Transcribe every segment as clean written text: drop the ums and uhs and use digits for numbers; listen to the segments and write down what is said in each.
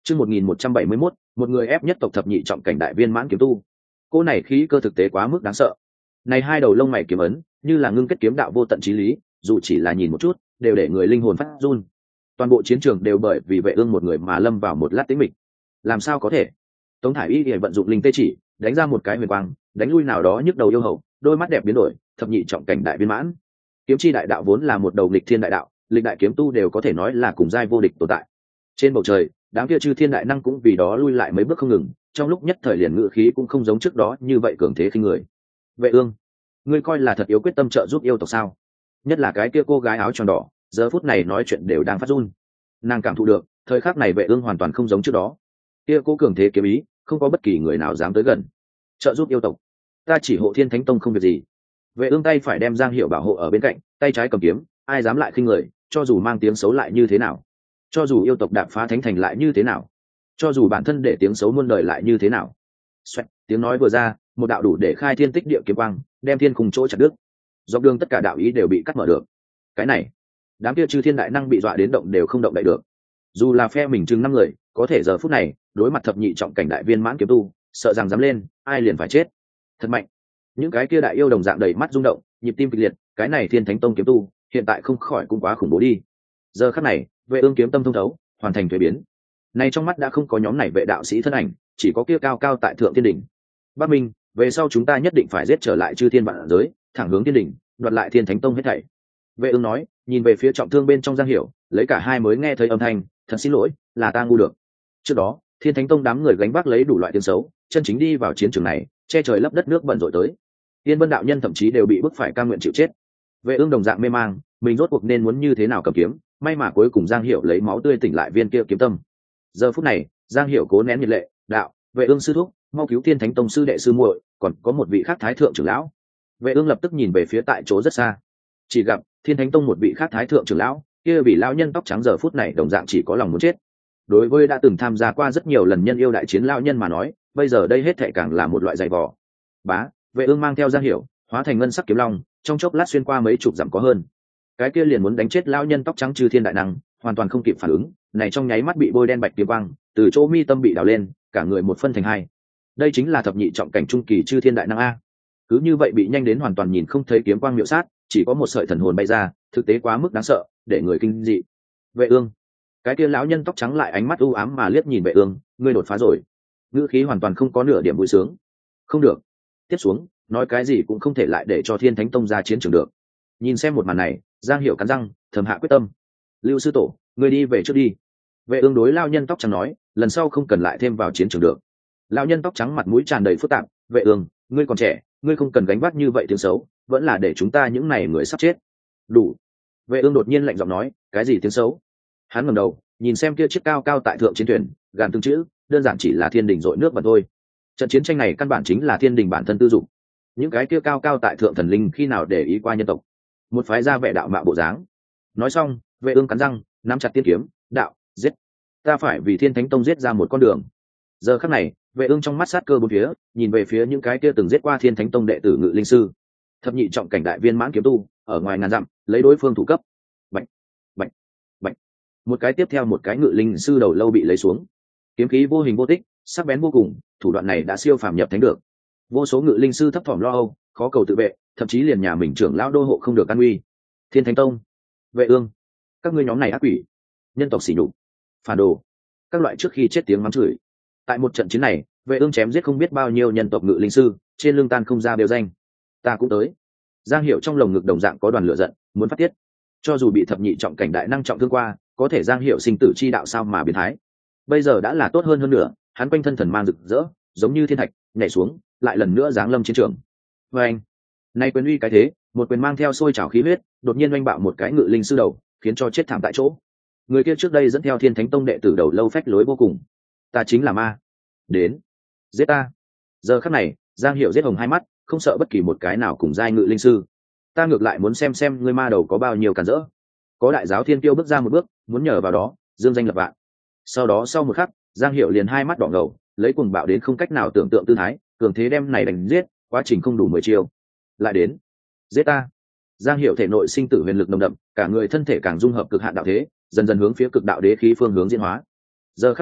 Chương 1171, một người ép nhất tộc thập nhị trọng cảnh đại viên mãn kiếm tu. Cô này khí cơ thực tế quá mức đáng sợ. Này hai đầu lông mày kiếm ấn, như là ngưng kết kiếm đạo vô tận chí lý, dù chỉ là nhìn một chút, đều để người linh hồn phát run. Toàn bộ chiến trường đều bởi vì Vệ Ương một người mà lâm vào một lát tĩnh mịch. Làm sao có thể? Tống Thải Y liền vận dụng linh tê chỉ, đánh ra một cái huyền quang, đánh lui nào đó nhức đầu yêu hậu, đôi mắt đẹp biến đổi, thập nhị trọng cảnh đại viên mãn. Kiếm chi đại đạo vốn là một đầu nghịch thiên đại đạo, lịch đại kiếm tu đều có thể nói là cùng giai vô địch tồn tại. Trên bầu trời, đám kia chư thiên đại năng cũng vì đó lui lại mấy bước không ngừng, trong lúc nhất thời liền ngự khí cũng không giống trước đó như vậy cường thế khinh người. Vệ Ương, ngươi coi là thật yếu quyết tâm trợ giúp yêu tộc sao? Nhất là cái kia cô gái áo tròn đỏ, giờ phút này nói chuyện đều đang phát run. Nàng cảm thụ được, thời khắc này Vệ Ương hoàn toàn không giống trước đó. Kia cô cường thế kiếm ý, không có bất kỳ người nào dám tới gần. Trợ giúp yêu tộc, ta chỉ hộ Thiên Thánh Tông không việc gì. Vệ Ương tay phải đem Giang Hiểu bảo hộ ở bên cạnh, tay trái cầm kiếm, ai dám lại khinh người, cho dù mang tiếng xấu lại như thế nào, cho dù yêu tộc đạp phá thánh thành lại như thế nào, cho dù bản thân để tiếng xấu muôn đời lại như thế nào. Xoẹt, tiếng nói vừa ra, một đạo đủ để khai thiên tích địa kiếm quang, đem thiên khung chỗ chặt đứt. Dọc đường tất cả đạo ý đều bị cắt mở được. Cái này, đám kia chư thiên đại năng bị dọa đến động đều không động đậy được. Dù là phe mình chừng 5 người, có thể giờ phút này, đối mặt thập nhị trọng cảnh đại viên mãn kiếm tu, sợ rằng dám lên, ai liền phải chết. Thật mạnh. Những cái kia đại yêu đồng dạng đầy mắt rung động, nhịp tim kịch liệt, cái này Thiên Thánh Tông kiếm tu, hiện tại không khỏi cũng quá khủng bố đi. Giờ khắc này, Vệ Ương kiếm tâm thông thấu, hoàn thành thuế biến. Này trong mắt đã không có nhóm này vệ đạo sĩ thân ảnh, chỉ có kia cao cao tại thượng thiên đỉnh. Bắc Minh, về sau chúng ta nhất định phải giết trở lại chư thiên vạn giới, thẳng hướng thiên đỉnh, đoạt lại Thiên Thánh Tông hết thảy. Vệ Ương nói, nhìn về phía trọng thương bên trong Giang Hiểu, lấy cả hai mới nghe thấy âm thanh, thật xin lỗi, là ta ngu được. Trước đó, Thiên Thánh Tông đám người gánh vác lấy đủ loại tiếng xấu, chân chính đi vào chiến trường này, che trời lấp đất nước bận rộn tới. Tiên Vân đạo nhân thậm chí đều bị bức phải cam nguyện chịu chết. Vệ Ương đồng dạng mê mang, mình rốt cuộc nên muốn như thế nào cầm kiếm, may mà cuối cùng Giang Hiểu lấy máu tươi tỉnh lại viên kia kiếm tâm. Giờ phút này, Giang Hiểu cố nén nhiệt lệ, đạo, Vệ Ương sư thúc, mau cứu Thiên Thánh Tông sư đệ sư muội, còn có một vị khác thái thượng trưởng lão. Vệ Ương lập tức nhìn về phía tại chỗ rất xa, chỉ gặp Thiên Thánh Tông một vị khác thái thượng trưởng lão, kia vị lão nhân tóc trắng giờ phút này đồng dạng chỉ có lòng muốn chết. Đối với đã từng tham gia qua rất nhiều lần nhân yêu đại chiến lão nhân mà nói, bây giờ đây hết thảy càng là một loại dày vò. Bá, Vệ Ương mang theo Giang Hiểu, hóa thành ngân sắc kiếm long, trong chốc lát xuyên qua mấy chục dặm có hơn. Cái kia liền muốn đánh chết lão nhân tóc trắng chư thiên đại năng, hoàn toàn không kịp phản ứng, này trong nháy mắt bị bôi đen bạch kiếm quang, từ chỗ mi tâm bị đào lên, cả người một phân thành hai. Đây chính là thập nhị trọng cảnh trung kỳ chư thiên đại năng a. Cứ như vậy bị nhanh đến hoàn toàn nhìn không thấy kiếm quang miệu sát, chỉ có một sợi thần hồn bay ra, thực tế quá mức đáng sợ, để người kinh dị. Vệ Ương, cái kia lão nhân tóc trắng lại ánh mắt u ám mà liếc nhìn Vệ Ương, ngươi đột phá rồi. Ngữ khí hoàn toàn không có nửa điểm vui sướng. Không được, tiếp xuống, nói cái gì cũng không thể lại để cho Thiên Thánh Tông ra chiến trường được. Nhìn xem một màn này, Giang Hiểu cắn răng, thầm hạ quyết tâm. Lưu sư tổ, ngươi đi về trước đi. Vệ Ương đối lão nhân tóc trắng nói, lần sau không cần lại thêm vào chiến trường được. Lão nhân tóc trắng mặt mũi tràn đầy phức tạp, Vệ Ương, ngươi còn trẻ, ngươi không cần gánh vác như vậy tiếng xấu, vẫn là để chúng ta những này người sắp chết. Đủ. Vệ Ương đột nhiên lạnh giọng nói, cái gì tiếng xấu? Hắn ngẩng đầu, nhìn xem kia chiếc cao cao tại thượng chiến thuyền, gàn từng chữ, đơn giản chỉ là thiên đình dội nước mà thôi. Trận chiến tranh này căn bản chính là thiên đình bản thân tư dụng. Những cái kia cao cao tại thượng thần linh khi nào để ý qua nhân tộc? Một phái ra vẻ đạo mạo bộ dáng. Nói xong, Vệ Ương cắn răng, nắm chặt tiên kiếm, đạo, giết. Ta phải vì Thiên Thánh Tông giết ra một con đường. Giờ khắc này, Vệ Ương trong mắt sát cơ bốn phía, nhìn về phía những cái kia từng giết qua Thiên Thánh Tông đệ tử Ngự Linh sư, thập nhị trọng cảnh đại viên mãn kiếm tu, ở ngoài ngàn dặm, lấy đối phương thủ cấp. Bạch, bạch, bạch. Một cái tiếp theo một cái Ngự Linh sư đầu lâu bị lấy xuống. Kiếm khí vô hình vô tích, sắc bén vô cùng, thủ đoạn này đã siêu phàm nhập thánh được. Vô số Ngự Linh sư thấp thỏm lo âu, khó cầu tự vệ, thậm chí liền nhà mình trưởng lão đô hộ không được an nguy. Thiên Thánh Tông, Vệ Ương, các ngươi nhóm này ác quỷ, nhân tộc sỉ nhục, phản đồ, các loại trước khi chết tiếng mắng chửi. Tại một trận chiến này, Vệ Ương chém giết không biết bao nhiêu nhân tộc Ngự Linh sư, trên lưng tan không ra đều danh. Ta cũng tới. Giang Hiểu trong lồng ngực đồng dạng có đoàn lửa giận, muốn phát tiết. Cho dù bị thập nhị trọng cảnh đại năng trọng thương qua, có thể Giang Hiểu sinh tử chi đạo sao mà biến thái. Bây giờ đã là tốt hơn nữa, hắn quanh thân thần mang rực rỡ, giống như thiên thạch, nhảy xuống, lại lần nữa giáng lâm chiến trường. Và anh, nay quyền uy cái thế, một quyền mang theo sôi trào khí huyết, đột nhiên oanh bạo một cái Ngự Linh sư đầu, khiến cho chết thảm tại chỗ. Người kia trước đây dẫn theo Thiên Thánh Tông đệ tử đầu lâu phách lối vô cùng. Ta chính là ma. Đến, giết ta. Giờ khắc này, Giang Hiểu giết hồng hai mắt, không sợ bất kỳ một cái nào cùng giai Ngự Linh sư. Ta ngược lại muốn xem ngươi ma đầu có bao nhiêu cản rỡ. Có đại giáo thiên tiêu bước ra một bước, muốn nhờ vào đó dương danh lập vạn. Sau đó sau một khắc, Giang Hiểu liền hai mắt đỏ ngầu, lấy cuồng bạo đến không cách nào tưởng tượng tư thái, cường thế đem này đánh giết, quá trình không đủ 10 chiêu. Lại đến, giết ta. Giang Hiểu thể nội sinh tử huyền lực nồng đậm, cả người thân thể càng dung hợp cực hạn đạo thế, dần dần hướng phía cực đạo đế khí phương hướng diễn hóa. Giờ khắc này,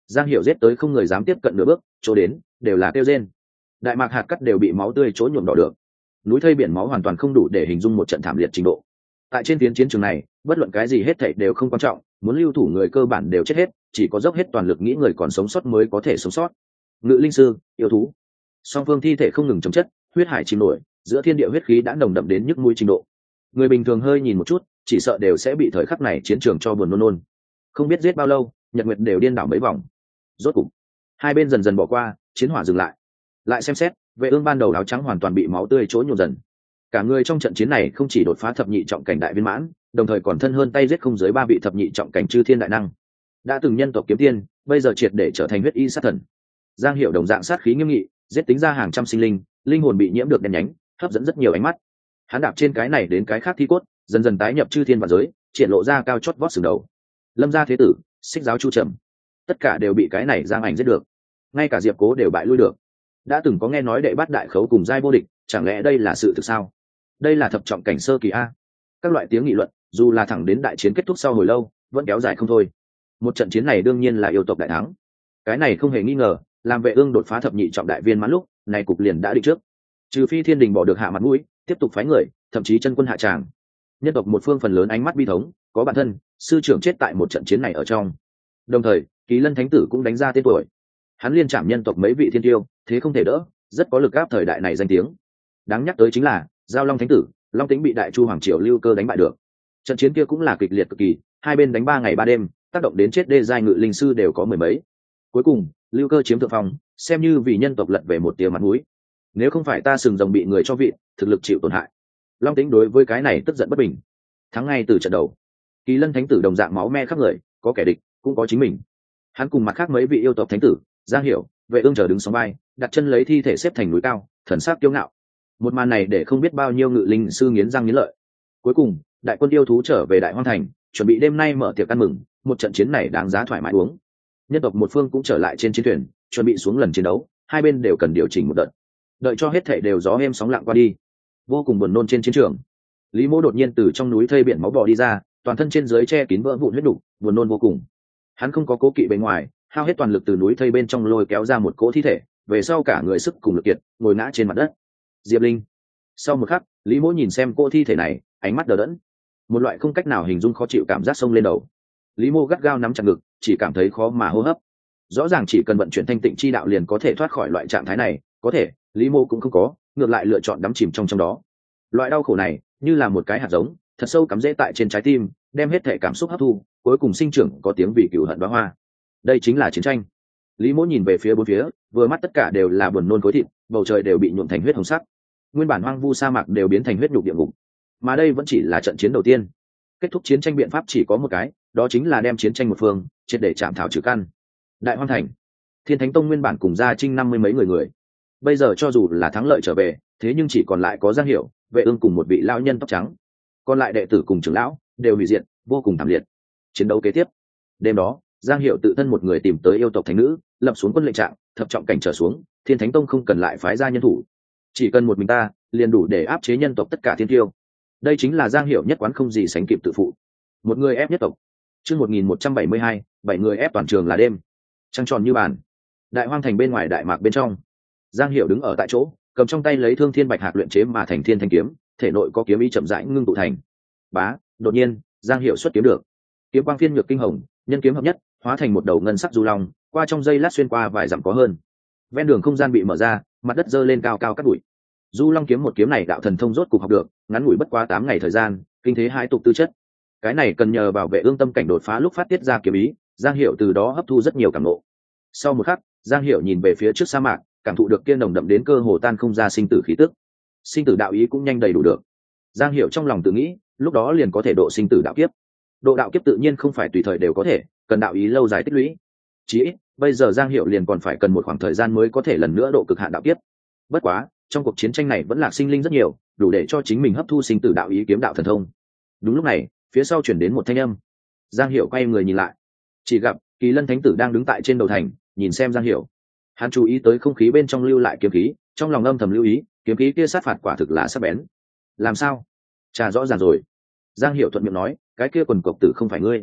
Giang Hiểu giết tới không người dám tiếp cận nửa bước, chỗ đến đều là kêu rên. Đại mạc hạt cắt đều bị máu tươi chỗ nhuộm đỏ được. Núi thây biển máu hoàn toàn không đủ để hình dung một trận thảm liệt trình độ. Tại trên chiến trường này, bất luận cái gì hết thảy đều không quan trọng, muốn lưu thủ người cơ bản đều chết hết, chỉ có dốc hết toàn lực nghĩ người còn sống sót mới có thể sống sót. Ngự linh sư, yêu thú, song phương thi thể không ngừng chồng chất, huyết hải chìm nổi, giữa thiên địa huyết khí đã nồng đậm đến nhức mũi trình độ. Người bình thường hơi nhìn một chút, chỉ sợ đều sẽ bị thời khắc này chiến trường cho buồn nôn nôn. Không biết giết bao lâu, nhật nguyệt đều điên đảo mấy vòng. Rốt cục, hai bên dần dần bỏ qua, chiến hỏa dừng lại. Lại xem xét, Vệ Ương ban đầu áo trắng hoàn toàn bị máu tươi chối nhuộm dần. Cả người trong trận chiến này không chỉ đột phá thập nhị trọng cảnh đại viên mãn, đồng thời còn thân hơn tay giết không dưới 3 vị thập nhị trọng cảnh chư thiên đại năng. Đã từng nhân tộc kiếm tiên, bây giờ triệt để trở thành huyết y sát thần. Giang Hiểu đồng dạng sát khí nghiêm nghị, giết tính ra hàng trăm sinh linh, linh hồn bị nhiễm được đen nhánh, hấp dẫn rất nhiều ánh mắt. Hắn đạp trên cái này đến cái khác thi cốt, dần dần tái nhập chư thiên vạn giới, triển lộ ra cao chót vót sừng đầu. Lâm gia thế tử, Xích giáo chu trầm, tất cả đều bị cái này Giang Ảnh giết được. Ngay cả Diệp Cố đều bại lui được. Đã từng có nghe nói đệ bát đại khấu cùng giai vô địch, chẳng lẽ đây là sự thực sao? Đây là thập trọng cảnh sơ kỳ a. Các loại tiếng nghị luận, dù là thẳng đến đại chiến kết thúc sau hồi lâu, vẫn kéo dài không thôi. Một trận chiến này đương nhiên là yêu tộc đại thắng. Cái này không hề nghi ngờ, làm Vệ Ương đột phá thập nhị trọng đại viên mãn lúc, này cục liền đã định trước. Trừ phi Thiên Đình bỏ được hạ mặt mũi, tiếp tục phái người, thậm chí chân quân hạ tràng. Nhân tộc một phương phần lớn ánh mắt bi thống, có bản thân, sư trưởng chết tại một trận chiến này ở trong. Đồng thời, Kỳ Lân Thánh tử cũng đánh ra tên tuổi. Hắn liên chạm nhân tộc mấy vị thiên tiêu, thế không thể đỡ, rất có lực áp thời đại này danh tiếng. Đáng nhắc tới chính là, Giao Long Thánh tử, Long Tĩnh bị Đại Chu hoàng triều Lưu Cơ đánh bại được. Trận chiến kia cũng là kịch liệt cực kỳ, hai bên đánh 3 ngày 3 đêm, tác động đến chết đê giai ngự linh sư đều có mười mấy. Cuối cùng, Lưu Cơ chiếm thượng phong, xem như vì nhân tộc lật về một tia mặt mũi. Nếu không phải ta sừng rồng bị người cho vị, thực lực chịu tổn hại. Long Tĩnh đối với cái này tức giận bất bình. Thắng ngay từ trận đầu, Kỳ Lân Thánh tử đồng dạng máu me khắp người, có kẻ địch, cũng có chính mình. Hắn cùng mặt khác mấy vị yêu tộc thánh tử, Giang Hiểu, Vệ Ương chờ đứng sóng vai, đặt chân lấy thi thể xếp thành núi cao, thần sắc kiêu ngạo. Một màn này để không biết bao nhiêu ngự linh sư nghiến răng nghiến lợi. Cuối cùng, đại quân yêu thú trở về Đại Hoang thành, chuẩn bị đêm nay mở tiệc ăn mừng, một trận chiến này đáng giá thoải mái uống. Nhân tộc một phương cũng trở lại trên chiến thuyền, chuẩn bị xuống lần chiến đấu, hai bên đều cần điều chỉnh một đợt. Đợi cho hết thảy đều gió êm sóng lặng qua đi. Vô cùng buồn nôn trên chiến trường, Lý Mỗ đột nhiên từ trong núi thây biển máu bò đi ra, toàn thân trên dưới che kín vỡ vụn huyết đủ, buồn nôn vô cùng. Hắn không có cố kỵ bề ngoài, hao hết toàn lực từ núi thây bên trong lôi kéo ra một cỗ thi thể, về sau cả người sức cùng lực kiệt, ngồi ngã trên mặt đất. Diệp Linh. Sau một khắc, Lý Mỗ nhìn xem cỗ thi thể này, ánh mắt đờ đẫn, một loại không cách nào hình dung khó chịu cảm giác xông lên đầu. Lý Mô gắt gao nắm chặt ngực, chỉ cảm thấy khó mà hô hấp. Rõ ràng chỉ cần vận chuyển thanh tịnh chi đạo liền có thể thoát khỏi loại trạng thái này, có thể Lý Mô cũng không có, ngược lại lựa chọn đắm chìm trong đó. Loại đau khổ này như là một cái hạt giống, thật sâu cắm rễ tại trên trái tim, đem hết thể cảm xúc hấp thu, cuối cùng sinh trưởng có tiếng vì cừu hận đóa hoa. Đây chính là chiến tranh. Lý Mỗ nhìn về phía bốn phía, vừa mắt tất cả đều là buồn nôn khối thịt, bầu trời đều bị nhuộm thành huyết hồng sắc. Nguyên bản hoang vu sa mạc đều biến thành huyết nhục địa ngục. Mà đây vẫn chỉ là trận chiến đầu tiên. Kết thúc chiến tranh biện pháp chỉ có một cái, đó chính là đem chiến tranh một phương, triệt để chạm thảo trừ căn. Đại Hoang thành, Thiên Thánh Tông nguyên bản cùng gia trinh 50 mấy người. Bây giờ cho dù là thắng lợi trở về, thế nhưng chỉ còn lại có Giang Hiểu, Vệ Ương cùng một vị lão nhân tóc trắng. Còn lại đệ tử cùng trưởng lão đều hủy diệt, vô cùng thảm liệt. Chiến đấu kế tiếp. Đêm đó, Giang Hiểu tự thân một người tìm tới yêu tộc thánh nữ, lập xuống quân lệnh trạng, thập trọng cảnh trở xuống, Thiên Thánh Tông không cần lại phái ra nhân thủ, chỉ cần một mình ta, liền đủ để áp chế nhân tộc tất cả thiên tiêu. Đây chính là Giang Hiểu nhất quán không gì sánh kịp tự phụ. Một người ép nhất tộc. Chương 1172, 7 người ép toàn trường là đêm. Trăng tròn như bàn. Đại Hoang thành bên ngoài đại mạc bên trong, Giang Hiểu đứng ở tại chỗ, cầm trong tay lấy Thương Thiên Bạch Hạc luyện chế mà thành Thiên Thanh kiếm, thể nội có kiếm ý chậm rãi ngưng tụ thành. Bá, đột nhiên, Giang Hiểu xuất kiếm được. Kiếm quang phiên nhược kinh hồng, nhân kiếm hợp nhất, hóa thành một đầu ngân sắc du long, qua trong dây lát xuyên qua vài dặm có hơn. Ven đường không gian bị mở ra, mặt đất dơ lên cao cao cắt bụi. Du long kiếm một kiếm này đạo thần thông rốt cục học được, ngắn ngủi bất quá 8 ngày thời gian, kinh thế hai tục tư chất. Cái này cần nhờ vào Vệ Ương tâm cảnh đột phá lúc phát tiết ra kiếm ý, Giang Hiểu từ đó hấp thu rất nhiều cảm ngộ. Sau một khắc, Giang Hiểu nhìn về phía trước sa mạc, cảm thụ được kia nồng đậm đến cơ hồ tan không ra sinh tử khí tức. Sinh tử đạo ý cũng nhanh đầy đủ được. Giang Hiểu trong lòng tự nghĩ, lúc đó liền có thể độ sinh tử đạo kiếp. Độ đạo kiếp tự nhiên không phải tùy thời đều có thể, cần đạo ý lâu dài tích lũy. Chỉ ít, bây giờ Giang Hiểu liền còn phải cần một khoảng thời gian mới có thể lần nữa độ cực hạn đạo kiếp. Bất quá, trong cuộc chiến tranh này vẫn lạc sinh linh rất nhiều, đủ để cho chính mình hấp thu sinh tử đạo ý kiếm đạo thần thông. Đúng lúc này, phía sau chuyển đến một thanh âm. Giang Hiểu quay người nhìn lại, chỉ gặp Kỳ Lân Thánh tử đang đứng tại trên đầu thành, nhìn xem Giang Hiểu. Hắn chú ý tới không khí bên trong lưu lại kiếm khí, trong lòng âm thầm lưu ý, kiếm khí kia sát phạt quả thực là sắc bén. Làm sao? Trà rõ ràng rồi. Giang Hiểu thuận miệng nói, cái kia quần cộc tử không phải ngươi.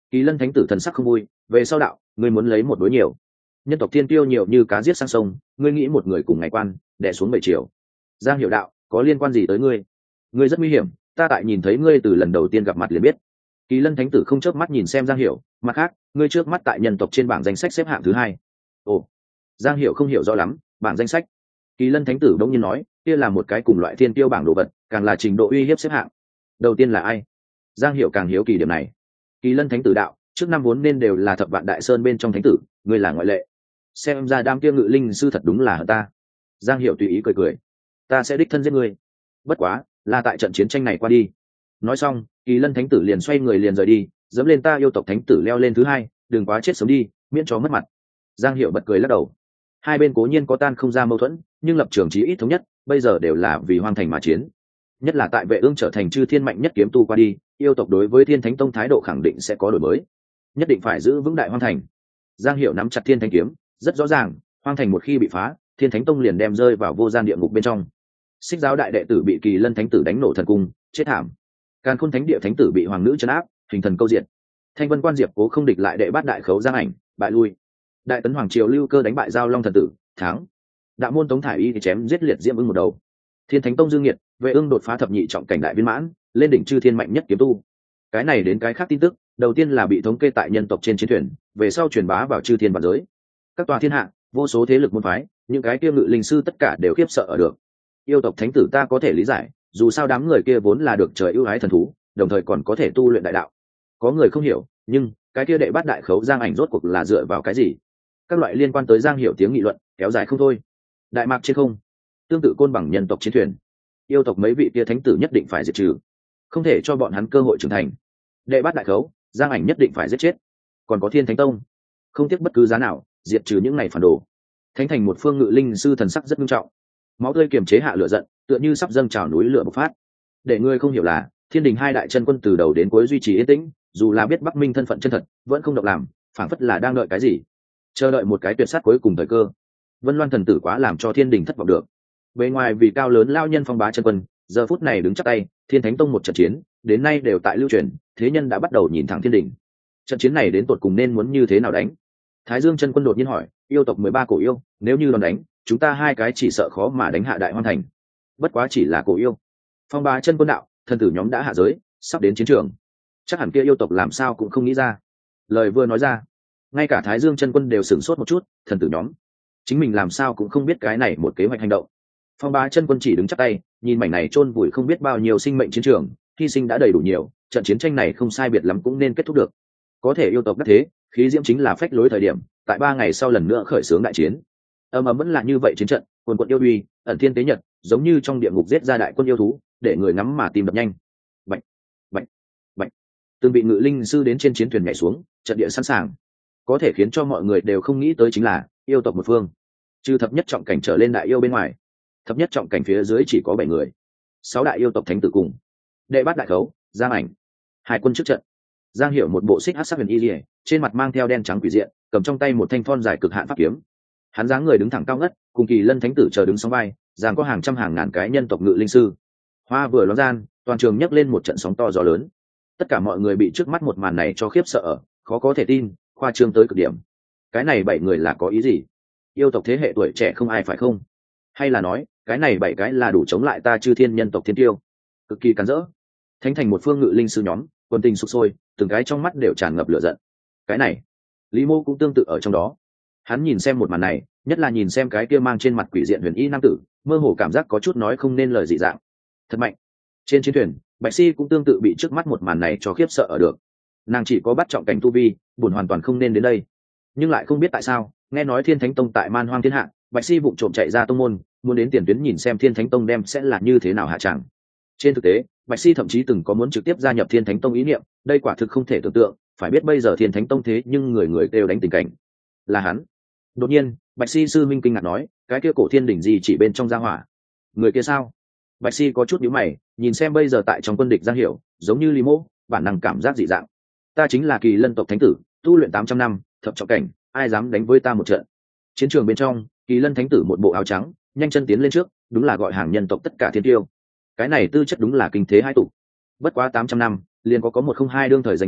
Kỳ Lân Thánh tử thần sắc không vui, về sau đạo, ngươi muốn lấy một đối nhiều. Nhân tộc thiên tiêu nhiều như cá giết sang sông, ngươi nghĩ một người cùng ngày quan, đè xuống 7 triệu. Giang Hiểu đạo, có liên quan gì tới ngươi? Ngươi rất nguy hiểm, ta tại nhìn thấy ngươi từ lần đầu tiên gặp mặt liền biết. Kỳ Lân Thánh tử không chớp mắt nhìn xem Giang Hiểu, mặt khác, ngươi trước mắt tại nhân tộc trên bảng danh sách xếp hạng thứ 2. Ồ. Giang Hiểu không hiểu rõ lắm, bảng danh sách. Kỳ Lân Thánh tử đống nhiên nói, kia là một cái cùng loại thiên tiêu bảng đồ vật, càng là trình độ uy hiếp xếp hạng. Đầu tiên là ai? Giang Hiểu càng hiếu kỳ điểm này. Kỳ Lân Thánh tử đạo, trước năm vốn nên đều là Thập Vạn Đại Sơn bên trong thánh tử, ngươi là ngoại lệ. Xem ra đám kia ngự linh sư thật đúng là hận ta. Giang Hiểu tùy ý cười cười, ta sẽ đích thân giết ngươi. Bất quá, là tại trận chiến tranh này qua đi. Nói xong, Kỳ Lân Thánh tử liền xoay người liền rời đi, dẫm lên ta yêu tộc thánh tử leo lên thứ 2, đừng quá chết sớm đi, miễn cho mất mặt. Giang Hiểu bật cười lắc đầu. Hai bên cố nhiên có tan không ra mâu thuẫn, nhưng lập trường chí ít thống nhất, bây giờ đều là vì Hoang Thành mà chiến. Nhất là tại Vệ Ương trở thành chư thiên mạnh nhất kiếm tu qua đi, yêu tộc đối với Thiên Thánh Tông thái độ khẳng định sẽ có đổi mới. Nhất định phải giữ vững Đại Hoang Thành. Giang Hiểu nắm chặt Thiên Thánh kiếm, rất rõ ràng, Hoang Thành một khi bị phá, Thiên Thánh Tông liền đem rơi vào vô gian địa ngục bên trong. Xích Giáo đại đệ tử bị Kỳ Lân Thánh tử đánh nổ thần cung, chết thảm. Càn Khôn Thánh địa thánh tử bị hoàng nữ trấn áp, hình thần câu diện. Thanh Vân Quan Diệp Cố không địch lại đệ bát đại khấu Giang Ảnh, bại lui. Đại tấn hoàng triều Lưu Cơ đánh bại Giao Long thần tử, thắng. Đạo môn Tống Thải Y thì chém giết liệt Diễm Ưng một đầu. Thiên Thánh Tông Dương Nghiệt, Vệ Ương đột phá thập nhị trọng cảnh đại viên mãn, lên đỉnh chư thiên mạnh nhất kiếm tu. Cái này đến cái khác tin tức, đầu tiên là bị thống kê tại nhân tộc trên chiến thuyền, về sau truyền bá vào chư thiên vạn giới. Các tòa thiên hạ, vô số thế lực môn phái, những cái kia ngự linh sư tất cả đều khiếp sợ ở được. Yêu tộc thánh tử ta có thể lý giải, dù sao đám người kia vốn là được trời ưu ái thần thú, đồng thời còn có thể tu luyện đại đạo. Có người không hiểu, nhưng cái kia đệ bát đại khấu Giang Ảnh rốt cuộc là dựa vào cái gì? Các loại liên quan tới Giang Hiểu tiếng nghị luận kéo dài không thôi. Đại mạc trên không, tương tự côn bằng nhân tộc chiến thuyền, yêu tộc mấy vị kia thánh tử nhất định phải diệt trừ, không thể cho bọn hắn cơ hội trưởng thành. Đệ bát đại khấu Giang Ảnh nhất định phải giết chết. Còn có Thiên Thánh Tông, không tiếc bất cứ giá nào diệt trừ những này phản đồ. Thánh thành một phương ngự linh sư thần sắc rất nghiêm trọng, máu tươi kiềm chế hạ lửa giận, tựa như sắp dâng trào núi lửa bộc phát. Để ngươi không hiểu là Thiên đình hai đại chân quân từ đầu đến cuối duy trì yên tĩnh, dù là biết Bắc Minh thân phận chân thật, vẫn không động làm, phảng phất là đang đợi cái gì, chờ đợi một cái tuyệt sát cuối cùng thời cơ. Vân Loan thần tử quá làm cho Thiên đình thất vọng được. Bề ngoài vì cao lớn lao nhân phong bá chân quân, giờ phút này đứng chắp tay, Thiên Thánh Tông một trận chiến, đến nay đều tại lưu truyền, thế nhân đã bắt đầu nhìn thẳng Thiên đình. Trận chiến này đến tột cùng nên muốn như thế nào đánh? Thái Dương chân quân đột nhiên hỏi, yêu tộc 13 cổ yêu, nếu như đòn đánh, chúng ta hai cái chỉ sợ khó mà đánh hạ Đại Hoang Thành. Bất quá chỉ là cổ yêu. Phong bá chân quân đạo, thần tử nhóm đã hạ giới, sắp đến chiến trường. Chắc hẳn kia yêu tộc làm sao cũng không nghĩ ra. Lời vừa nói ra, ngay cả Thái Dương chân quân đều sửng sốt một chút, thần tử nhóm, chính mình làm sao cũng không biết cái này một kế hoạch hành động. Phong bá chân quân chỉ đứng chắp tay, nhìn mảnh này chôn vùi không biết bao nhiêu sinh mệnh chiến trường, hy sinh đã đầy đủ nhiều, trận chiến tranh này không sai biệt lắm cũng nên kết thúc được. Có thể yêu tộc đắc thế, khí diễm chính là phách lối thời điểm, tại 3 ngày sau lần nữa khởi xướng đại chiến. Ầm ầm vẫn là như vậy chiến trận, quần quận yêu uy, ẩn thiên tế nhật, giống như trong địa ngục giết ra đại quân yêu thú, để người ngắm mà tim đập nhanh. Bạch, bạch, bạch. Từng vị ngự linh sư đến trên chiến thuyền nhảy xuống, trận địa sẵn sàng. Có thể khiến cho mọi người đều không nghĩ tới chính là yêu tộc một phương, trừ thập nhất trọng cảnh trở lên đại yêu bên ngoài, thập nhất trọng cảnh phía dưới chỉ có 7 người. 6 đại yêu tộc thánh tử cùng đệ bát đại khấu Giang Ảnh, hai quân trước trận. Giang Hiểu một bộ xích hắc sắc huyền y liễu, trên mặt mang theo đen trắng quỷ diện, cầm trong tay một thanh thon dài cực hạn pháp kiếm. Hắn dáng người đứng thẳng cao ngất, cùng Kỳ Lân thánh tử chờ đứng song vai, giằng có hàng trăm hàng ngàn cái nhân tộc ngự linh sư. Hoa vừa loáng gian, toàn trường nhấc lên một trận sóng to gió lớn. Tất cả mọi người bị trước mắt một màn này cho khiếp sợ, khó có thể tin, khoa trương tới cực điểm. Cái này 7 người là có ý gì? Yêu tộc thế hệ tuổi trẻ không ai phải không? Hay là nói, cái này 7 cái là đủ chống lại ta chư thiên nhân tộc thiên tiêu? Cực kỳ cắn rỡ. Thánh thành một phương ngự linh sư nhóm, quân tình sục sôi, từng cái trong mắt đều tràn ngập lửa giận. Cái này, Lý Mô cũng tương tự ở trong đó. Hắn nhìn xem một màn này, nhất là nhìn xem cái kia mang trên mặt quỷ diện huyền y nam tử, mơ hồ cảm giác có chút nói không nên lời dị dạng. Thật mạnh. Trên chiến thuyền, Bạch Si cũng tương tự bị trước mắt một màn này cho khiếp sợ ở được. Nàng chỉ có bắt trọng cảnh tu vi, buồn hoàn toàn không nên đến đây, nhưng lại không biết tại sao, nghe nói Thiên Thánh Tông tại Man Hoang thiên hạ, Bạch Si vụng trộm chạy ra tông môn, muốn đến tiền tuyến nhìn xem Thiên Thánh Tông đem sẽ là như thế nào hạ tràng. Trên thực tế, Bạch Si thậm chí từng có muốn trực tiếp gia nhập Thiên Thánh Tông ý niệm, đây quả thực không thể tưởng tượng, phải biết bây giờ Thiên Thánh Tông thế nhưng người người đều đánh tình cảnh. Là hắn. Đột nhiên, Bạch Si sư minh kinh ngạc nói, cái kia cổ thiên đỉnh gì chỉ bên trong gia hỏa. Người kia sao? Bạch Si có chút nhíu mày, nhìn xem bây giờ tại trong quân địch Giang Hiểu, giống như Lý Mô, bản năng cảm giác dị dạng. Ta chính là Kỳ Lân tộc thánh tử, tu luyện 800 năm, thập trọng cảnh, ai dám đánh với ta một trận? Chiến trường bên trong, Kỳ Lân thánh tử một bộ áo trắng, nhanh chân tiến lên trước, đúng là gọi hàng nhân tộc tất cả thiên tiêu. Cái này tư chất đúng là kinh thế hai tụ. Bất quá 800 năm, liền có một không hai đương thời danh tiếng,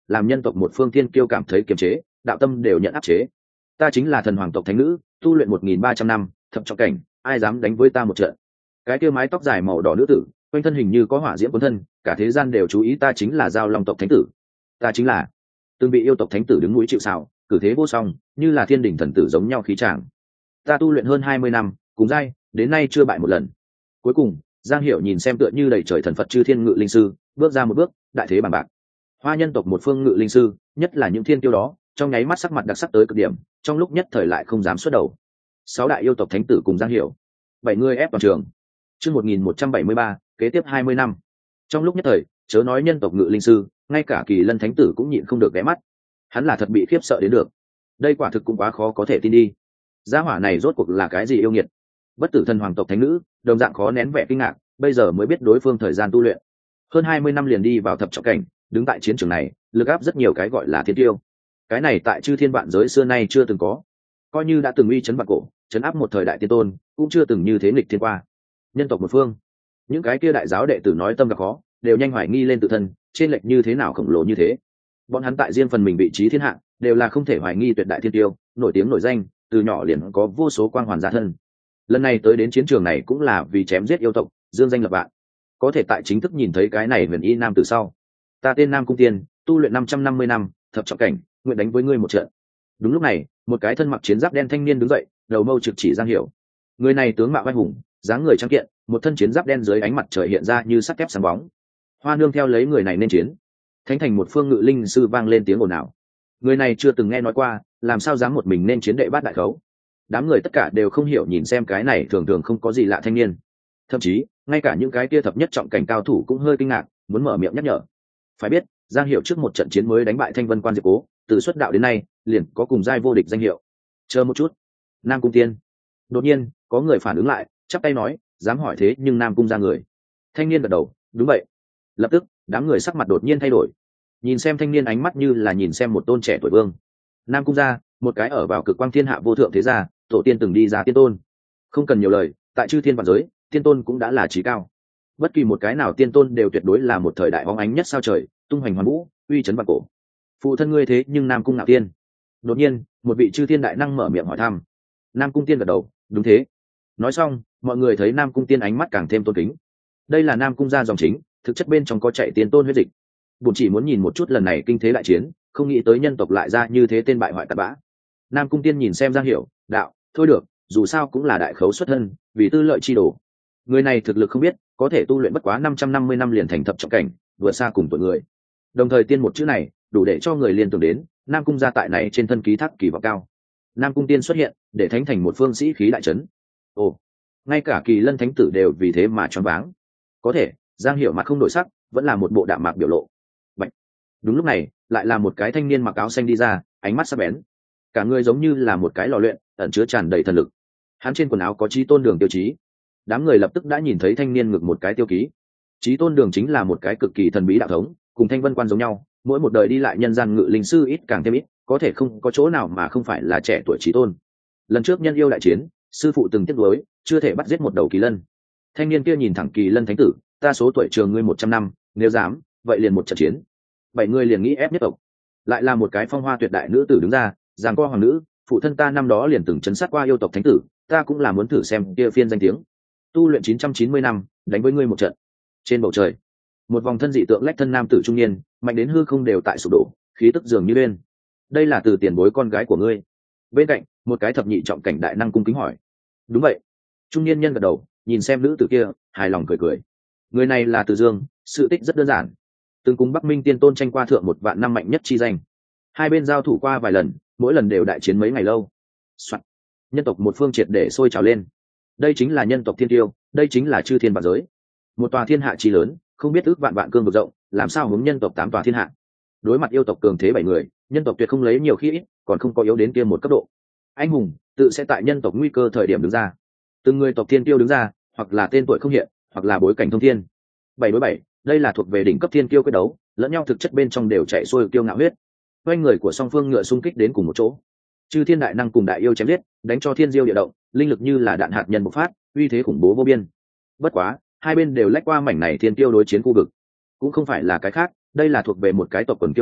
làm nhân tộc một phương thiên kiêu cảm thấy kiềm chế, đạo tâm đều nhận áp chế. Ta chính là thần hoàng tộc thánh nữ, tu luyện 1300 năm, thập trọng cảnh, ai dám đánh với ta một trận. Cái kia mái tóc dài màu đỏ nữ tử, quanh thân hình như có hỏa diễm cuốn thân, cả thế gian đều chú ý ta chính là Giao Long tộc thánh tử. Ta chính là từng bị yêu tộc thánh tử đứng núi chịu sào, cử thế vô song, như là thiên đỉnh thần tử giống nhau khí tràng. Ta tu luyện hơn 20 năm, cùng giai, đến nay chưa bại một lần. Cuối cùng, Giang Hiểu nhìn xem tựa như đầy trời thần Phật chư thiên ngự linh sư, bước ra một bước, đại thế bằng bạc. Hoa nhân tộc một phương ngự linh sư, nhất là những thiên tiêu đó, trong nháy mắt sắc mặt đặc sắc tới cực điểm, trong lúc nhất thời lại không dám xuất đầu. 6 đại yêu tộc thánh tử cùng Giang Hiểu, 7 người ép toàn trường. Chương 1173, kế tiếp 20 năm. Trong lúc nhất thời, chớ nói nhân tộc ngự linh sư, ngay cả Kỳ Lân thánh tử cũng nhịn không được ghé mắt. Hắn là thật bị khiếp sợ đến được. Đây quả thực cũng quá khó có thể tin đi. Gia hỏa này rốt cuộc là cái gì yêu nghiệt? Bất tử thần hoàng tộc thánh nữ, đồng dạng khó nén vẻ kinh ngạc, bây giờ mới biết đối phương thời gian tu luyện. Hơn 20 năm liền đi vào thập trọng cảnh, đứng tại chiến trường này, lực áp rất nhiều cái gọi là thiên tiêu. Cái này tại chư thiên vạn giới xưa nay chưa từng có. Coi như đã từng uy chấn vạn cổ, chấn áp một thời đại tiên tôn, cũng chưa từng như thế nghịch thiên qua. Nhân tộc một phương, những cái kia đại giáo đệ tử nói tâm gặp khó, đều nhanh hoài nghi lên tự thân, trên lệch như thế nào khổng lồ như thế. Bọn hắn tại riêng phần mình vị trí thiên hạ, đều là không thể hoài nghi tuyệt đại thiên tiêu, nổi tiếng nổi danh, từ nhỏ liền có vô số quang hoàn gia thân. Lần này tới đến chiến trường này cũng là vì chém giết yêu tộc, dương danh lập vạn. Có thể tại chính thức nhìn thấy cái này huyền y nam từ sau. Ta tên Nam Cung Tiên, tu luyện 550 năm, thập trọng cảnh, nguyện đánh với ngươi một trận. Đúng lúc này, một cái thân mặc chiến giáp đen thanh niên đứng dậy, đầu mâu trực chỉ Giang Hiểu. Người này tướng mạo vai hùng, dáng người trắng kiện, một thân chiến giáp đen dưới ánh mặt trời hiện ra như sắt thép sáng bóng. Hoa nương theo lấy người này nên chiến. Thánh thành một phương ngự linh sư vang lên tiếng ồn ào. Người này chưa từng nghe nói qua, làm sao dám một mình nên chiến đệ bát đại khấu. Đám người tất cả đều không hiểu nhìn xem cái này thường thường không có gì lạ thanh niên. Thậm chí, ngay cả những cái kia thập nhất trọng cảnh cao thủ cũng hơi kinh ngạc, muốn mở miệng nhắc nhở. Phải biết, Giang Hiểu trước một trận chiến mới đánh bại Thanh Vân Quan Diệp Cố, từ xuất đạo đến nay, liền có cùng giai vô địch danh hiệu. Chờ một chút, Nam Cung Tiên. Đột nhiên, có người phản ứng lại, chắp tay nói, dám hỏi thế nhưng Nam Cung ra người. Thanh niên gật đầu, đúng vậy. Lập tức, đám người sắc mặt đột nhiên thay đổi. Nhìn xem thanh niên ánh mắt như là nhìn xem một tôn trẻ tuổi vương. Nam Cung gia, một cái ở vào cực quang thiên hạ vô thượng thế gia, tổ tiên từng đi ra tiên tôn. Không cần nhiều lời, tại chư thiên vạn giới, tiên tôn cũng đã là trí cao. Bất kỳ một cái nào tiên tôn đều tuyệt đối là một thời đại bóng ánh nhất sao trời, tung hoành hoàn vũ, uy chấn vạn cổ. Phụ thân ngươi thế nhưng Nam Cung Ngạo Tiên. Đột nhiên, một vị chư thiên đại năng mở miệng hỏi thăm. Nam Cung Tiên gật đầu, đúng thế. Nói xong, mọi người thấy Nam Cung Tiên ánh mắt càng thêm tôn kính. Đây là Nam Cung gia dòng chính, thực chất bên trong có chạy tiên tôn huyết dịch. Bổn chỉ muốn nhìn một chút lần này kinh thế đại chiến, không nghĩ tới nhân tộc lại ra như thế tên bại hoại tạt bã. Nam Cung Tiên nhìn xem Giang Hiểu, đạo, thôi được, dù sao cũng là đại khấu xuất thân, vì tư lợi chi đồ. Người này thực lực không biết, có thể tu luyện bất quá 550 năm liền thành thập trọng cảnh, vừa xa cùng tuổi người. Đồng thời tiên một chữ này, đủ để cho người liên tưởng đến Nam Cung gia tại này trên thân ký thác kỳ vọng cao. Nam Cung Tiên xuất hiện, để thánh thành một phương sĩ khí đại trấn. Ồ, ngay cả Kỳ Lân thánh tử đều vì thế mà choáng váng. Có thể, Giang Hiểu mặt không đổi sắc, vẫn là một bộ đạm mạc biểu lộ. Bạch. Đúng lúc này, lại là một cái thanh niên mặc áo xanh đi ra, ánh mắt sắc bén. Cả người giống như là một cái lò luyện, ẩn chứa tràn đầy thần lực. Hắn trên quần áo có Chí Tôn Đường tiêu chí. Đám người lập tức đã nhìn thấy thanh niên ngực một cái tiêu ký. Chí Tôn Đường chính là một cái cực kỳ thần bí đạo thống, cùng Thanh Vân Quan giống nhau, mỗi một đời đi lại nhân gian ngự linh sư ít càng thêm ít, có thể không có chỗ nào mà không phải là trẻ tuổi Chí Tôn. Lần trước nhân yêu đại chiến, sư phụ từng tiếc nuối, chưa thể bắt giết một đầu kỳ lân. Thanh niên kia nhìn thẳng Kỳ Lân thánh tử, ta số tuổi trường ngươi 100 năm, nếu dám, vậy liền một trận chiến. 7 người liền nghĩ ép nhất tộc. Lại là một cái phong hoa tuyệt đại nữ tử đứng ra, giằng co hoàng nữ, phụ thân ta năm đó liền từng chấn sát qua yêu tộc thánh tử, ta cũng là muốn thử xem kia phiên danh tiếng. Tu luyện 990 năm, đánh với ngươi một trận. Trên bầu trời, một vòng thân dị tượng lách thân nam tử trung niên, mạnh đến hư không đều tại sụp đổ, khí tức dường như lên. Đây là từ tiền bối con gái của ngươi. Bên cạnh, một cái thập nhị trọng cảnh đại năng cung kính hỏi. Đúng vậy. Trung niên nhân gật đầu, nhìn xem nữ tử kia, hài lòng cười cười. Người này là Từ Dương, sự tích rất đơn giản. Từng cùng Bắc Minh Tiên Tôn tranh qua thượng 1 vạn năm mạnh nhất chi danh. Hai bên giao thủ qua vài lần, mỗi lần đều đại chiến mấy ngày lâu. Soạn. Nhân tộc một phương triệt để sôi trào lên. Đây chính là nhân tộc thiên tiêu, đây chính là chư thiên vạn giới. Một tòa thiên hạ chi lớn, không biết ước vạn vạn cương vực rộng, làm sao hướng nhân tộc 8 tòa thiên hạ. Đối mặt yêu tộc cường thế 7 người, nhân tộc tuyệt không lấy nhiều khi ít, còn không có yếu đến kia một cấp độ. Anh hùng tự sẽ tại nhân tộc nguy cơ thời điểm đứng ra. Từng người tộc thiên tiêu đứng ra, hoặc là tên tuổi không hiện, hoặc là bối cảnh thông thiên. 7 đối 7, đây là thuộc về đỉnh cấp thiên kiêu quyết đấu, lẫn nhau thực chất bên trong đều chạy xuôi kiêu ngạo huyết. Hai người của song phương ngựa xung kích đến cùng một chỗ. Chư thiên đại năng cùng đại yêu chém giết, đánh cho thiên diêu địa động, linh lực như là đạn hạt nhân bộc phát, uy thế khủng bố vô biên. Bất quá, hai bên đều lách qua mảnh này thiên kiêu đối chiến khu vực. Cũng không phải là cái khác, đây là thuộc về một cái tộc quần kiêu ngạo,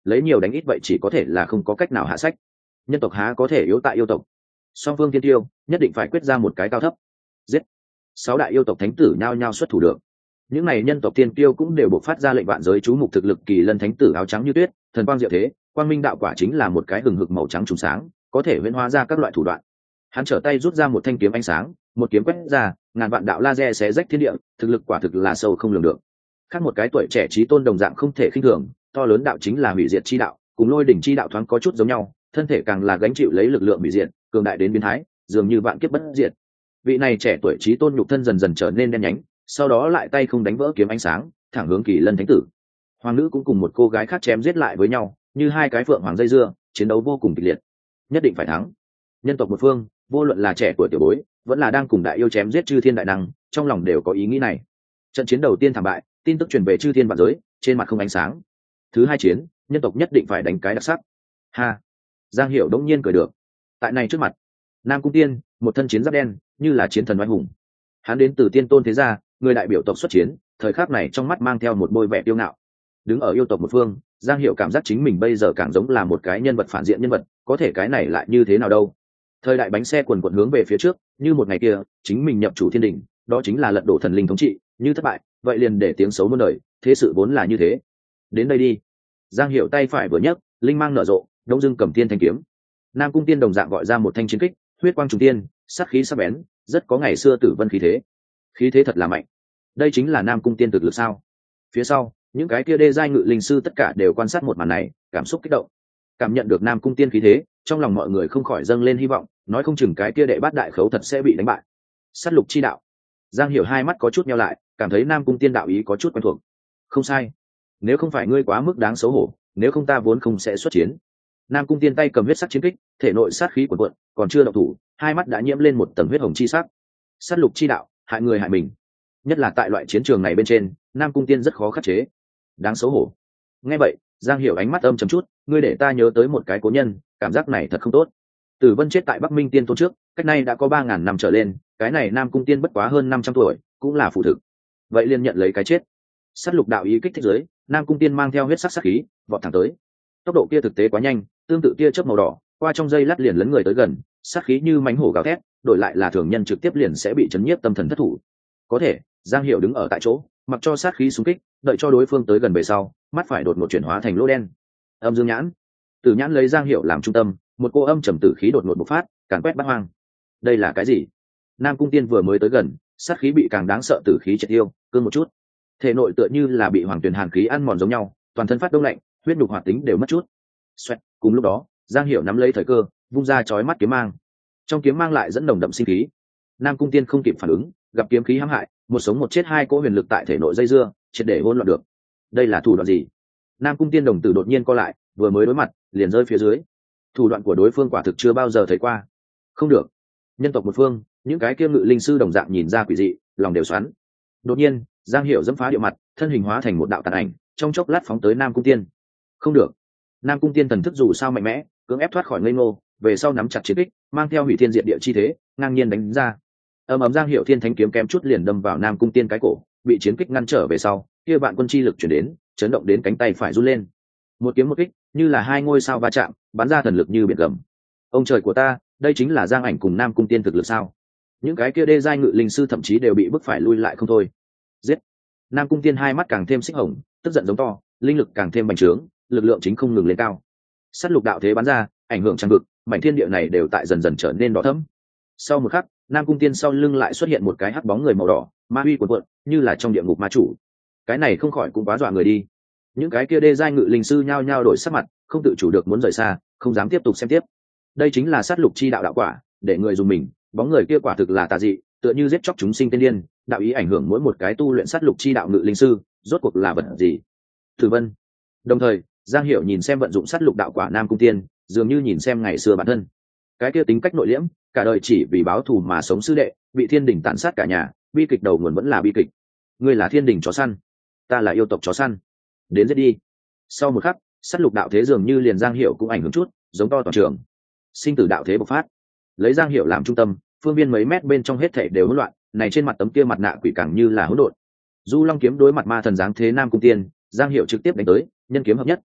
lấy nhiều đánh ít vậy chỉ có thể là không có cách nào hạ sách. Nhân tộc há có thể yếu tại yêu tộc. Song phương thiên tiêu nhất định phải quyết ra một cái cao thấp. Giết. 6 đại yêu tộc thánh tử nhao nhao xuất thủ được. Những này nhân tộc thiên tiêu cũng đều buộc phát ra lệnh vạn giới chú mục thực lực kỳ lân thánh tử áo trắng như tuyết, thần quang diệu thế, quang minh đạo quả chính là một cái hừng hực màu trắng trùng sáng, có thể huyễn hóa ra các loại thủ đoạn. Hắn trở tay rút ra một thanh kiếm ánh sáng, một kiếm quét ra, ngàn vạn đạo laser xé rách thiên địa, thực lực quả thực là sâu không lường được. Khác một cái tuổi trẻ chí tôn đồng dạng không thể khinh thường, to lớn đạo chính là hủy diệt chi đạo, cùng lôi đỉnh chi đạo thoáng có chút giống nhau, thân thể càng là gánh chịu lấy lực lượng hủy diệt, cường đại đến biến thái, dường như vạn kiếp bất diệt. Vị này trẻ tuổi chí tôn nhục thân dần dần trở nên đen nhánh, sau đó lại tay không đánh vỡ kiếm ánh sáng, thẳng hướng kỳ lân thánh tử. Hoàng nữ cũng cùng một cô gái khác chém giết lại với nhau, như hai cái phượng hoàng dây dưa, chiến đấu vô cùng kịch liệt. Nhất định phải thắng. Nhân tộc một phương, vô luận là trẻ tuổi tiểu bối, vẫn là đang cùng đại yêu chém giết chư thiên đại năng, trong lòng đều có ý nghĩ này. Trận chiến đầu tiên thảm bại, tin tức truyền về chư thiên vạn giới, trên mặt không ánh sáng. Thứ hai chiến, nhân tộc nhất định phải đánh cái đặc sắc. Ha. Giang Hiểu đống nhiên cười được. Tại này trước mặt, Nam Cung Tiên, một thân chiến giáp đen, như là chiến thần oai hùng. Hắn đến từ Tiên Tôn thế gia, người đại biểu tộc xuất chiến, thời khắc này trong mắt mang theo một bôi vẻ tiêu ngạo. Đứng ở yêu tộc một phương, Giang Hiểu cảm giác chính mình bây giờ càng giống là một cái nhân vật phản diện nhân vật, có thể cái này lại như thế nào đâu. Thời đại bánh xe quần quật hướng về phía trước, như một ngày kia, chính mình nhập chủ thiên đình, đó chính là lật đổ thần linh thống trị, như thất bại, vậy liền để tiếng xấu muôn đời, thế sự vốn là như thế. Đến đây đi. Giang Hiểu tay phải vừa nhấc, linh mang nở rộ, đông dưng cầm tiên thanh kiếm. Nam Cung Tiên đồng dạng gọi ra một thanh chiến kích, huyết quang trùng tiên, sát khí sắc bén, rất có ngày xưa tử vân khí thế. Khí thế thật là mạnh. Đây chính là Nam Cung Tiên thực lực sao? Phía sau, những cái kia đê giai ngự linh sư tất cả đều quan sát một màn này, cảm xúc kích động. Cảm nhận được Nam Cung Tiên khí thế, trong lòng mọi người không khỏi dâng lên hy vọng, nói không chừng cái kia đệ bát đại khấu thật sẽ bị đánh bại. Sát lục chi đạo. Giang Hiểu hai mắt có chút nheo lại, cảm thấy Nam Cung Tiên đạo ý có chút quen thuộc. Không sai, nếu không phải ngươi quá mức đáng xấu hổ, nếu không ta vốn không sẽ xuất chiến. Nam Cung Tiên tay cầm huyết sắc chiến kích, thể nội sát khí cuồn cuộn, còn chưa động thủ, hai mắt đã nhiễm lên một tầng huyết hồng chi sắc. Sát lục chi đạo, hại người hại mình. Nhất là tại loại chiến trường này bên trên, Nam Cung Tiên rất khó khắc chế. Đáng xấu hổ. Nghe vậy, Giang Hiểu ánh mắt âm trầm chút, ngươi để ta nhớ tới một cái cố nhân, cảm giác này thật không tốt. Tử Vân chết tại Bắc Minh Tiên Tôn trước, cách nay đã có 3000 năm trở lên, cái này Nam Cung Tiên bất quá hơn 500 tuổi, cũng là phụ thực. Vậy liền nhận lấy cái chết. Sát lục đạo ý kích thích dưới, Nam Cung Tiên mang theo huyết sắc sát khí, vọt thẳng tới. Tốc độ kia thực tế quá nhanh, tương tự tia chớp màu đỏ, qua trong giây lát liền lấn người tới gần, sát khí như mãnh hổ gào thét, đổi lại là thường nhân trực tiếp liền sẽ bị chấn nhiếp tâm thần thất thủ. Có thể, Giang Hiểu đứng ở tại chỗ, mặc cho sát khí xung kích, đợi cho đối phương tới gần về sau, mắt phải đột ngột chuyển hóa thành lỗ đen. Âm dương nhãn. Tử nhãn lấy Giang Hiểu làm trung tâm, một cô âm trầm tử khí đột ngột bộc phát, càn quét bát hoang. Đây là cái gì? Nam Cung Tiên vừa mới tới gần, sát khí bị càng đáng sợ tử khí triệt tiêu, cương một chút. Thể nội tựa như là bị hoàng tuyền hàn khí ăn mòn giống nhau, toàn thân phát đông lạnh, huyết nhục hoạt tính đều mất chút. Xoẹt, cùng lúc đó, Giang Hiểu nắm lấy thời cơ, vung ra chói mắt kiếm mang. Trong kiếm mang lại dẫn nồng đậm sinh khí. Nam Cung Tiên không kịp phản ứng, gặp kiếm khí hãm hại, một sống một chết hai cỗ huyền lực tại thể nội dây dưa, triệt để hỗn loạn được. Đây là thủ đoạn gì? Nam Cung Tiên đồng tử đột nhiên co lại, vừa mới đối mặt, liền rơi phía dưới. Thủ đoạn của đối phương quả thực chưa bao giờ thấy qua. Không được. Nhân tộc một phương, những cái kia ngự linh sư đồng dạng nhìn ra quỷ dị, lòng đều xoắn. Đột nhiên, Giang Hiểu dẫm phá địa mặt, thân hình hóa thành một đạo tàn ảnh, trong chốc lát phóng tới Nam Cung Tiên. Không được. Nam Cung Tiên thần thức dù sao mạnh mẽ, cưỡng ép thoát khỏi ngây ngô, về sau nắm chặt chiến kích, mang theo hủy thiên diệt địa chi thế, ngang nhiên đánh ra. Ầm Giang Hiểu thiên thánh kiếm kém chút liền đâm vào Nam Cung Tiên cái cổ, bị chiến kích ngăn trở về sau, kia vạn quân chi lực chuyển đến, chấn động đến cánh tay phải run lên. Một kiếm một kích, như là hai ngôi sao va chạm, bắn ra thần lực như biển gầm. Ông trời của ta, đây chính là Giang Ảnh cùng Nam Cung Tiên thực lực sao? Những cái kia đê giai ngự linh sư thậm chí đều bị bức phải lui lại không thôi. Giết! Nam Cung Tiên hai mắt càng thêm xích hồng, tức giận giống to, linh lực càng thêm bành trướng, lực lượng chính không ngừng lên cao. Sát lục đạo thế bắn ra, ảnh hưởng trang vực, mảnh thiên địa này đều tại dần dần trở nên đỏ thẫm. Sau một khắc, Nam Cung Tiên sau lưng lại xuất hiện một cái hắc bóng người màu đỏ, ma uy cuồn cuộn, như là trong địa ngục ma chủ. Cái này không khỏi cũng quá dọa người đi. Những cái kia đê giai ngự linh sư nhao nhao đổi sắc mặt, không tự chủ được muốn rời xa, không dám tiếp tục xem tiếp. Đây chính là sát lục chi đạo đạo quả, để người dùng mình, bóng người kia quả thực là tà dị, tựa như giết chóc chúng sinh tiên điên, đạo ý ảnh hưởng mỗi một cái tu luyện sát lục chi đạo ngự linh sư, rốt cuộc là vật gì? Tử Vân. Đồng thời, Giang Hiểu nhìn xem vận dụng sát lục đạo quả Nam Cung Tiên, dường như nhìn xem ngày xưa bản thân. Cái kia tính cách nội liễm, cả đời chỉ vì báo thù mà sống sư đệ, bị thiên đình tàn sát cả nhà, bi kịch đầu nguồn vẫn là bi kịch. Ngươi là thiên đình chó săn, ta là yêu tộc chó săn, đến giết đi. Sau một khắc, sát lục đạo thế dường như liền Giang Hiểu cũng ảnh hưởng chút, giống to toàn trường. Sinh tử đạo thế bộc phát, lấy Giang Hiểu làm trung tâm, phương viên mấy mét bên trong hết thảy đều hỗn loạn, này trên mặt tấm kia mặt nạ quỷ càng như là hỗn độn. Du Long kiếm đối mặt ma thần dáng thế Nam Cung Tiên, Giang Hiểu trực tiếp đánh tới, nhân kiếm hợp nhất,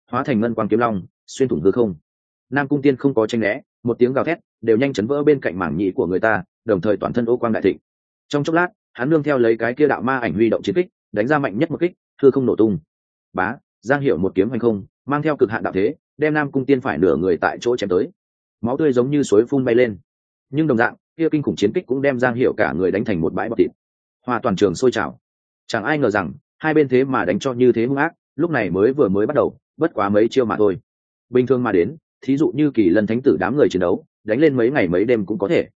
hóa thành ngân quang kiếm long xuyên thủng hư không. Nam Cung Tiên không có tranh né, một tiếng gào thét đều nhanh chấn vỡ bên cạnh mảng nhị của người ta, đồng thời toàn thân ô quang đại thịnh. Trong chốc lát hắn nương theo lấy cái kia đạo ma ảnh huy động chiến kích, đánh ra mạnh nhất một kích, hư không nổ tung. Bá, Giang Hiểu một kiếm hoành không, mang theo cực hạn đạo thế, đem Nam Cung Tiên phải nửa người tại chỗ chém tới. Máu tươi giống như suối phun bay lên. Nhưng đồng dạng, kia kinh khủng chiến kích cũng đem Giang Hiểu cả người đánh thành một bãi bọt thịt. Hoa toàn trường sôi trào. Chẳng ai ngờ rằng, hai bên thế mà đánh cho như thế hung ác, lúc này mới bắt đầu, bất quá mấy chiêu mà thôi. Bình thường mà đến, thí dụ như Kỳ Lân Thánh tử đám người chiến đấu, đánh lên mấy ngày mấy đêm cũng có thể.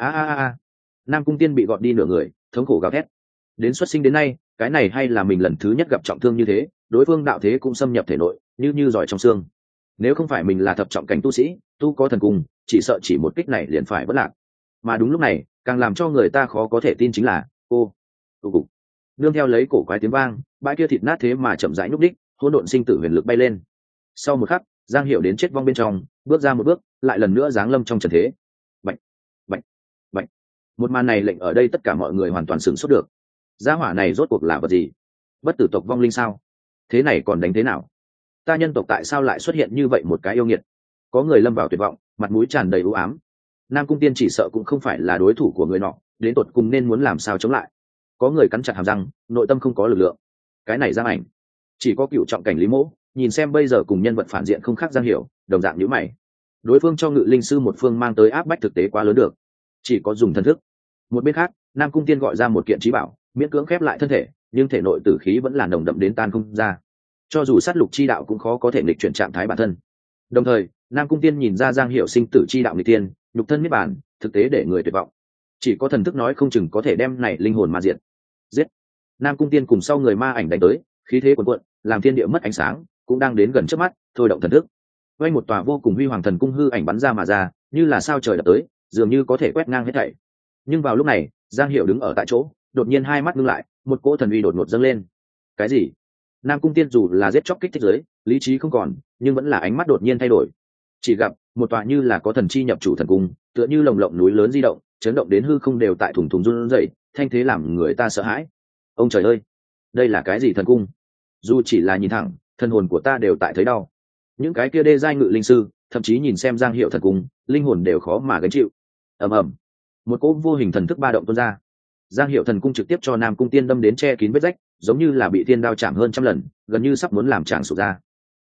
Nam Cung Tiên bị gọt đi nửa người, thống khổ gào thét. Đến xuất sinh đến nay, cái này hay là mình lần thứ nhất gặp trọng thương như thế, đối phương đạo thế cũng xâm nhập thể nội, như giỏi trong xương. Nếu không phải mình là thập trọng cảnh tu sĩ, tu có thần cung, chỉ sợ chỉ một kích này liền phải bất lạc. Mà đúng lúc này, càng làm cho người ta khó có thể tin chính là, cô, cục. Nương theo lấy cổ quái tiếng vang, bãi kia thịt nát thế mà chậm rãi nhúc đích, hỗn độn sinh tử huyền lực bay lên. Sau một khắc, Giang Hiểu đến chết vong bên trong, bước ra một bước, lại lần nữa giáng lâm trong trần thế. Bạch, bạch, bạch. Một màn này lệnh ở đây tất cả mọi người hoàn toàn sửng sốt được. Gia hỏa này rốt cuộc là vật gì? Bất tử tộc vong linh sao? Thế này còn đánh thế nào? Ta nhân tộc tại sao lại xuất hiện như vậy một cái yêu nghiệt? Có người lâm vào tuyệt vọng, mặt mũi tràn đầy u ám. Nam Cung Tiên chỉ sợ cũng không phải là đối thủ của người nọ, đến tột cùng nên muốn làm sao chống lại. Có người cắn chặt hàm răng, nội tâm không có lực lượng. Cái này Giang Ảnh, chỉ có cựu trọng cảnh Lý Mỗ, nhìn xem bây giờ cùng nhân vật phản diện không khác Giang Hiểu, đồng dạng nhíu mày. Đối phương cho Ngự Linh sư một phương mang tới áp bách thực tế quá lớn được, chỉ có dùng thần thức. Một bên khác, Nam Cung Tiên gọi ra một kiện trí bảo, miễn cưỡng khép lại thân thể, nhưng thể nội tử khí vẫn là nồng đậm đến tan không ra. Cho dù sát lục chi đạo cũng khó có thể nghịch chuyển trạng thái bản thân. Đồng thời, Nam Cung Tiên nhìn ra Giang Hiểu sinh tử chi đạo nghịch tiên, nhục thân niết bàn, thực tế để người tuyệt vọng. Chỉ có thần thức nói không chừng có thể đem này linh hồn ma diệt. Giết! Nam Cung Tiên cùng sau người ma ảnh đánh tới, khí thế cuồn cuộn, làm thiên địa mất ánh sáng, cũng đang đến gần trước mắt, thôi động thần thức. Vây một tòa vô cùng huy hoàng thần cung hư ảnh bắn ra mà ra, như là sao trời đập tới, dường như có thể quét ngang hết thảy. Nhưng vào lúc này, Giang Hiểu đứng ở tại chỗ, đột nhiên hai mắt ngưng lại, một cỗ thần uy đột ngột dâng lên. Cái gì? Nam Cung Tiên dù là giết chóc kích thích giới, lý trí không còn, nhưng vẫn là ánh mắt đột nhiên thay đổi. Chỉ gặp một tòa như là có thần chi nhập chủ thần cung, tựa như lồng lộng núi lớn di động, chấn động đến hư không đều tại thủng thủng run rẩy, thanh thế làm người ta sợ hãi. Ông trời ơi, đây là cái gì thần cung? Dù chỉ là nhìn thẳng, thân hồn của ta đều tại thấy đau. Những cái kia đê giai ngự linh sư, thậm chí nhìn xem Giang Hiểu thần cung, linh hồn đều khó mà gánh chịu. Ầm ầm, một cỗ vô hình thần thức ba động tuôn ra. Giang Hiểu thần cung trực tiếp cho Nam Cung Tiên đâm đến che kín vết rách, giống như là bị tiên đao chạm hơn trăm lần, gần như sắp muốn làm tràng sụp ra.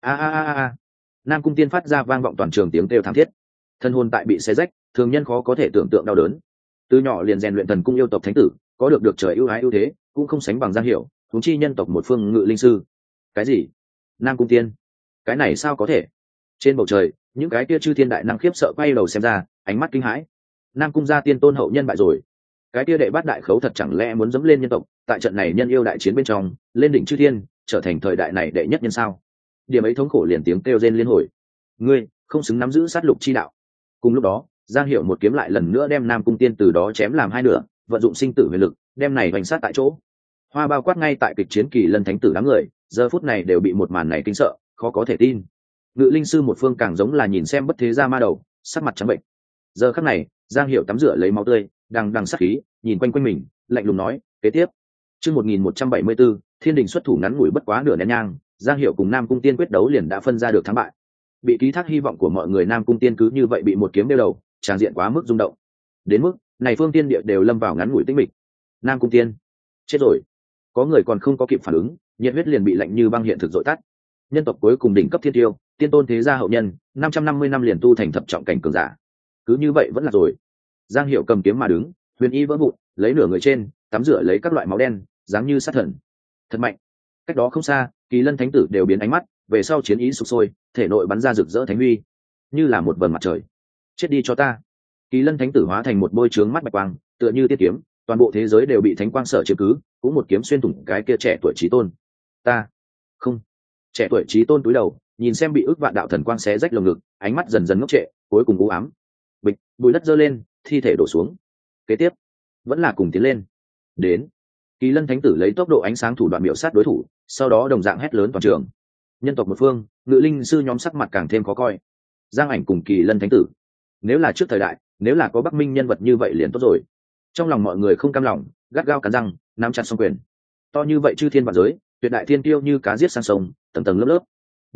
Nam Cung Tiên phát ra vang vọng toàn trường tiếng kêu thảm thiết. Thân hồn tại bị xé rách, thường nhân khó có thể tưởng tượng đau đớn. Từ nhỏ liền rèn luyện thần cung yêu tộc thánh tử, có được trời ưu ái ưu thế, cũng không sánh bằng Giang Hiểu, huống chi nhân tộc một phương ngự linh sư. Cái gì? Nam Cung Tiên? Cái này sao có thể? Trên bầu trời, những cái kia chư thiên đại năng khiếp sợ quay đầu xem ra, ánh mắt kinh hãi. Nam Cung gia tiên tôn hậu nhân bại rồi. Cái kia đệ bát đại khấu thật chẳng lẽ muốn dẫm lên nhân tộc, tại trận này nhân yêu đại chiến bên trong, lên đỉnh chư thiên, trở thành thời đại này đệ nhất nhân sao? Điểm ấy thống khổ liền tiếng kêu rên liên hồi. Ngươi không xứng nắm giữ sát lục chi đạo. Cùng lúc đó, Giang Hiểu một kiếm lại lần nữa đem Nam Cung Tiên từ đó chém làm hai nửa, vận dụng sinh tử huyền lực, đem này hoành sát tại chỗ. Hoa bao quát ngay tại kịch chiến Kỳ Lân Thánh tử đám người, giờ phút này đều bị một màn này kinh sợ, khó có thể tin. Ngự linh sư một phương càng giống là nhìn xem bất thế ra ma đầu, sắc mặt trắng bệnh. Giờ khắc này, Giang Hiểu tắm rửa lấy máu tươi, đằng sát khí, nhìn quanh quanh mình, lạnh lùng nói, kế tiếp. Chương 1174, Thiên đình xuất thủ ngắn ngủi bất quá nửa nén nhang, Giang Hiểu cùng Nam Cung Tiên quyết đấu liền đã phân ra được thắng bại. Bị ký thác hy vọng của mọi người, Nam Cung Tiên cứ như vậy bị một kiếm đeo đầu, tràn diện quá mức rung động. Đến mức này phương tiên địa đều lâm vào ngắn ngủi tĩnh mịch. Nam Cung Tiên chết rồi. Có người còn không có kịp phản ứng, nhiệt huyết liền bị lạnh như băng hiện thực dội tắt. Nhân tộc cuối cùng đỉnh cấp thiên tiêu, tiên tôn thế gia hậu nhân, 550 năm liền tu thành thập trọng cảnh cường giả. Cứ như vậy vẫn là rồi. Giang Hiểu cầm kiếm mà đứng, huyền y vỡ vụn, lấy nửa người trên, tắm rửa lấy các loại máu đen, dáng như sát thần. Thật mạnh. Cách đó không xa, Kỳ Lân Thánh tử đều biến ánh mắt, về sau chiến ý sục sôi, thể nội bắn ra rực rỡ thánh huy, như là một vầng mặt trời. Chết đi cho ta. Kỳ Lân Thánh tử hóa thành một bôi trướng mắt bạch quang, tựa như tiết kiếm, toàn bộ thế giới đều bị thánh quang sở chiếm cứ, cũng một kiếm xuyên thủng cái kia trẻ tuổi chí tôn. Ta không. Trẻ tuổi chí tôn cúi đầu, nhìn xem bị ức vạn đạo thần quang xé rách lồng ngực, ánh mắt dần dần ngốc trệ, cuối cùng u ám. Bịch, bụi đất giơ lên, thi thể đổ xuống. Kế tiếp, vẫn là cùng tiến lên. Đến. Kỳ Lân Thánh tử lấy tốc độ ánh sáng thủ đoạn miểu sát đối thủ, sau đó đồng dạng hét lớn toàn trường. Nhân tộc một phương, ngự linh sư nhóm sắc mặt càng thêm khó coi. Giang Ảnh cùng Kỳ Lân Thánh tử, nếu là trước thời đại, nếu là có Bắc Minh nhân vật như vậy liền tốt rồi. Trong lòng mọi người không cam lòng, gắt gao cắn răng, nắm chặt song quyền. To như vậy chư thiên vạn giới, tuyệt đại thiên tiêu như cá giết sang sông, tầng tầng lớp lớp. Nhưng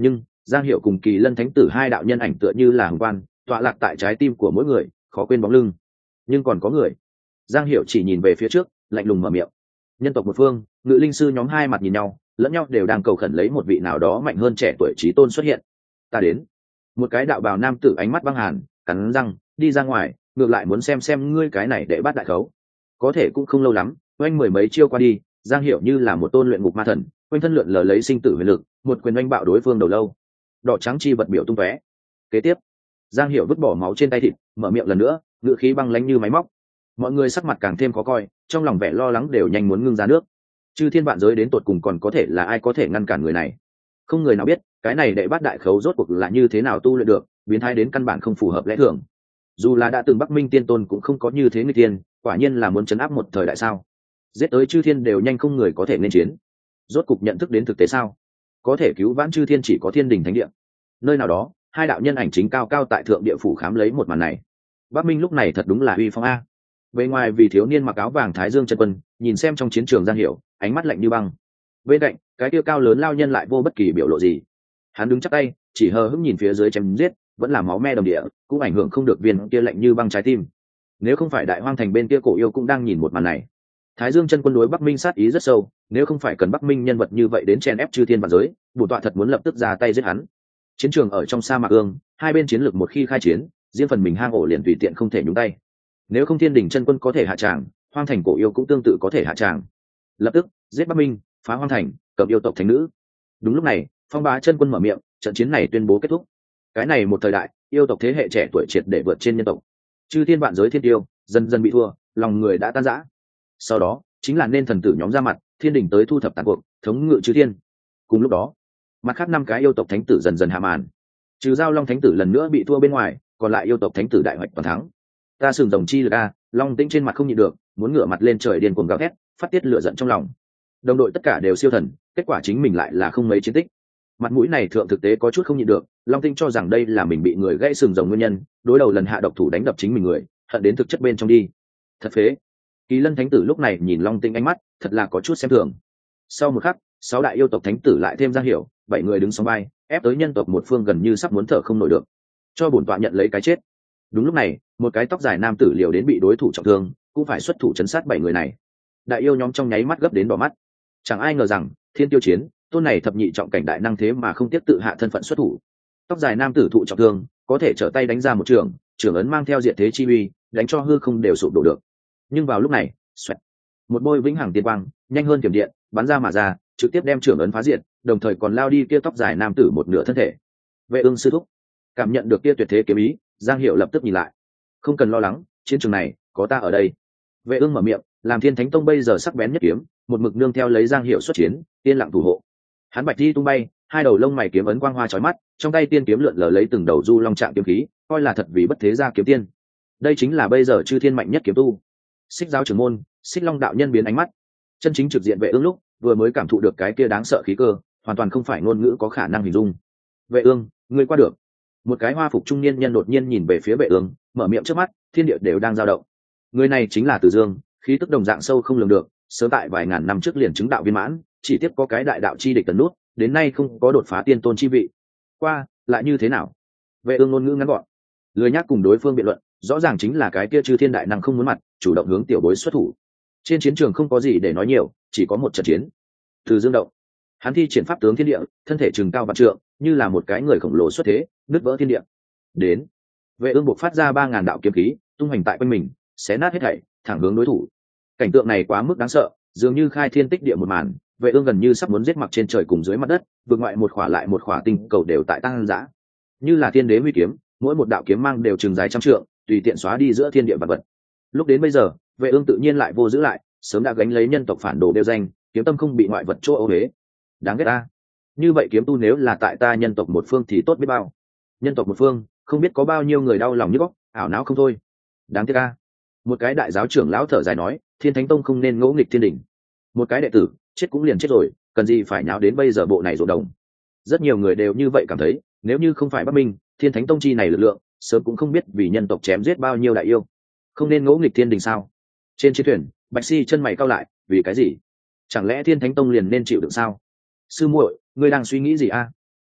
Giang Hiểu cùng Kỳ Lân Thánh Tử hai đạo nhân ảnh tựa như là hồng quan tọa lạc tại trái tim của mỗi người, khó quên bóng lưng. Nhưng còn có người. Giang Hiểu chỉ nhìn về phía trước, lạnh lùng mở miệng. Nhân tộc một phương, ngự linh sư nhóm hai mặt nhìn nhau, lẫn nhau đều đang cầu khẩn lấy một vị nào đó mạnh hơn trẻ tuổi trí tôn xuất hiện. Ta đến. Một cái đạo bào nam tử ánh mắt băng hàn, cắn răng đi ra ngoài, ngược lại muốn xem ngươi cái này để bắt đại khấu. Có thể cũng không lâu lắm, oanh mười mấy chiêu qua đi, Giang Hiểu như là một tôn luyện ngục ma thần, quanh thân lượn lờ lấy sinh tử huyền lực, một quyền oanh bạo đối phương đầu lâu. Đỏ trắng chi vật biểu tung tóe. Kế tiếp, Giang Hiểu vứt bỏ máu trên tay thịt, mở miệng lần nữa, ngữ khí băng lãnh như máy móc. Mọi người sắc mặt càng thêm khó coi, trong lòng vẻ lo lắng đều nhanh muốn ngưng ra nước. Chư thiên vạn giới đến tột cùng còn có thể là ai có thể ngăn cản người này? Không người nào biết, cái này đệ bát đại khấu rốt cuộc là như thế nào tu luyện được, biến thái đến căn bản không phù hợp lẽ thường. Dù là đã từng Bắc Minh tiên tôn cũng không có như thế người tiên, quả nhiên là muốn chấn áp một thời đại sao? Giết tới chư thiên đều nhanh không người có thể nên chiến. Rốt cục nhận thức đến thực tế sao? Có thể cứu vãn chư thiên chỉ có thiên đình thánh địa. Nơi nào đó, hai đạo nhân ảnh chính cao cao tại thượng địa phủ khám lấy một màn này. Bắc Minh lúc này thật đúng là uy phong a. Bên ngoài vì thiếu niên mặc áo vàng Thái Dương chân quân, nhìn xem trong chiến trường Giang Hiểu, ánh mắt lạnh như băng. Bên cạnh, cái kia cao lớn lao nhân lại vô bất kỳ biểu lộ gì. Hắn đứng chắp tay, chỉ hờ hững nhìn phía dưới chém giết, vẫn là máu me đồng địa, cũng ảnh hưởng không được viên kia lạnh như băng trái tim. Nếu không phải Đại Hoang Thành bên kia cổ yêu cũng đang nhìn một màn này. Thái Dương chân quân đối Bắc Minh sát ý rất sâu, nếu không phải cần Bắc Minh nhân vật như vậy đến chen ép chư thiên vạn giới, bổn tọa thật muốn lập tức ra tay giết hắn. Chiến trường ở trong sa mạc ương, hai bên chiến lược một khi khai chiến, riêng phần mình hang ổ liền tùy tiện không thể nhúng tay. Nếu không Thiên Đình chân quân có thể hạ tràng, Hoang Thành cổ yêu cũng tương tự có thể hạ tràng. Lập tức giết Bắc Minh, phá Hoang Thành, cầm yêu tộc thánh nữ. Đúng lúc này, Phong Bá chân quân mở miệng, trận chiến này tuyên bố kết thúc. Cái này một thời đại, yêu tộc thế hệ trẻ tuổi triệt để vượt trên nhân tộc. Chư thiên vạn giới thiên tiêu, dần dần bị thua, lòng người đã tan rã. Sau đó, chính là nên thần tử nhóm ra mặt, Thiên Đình tới thu thập tàn cuộc, thống ngự chư thiên. Cùng lúc đó, mặt khác năm cái yêu tộc thánh tử dần dần hạ màn. Trừ Giao Long thánh tử lần nữa bị thua bên ngoài, còn lại yêu tộc thánh tử đại hoạch toàn thắng. Ta sừng rồng chi lực a, Long Tĩnh trên mặt không nhịn được, muốn ngửa mặt lên trời điên cuồng gào thét, phát tiết lửa giận trong lòng. Đồng đội tất cả đều siêu thần, kết quả chính mình lại là không mấy chiến tích. Mặt mũi này thượng thực tế có chút không nhịn được, Long Tĩnh cho rằng đây là mình bị người gãy sừng rồng nguyên nhân, đối đầu lần hạ độc thủ đánh đập chính mình người, hận đến thực chất bên trong đi. Thật phế. Kỳ Lân thánh tử lúc này nhìn Long Tĩnh ánh mắt, thật là có chút xem thường. Sau một khắc, 6 đại yêu tộc thánh tử lại thêm Giang Hiểu, 7 người đứng song vai, ép tới nhân tộc một phương gần như sắp muốn thở không nổi được. Cho bổn tọa nhận lấy cái chết. Đúng lúc này, một cái tóc dài nam tử liều đến bị đối thủ trọng thương, cũng phải xuất thủ chấn sát 7 người này. Đại yêu nhóm trong nháy mắt gấp đến đỏ mắt. Chẳng ai ngờ rằng, Thiên Tiêu Chiến, tôn này thập nhị trọng cảnh đại năng thế mà không tiếp tự hạ thân phận xuất thủ. Tóc dài nam tử thụ trọng thương, có thể trở tay đánh ra một trường, trường ấn mang theo diệt thế chi uy, đánh cho hư không đều sụp đổ được. Nhưng vào lúc này, xoẹt, một bôi vĩnh hằng tiên quang, nhanh hơn tiềm điện, bắn ra mà ra, trực tiếp đem trường ấn phá diệt, đồng thời còn lao đi kia tóc dài nam tử một nửa thân thể. Vệ Ưng sư thúc, cảm nhận được kia tuyệt thế kiếm ý, Giang Hiểu lập tức nhìn lại. Không cần lo lắng, chiến trường này có ta ở đây. Vệ Ưng mở miệng, làm Thiên Thánh Tông bây giờ sắc bén nhất kiếm, một mực nương theo lấy Giang Hiểu xuất chiến, yên lặng thủ hộ. Hắn bạch đi tung bay, hai đầu lông mày kiếm ấn quang hoa chói mắt, trong tay tiên kiếm lượn lờ lấy từng đầu du long trạng kiếm khí, coi là thật vì bất thế gia kiếm tiên. Đây chính là bây giờ chư thiên mạnh nhất kiếm tu. Xích Giáo trưởng môn, Xích Long đạo nhân biến ánh mắt, chân chính trực diện Vệ Ưng lúc vừa mới cảm thụ được cái kia đáng sợ khí cơ, hoàn toàn không phải ngôn ngữ có khả năng hình dung. Vệ Ưng, ngươi qua được. Một cái hoa phục trung niên nhân đột nhiên nhìn về phía Vệ Ưng, mở miệng trước mắt, thiên địa đều đang dao động. Người này chính là Từ Dương, khí tức đồng dạng sâu không lường được, sớm tại vài ngàn năm trước liền chứng đạo viên mãn, chỉ tiếp có cái đại đạo chi địch tần nút, đến nay không có đột phá tiên tôn chi vị. Qua, lại như thế nào? Vệ Ưng ngôn ngữ ngắn gọn, lười nhác cùng đối phương biện luận, rõ ràng chính là cái kia chư thiên đại năng không muốn mặt, chủ động hướng tiểu bối xuất thủ. Trên chiến trường không có gì để nói nhiều, chỉ có một trận chiến. Từ Dương động, hắn thi triển pháp tướng thiên địa, thân thể trường cao vạn trượng, như là một cái người khổng lồ xuất thế, nứt vỡ thiên địa. Đến, Vệ Ưng buộc phát ra 3000 đạo kiếm khí, tung hành tại quanh mình, xé nát hết thảy, thẳng hướng đối thủ. Cảnh tượng này quá mức đáng sợ, dường như khai thiên tích địa một màn. Vệ Ưng gần như sắp muốn giết mặc trên trời cùng dưới mặt đất, vượt ngoại một khỏa lại một khỏa tinh cầu đều tại tăng dã. Như là thiên đế huy kiếm, mỗi một đạo kiếm mang đều trường dài trăm trượng, tùy tiện xóa đi giữa thiên địa vật vật. Lúc đến bây giờ, Vệ Ưng tự nhiên lại vô giữ lại, sớm đã gánh lấy nhân tộc phản đồ đeo danh, kiếm tâm không bị ngoại vật chỗ ô uế. Đáng ghét ta. Như vậy kiếm tu nếu là tại ta nhân tộc một phương thì tốt biết bao. Nhân tộc một phương, không biết có bao nhiêu người đau lòng nhức óc, ảo não không thôi. Đáng tiếc ta. Một cái đại giáo trưởng lão thở dài nói, Thiên Thánh Tông không nên ngỗ nghịch thiên đình. Một cái đệ tử, chết cũng liền chết rồi, cần gì phải nháo đến bây giờ bộ này rộn đồng. Rất nhiều người đều như vậy cảm thấy, nếu như không phải Bắc Minh, Thiên Thánh Tông chi này lực lượng, sớm cũng không biết vì nhân tộc chém giết bao nhiêu đại yêu. Không nên ngỗ nghịch thiên đình sao? Trên chiến thuyền, Bạch Si chân mày cau lại, vì cái gì? Chẳng lẽ Thiên Thánh Tông liền nên chịu đựng sao? Sư muội, ngươi đang suy nghĩ gì a?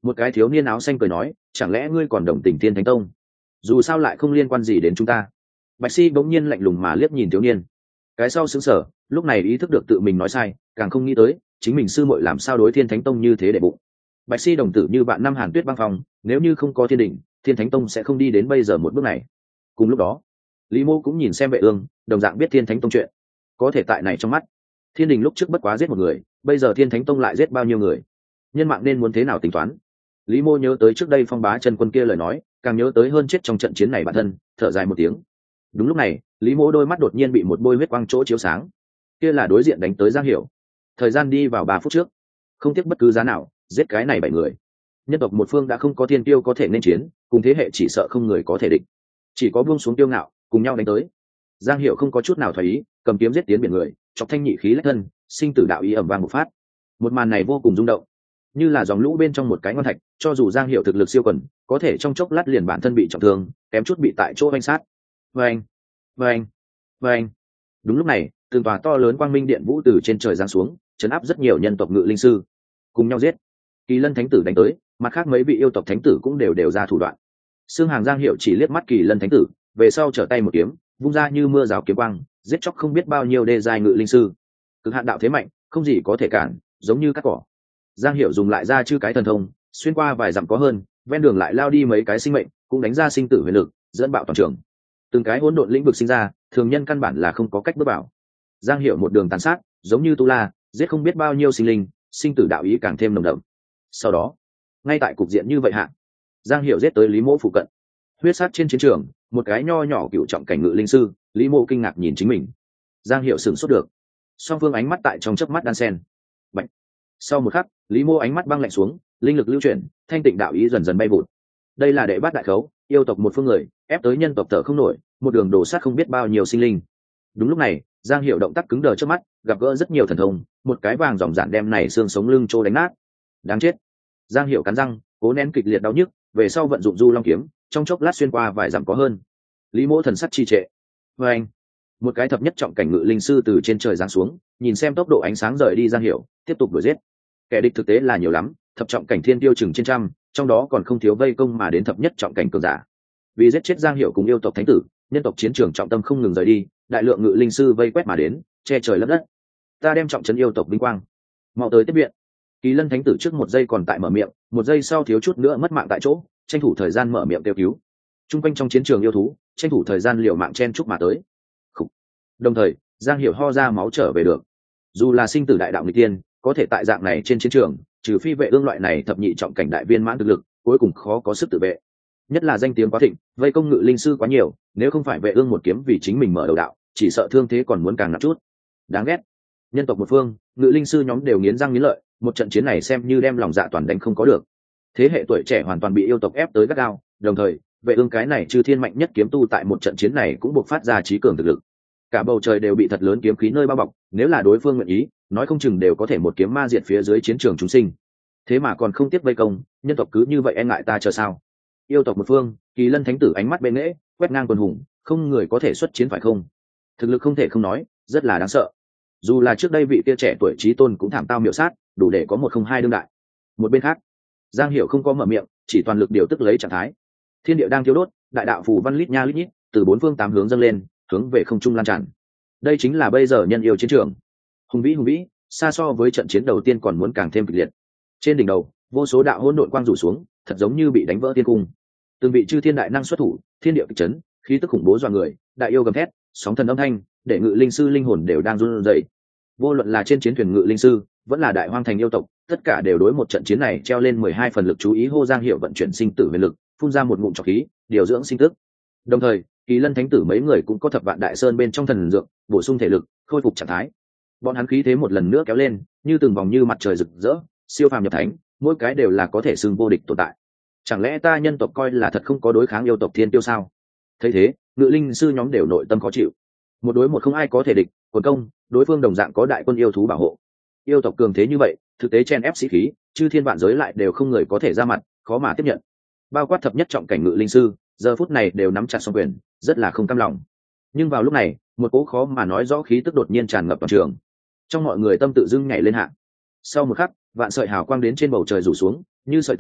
Một cái thiếu niên áo xanh cười nói, chẳng lẽ ngươi còn đồng tình Thiên Thánh Tông? Dù sao lại không liên quan gì đến chúng ta. Bạch Si bỗng nhiên lạnh lùng mà liếc nhìn thiếu niên. Cái sau sững sờ, lúc này ý thức được tự mình nói sai, càng không nghĩ tới chính mình sư muội làm sao đối Thiên Thánh Tông như thế để bụng. Bạch Si đồng tử như bạn năm Hàn Tuyết băng phòng, nếu như không có thiên đỉnh, Thiên Thánh Tông sẽ không đi đến bây giờ một bước này. Cùng lúc đó, Lý Mô cũng nhìn xem Vệ Ương, đồng dạng biết Thiên Thánh Tông chuyện. Có thể tại này trong mắt, Thiên Đình lúc trước bất quá giết một người, bây giờ Thiên Thánh Tông lại giết bao nhiêu người? Nhân mạng nên muốn thế nào tính toán? Lý Mô nhớ tới trước đây Phong Bá Chân Quân kia lời nói, càng nhớ tới hơn chết trong trận chiến này bản thân, thở dài một tiếng. Đúng lúc này, Lý Mô đôi mắt đột nhiên bị một bôi huyết quang chỗ chiếu sáng. Kia là đối diện đánh tới Giang Hiểu. Thời gian đi vào 3 phút trước, không tiếc bất cứ giá nào, giết cái này 7 người. Nhân tộc một phương đã không có thiên tiêu có thể nên chiến, cùng thế hệ chỉ sợ không người có thể địch. Chỉ có buông xuống tiêu ngạo, cùng nhau đánh tới. Giang Hiểu không có chút nào thoái ý, cầm kiếm giết tiến biển người, chọc thanh nhị khí lách thân, sinh tử đạo ý ầm vang một phát. Một màn này vô cùng rung động, như là dòng lũ bên trong một cái ngon thạch, cho dù Giang Hiểu thực lực siêu quần, có thể trong chốc lát liền bản thân bị trọng thương, kém chút bị tại chỗ vanh sát. Vâng, vâng, vâng. Đúng lúc này, từng tòa to lớn quang minh điện vũ từ trên trời giáng xuống, chấn áp rất nhiều nhân tộc ngự linh sư, cùng nhau giết. Kỳ Lân Thánh Tử đánh tới, mặt khác mấy vị yêu tộc thánh tử cũng đều ra thủ đoạn. Xương Hàng Giang Hiểu chỉ liếc mắt Kỳ Lân Thánh Tử, về sau trở tay một kiếm, vung ra như mưa rào kiếm quang, giết chóc không biết bao nhiêu đê giai ngự linh sư. Cực hạn đạo thế mạnh, không gì có thể cản, giống như cắt cỏ. Giang Hiểu dùng lại ra chư cái thần thông, xuyên qua vài dặm có hơn, ven đường lại lao đi mấy cái sinh mệnh, cũng đánh ra sinh tử huyền lực, dẫn bạo toàn trường. Từng cái hỗn độn lĩnh vực sinh ra, thường nhân căn bản là không có cách bước vào. Giang Hiểu một đường tàn sát, giống như tu la, giết không biết bao nhiêu sinh linh, sinh tử đạo ý càng thêm nồng đậm. Sau đó, ngay tại cục diện như vậy hạ, Giang Hiểu giết tới Lý Mỗ phụ cận. Huyết sát trên chiến trường, một cái nho nhỏ cựu trọng cảnh ngự linh sư, Lý Mỗ kinh ngạc nhìn chính mình. Giang Hiểu sửng sốt được, song phương ánh mắt tại trong chớp mắt đan sen. Bạch. Sau một khắc, Lý Mỗ ánh mắt băng lạnh xuống, linh lực lưu chuyển, thanh tịnh đạo ý dần dần bay vụt. Đây là đệ bát đại khấu, yêu tộc một phương người, ép tới nhân tộc thở không nổi, một đường đổ sát không biết bao nhiêu sinh linh. Đúng lúc này, Giang Hiểu động tác cứng đờ trước mắt, gặp gỡ rất nhiều thần thông, một cái vàng dòng dạn đem này xương sống lưng trô đánh nát. Đáng chết. Giang Hiểu cắn răng, cố nén kịch liệt đau nhức, về sau vận dụng Du Long kiếm, trong chốc lát xuyên qua vài dặm có hơn. Lý Mỗ thần sắc trì trệ. Và anh, một cái thập nhất trọng cảnh ngự linh sư từ trên trời giáng xuống, nhìn xem tốc độ ánh sáng rời đi Giang Hiểu, tiếp tục đuổi giết. Kẻ địch thực tế là nhiều lắm, thập trọng cảnh thiên tiêu chừng trên trăm, trong đó còn không thiếu vây công mà đến thập nhất trọng cảnh cường giả. Vì giết chết Giang Hiểu cùng yêu tộc thánh tử, nhân tộc chiến trường trọng tâm không ngừng rời đi, đại lượng ngự linh sư vây quét mà đến, che trời lấp đất. Ta đem trọng trấn yêu tộc vinh quang, mau tới tiếp viện. Kỳ Lân Thánh Tử trước một giây còn tại mở miệng, một giây sau thiếu chút nữa mất mạng tại chỗ, tranh thủ thời gian mở miệng kêu cứu. Trung quanh trong chiến trường yêu thú, tranh thủ thời gian liều mạng chen chúc mà tới. Khủ. Đồng thời, Giang Hiểu ho ra máu trở về được. Dù là sinh tử đại đạo nghịch tiên, có thể tại dạng này trên chiến trường, trừ phi Vệ Ương loại này thập nhị trọng cảnh đại viên mãn thực lực, cuối cùng khó có sức tự vệ. Nhất là danh tiếng quá thịnh, vây công ngự linh sư quá nhiều, nếu không phải Vệ Ương một kiếm vì chính mình mở đầu đạo, chỉ sợ thương thế còn muốn càng nặng chút. Đáng ghét. Nhân tộc một phương, ngự linh sư nhóm đều nghiến răng nghiến lợi, một trận chiến này xem như đem lòng dạ toàn đánh không có được. Thế hệ tuổi trẻ hoàn toàn bị yêu tộc ép tới gắt gao, đồng thời, Vệ Ương cái này chư thiên mạnh nhất kiếm tu tại một trận chiến này cũng buộc phát ra trí cường thực lực. Cả bầu trời đều bị thật lớn kiếm khí nơi bao bọc, nếu là đối phương nguyện ý, nói không chừng đều có thể một kiếm ma diệt phía dưới chiến trường chúng sinh. Thế mà còn không tiếp vây công, nhân tộc cứ như vậy e ngại ta chờ sao? Yêu tộc một phương, Kỳ Lân Thánh Tử ánh mắt bên nghễ, quét ngang quần hùng, không người có thể xuất chiến phải không? Thực lực không thể không nói, rất là đáng sợ. Dù là trước đây vị kia trẻ tuổi trí tôn cũng thảm tao miểu sát, đủ để có 1-0-2 đương đại. Một bên khác, Giang Hiểu không có mở miệng, chỉ toàn lực điều tức lấy trạng thái. Thiên địa đang thiêu đốt, đại đạo phù văn lít nha lít nhít, từ 4 phương 8 hướng dâng lên, hướng về không trung lan tràn. Đây chính là bây giờ nhân yêu chiến trường. Hùng vĩ, xa so với trận chiến đầu tiên còn muốn càng thêm kịch liệt. Trên đỉnh đầu, vô số đạo hỗn độn quang rủ xuống, thật giống như bị đánh vỡ thiên cung. Từng vị chư thiên đại năng xuất thủ, thiên địa kịch chấn, khí tức khủng bố dọa người, đại yêu gầm thét, sóng thần âm thanh, để ngự linh sư linh hồn đều đang run rẩy. Vô luận là trên chiến thuyền ngự linh sư, vẫn là đại hoang thành yêu tộc, tất cả đều đối một trận chiến này treo lên 12 phần lực chú ý. Hô Giang Hiểu vận chuyển sinh tử huyền lực, phun ra một ngụm trọc khí, điều dưỡng sinh tức. Đồng thời, Kỳ Lân Thánh Tử mấy người cũng có thập vạn đại sơn bên trong thần dược, bổ sung thể lực, khôi phục trạng thái. Bọn hắn khí thế một lần nữa kéo lên, như từng vòng như mặt trời rực rỡ, siêu phàm nhập thánh, mỗi cái đều là có thể xưng vô địch tồn tại. Chẳng lẽ ta nhân tộc coi là thật không có đối kháng yêu tộc thiên tiêu sao? Thấy thế, ngự linh sư nhóm đều nội tâm khó chịu. Một đối một không ai có thể địch, quần công, đối phương đồng dạng có đại quân yêu thú bảo hộ. Yêu tộc cường thế như vậy, thực tế chen ép sĩ khí, chư thiên vạn giới lại đều không người có thể ra mặt, khó mà tiếp nhận. Bao quát thập nhất trọng cảnh ngự linh sư, giờ phút này đều nắm chặt song quyền, rất là không cam lòng. Nhưng vào lúc này, một cỗ khó mà nói rõ khí tức đột nhiên tràn ngập toàn trường. Trong mọi người tâm tự dưng nhảy lên hạ. Sau một khắc, vạn sợi hào quang đến trên bầu trời rủ xuống, như sợi tơ,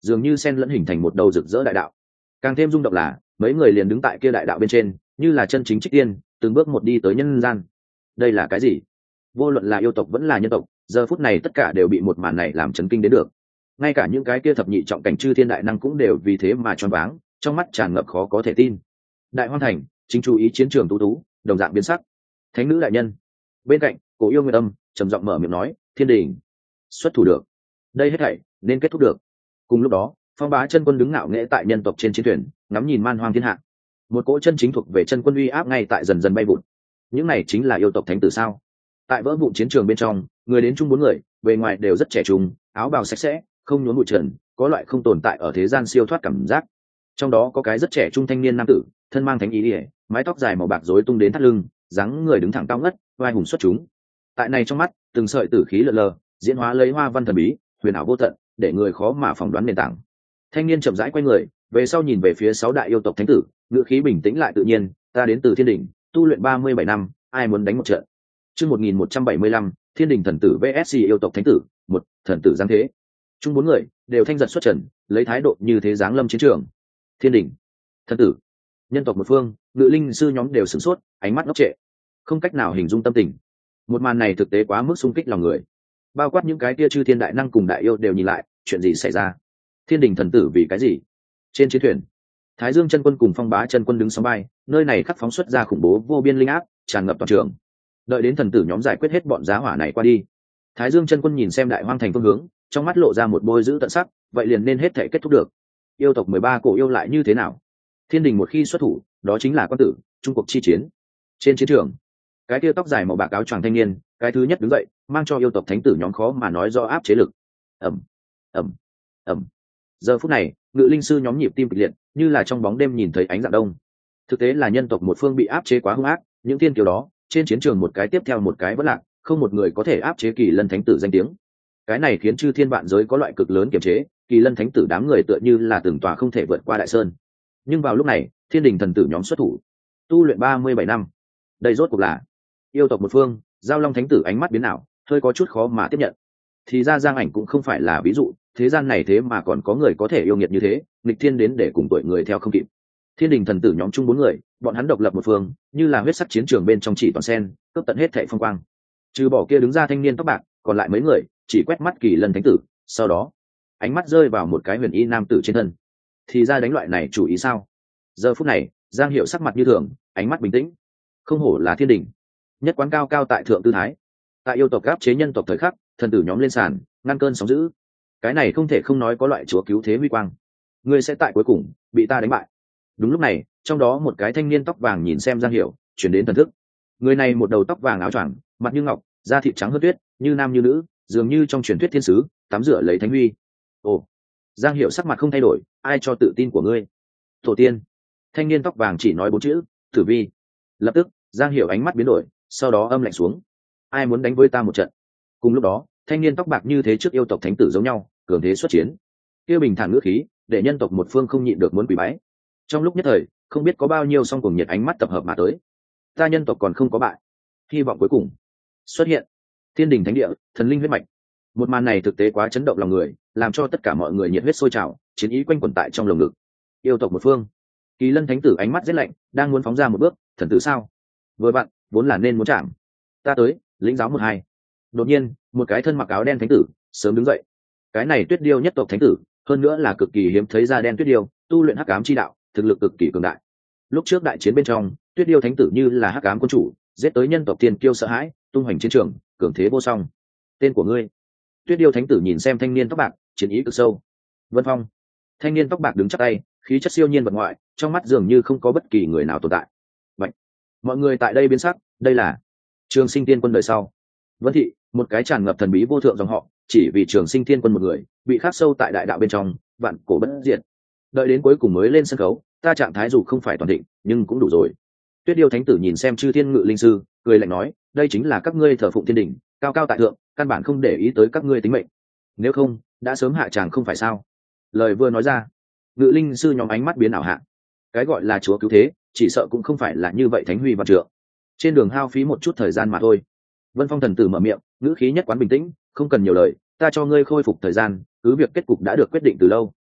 dường như sen lẫn hình thành một đầu rực rỡ đại đạo. Càng thêm rung động là mấy người liền đứng tại kia đại đạo bên trên, như là chân chính trích tiên, từng bước một đi tới nhân gian. Đây là cái gì? Vô luận là yêu tộc vẫn là nhân tộc, giờ phút này tất cả đều bị một màn này làm chấn kinh đến được. Ngay cả những cái kia thập nhị trọng cảnh chư thiên đại năng cũng đều vì thế mà choáng váng, trong mắt tràn ngập khó có thể tin. Đại Hoang Thành, chính chú ý chiến trường tú tú, đồng dạng biến sắc. Thánh nữ đại nhân bên cạnh, Cổ Yêu Nguyệt Âm trầm giọng mở miệng nói, Thiên Đình xuất thủ được, đây hết thảy nên kết thúc được. Cùng lúc đó, Phong Bá chân quân đứng ngạo nghễ tại nhân tộc trên chiến thuyền, ngắm nhìn man hoang thiên hạ. Một cỗ chân chính thuộc về chân quân uy áp ngay tại dần dần bay vụt. Những này chính là yêu tộc thánh tử sao? Tại vỡ vụn chiến trường bên trong, người đến chung 4 người, bề ngoài đều rất trẻ trung, áo bào sạch sẽ, không nhuốm bụi trần, có loại không tồn tại ở thế gian siêu thoát cảm giác. Trong đó có cái rất trẻ trung thanh niên nam tử, thân mang thánh ý ỉa, mái tóc dài màu bạc rối tung đến thắt lưng, dáng người đứng thẳng cao ngất, vai hùng xuất chúng. Tại này trong mắt, từng sợi tử khí lờ lờ, diễn hóa lấy hoa văn thần bí, huyền ảo vô tận, để người khó mà phỏng đoán nền tảng. Thanh niên chậm rãi quay người, về sau nhìn về phía 6 đại yêu tộc thánh tử, ngữ khí bình tĩnh lại tự nhiên, ta đến từ Thiên Đình, tu luyện 37 năm, ai muốn đánh một trận. Chương 1175, Thiên Đình thần tử VS yêu tộc thánh tử, một thần tử giáng thế. Chung 4 người đều thanh giật xuất trần, lấy thái độ như thế giáng lâm chiến trường. Thiên Đình, thần tử, nhân tộc một phương, ngự linh sư nhóm đều sửng sốt, ánh mắt ngốc trệ, không cách nào hình dung tâm tình. Một màn này thực tế quá mức xung kích lòng người. Bao quát những cái kia chư thiên đại năng cùng đại yêu đều nhìn lại, chuyện gì xảy ra? Thiên Đình thần tử vì cái gì? Trên chiến thuyền, Thái Dương chân quân cùng Phong Bá chân quân đứng sóng vai, nơi này khắc phóng xuất ra khủng bố vô biên linh áp, tràn ngập toàn trường. Đợi đến thần tử nhóm giải quyết hết bọn giá hỏa này qua đi, Thái Dương chân quân nhìn xem Đại Hoang Thành phương hướng, trong mắt lộ ra một bôi dữ tận sắc, vậy liền nên hết thể kết thúc được. Yêu tộc 13 cổ yêu lại như thế nào? Thiên Đình một khi xuất thủ, đó chính là quan tử, trung cuộc chi chiến. Trên chiến trường, cái kia tóc dài màu bạc áo choàng thanh niên, cái thứ nhất đứng dậy, mang cho yêu tộc thánh tử nhóm khó mà nói do áp chế lực. Ầm, ầm, ầm. Giờ phút này, ngự linh sư nhóm nhịp tim kịch liệt, như là trong bóng đêm nhìn thấy ánh dạng đông. Thực tế là nhân tộc một phương bị áp chế quá hung ác, những thiên kiều đó, trên chiến trường một cái tiếp theo một cái vất lạc, không một người có thể áp chế Kỳ Lân thánh tử danh tiếng. Cái này khiến chư thiên vạn giới có loại cực lớn kiềm chế, Kỳ Lân thánh tử đám người tựa như là từng tòa không thể vượt qua đại sơn. Nhưng vào lúc này, Thiên Đình thần tử nhóm xuất thủ, tu luyện 37 năm. Đây rốt cuộc là yêu tộc một phương, Giao Long thánh tử ánh mắt biến ảo, hơi có chút khó mà tiếp nhận. Thì ra Giang Ảnh cũng không phải là ví dụ, thế gian này thế mà còn có người có thể yêu nghiệt như thế, nghịch thiên đến để cùng tuổi người theo không kịp. Thiên Đình thần tử nhóm chung 4 người, bọn hắn độc lập một phương, như là huyết sắc chiến trường bên trong chỉ toàn sen, cướp tận hết thảy phong quang. Trừ bỏ kia đứng ra thanh niên tóc bạc, còn lại mấy người chỉ quét mắt Kỳ Lân thánh tử, sau đó ánh mắt rơi vào một cái huyền y nam tử trên thân. Thì ra đánh loại này chủ ý sao? Giờ phút này, Giang Hiệu sắc mặt như thường, ánh mắt bình tĩnh. Không hổ là Thiên Đình, nhất quán cao cao tại thượng tư thái. Tại yêu tộc áp chế nhân tộc thời khắc, thần tử nhóm lên sàn, ngăn cơn sóng dữ. Cái này không thể không nói có loại chúa cứu thế huy quang. Ngươi sẽ tại cuối cùng bị ta đánh bại. Đúng lúc này, trong đó một cái thanh niên tóc vàng nhìn xem Giang Hiểu, chuyển đến thần thức. Người này một đầu tóc vàng áo choàng, mặt như ngọc, da thịt trắng hơn tuyết, như nam như nữ, dường như trong truyền thuyết thiên sứ, tắm rửa lấy thánh huy. Ồ, Giang Hiểu sắc mặt không thay đổi, ai cho tự tin của ngươi? Tổ tiên. Thanh niên tóc vàng chỉ nói 4 chữ, Tử Vi. Lập tức, Giang Hiểu ánh mắt biến đổi, sau đó âm lạnh xuống. Ai muốn đánh với ta một trận? Cùng lúc đó, thanh niên tóc bạc như thế trước yêu tộc thánh tử giống nhau, cường thế xuất chiến. Kia bình thản ngữ khí, để nhân tộc một phương không nhịn được muốn quỳ bái. Trong lúc nhất thời, không biết có bao nhiêu song cùng nhiệt ánh mắt tập hợp mà tới. Ta nhân tộc còn không có bại. Hy vọng cuối cùng xuất hiện. Thiên Đình thánh địa, thần linh huyết mạch. Một màn này thực tế quá chấn động lòng người, làm cho tất cả mọi người nhiệt huyết sôi trào, chiến ý quanh quẩn tại trong lồng ngực. Yêu tộc một phương, Kỳ Lân thánh tử ánh mắt rét lạnh, đang muốn phóng ra một bước, thần tử sao? Vừa vặn, vốn là nên muốn chạm. Ta tới, lĩnh giáo 1-2. Đột nhiên, một cái thân mặc áo đen thánh tử sớm đứng dậy. Cái này Tuyết Điêu nhất tộc thánh tử, hơn nữa là cực kỳ hiếm thấy da đen Tuyết Điêu, tu luyện hắc ám chi đạo, thực lực cực kỳ cường đại. Lúc trước đại chiến bên trong, Tuyết Điêu thánh tử như là hắc ám quân chủ, giết tới nhân tộc tiên kiêu sợ hãi, tung hoành chiến trường, cường thế vô song. Tên của ngươi? Tuyết Điêu thánh tử nhìn xem thanh niên tóc bạc, chiến ý cực sâu. Vân Phong. Thanh niên tóc bạc đứng chắp tay, khí chất siêu nhiên vật ngoại, trong mắt dường như không có bất kỳ người nào tồn tại. Vậy, mọi người tại đây biến sắc, đây là Trường Sinh Tiên Quân đời sau. Vân Thị, một cái tràn ngập thần bí vô thượng dòng họ, chỉ vì Trường Sinh Tiên Quân một người, bị khắc sâu tại đại đạo bên trong, vạn cổ bất diệt. Đợi đến cuối cùng mới lên sân khấu, ta trạng thái dù không phải toàn thịnh, nhưng cũng đủ rồi. Tuyết Điêu thánh tử nhìn xem chư thiên ngự linh sư, cười lạnh nói, đây chính là các ngươi thờ phụng thiên đỉnh, cao cao tại thượng, căn bản không để ý tới các ngươi tính mệnh. Nếu không, đã sớm hạ tràng không phải sao? Lời vừa nói ra, ngự linh sư nhóm ánh mắt biến ảo hạ. Cái gọi là chúa cứu thế, chỉ sợ cũng không phải là như vậy thánh huy văn trượng. Trên đường hao phí một chút thời gian mà thôi. Vân Phong thần tử mở miệng, ngữ khí nhất quán bình tĩnh, không cần nhiều lời, ta cho ngươi khôi phục thời gian, cứ việc kết cục đã được quyết định từ lâu.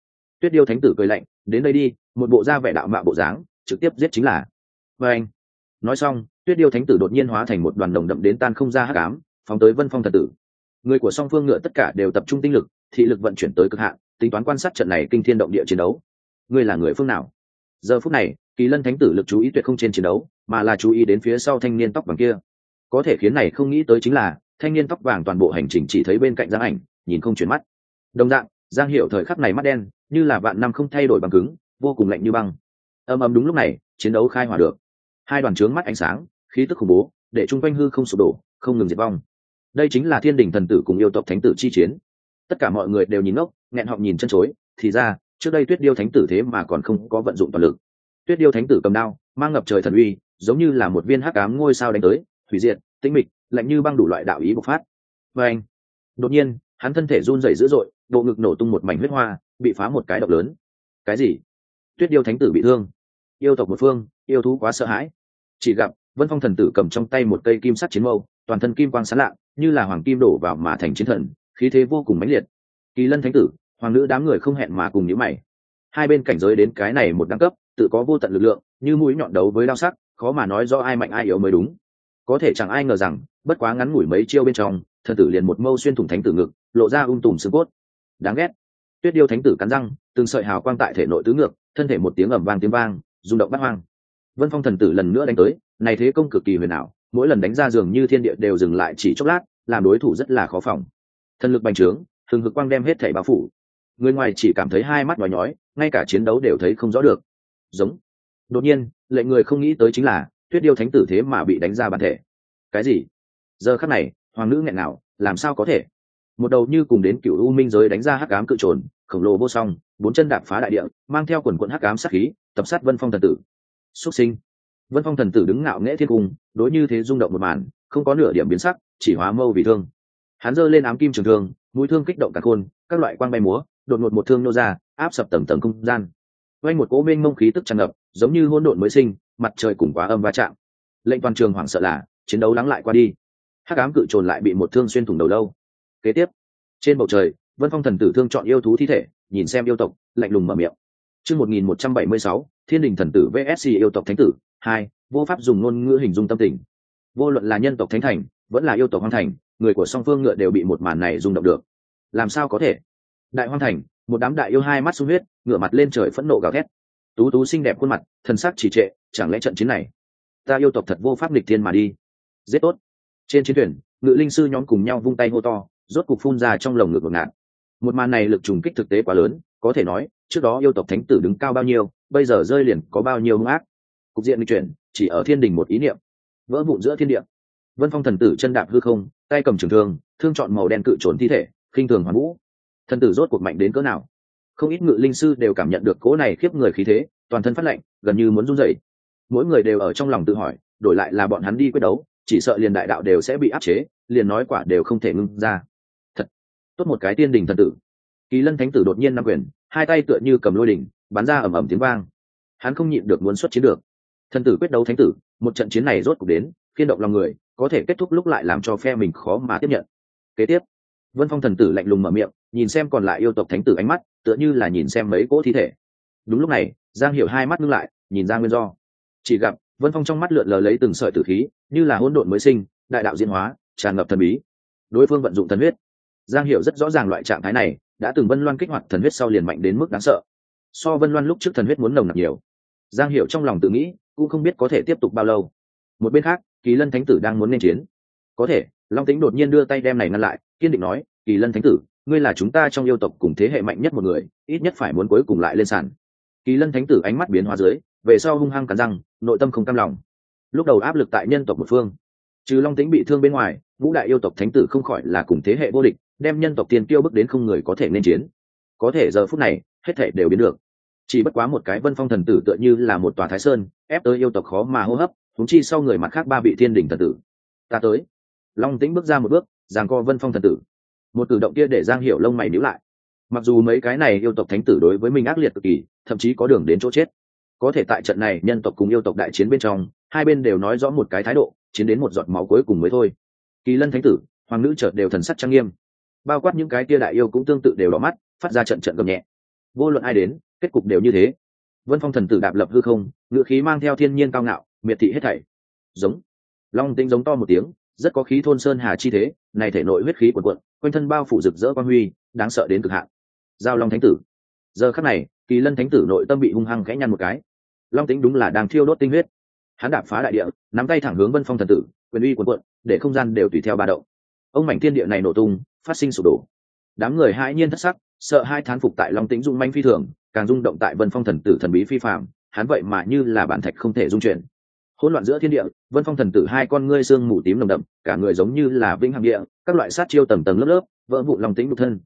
Tuyết Điêu thánh tử cười lạnh, đến đây đi, một bộ da vẻ đạo mạo bộ dáng, trực tiếp giết chính là. Và anh nói xong, Tuyết Điêu thánh tử đột nhiên hóa thành một đoàn đồng đậm đến tan không ra hắc ám, phóng tới Vân Phong thần tử. Người của song phương ngựa tất cả đều tập trung tinh lực, thị lực vận chuyển tới cực hạn, tính toán quan sát trận này kinh thiên động địa chiến đấu. Ngươi là người phương nào? Giờ phút này, Kỳ Lân thánh tử lực chú ý tuyệt không trên chiến đấu, mà là chú ý đến phía sau thanh niên tóc vàng kia. Có thể khiến này không nghĩ tới chính là, thanh niên tóc vàng toàn bộ hành trình chỉ thấy bên cạnh Giang Ảnh, nhìn không chuyển mắt. Đồng dạng, Giang Hiểu thời khắc này mắt đen, như là vạn năm không thay đổi bằng cứng, vô cùng lạnh như băng. Ầm ầm đúng lúc này, chiến đấu khai hỏa được. Hai đoàn trướng mắt ánh sáng, khí tức khủng bố, để trung quanh hư không sụp đổ, không ngừng diệt vong. Đây chính là Thiên Đình thần tử cùng yêu tộc thánh tử chi chiến. Tất cả mọi người đều nhìn ngốc, nghẹn họng nhìn chân chối, thì ra, trước đây Tuyết Điêu thánh tử thế mà còn không có vận dụng toàn lực. Tuyết Điêu thánh tử cầm đao, mang ngập trời thần uy, giống như là một viên hắc ám ngôi sao đánh tới, hủy diệt, tĩnh mịch, lạnh như băng đủ loại đạo ý bộc phát. Và anh, đột nhiên, hắn thân thể run rẩy dữ dội, bộ ngực nổ tung một mảnh huyết hoa, bị phá một cái độc lớn. Cái gì? Tuyết Điêu thánh tử bị thương? Yêu tộc một phương, yêu thú quá sợ hãi. Chỉ gặp Vân Phong thần tử cầm trong tay một cây kim sắt chiến mâu, toàn thân kim quang sáng lạ, như là hoàng kim đổ vào mà thành chiến thần, khí thế vô cùng mãnh liệt. Kỳ Lân thánh tử, hoàng nữ đám người không hẹn mà cùng nhíu mày. Hai bên cảnh giới đến cái này một đẳng cấp, tự có vô tận lực lượng, như mũi nhọn đấu với đao sắc, khó mà nói do ai mạnh ai yếu mới đúng. Có thể chẳng ai ngờ rằng, bất quá ngắn ngủi mấy chiêu bên trong, thần tử liền một mâu xuyên thủng thánh tử ngực, lộ ra tùm xương cốt. Đáng ghét. Tuyết Điêu thánh tử cắn răng, từng sợi hào quang tại thể nội tứ ngược, thân thể một tiếng ầm vang tiếng vang, rung động bát hoang. Vân Phong thần tử lần nữa đánh tới, này thế công cực kỳ huyền ảo, mỗi lần đánh ra dường như thiên địa đều dừng lại chỉ chốc lát, làm đối thủ rất là khó phòng. Thần lực bành trướng, hừng hực quang đem hết thảy bao phủ. Người ngoài chỉ cảm thấy hai mắt nhói nhói, ngay cả chiến đấu đều thấy không rõ được. Giống. Đột nhiên, lệnh người không nghĩ tới chính là, Tuyết Điêu thánh tử thế mà bị đánh ra bản thể. Cái gì? Giờ khắc này, hoàng nữ nghẹn ngào, làm sao có thể? Một đầu như cùng đến cựu u minh giới đánh ra hắc ám cự trồn, khổng lồ vô song, bốn chân đạp phá đại địa, mang theo quần quần hắc ám sát khí, tập sát Vân Phong thần tử. Xuất sinh. Vân Phong thần tử đứng ngạo nghễ thiên cung, đối như thế rung động một màn, không có nửa điểm biến sắc, chỉ hóa mâu vì thương. Hắn giơ lên ám kim trường thương, mũi thương kích động cả khôn, các loại quang bay múa, đột ngột một thương nô ra, áp sập tầng tầng không gian. Quanh một cỗ mênh mông khí tức tràn ngập, giống như hỗn độn mới sinh, mặt trời cùng quá âm va chạm. Lệnh toàn trường hoảng sợ là, chiến đấu lắng lại qua đi. Hắc ám cự trồn lại bị một thương xuyên thủng đầu lâu. Kế tiếp, trên bầu trời, Vân Phong thần tử thương chọn yêu thú thi thể, nhìn xem yêu tộc, lạnh lùng mở miệng. Chương 1176, Thiên Đình thần tử VS yêu tộc thánh tử 2, vô pháp dùng ngôn ngữ hình dung tâm tình. Vô luận là nhân tộc thánh thành, vẫn là yêu tộc hoang thành, người của song phương ngựa đều bị một màn này rung động được. Làm sao có thể? Đại hoang thành, một đám đại yêu hai mắt sung huyết, ngửa mặt lên trời phẫn nộ gào thét. Tú tú xinh đẹp khuôn mặt, thần sắc chỉ trệ, chẳng lẽ trận chiến này, ta yêu tộc thật vô pháp nghịch thiên mà đi? Giết tốt. Trên chiến thuyền, ngự linh sư nhóm cùng nhau vung tay hô to, rốt cục phun ra trong lồng ngực ngột ngạt. Một màn này lực trùng kích thực tế quá lớn, có thể nói, trước đó yêu tộc thánh tử đứng cao bao nhiêu, bây giờ rơi liền có bao nhiêu hung ác. Cục diện nghịch chuyển, chỉ ở thiên đình một ý niệm, vỡ vụn giữa thiên địa. Vân Phong thần tử chân đạp hư không, tay cầm trường thương, thương chọn màu đen cự trốn thi thể, khinh thường hoàn vũ. Thần tử rốt cuộc mạnh đến cỡ nào? Không ít ngự linh sư đều cảm nhận được cỗ này khiếp người khí thế, toàn thân phát lạnh, gần như muốn run rẩy. Mỗi người đều ở trong lòng tự hỏi, đổi lại là bọn hắn đi quyết đấu, chỉ sợ liền đại đạo đều sẽ bị áp chế, liền nói quả đều không thể ngưng ra. Thật tốt một cái tiên đình thần tử. Kỳ Lân thánh tử đột nhiên nắm quyền, hai tay tựa như cầm lôi đỉnh, bắn ra ầm ầm tiếng vang. Hắn không nhịn được muốn xuất chiến được. Thần tử quyết đấu thánh tử, một trận chiến này rốt cuộc đến, khiên động lòng người, có thể kết thúc lúc lại làm cho phe mình khó mà tiếp nhận. Kế tiếp, Vân Phong thần tử lạnh lùng mở miệng, nhìn xem còn lại yêu tộc thánh tử ánh mắt, tựa như là nhìn xem mấy cỗ thi thể. Đúng lúc này, Giang Hiểu hai mắt ngưng lại, nhìn ra nguyên do. Chỉ gặp Vân Phong trong mắt lượn lờ lấy từng sợi tử khí, như là hỗn độn mới sinh, đại đạo diễn hóa, tràn ngập thần bí. Đối phương vận dụng thần huyết. Giang Hiểu rất rõ ràng loại trạng thái này, đã từng Vân Loan kích hoạt thần huyết sau liền mạnh đến mức đáng sợ. So Vân Loan lúc trước thần huyết muốn nồng nặc nhiều. Giang Hiểu trong lòng tự nghĩ, cũng không biết có thể tiếp tục bao lâu. Một bên khác, Kỳ Lân thánh tử đang muốn nên chiến. Có thể, Long Tĩnh đột nhiên đưa tay đem này ngăn lại, kiên định nói, Kỳ Lân thánh tử, ngươi là chúng ta trong yêu tộc cùng thế hệ mạnh nhất một người, ít nhất phải muốn cuối cùng lại lên sàn. Kỳ Lân thánh tử ánh mắt biến hóa dưới, về sau hung hăng cắn răng, nội tâm không cam lòng. Lúc đầu áp lực tại nhân tộc một phương, trừ Long Tĩnh bị thương bên ngoài, ngũ đại yêu tộc thánh tử không khỏi là cùng thế hệ vô địch, đem nhân tộc tiền kiêu bước đến không người có thể nên chiến. Có thể giờ phút này, hết thảy đều biến được. Chỉ bất quá một cái Vân Phong thần tử tựa như là một tòa Thái Sơn, ép tới yêu tộc khó mà hô hấp, huống chi sau người mặt khác ba vị Thiên Đình thần tử. Ta tới. Long Tĩnh bước ra một bước, giằng co Vân Phong thần tử. Một cử động kia để Giang Hiểu lông mày nhíu lại. Mặc dù mấy cái này yêu tộc thánh tử đối với mình ác liệt cực kỳ, thậm chí có đường đến chỗ chết. Có thể tại trận này nhân tộc cùng yêu tộc đại chiến bên trong, hai bên đều nói rõ một cái thái độ, chiến đến một giọt máu cuối cùng mới thôi. Kỳ Lân thánh tử, hoàng nữ chợt đều thần sắc trang nghiêm. Bao quát những cái tia đại yêu cũng tương tự đều đỏ mắt, phát ra trận trận gầm nhẹ. vô luận ai đến kết cục đều như thế. Vân Phong thần tử đạp lập hư không, ngự khí mang theo thiên nhiên cao ngạo, miệt thị hết thảy. Giống. Long Tĩnh giống to một tiếng, rất có khí thôn sơn hà chi thế, này thể nội huyết khí cuồn cuộn, quanh thân bao phủ rực rỡ quang huy, đáng sợ đến cực hạn. Giao Long thánh tử. Giờ khắc này, Kỳ Lân thánh tử nội tâm bị hung hăng khẽ nhăn một cái. Long Tĩnh đúng là đang thiêu đốt tinh huyết. Hắn đạp phá đại địa, nắm tay thẳng hướng Vân Phong thần tử, quyền uy cuồn cuộn, để không gian đều tùy theo ba động. Ông mảnh thiên địa này nổ tung, phát sinh sụp đổ. Đám người hãi nhiên thất sắc, sợ hai thán phục tại Long Tĩnh dung manh phi thường, càng rung động tại Vân Phong thần tử thần bí phi phàm, hắn vậy mà như là bản thạch không thể dung chuyển. Hỗn loạn giữa thiên địa, Vân Phong thần tử hai con ngươi xương mù tím nồng đậm, cả người giống như là vĩnh hằng địa, các loại sát chiêu tầng tầng lớp lớp, vỡ vụn Long Tĩnh nhục thân.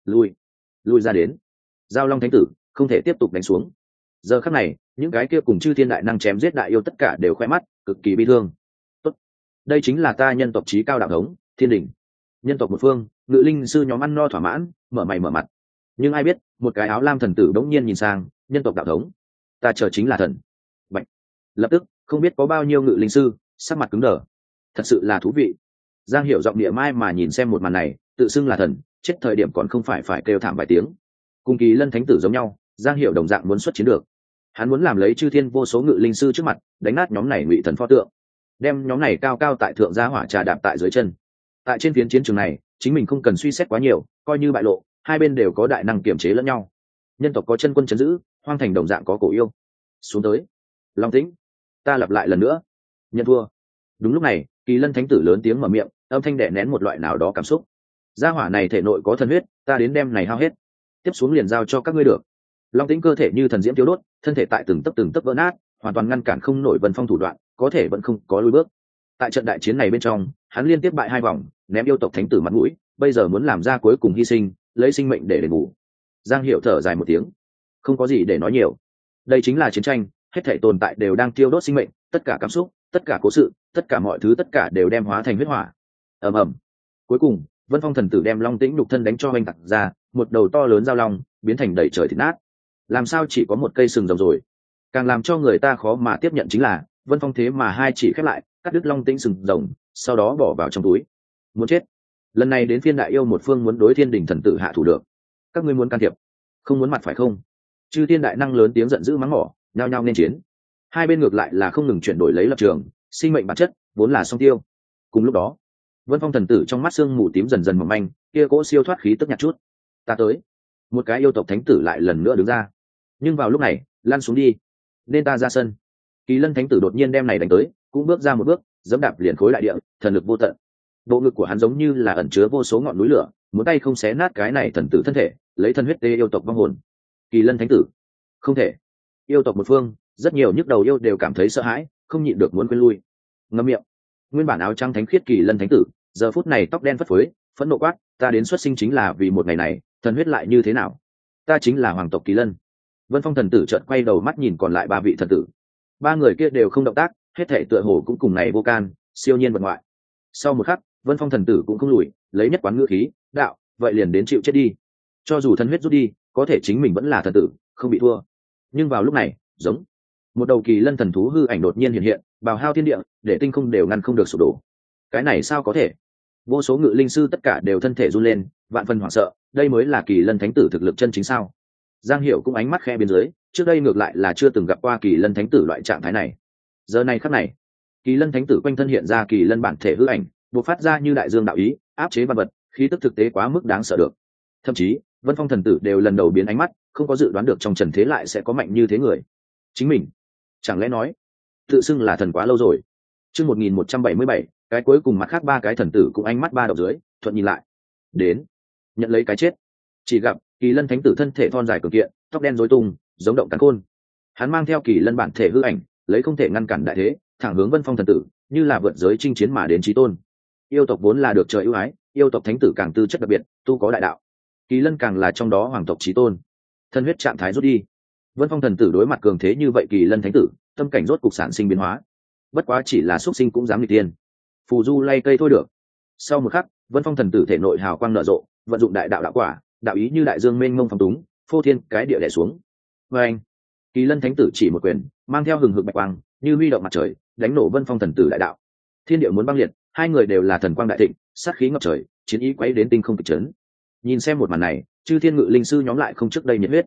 Lui ra đến. Giao Long thánh tử không thể tiếp tục đánh xuống. Giờ khắc này, những cái kia cùng chư thiên đại năng chém giết đại yêu tất cả đều khoe mắt, cực kỳ bi thương. Tốt, đây chính là ta nhân tộc chí cao đạo thống, Thiên Đình. Nhân tộc một phương, ngự linh sư nhóm ăn no thỏa mãn, mở mày mở mặt. Nhưng ai biết, một cái áo lam thần tử đống nhiên nhìn sang, nhân tộc đạo thống, ta chờ chính là thần. Bạch. Lập tức, không biết có bao nhiêu ngự linh sư sắc mặt cứng đờ. Thật sự là thú vị. Giang Hiểu giọng địa mai mà nhìn xem một màn này, tự xưng là thần, chết thời điểm còn không phải kêu thảm vài tiếng. Cùng Kỳ Lân thánh tử giống nhau, Giang Hiểu đồng dạng muốn xuất chiến được. Hắn muốn làm lấy chư thiên vô số ngự linh sư trước mặt, đánh nát nhóm này ngụy thần pho tượng, đem nhóm này cao cao tại thượng gia hỏa trà đạp tại dưới chân. Tại trên phiến chiến trường này, chính mình không cần suy xét quá nhiều, coi như bại lộ, hai bên đều có đại năng kiểm chế lẫn nhau. Nhân tộc có chân quân chấn giữ, hoang thành đồng dạng có cổ yêu. Xuống tới. Long Tĩnh, ta lặp lại lần nữa. Nhận thua. Đúng lúc này, Kỳ Lân thánh tử lớn tiếng mở miệng, âm thanh đè nén một loại nào đó cảm xúc. Gia hỏa này thể nội có thần huyết, ta đến đem này hao hết. Tiếp xuống liền giao cho các ngươi được. Long Tĩnh cơ thể như thần diễm tiêu đốt, thân thể tại từng tấc vỡ nát, hoàn toàn ngăn cản không nổi Vân Phong thủ đoạn, có thể vẫn không có lùi bước. Tại trận đại chiến này bên trong, hắn liên tiếp bại hai vòng, ném yêu tộc thánh tử mặt mũi, bây giờ muốn làm ra cuối cùng hy sinh, lấy sinh mệnh để đền bù. Giang Hiểu thở dài một tiếng, không có gì để nói nhiều. Đây chính là chiến tranh, hết thảy tồn tại đều đang tiêu đốt sinh mệnh, tất cả cảm xúc, tất cả cố sự, tất cả mọi thứ tất cả đều đem hóa thành huyết hỏa. Ầm ầm. Cuối cùng, Vân Phong thần tử đem Long Tĩnh nhục thân đánh cho hoành tạc ra, một đầu to lớn giao long, biến thành đầy trời thịt nát. Làm sao chỉ có một cây sừng rồng rồi? Càng làm cho người ta khó mà tiếp nhận chính là, Vân Phong thế mà hai chỉ khép lại, cắt đứt Long Tĩnh sừng rồng, sau đó bỏ vào trong túi. Muốn chết. Lần này đến phiên đại yêu một phương muốn đối Thiên Đình thần tử hạ thủ được. Các ngươi muốn can thiệp, không muốn mặt phải không? Chư thiên đại năng lớn tiếng giận dữ mắng mỏ, nhao nhao nên chiến. Hai bên ngược lại là không ngừng chuyển đổi lấy lập trường, sinh mệnh bản chất vốn là song tiêu. Cùng lúc đó, Vân Phong thần tử trong mắt sương mù tím dần dần mỏng manh, kia cỗ siêu thoát khí tức nhạt chút. Ta tới. Một cái yêu tộc thánh tử lại lần nữa đứng ra. Nhưng vào lúc này, lăn xuống đi, nên ta ra sân. Kỳ Lân thánh tử đột nhiên đem này đánh tới, cũng bước ra một bước, giẫm đạp liền khối đại địa, thần lực vô tận. Bộ ngực của hắn giống như là ẩn chứa vô số ngọn núi lửa, muốn tay không xé nát cái này thần tử thân thể, lấy thân huyết tê yêu tộc vong hồn. Kỳ Lân thánh tử, không thể. Yêu tộc một phương, rất nhiều nhức đầu yêu đều cảm thấy sợ hãi, không nhịn được muốn quên lui. Ngậm miệng. Nguyên bản áo trắng thánh khiết Kỳ Lân thánh tử, giờ phút này tóc đen phất phới, phẫn nộ quát, ta đến xuất sinh chính là vì một ngày này, thần huyết lại như thế nào? Ta chính là hoàng tộc Kỳ Lân. Vân Phong thần tử chợt quay đầu mắt nhìn còn lại ba vị thần tử. Ba người kia đều không động tác, hết thảy tựa hồ cũng cùng này vô can, siêu nhiên vật ngoại. Sau một khắc, Vân Phong thần tử cũng không lùi, lấy nhất quán ngữ khí, đạo, vậy liền đến chịu chết đi. Cho dù thân huyết rút đi, có thể chính mình vẫn là thần tử, không bị thua. Nhưng vào lúc này, giống một đầu Kỳ Lân thần thú hư ảnh đột nhiên hiện hiện, bào hao thiên địa, để tinh không đều ngăn không được sụp đổ. Cái này sao có thể? Vô số ngự linh sư tất cả đều thân thể run lên, vạn phần hoảng sợ, đây mới là Kỳ Lân thánh tử thực lực chân chính sao? Giang Hiểu cũng ánh mắt khẽ biến dưới, trước đây ngược lại là chưa từng gặp qua Kỳ Lân thánh tử loại trạng thái này. Giờ này khắc này, Kỳ Lân thánh tử quanh thân hiện ra Kỳ Lân bản thể hư ảnh, bộc phát ra như đại dương đạo ý, áp chế万vật, khí tức thực tế quá mức đáng sợ được. Thậm chí, Vân Phong thần tử đều lần đầu biến ánh mắt, không có dự đoán được trong trần thế lại sẽ có mạnh như thế người. Chính mình, chẳng lẽ nói, tự xưng là thần quá lâu rồi. Chương 1177, cái cuối cùng mặt khác ba cái thần tử cũng ánh mắt ba đầu dưới, thuận nhìn lại. Đến, nhận lấy cái chết. Chỉ gặp Kỳ Lân thánh tử thân thể thon dài cường kiện, tóc đen rối tung, giống động cắn khôn. Hắn mang theo Kỳ Lân bản thể hư ảnh, lấy không thể ngăn cản đại thế, thẳng hướng Vân Phong thần tử, như là vượt giới chinh chiến mà đến chí tôn. Yêu tộc vốn là được trời ưu ái, yêu tộc thánh tử càng tư chất đặc biệt, tu có đại đạo. Kỳ Lân càng là trong đó hoàng tộc chí tôn. Thân huyết trạng thái rút đi. Vân Phong thần tử đối mặt cường thế như vậy Kỳ Lân thánh tử, tâm cảnh rốt cục sản sinh biến hóa. Bất quá chỉ là xuất sinh cũng dám nghịch tiên. Phù du lay cây thôi được. Sau một khắc, Vân Phong thần tử thể nội hào quang nở rộ, vận dụng đại đạo đạo quả, đạo ý như đại dương mênh mông phong túng, phô thiên cái địa đè xuống. Và anh, Kỳ Lân thánh tử chỉ một quyền, mang theo hừng hực bạch quang, như huy động mặt trời, đánh nổ Vân Phong thần tử đại đạo. Thiên địa muốn băng liệt, hai người đều là thần quang đại thịnh, sát khí ngập trời, chiến ý quấy đến tinh không kịch chấn. Nhìn xem một màn này, chư thiên ngự linh sư nhóm lại không trước đây nhiệt huyết.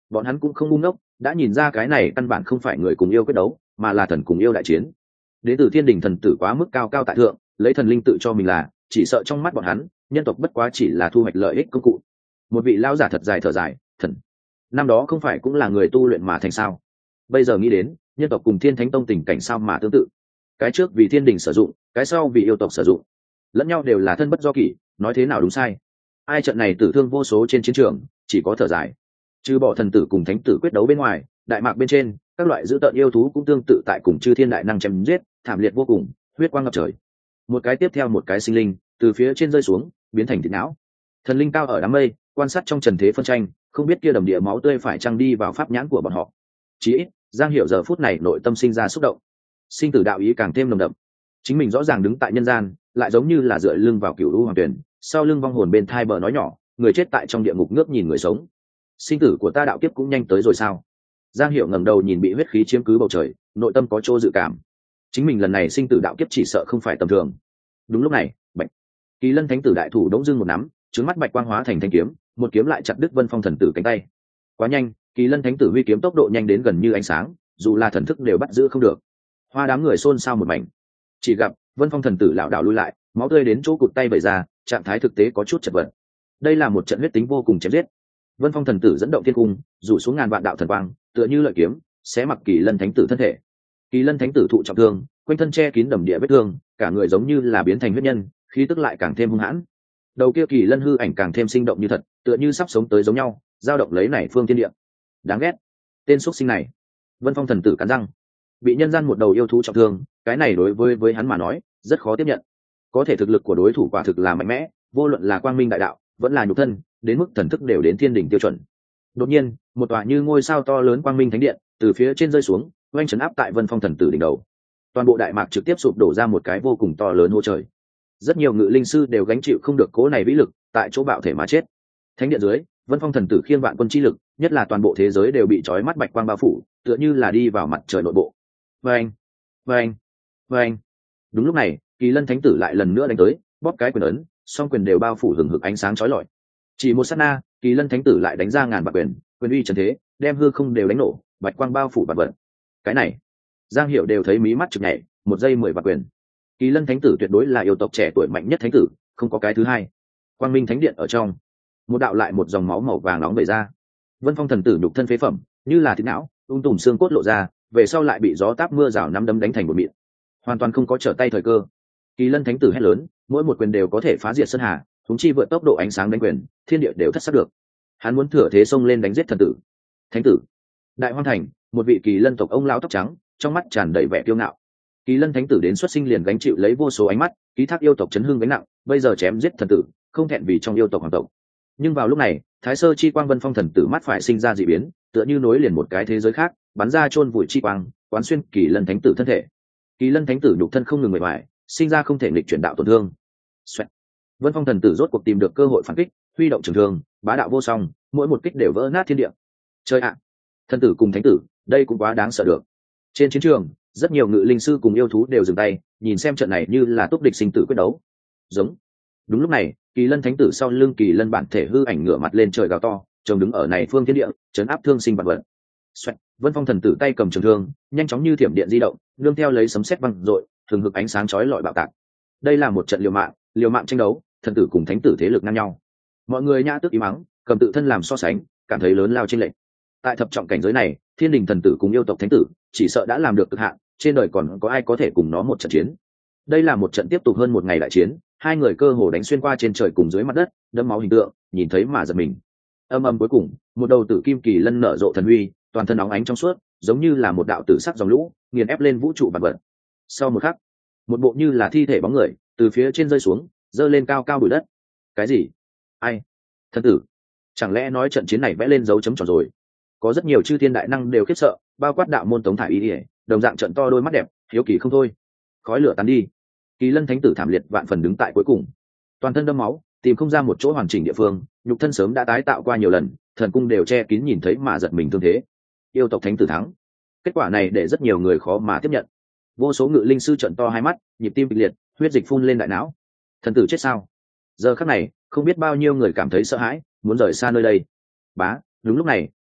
bọn hắn cũng không ngu ngốc, đã nhìn ra cái này căn bản không phải người cùng yêu quyết đấu, mà là thần cùng yêu đại chiến. Đến từ thiên đình thần tử quá mức cao cao tại thượng, lấy thần linh tự cho mình là, chỉ sợ trong mắt bọn hắn nhân tộc bất quá chỉ là thu hoạch lợi ích công cụ. Một vị lão giả thật dài thở dài, thần năm đó không phải cũng là người tu luyện mà thành sao? Bây giờ nghĩ đến, nhân tộc cùng thiên thánh tông tình cảnh sao mà tương tự. Cái trước vì thiên đình sử dụng, cái sau vì yêu tộc sử dụng, lẫn nhau đều là thân bất do kỷ, nói thế nào đúng sai. Ai trận này tử thương vô số trên chiến trường, chỉ có thở dài. Trừ bỏ thần tử cùng thánh tử quyết đấu bên ngoài, đại mạc bên trên các loại dữ tợn yêu thú cũng tương tự tại cùng chư thiên đại năng chém giết, thảm liệt vô cùng, huyết quang ngập trời. Một cái tiếp theo một cái sinh linh từ phía trên rơi xuống, biến thành thịt não. Thần linh cao ở đám mây, quan sát trong trần thế phân tranh, không biết kia đầm địa máu tươi phải trăng đi vào pháp nhãn của bọn họ. Chỉ ít, Giang Hiểu giờ phút này nội tâm sinh ra xúc động, sinh tử đạo ý càng thêm nồng đậm. Chính mình rõ ràng đứng tại nhân gian, lại giống như là dựa lưng vào cửu u hoàng tuyển, sau lưng vong hồn bên thai bờ nói nhỏ, người chết tại trong địa ngục ngước nhìn người sống. Sinh tử của ta đạo kiếp cũng nhanh tới rồi sao? Giang Hiểu ngẩng đầu nhìn bị huyết khí chiếm cứ bầu trời, nội tâm có chỗ dự cảm. Chính mình lần này sinh tử đạo kiếp chỉ sợ không phải tầm thường. Đúng lúc này, Bạch Kỳ Lân Thánh tử đại thủ đống dưng một nắm, trứng mắt bạch quang hóa thành thanh kiếm, một kiếm lại chặt đứt Vân Phong thần tử cánh tay. Quá nhanh, Kỳ Lân Thánh tử huy kiếm tốc độ nhanh đến gần như ánh sáng, dù là thần thức đều bắt giữ không được. Hoa đám người xôn xao một mảnh. Chỉ gặp Vân Phong thần tử lảo đảo lui lại, máu tươi đến chỗ cụt tay vẩy ra, trạng thái thực tế có chút chật vật. Đây là một trận huyết tính vô cùng chém giết. Vân Phong thần tử dẫn động thiên cung, rủ xuống ngàn vạn đạo thần quang, tựa như lợi kiếm, xé mặc Kỳ Lân Thánh tử thân thể. Kỳ Lân Thánh tử thụ trọng thương, quanh thân che kín đầm địa vết thương, cả người giống như là biến thành huyết nhân, khí tức lại càng thêm hung hãn. Đầu kia Kỳ Lân hư ảnh càng thêm sinh động như thật, tựa như sắp sống tới giống nhau, dao động lấy nảy phương thiên địa. Đáng ghét, tên xuất sinh này. Vân Phong thần tử cắn răng, bị nhân gian một đầu yêu thú trọng thương, cái này đối với hắn mà nói rất khó tiếp nhận. Có thể thực lực của đối thủ quả thực là mạnh mẽ, vô luận là quang minh đại đạo vẫn là nhục thân, đến mức thần thức đều đến thiên đỉnh tiêu chuẩn. Đột nhiên, một tòa như ngôi sao to lớn quang minh thánh điện từ phía trên rơi xuống, oanh trấn áp tại Vân Phong thần tử đỉnh đầu. Toàn bộ đại mạc trực tiếp sụp đổ ra một cái vô cùng to lớn hố trời. Rất nhiều ngự linh sư đều gánh chịu không được cố này vĩ lực, tại chỗ bạo thể mà chết. Thánh điện dưới, Vân Phong thần tử khiêng vạn quân chi lực, nhất là toàn bộ thế giới đều bị trói mắt bạch quang bao phủ, tựa như là đi vào mặt trời nội bộ. Vâng, vâng, vâng. Đúng lúc này, Kỳ Lân Thánh tử lại lần nữa đánh tới, bóp cái quyền ấn, song quyền đều bao phủ hừng hực ánh sáng chói lọi. Chỉ một sát na, Kỳ Lân Thánh tử lại đánh ra ngàn vạn quyền, quyền uy trần thế, đem hư không đều đánh nổ, bạch quang bao phủ vạn vật. Cái này, Giang Hiểu đều thấy mí mắt chực nhảy, một giây 10 vạn quyền. Kỳ Lân Thánh tử tuyệt đối là yêu tộc trẻ tuổi mạnh nhất thánh tử, không có cái thứ hai. Quang Minh Thánh điện ở trong, một đạo lại một dòng máu màu vàng nóng vẩy ra. Vân Phong thần tử nhục thân phế phẩm, như là thịt não, tùm xương cốt lộ ra, về sau lại bị gió táp mưa rào nắm đấm đánh thành một mịn, hoàn toàn không có trở tay thời cơ. Kỳ Lân Thánh tử hét lớn, mỗi một quyền đều có thể phá diệt sơn hà, thúng chi vượt tốc độ ánh sáng đánh quyền, thiên địa đều thất sắc được. Hắn muốn thừa thế xông lên đánh giết thần tử. Thánh tử, Đại Hoang thành, một vị Kỳ Lân tộc ông lão tóc trắng, trong mắt tràn đầy vẻ kiêu ngạo. Kỳ Lân Thánh tử đến xuất sinh liền gánh chịu lấy vô số ánh mắt, ký thác yêu tộc chấn hưng gánh nặng, bây giờ chém giết thần tử, không thẹn vì trong yêu tộc hoàng tộc. Nhưng vào lúc này, Thái Sơ chi quang Vân Phong thần tử mắt phải sinh ra dị biến, tựa như nối liền một cái thế giới khác, bắn ra chôn vùi chi quang, quán xuyên Kỳ Lân Thánh tử thân thể. Kỳ Lân Thánh tử nhục thân không ngừng mệt mỏi, sinh ra không thể nghịch chuyển đạo tổn thương. Xoẹt. Vân Phong thần tử rốt cuộc tìm được cơ hội phản kích, huy động trường thương, bá đạo vô song, mỗi một kích đều vỡ nát thiên địa. Chơi ạ, thần tử cùng thánh tử, đây cũng quá đáng sợ được. Trên chiến trường, rất nhiều ngự linh sư cùng yêu thú đều dừng tay, nhìn xem trận này như là túc địch sinh tử quyết đấu. Giống. Đúng lúc này, Kỳ Lân Thánh tử sau lưng Kỳ Lân bản thể hư ảnh ngửa mặt lên trời gào to, trông đứng ở này phương thiên địa, trấn áp thương sinh vạn vật. Xoẹt. Vân Phong thần tử tay cầm trường thương, nhanh chóng như thiểm điện di động, nương theo lấy sấm sét vang dội, thường hực ánh sáng chói lọi bạo tạc. Đây là một trận liều mạng tranh đấu, thần tử cùng thánh tử thế lực ngang nhau. Mọi người nhã tức ý mắng, cầm tự thân làm so sánh, cảm thấy lớn lao chênh lệch. Tại thập trọng cảnh giới này, thiên đình thần tử cùng yêu tộc thánh tử, chỉ sợ đã làm được cực hạn, trên đời còn có ai có thể cùng nó một trận chiến. Đây là một trận tiếp tục hơn một ngày đại chiến, hai người cơ hồ đánh xuyên qua trên trời cùng dưới mặt đất, đẫm máu hình tượng, nhìn thấy mà giật mình. Âm âm cuối cùng, một đầu tử kim kỳ lân nở rộ thần uy, toàn thân óng ánh trong suốt, giống như là một đạo tử sắc dòng lũ, nghiền ép lên vũ trụ vạn vật. Sau một khắc, một bộ như là thi thể bóng người từ phía trên rơi xuống, giơ lên cao cao bụi đất. Cái gì? Ai? Thần tử? Chẳng lẽ nói trận chiến này vẽ lên dấu chấm tròn rồi? Có rất nhiều chư thiên đại năng đều khiếp sợ, bao quát đạo môn Tống Thải Y, đồng dạng trận to đôi mắt đẹp, hiếu kỳ không thôi. Khói lửa tán đi, Kỳ Lân Thánh tử thảm liệt vạn phần đứng tại cuối cùng, toàn thân đẫm máu, tìm không ra một chỗ hoàn chỉnh địa phương, nhục thân sớm đã tái tạo qua nhiều lần, thần cung đều che kín nhìn thấy mà giật mình thương thế. Yêu tộc thánh tử thắng. Kết quả này để rất nhiều người khó mà tiếp nhận. Vô số ngự linh sư trận to hai mắt, nhịp tim kịch liệt, huyết dịch phun lên đại não. Thần tử chết sao? Giờ khắc này, không biết bao nhiêu người cảm thấy sợ hãi, muốn rời xa nơi đây. Bá, đúng lúc này,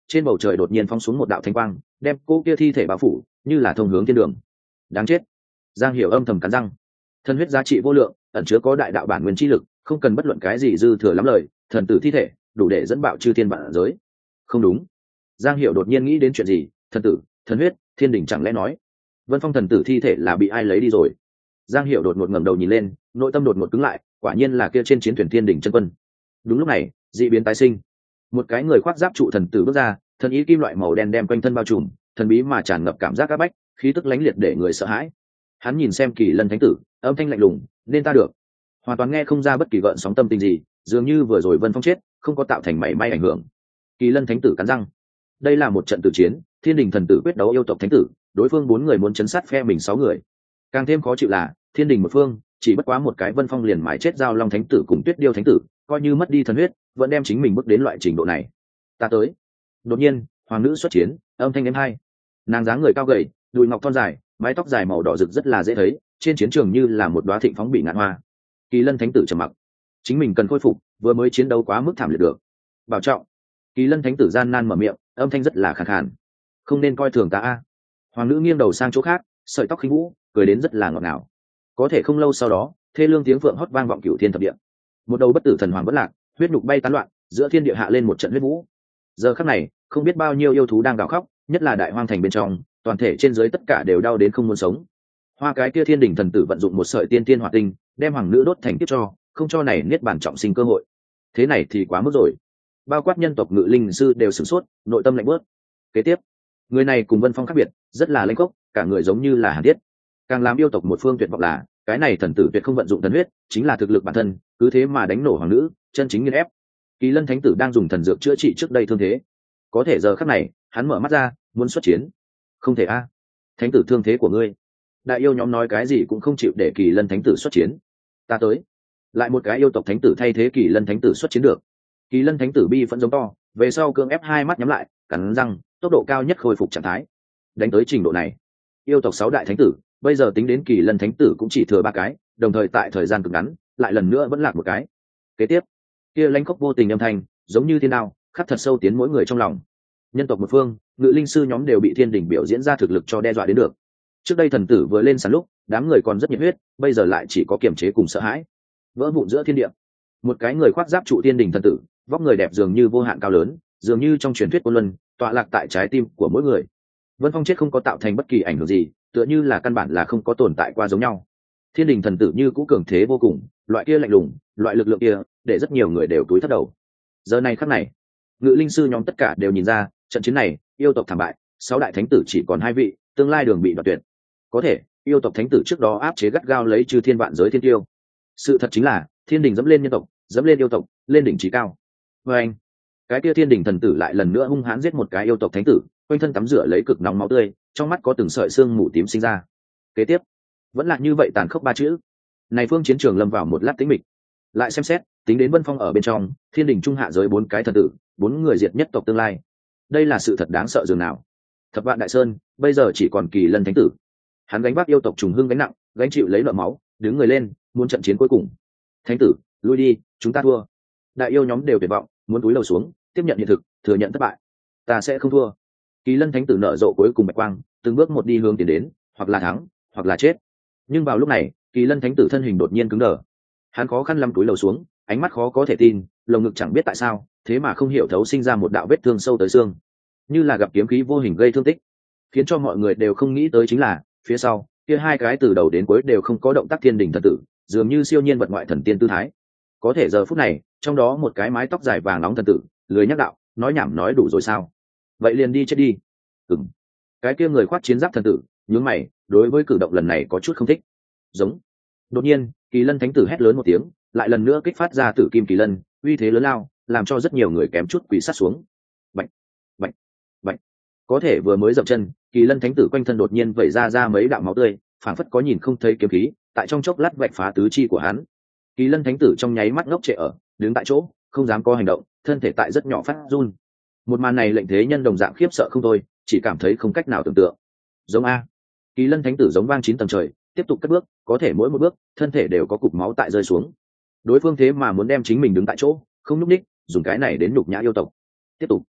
trên bầu trời đột nhiên phóng xuống một đạo thanh quang, đem cô kia thi thể bao phủ, như là thông hướng thiên đường. Đáng chết! Giang Hiểu âm thầm cắn răng. Thân huyết giá trị vô lượng, ẩn chứa có đại đạo bản nguyên chi lực, không cần bất luận cái gì dư thừa lắm lời, thần tử thi thể đủ để dẫn bạo chư thiên vạn giới. Không đúng. Giang Hiểu đột nhiên nghĩ đến chuyện gì, thần tử, thần huyết, thiên đình chẳng lẽ nói Vân Phong thần tử thi thể là bị ai lấy đi rồi? Giang Hiểu đột ngột ngẩng đầu nhìn lên, nội tâm đột ngột cứng lại, quả nhiên là kia trên chiến thuyền thiên đình chân quân. Đúng lúc này, dị biến tái sinh. Một cái người khoác giáp trụ thần tử bước ra, thần ý kim loại màu đen đem quanh thân bao trùm, thần bí mà tràn ngập cảm giác áp bách, khí tức lánh liệt để người sợ hãi. Hắn nhìn xem Kỳ Lân thánh tử, âm thanh lạnh lùng, nên ta được. Hoàn toàn nghe không ra bất kỳ gợn sóng tâm tình gì, dường như vừa rồi Vân Phong chết, không có tạo thành mảy may ảnh hưởng. Kỳ Lân thánh tử cắn răng. Đây là một trận tử chiến, thiên đình thần tử quyết đấu yêu tộc thánh tử, đối phương 4 người muốn chấn sát phe mình 6 người. Càng thêm khó chịu là, thiên đình một phương, chỉ bất quá một cái Vân Phong liền mãi chết giao long thánh tử cùng Tuyết điêu thánh tử, coi như mất đi thần huyết, vẫn đem chính mình bước đến loại trình độ này. Ta tới. Đột nhiên, hoàng nữ xuất chiến, âm thanh êm hai. Nàng dáng người cao gầy, đùi ngọc thon dài, mái tóc dài màu đỏ rực rất là dễ thấy, trên chiến trường như là một đóa thịnh phóng bị ngạn hoa. Kỳ Lân thánh tử trầm mặc. Chính mình cần khôi phục, vừa mới chiến đấu quá mức thảm liệt được. Bảo trọng. Kỳ Lân thánh tử gian nan mở miệng, âm thanh rất là khàn khàn. Không nên coi thường ta a. Hoàng nữ nghiêng đầu sang chỗ khác, sợi tóc khinh vũ, cười đến rất là ngọt ngào. Có thể không lâu sau đó, thê lương tiếng phượng hót vang vọng cửu thiên thập địa. Một đầu bất tử thần hoàng vẫn lạc, huyết nhục bay tán loạn, giữa thiên địa hạ lên một trận huyết vũ. Giờ khắc này, không biết bao nhiêu yêu thú đang gào khóc, nhất là đại hoang thành bên trong, toàn thể trên dưới tất cả đều đau đến không muốn sống. Hoa cái kia thiên đình thần tử vận dụng một sợi tiên tiên hỏa tinh, đem hoàng nữ đốt thành tiếp cho, không cho này niết bàn trọng sinh cơ hội. Thế này thì quá mức rồi. Bao quát nhân tộc ngự linh sư đều sửng sốt, nội tâm lạnh bớt. Kế tiếp, người này cùng Vân Phong khác biệt, rất là lãnh khốc, cả người giống như là hàn thiết. Càng làm yêu tộc một phương tuyệt vọng là, cái này thần tử tuyệt không vận dụng thần huyết, chính là thực lực bản thân, cứ thế mà đánh nổ hoàng nữ, chân chính nghiền ép. Kỳ Lân thánh tử đang dùng thần dược chữa trị trước đây thương thế, có thể giờ khắc này, hắn mở mắt ra, muốn xuất chiến. Không thể a. Thánh tử thương thế của ngươi. Đại yêu nhóm nói cái gì cũng không chịu để Kỳ Lân thánh tử xuất chiến. Ta tới. Lại một cái yêu tộc thánh tử thay thế Kỳ Lân thánh tử xuất chiến được. Kỳ Lân thánh tử bi phẫn giống to, về sau cương ép hai mắt nhắm lại, cắn răng, tốc độ cao nhất khôi phục trạng thái. Đánh tới trình độ này, yêu tộc 6 đại thánh tử, bây giờ tính đến Kỳ Lân thánh tử cũng chỉ thừa 3 cái, đồng thời tại thời gian cực ngắn, lại lần nữa vẫn lạc một cái. Kế tiếp, kia lãnh khốc vô tình âm thanh, giống như thiên đao, khắc thật sâu tiến mỗi người trong lòng. Nhân tộc một phương, ngự linh sư nhóm đều bị thiên đình biểu diễn ra thực lực cho đe dọa đến được. Trước đây thần tử vừa lên sàn lúc, đám người còn rất nhiệt huyết, bây giờ lại chỉ có kiềm chế cùng sợ hãi. Vỡ vụn giữa thiên địa, một cái người khoác giáp trụ thiên đình thần tử, vóc người đẹp dường như vô hạn cao lớn, dường như trong truyền thuyết Côn Luân, tọa lạc tại trái tim của mỗi người. Vân Phong chết không có tạo thành bất kỳ ảnh hưởng gì, tựa như là căn bản là không có tồn tại qua giống nhau. Thiên đình thần tử như cũ cường thế vô cùng, loại kia lạnh lùng, loại lực lượng kia, để rất nhiều người đều cúi thấp đầu. Giờ này khắc này, ngự linh sư nhóm tất cả đều nhìn ra, trận chiến này, yêu tộc thảm bại, 6 đại thánh tử chỉ còn 2 vị, tương lai đường bị đoạt tuyệt. Có thể, yêu tộc thánh tử trước đó áp chế gắt gao lấy chư thiên vạn giới thiên tiêu. Sự thật chính là, thiên đình dẫm lên nhân tộc, dẫm lên yêu tộc, lên đỉnh chí cao. Và anh, cái kia thiên đình thần tử lại lần nữa hung hãn giết một cái yêu tộc thánh tử, quanh thân tắm rửa lấy cực nóng máu tươi, trong mắt có từng sợi xương mù tím sinh ra. Kế tiếp, vẫn là như vậy tàn khốc 3 chữ. Này phương chiến trường lâm vào một lát tĩnh mịch. Lại xem xét, tính đến Vân Phong ở bên trong, thiên đình trung hạ giới 4 cái thần tử, 4 người diệt nhất tộc tương lai. Đây là sự thật đáng sợ dường nào. Thập Vạn Đại Sơn, bây giờ chỉ còn Kỳ Lân thánh tử. Hắn gánh vác yêu tộc trùng hưng gánh nặng, gánh chịu lấy nợ máu, đứng người lên, muốn trận chiến cuối cùng. Thánh tử, lui đi, chúng ta thua. Đại yêu nhóm đều tuyệt vọng, muốn cúi đầu xuống, tiếp nhận hiện thực, thừa nhận thất bại. Ta sẽ không thua. Kỳ Lân thánh tử nở rộ cuối cùng bạch quang, từng bước một đi hướng tiến đến, hoặc là thắng, hoặc là chết. Nhưng vào lúc này, Kỳ Lân thánh tử thân hình đột nhiên cứng đờ. Hắn khó khăn lắm cúi đầu xuống, ánh mắt khó có thể tin, lồng ngực chẳng biết tại sao, thế mà không hiểu thấu sinh ra một đạo vết thương sâu tới xương, như là gặp kiếm khí vô hình gây thương tích. Khiến cho mọi người đều không nghĩ tới chính là, phía sau, kia 2 cái từ đầu đến cuối đều không có động tác thiên đình thần tử, dường như siêu nhiên vật ngoại thần tiên tư thái. Có thể giờ phút này, trong đó một cái mái tóc dài vàng nóng thần tử, lười nhắc đạo, nói nhảm nói đủ rồi sao? Vậy liền đi chết đi. Ừm. Cái kia người khoác chiến giáp thần tử, nhướng mày, đối với cử động lần này có chút không thích. Giống. Đột nhiên, Kỳ Lân thánh tử hét lớn một tiếng, lại lần nữa kích phát ra Tử Kim Kỳ Lân, uy thế lớn lao, làm cho rất nhiều người kém chút quỳ sát xuống. Bạch, bạch, bạch. Có thể vừa mới dậm chân, Kỳ Lân thánh tử quanh thân đột nhiên vẩy ra mấy đạo máu tươi, phảng phất có nhìn không thấy kiếm khí, tại trong chốc lát vạch phá tứ chi của hắn. Kỳ Lân thánh tử trong nháy mắt ngốc trệ ở, đứng tại chỗ, không dám có hành động, thân thể tại rất nhỏ phát run. Một màn này lệnh thế nhân đồng dạng khiếp sợ không thôi, chỉ cảm thấy không cách nào tưởng tượng. Giống a. Kỳ Lân thánh tử giống vang 9 tầng trời, tiếp tục cất bước, có thể mỗi một bước, thân thể đều có cục máu tại rơi xuống. Đối phương thế mà muốn đem chính mình đứng tại chỗ, không nhúc nhích, dùng cái này đến nhục nhã yêu tộc. Tiếp tục.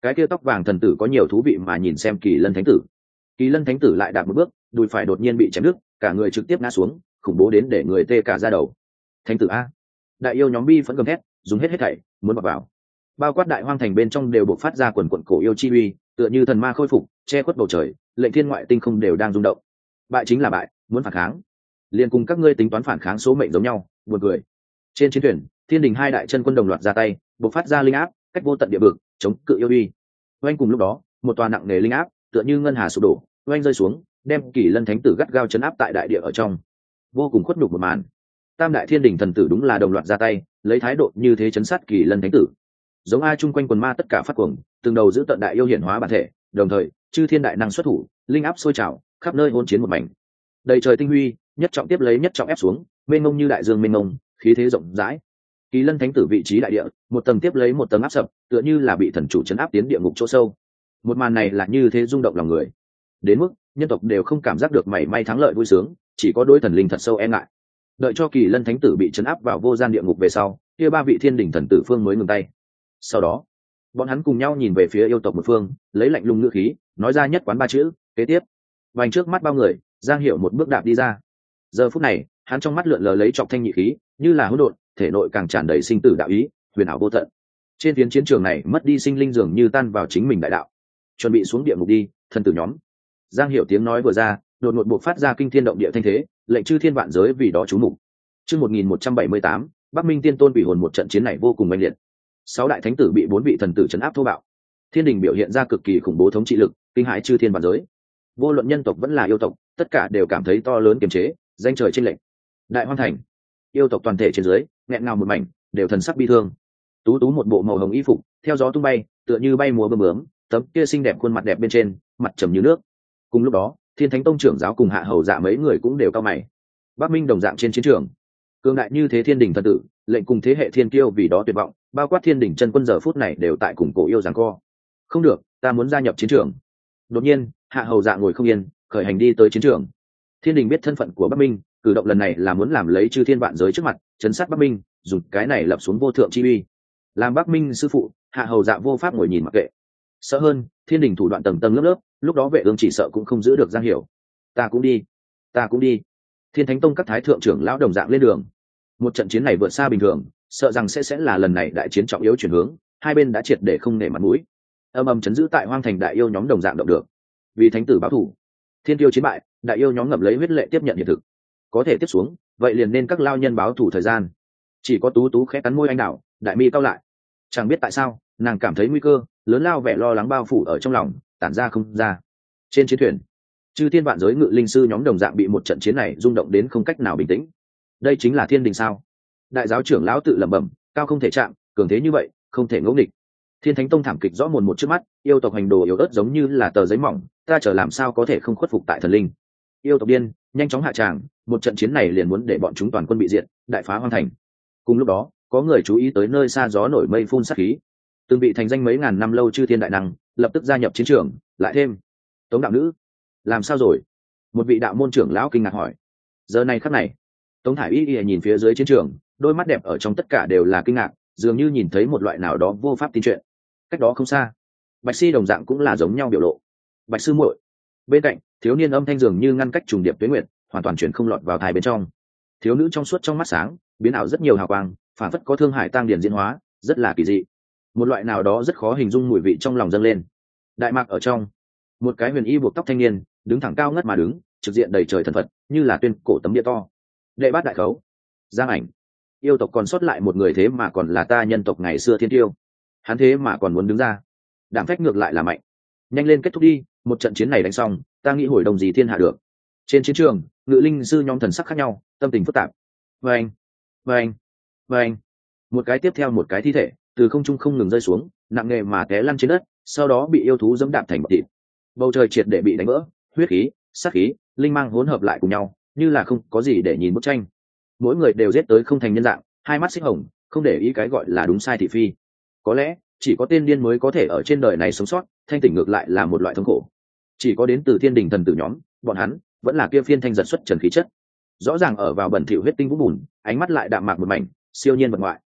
Cái kia tóc vàng thần tử có nhiều thú vị mà nhìn xem Kỳ Lân Thánh tử. Kỳ Lân Thánh tử lại đạp một bước, đùi phải đột nhiên bị chém đứt, cả người trực tiếp ngã xuống, khủng bố đến để người tê cả da đầu. Thánh tử a! Đại yêu nhóm bi phẫn gầm thét, dùng hết thảy muốn vào vào. Bao quát đại hoang thành bên trong đều bộc phát ra quần quần cổ yêu chi uy, tựa như thần ma khôi phục, che khuất bầu trời, lệnh thiên ngoại tinh không đều đang rung động. Bại chính là bại, muốn phản kháng, liền cùng các ngươi tính toán phản kháng số mệnh giống nhau. Buồn cười. Trên chiến thuyền, Thiên Đình hai đại chân quân đồng loạt ra tay, bộc phát ra linh áp, cách vô tận địa vực, chống cự yêu uy. Oanh cùng lúc đó, một tòa nặng nề linh áp, tựa như ngân hà sụp đổ, oanh rơi xuống, đem Kỳ Lân Thánh tử gắt gao chấn áp tại đại địa ở trong. Vô cùng khuất nhục một màn. Tam đại Thiên Đình thần tử đúng là đồng loạt ra tay, lấy thái độ như thế chấn sát Kỳ Lân Thánh tử. Giống ai chung quanh quần ma tất cả phát cuồng, từng đầu giữ tận đại yêu hiển hóa bản thể, đồng thời chư thiên đại năng xuất thủ, linh áp sôi trào, khắp nơi hỗn chiến một mảnh. Đầy trời tinh huy, nhất trọng tiếp lấy nhất trọng ép xuống, mênh mông như đại dương mênh mông, khí thế rộng rãi. Kỳ Lân Thánh tử vị trí đại địa, một tầng tiếp lấy một tầng áp sập, tựa như là bị thần chủ chấn áp tiến địa ngục chỗ sâu. Một màn này là như thế rung động lòng người, đến mức nhân tộc đều không cảm giác được mảy may thắng lợi vui sướng, chỉ có đối thần linh thật sâu e ngại. Đợi cho Kỳ Lân Thánh tử bị chấn áp vào vô gian địa ngục về sau, kia ba vị Thiên Đình thần tử phương mới ngừng tay. Sau đó, bọn hắn cùng nhau nhìn về phía yêu tộc một phương, lấy lạnh lùng ngữ khí nói ra nhất quán ba chữ: kế tiếp. Vành trước mắt bao người, Giang Hiểu một bước đạp đi ra. Giờ phút này, hắn trong mắt lượn lờ lấy trọng thanh nhị khí, như là hỗn độn, thể nội càng tràn đầy sinh tử đạo ý, huyền ảo vô tận. Trên phiến chiến trường này, mất đi sinh linh dường như tan vào chính mình đại đạo. Chuẩn bị xuống địa ngục đi, thần tử nhóm. Giang Hiểu tiếng nói vừa ra, đột ngột bộc phát ra kinh thiên động địa thanh thế, lệnh chư thiên vạn giới vì đó chú mục. Chương 1178, Bắc Minh Tiên Tôn bị hồn. Một trận chiến này vô cùng mãnh liệt. 6 đại thánh tử bị 4 vị thần tử trấn áp thô bạo. Thiên Đình biểu hiện ra cực kỳ khủng bố thống trị lực, kinh hãi chư thiên vạn giới. Vô luận nhân tộc vẫn là yêu tộc, tất cả đều cảm thấy to lớn kiềm chế, danh trời chênh lệch. Đại Hoang Thành, yêu tộc toàn thể trên dưới, nghẹn ngào một mảnh, đều thần sắc bi thương. Tú Tú một bộ màu hồng y phục, theo gió tung bay, tựa như bay múa bướm bướm, tấm kia xinh đẹp khuôn mặt đẹp bên trên, mặt trầm như nước. Cùng lúc đó, Thiên Thánh Tông trưởng giáo cùng Hạ Hầu Dạ mấy người cũng đều cao mày. Bắc Minh đồng dạng trên chiến trường, cường đại như thế Thiên Đình thần tử, lệnh cùng thế hệ thiên kiêu vì đó tuyệt vọng, bao quát Thiên Đình chân quân giờ phút này đều tại cùng cổ yêu giằng co. Không được, ta muốn gia nhập chiến trường. Đột nhiên, Hạ Hầu Dạ ngồi không yên, khởi hành đi tới chiến trường. Thiên Đình biết thân phận của Bắc Minh, cử động lần này là muốn làm lấy chư thiên vạn giới trước mặt, chấn sát Bắc Minh, dùng cái này lập xuống vô thượng chi uy. Làm Bắc Minh sư phụ, Hạ Hầu Dạ vô pháp ngồi nhìn mặc kệ. Sợ hơn, Thiên Đình thủ đoạn tầng tầng lớp lớp, lúc đó Vệ Ương chỉ sợ cũng không giữ được Giang Hiểu. Ta cũng đi, ta cũng đi. Thiên Thánh Tông các thái thượng trưởng lão đồng dạng lên đường. Một trận chiến này vượt xa bình thường, sợ rằng sẽ là lần này đại chiến trọng yếu chuyển hướng, hai bên đã triệt để không nể mặt mũi. Âm ầm chấn giữ tại Hoang Thành đại yêu nhóm đồng dạng động được. Vì thánh tử báo thù, thiên tiêu chiến bại, đại yêu nhóm ngậm lấy huyết lệ tiếp nhận hiện thực. Có thể tiếp xuống, vậy liền nên các lao nhân báo thù thời gian. Chỉ có Tú Tú khẽ cắn môi anh đảo, đại mi cau lại. Chẳng biết tại sao, nàng cảm thấy nguy cơ lớn lao, vẻ lo lắng bao phủ ở trong lòng, tản ra không ra. Trên chiến thuyền, chư thiên vạn giới ngự linh sư nhóm đồng dạng bị một trận chiến này rung động đến không cách nào bình tĩnh. Đây chính là Thiên Đình sao? Đại giáo trưởng lão tự lẩm bẩm, cao không thể chạm, cường thế như vậy, không thể ngẫu nghịch. Thiên Thánh Tông thảm kịch rõ mồn một trước mắt, yêu tộc hành đồ yếu ớt giống như là tờ giấy mỏng, ta chờ làm sao có thể không khuất phục tại thần linh. Yêu tộc điên, nhanh chóng hạ tràng, một trận chiến này liền muốn để bọn chúng toàn quân bị diệt, đại phá Hoang Thành. Cùng lúc đó, có người chú ý tới nơi xa gió nổi mây phun sát khí. Từng bị thành danh mấy ngàn năm lâu chư thiên đại năng, lập tức gia nhập chiến trường, lại thêm Tống đạo nữ. Làm sao rồi? Một vị đạo môn trưởng lão kinh ngạc hỏi. Giờ này khắc này, Tống Thải Y nhìn phía dưới chiến trường, đôi mắt đẹp ở trong tất cả đều là kinh ngạc, dường như nhìn thấy một loại nào đó vô pháp tin chuyện. Cách đó không xa, Bạch Si đồng dạng cũng là giống nhau biểu lộ. Bạch sư muội. Bên cạnh, thiếu niên âm thanh dường như ngăn cách trùng điệp tuyết nguyệt, hoàn toàn chuyển không lọt vào thai bên trong. Thiếu nữ trong suốt trong mắt sáng, biến ảo rất nhiều hào quang, phản phất có thương hải tăng điển diễn hóa, rất là kỳ dị. Một loại nào đó rất khó hình dung mùi vị trong lòng dâng lên. Đại mạc ở trong, một cái huyền y buộc tóc thanh niên, đứng thẳng cao ngất mà đứng, trực diện đầy trời thần phật, như là tuyên cổ tấm địa to. Đệ bát đại khấu, Giang Ảnh. Yêu tộc còn sót lại một người thế mà còn là ta nhân tộc ngày xưa thiên tiêu. Hắn thế mà còn muốn đứng ra. Đảm phách ngược lại là mạnh. Nhanh lên kết thúc đi, một trận chiến này đánh xong, ta nghĩ hồi đồng gì thiên hạ được. Trên chiến trường, ngự linh sư nhóm thần sắc khác nhau, tâm tình phức tạp. Vâng, vâng, vâng. Một cái tiếp theo một cái thi thể, từ không trung không ngừng rơi xuống, nặng nề mà té lăn trên đất, sau đó bị yêu thú dẫm đạp thành bọt thịt. Bầu trời triệt để bị đánh vỡ, huyết khí, sát khí, linh mang hỗn hợp lại cùng nhau, như là không có gì để nhìn bức tranh. Mỗi người đều giết tới không thành nhân dạng, hai mắt xích hồng, không để ý cái gọi là đúng sai thị phi. Có lẽ chỉ có tên điên mới có thể ở trên đời này sống sót, thanh tỉnh ngược lại là một loại thống khổ. Chỉ có đến từ Thiên Đình thần tử nhóm, bọn hắn vẫn là kia phiên thanh giật xuất trần khí chất, rõ ràng ở vào bẩn thỉu huyết tinh vũ bùn, ánh mắt lại đạm mạc một mảnh, siêu nhiên vật ngoại.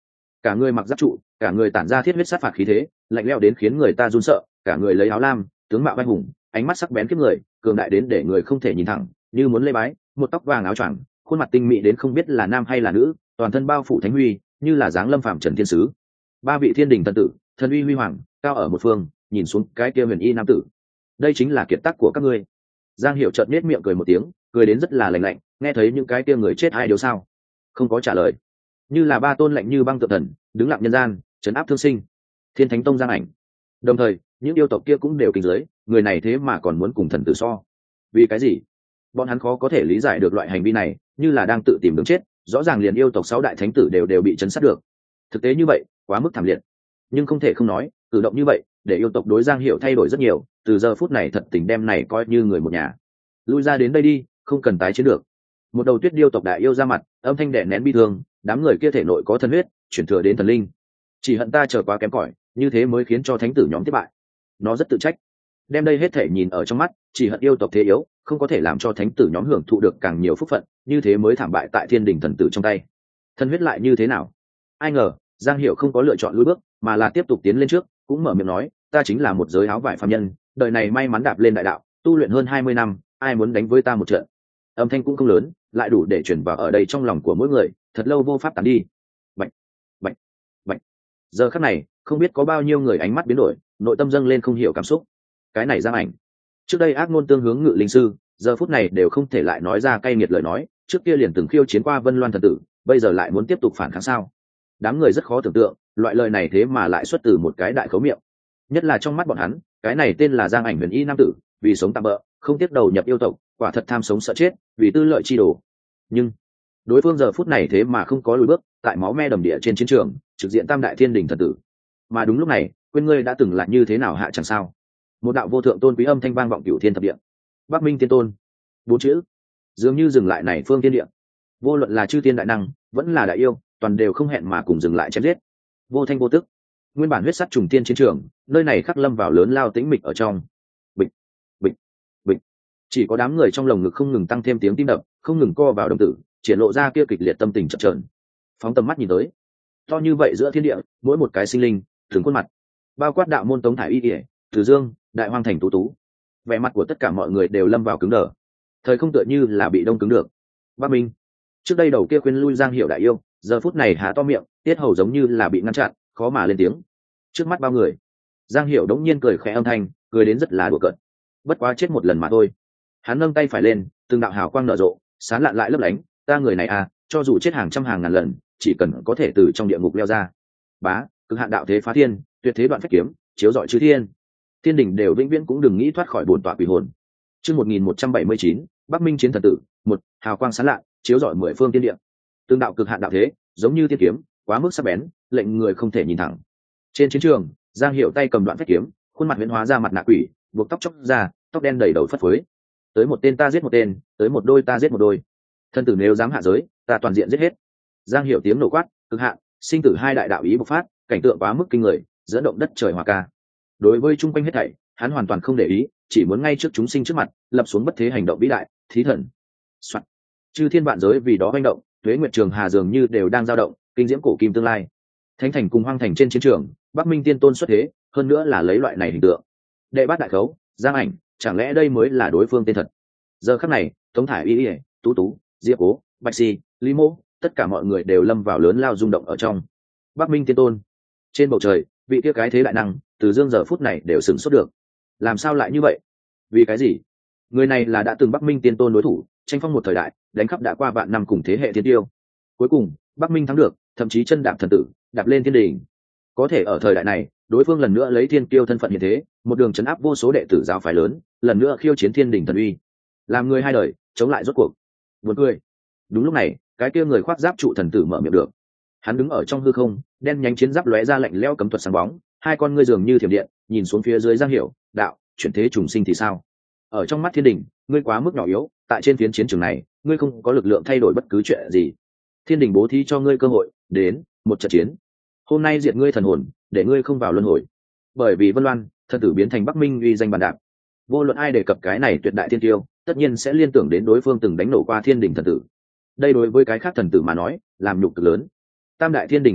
cả người mặc giáp trụ, cả người tản ra thiết huyết sát phạt khí thế, lạnh lẽo đến khiến người ta run sợ, cả người lấy áo lam, tướng mạo vai hùng, ánh mắt sắc bén kiếp người, cường đại đến để người không thể nhìn thẳng, như muốn lê bái, một tóc vàng áo choàng, khuôn mặt tinh mỹ đến không biết là nam hay là nữ, toàn thân bao phủ thánh huy, như là dáng lâm phạm trần thiên sứ. Ba vị thiên đình thần tử, thần uy huy hoàng, cao ở một phương, nhìn xuống cái kia huyền y nam tử. Đây chính là kiệt tác của các ngươi. Giang Hiểu chợt nhếch miệng cười một tiếng, cười đến rất là lạnh lạnh, nghe thấy những cái kia người chết hai điều sao? Không có trả lời. Như là ba tôn lạnh như băng tượng thần, đứng lặng nhân gian, trấn áp thương sinh. Thiên Thánh Tông Giang Ảnh. Đồng thời, những yêu tộc kia cũng đều kinh giới, người này thế mà còn muốn cùng thần tử so. Vì cái gì? Bọn hắn khó có thể lý giải được loại hành vi này, như là đang tự tìm đường chết, rõ ràng liền yêu tộc 6 đại thánh tử đều bị chấn sát được. Thực tế như vậy, quá mức thảm liệt. Nhưng không thể không nói, cử động như vậy, để yêu tộc đối Giang Hiểu thay đổi rất nhiều, từ giờ phút này thật tình đem này coi như người một nhà. Lui ra đến đây đi, không cần tái chiến được. Một đầu tuyết điêu tộc đại yêu ra mặt, âm thanh đè nén bi thương, đám người kia thể nội có thần huyết, chuyển thừa đến thần linh. Chỉ hận ta chờ quá kém cỏi, như thế mới khiến cho thánh tử nhóm thất bại. Nó rất tự trách. Đem đây hết thể nhìn ở trong mắt, chỉ hận yêu tộc thế yếu, không có thể làm cho thánh tử nhóm hưởng thụ được càng nhiều phúc phận, như thế mới thảm bại tại thiên đình thần tử trong tay. Thần huyết lại như thế nào? Ai ngờ, Giang Hiểu không có lựa chọn lùi bước, mà là tiếp tục tiến lên trước, cũng mở miệng nói, ta chính là một giới áo vải phàm nhân, đời này may mắn đạp lên đại đạo, tu luyện hơn 20 năm, ai muốn đánh với ta một trận. Âm thanh cũng không lớn, lại đủ để truyền vào ở đây trong lòng của mỗi người, thật lâu vô pháp tán đi. Bạch, bạch, bạch. Giờ khắc này, không biết có bao nhiêu người ánh mắt biến đổi, nội tâm dâng lên không hiểu cảm xúc. Cái này Giang Ảnh, trước đây ác ngôn tương hướng Ngự Linh sư, giờ phút này đều không thể lại nói ra cay nghiệt lời nói, trước kia liền từng khiêu chiến qua Vân Loan thần tử, bây giờ lại muốn tiếp tục phản kháng sao? Đám người rất khó tưởng tượng, loại lời này thế mà lại xuất từ một cái đại khấu miệng. Nhất là trong mắt bọn hắn, cái này tên là Giang Ảnh huyền y nam tử, vì sống tạm bợ, không tiếc đầu nhập yêu tộc, quả thật tham sống sợ chết, vì tư lợi chi đồ. Nhưng đối phương giờ phút này thế mà không có lùi bước, tại máu me đầm địa trên chiến trường, trực diện Tam đại thiên đình thần tử. Mà đúng lúc này, quên ngươi đã từng là như thế nào hạ chẳng sao? Một đạo vô thượng tôn quý âm thanh vang vọng cửu thiên thập địa. Bắc Minh Tiên Tôn. 4 chữ, dường như dừng lại này phương thiên địa. Vô luận là chư thiên đại năng, vẫn là đại yêu, toàn đều không hẹn mà cùng dừng lại chém giết. Vô thanh vô tức. Nguyên bản huyết sắt trùng tiên chiến trường, nơi này khắc lâm vào lớn lao tĩnh mịch ở trong. Bịch, bịch, bịch. Chỉ có đám người trong lồng ngực không ngừng tăng thêm tiếng tim đập, không ngừng co vào đồng tử, triển lộ ra kia kịch liệt tâm tình chập chờn. Phóng tầm mắt nhìn tới, to như vậy giữa thiên địa, mỗi một cái sinh linh, từng khuôn mặt, bao quát đạo môn Tống Thải Y, Từ Dương, Đại Hoang Thành Tú Tú, vẻ mặt của tất cả mọi người đều lâm vào cứng đờ. Thời không tựa như là bị đông cứng được. Bắc Minh, trước đây đầu kia khuyên lui Giang Hiểu đại yêu, giờ phút này há to miệng, tiết hầu giống như là bị ngăn chặn, khó mà lên tiếng. Trước mắt bao người, Giang Hiểu đống nhiên cười khẽ âm thanh, cười đến rất là đùa cợt. Bất quá chết một lần mà thôi. Hắn nâng tay phải lên, từng đạo hào quang nở rộ, sáng lạn lại lấp lánh. Ta người này à, cho dù chết hàng trăm hàng ngàn lần, chỉ cần có thể từ trong địa ngục leo ra. Bá, cực hạn đạo thế phá thiên, tuyệt thế đoạn phách kiếm, chiếu rọi chư thiên. Thiên đình đều vĩnh viễn cũng đừng nghĩ thoát khỏi bổn tọa quỷ hồn. Chương 1179, Bắc Minh chiến thần tử, một hào quang sáng lạn, chiếu rọi 10 phương thiên địa. Tương đạo cực hạn đạo thế, giống như thiên kiếm, quá mức sắc bén, lệnh người không thể nhìn thẳng. Trên chiến trường, Giang Hiểu tay cầm đoạn phách kiếm, khuôn mặt huyễn hóa ra mặt nạ quỷ, buộc tóc chốc ra, tóc đen đầy đầu phất phới. Tới một tên ta giết một tên, tới một đôi ta giết một đôi. Thân tử nếu dám hạ giới, ta toàn diện giết hết. Giang Hiểu tiếng nổ quát, cực hạn, sinh tử hai đại đạo ý bộc phát, cảnh tượng quá mức kinh người, dẫn động đất trời hòa ca. Đối với chung quanh hết thảy, hắn hoàn toàn không để ý, chỉ muốn ngay trước chúng sinh trước mặt, lập xuống bất thế hành động vĩ đại, thí thần. Soạn. Chư thiên vạn giới vì đó hoành động, tuế nguyệt trường hà dường như đều đang dao động, kinh diễm cổ kim tương lai. Thánh thành cùng hoang thành trên chiến trường, Bắc Minh Tiên Tôn xuất thế, hơn nữa là lấy loại này hình tượng. Đệ bát đại khấu, Giang Ảnh, chẳng lẽ đây mới là đối phương tên thật? Giờ khắc này, Tống Thải Y, Tú Tú, Diệp Cố, Bạch Si, Lý Mô, tất cả mọi người đều lâm vào lớn lao rung động ở trong. Bắc Minh Tiên Tôn. Trên bầu trời, vị kia cái thế đại năng, Từ Dương giờ phút này đều sửng sốt được. Làm sao lại như vậy? Vì cái gì? Người này là đã từng Bắc Minh Tiên Tôn đối thủ, tranh phong một thời đại, đánh khắp đã qua vạn năm cùng thế hệ thiên tiêu. Cuối cùng, Bắc Minh thắng được, thậm chí chân đạp thần tử, đạp lên thiên đình. Có thể ở thời đại này, đối phương lần nữa lấy thiên tiêu thân phận hiện thế, một đường trấn áp vô số đệ tử giáo phái lớn, lần nữa khiêu chiến thiên đình thần uy. Làm người hai đời, chống lại rốt cuộc. Buồn cười. Đúng lúc này, cái kia người khoác giáp trụ thần tử mở miệng được. Hắn đứng ở trong hư không, đen nhánh chiến giáp lóe ra lạnh lẽo cấm thuật sáng bóng, hai con ngươi dường như thiểm điện, nhìn xuống phía dưới Giang Hiểu, đạo, chuyển thế trùng sinh thì sao? Ở trong mắt thiên đình, ngươi quá mức nhỏ yếu, tại trên phiến chiến trường này, ngươi không có lực lượng thay đổi bất cứ chuyện gì. Thiên đình bố thí cho ngươi cơ hội, đến một trận chiến. Hôm nay diệt ngươi thần hồn, để ngươi không vào luân hồi. Bởi vì Vân Loan, thần tử biến thành Bắc Minh uy danh bàn đạp. Vô luận ai đề cập cái này tuyệt đại thiên tiêu, tất nhiên sẽ liên tưởng đến đối phương từng đánh nổ qua thiên đình thần tử. Đây đối với cái khác thần tử mà nói, làm nhục cực lớn. Tam đại thiên đình thần tử,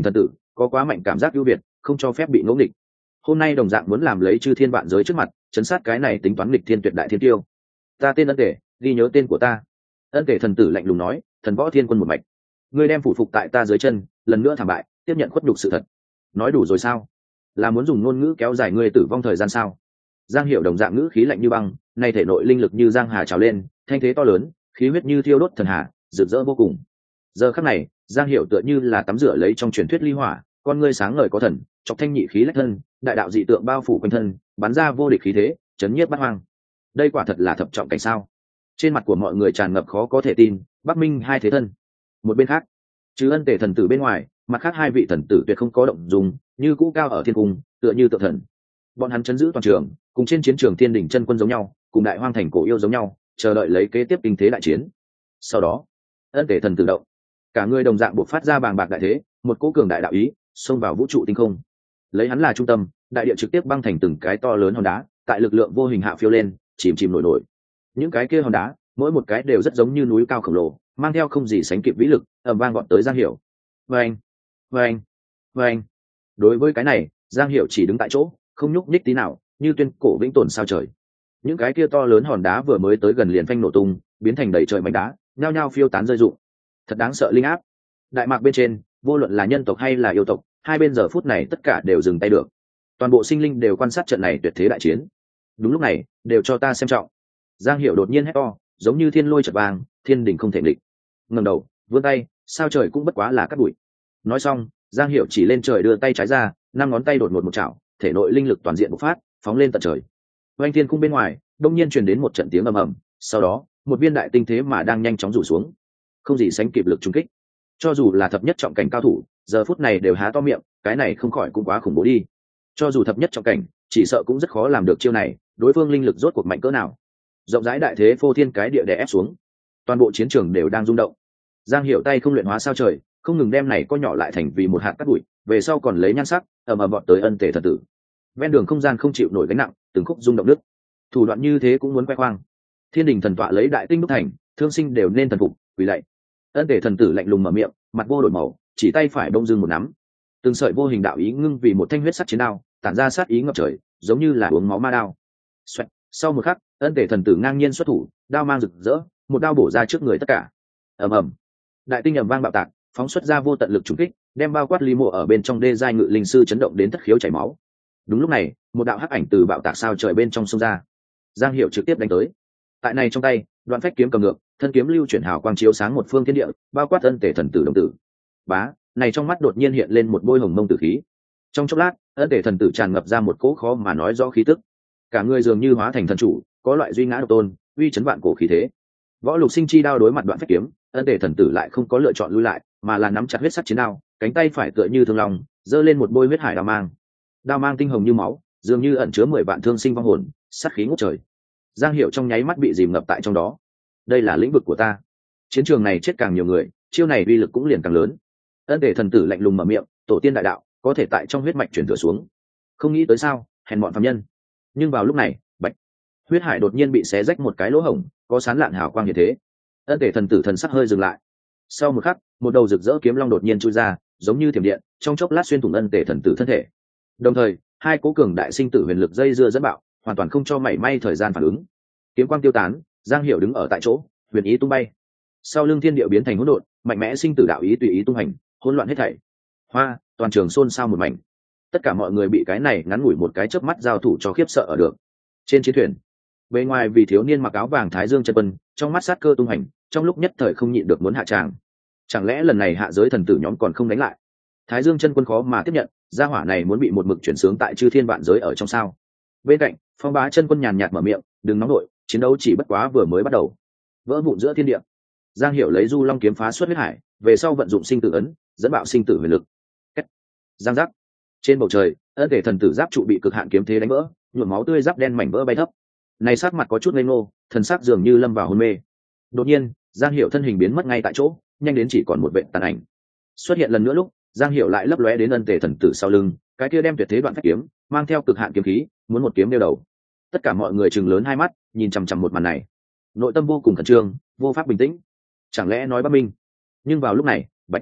có quá mạnh cảm giác ưu việt, không cho phép bị ngỗ nghịch. Hôm nay đồng dạng muốn làm lấy chư thiên vạn giới trước mặt, chấn sát cái này tính toán nghịch thiên tuyệt đại thiên tiêu. Ta tên Ân Tể, ghi nhớ tên của ta. Ân Tể thần tử lạnh lùng nói, thần võ thiên quân một mạch. Ngươi đem phủ phục tại ta dưới chân, lần nữa thảm bại, tiếp nhận khuất nhục sự thật. Nói đủ rồi sao? Là muốn dùng ngôn ngữ kéo dài ngươi tử vong thời gian sao? Giang Hiểu đồng dạng ngữ khí lạnh như băng, nay thể nội linh lực như giang hà trào lên, thanh thế to lớn, khí huyết như thiêu đốt thần hà, rực rỡ vô cùng. Giờ khắc này, Giang Hiểu tựa như là tắm rửa lấy trong truyền thuyết ly hỏa, con ngươi sáng ngời có thần, chọc thanh nhị khí lách thân, đại đạo dị tượng bao phủ quanh thân, bắn ra vô địch khí thế, chấn nhiếp bát hoang. Đây quả thật là thập trọng cảnh sao? Trên mặt của mọi người tràn ngập khó có thể tin. Bắc Minh hai thế thân. Một bên khác, trừ Ân Tể thần tử bên ngoài, mặt khác hai vị thần tử tuyệt không có động dung, như cũ cao ở thiên cung, tựa như tượng thần. Bọn hắn chấn giữ toàn trường, cùng trên chiến trường thiên đỉnh chân quân giống nhau, cùng đại hoang thành cổ yêu giống nhau, chờ đợi lấy kế tiếp kinh thế đại chiến. Sau đó, Ân Tể thần tử động, cả người đồng dạng buộc phát ra bàng bạc đại thế, một cỗ cường đại đạo ý xông vào vũ trụ tinh không. Lấy hắn là trung tâm, đại địa trực tiếp băng thành từng cái to lớn hòn đá, tại lực lượng vô hình hạ phiêu lên, chìm chìm nổi nổi. Những cái kia hòn đá, mỗi một cái đều rất giống như núi cao khổng lồ, mang theo không gì sánh kịp vĩ lực, ầm vang gọn tới Giang Hiểu. Vâng, vâng, vâng. Đối với cái này, Giang Hiểu chỉ đứng tại chỗ, không nhúc nhích tí nào, như tuyên cổ vĩnh tồn sao trời. Những cái kia to lớn hòn đá vừa mới tới gần liền phanh nổ tung, biến thành đầy trời mảnh đá, nhao nhao phiêu tán rơi rụng. Thật đáng sợ linh áp. Đại mạc bên trên, vô luận là nhân tộc hay là yêu tộc, hai bên giờ phút này tất cả đều dừng tay được. Toàn bộ sinh linh đều quan sát trận này tuyệt thế đại chiến. Đúng lúc này, đều cho ta xem trọng. Giang Hiểu đột nhiên hét to, giống như thiên lôi chợt vàng, thiên đỉnh không thể nghịch. Ngẩng đầu, vươn tay, sao trời cũng bất quá là cát bụi. Nói xong, Giang Hiểu chỉ lên trời đưa tay trái ra, năm ngón tay đột ngột một chảo, thể nội linh lực toàn diện bộc phát, phóng lên tận trời. Oanh thiên khung bên ngoài, đông nhiên truyền đến một trận tiếng ầm ầm, sau đó, một viên đại tinh thế mà đang nhanh chóng rủ xuống, không gì sánh kịp lực trùng kích. Cho dù là thập nhất trọng cảnh cao thủ, giờ phút này đều há to miệng, cái này không khỏi cũng quá khủng bố đi. Cho dù thập nhất trọng cảnh, chỉ sợ cũng rất khó làm được chiêu này, đối phương linh lực rốt cuộc mạnh cỡ nào. Rộng rãi đại thế phô thiên cái địa đè ép xuống, toàn bộ chiến trường đều đang rung động. Giang Hiểu tay không luyện hóa sao trời, không ngừng đem này co nhỏ lại thành vì một hạt cát bụi, về sau còn lấy nhan sắc ầm ầm vọt tới Ân Tể thần tử. Ven đường không gian không chịu nổi gánh nặng, từng khúc rung động đứt. Thủ đoạn như thế cũng muốn khoe khoang. Thiên đình thần tọa lấy đại tinh đúc thành, thương sinh đều nên thần phục, quỳ lạy. Ân Tể thần tử lạnh lùng mở miệng, mặt vô đổi màu, chỉ tay phải đông dương một nắm. Từng sợi vô hình đạo ý ngưng vì một thanh huyết sắc chiến đao, tản ra sát ý ngập trời, giống như là uống máu ma đao. Xoẹt. Sau một khắc, Ân Tể thần tử ngang nhiên xuất thủ, đao mang rực rỡ, một đao bổ ra trước người tất cả. Ầm ầm. Đại tinh ầm vang bạo tạc, phóng xuất ra vô tận lực trùng kích, đem bao quát ly mộ ở bên trong đê giai ngự linh sư chấn động đến thất khiếu chảy máu. Đúng lúc này, một đạo hắc ảnh từ bạo tạc sao trời bên trong xông ra. Giang Hiểu trực tiếp đánh tới. Tại này trong tay, đoạn phách kiếm cầm ngược, thân kiếm lưu chuyển hào quang chiếu sáng một phương thiên địa, bao quát Ân Tể thần tử đồng tử. Bá, này trong mắt đột nhiên hiện lên một bôi hồng mông tử khí. Trong chốc lát, Ân Tể thần tử tràn ngập ra một cỗ khó mà nói rõ khí tức. Cả người dường như hóa thành thần chủ, có loại duy ngã độc tôn, uy chấn vạn cổ khí thế. Võ Lục Sinh chi đao đối mặt đoạn phách kiếm, Ân Tể thần tử lại không có lựa chọn lui lại, mà là nắm chặt huyết sắc chiến đao, cánh tay phải tựa như thương long, giơ lên một bôi huyết hải đao mang. Đao mang tinh hồng như máu, dường như ẩn chứa 10 vạn thương sinh vong hồn, sát khí ngút trời. Giang Hiểu trong nháy mắt bị dìm ngập tại trong đó. Đây là lĩnh vực của ta. Chiến trường này chết càng nhiều người, chiêu này uy lực cũng liền càng lớn. Ân Tể thần tử lạnh lùng mở miệng, tổ tiên đại đạo có thể tại trong huyết mạch truyền thừa xuống. Không nghĩ tới sao, hèn mọn phàm nhân. Nhưng vào lúc này, bạch, huyết hải đột nhiên bị xé rách một cái lỗ hổng, có sán lạn hào quang như thế. Ân Tể thần tử thần sắc hơi dừng lại. Sau một khắc, một đầu rực rỡ kiếm long đột nhiên chui ra, giống như thiểm điện, trong chốc lát xuyên thủng Ân Tể thần tử thân thể. Đồng thời, hai cố cường đại sinh tử huyền lực dây dưa dẫn bạo, hoàn toàn không cho mảy may thời gian phản ứng. Kiếm quang tiêu tán, Giang Hiểu đứng ở tại chỗ, huyền ý tung bay. Sau lưng thiên địa biến thành hỗn độn, mạnh mẽ sinh tử đạo ý tùy ý tung hành, hỗn loạn hết thảy. Hoa, toàn trường xôn xao một mảnh. Tất cả mọi người bị cái này ngắn ngủi một cái chớp mắt giao thủ cho khiếp sợ ở được. Trên chiến thuyền, bề ngoài vì thiếu niên mặc áo vàng Thái Dương chân quân, trong mắt sát cơ tung hành, trong lúc nhất thời không nhịn được muốn hạ tràng. Chẳng lẽ lần này hạ giới thần tử nhóm còn không đánh lại? Thái Dương chân quân khó mà tiếp nhận, gia hỏa này muốn bị một mực chuyển sướng tại chư thiên vạn giới ở trong sao? Bên cạnh, Phong Bá chân quân nhàn nhạt mở miệng, đừng nóng nổi, chiến đấu chỉ bất quá vừa mới bắt đầu. Vỡ vụn giữa thiên địa, Giang Hiểu lấy Du Long kiếm phá xuất huyết hải, về sau vận dụng sinh tử ấn, dẫn bạo sinh tử huyền lực. Giang giác. Trên bầu trời, Ân Tể thần tử giáp trụ bị cực hạn kiếm thế đánh vỡ, nhuộm máu tươi giáp đen mảnh vỡ bay thấp. Này sát mặt có chút ngây ngô, thần sắc dường như lâm vào hôn mê. Đột nhiên, Giang Hiểu thân hình biến mất ngay tại chỗ, nhanh đến chỉ còn một vệt tàn ảnh. Xuất hiện lần nữa lúc, Giang Hiểu lại lấp lóe đến Ân Tể thần tử sau lưng, cái kia đem tuyệt thế đoạn phách kiếm, mang theo cực hạn kiếm khí, muốn một kiếm đeo đầu. Tất cả mọi người trừng lớn hai mắt, nhìn chằm chằm một màn này, nội tâm vô cùng khẩn trương, vô pháp bình tĩnh. Chẳng lẽ nói Bắc Minh? Nhưng vào lúc này, bạch,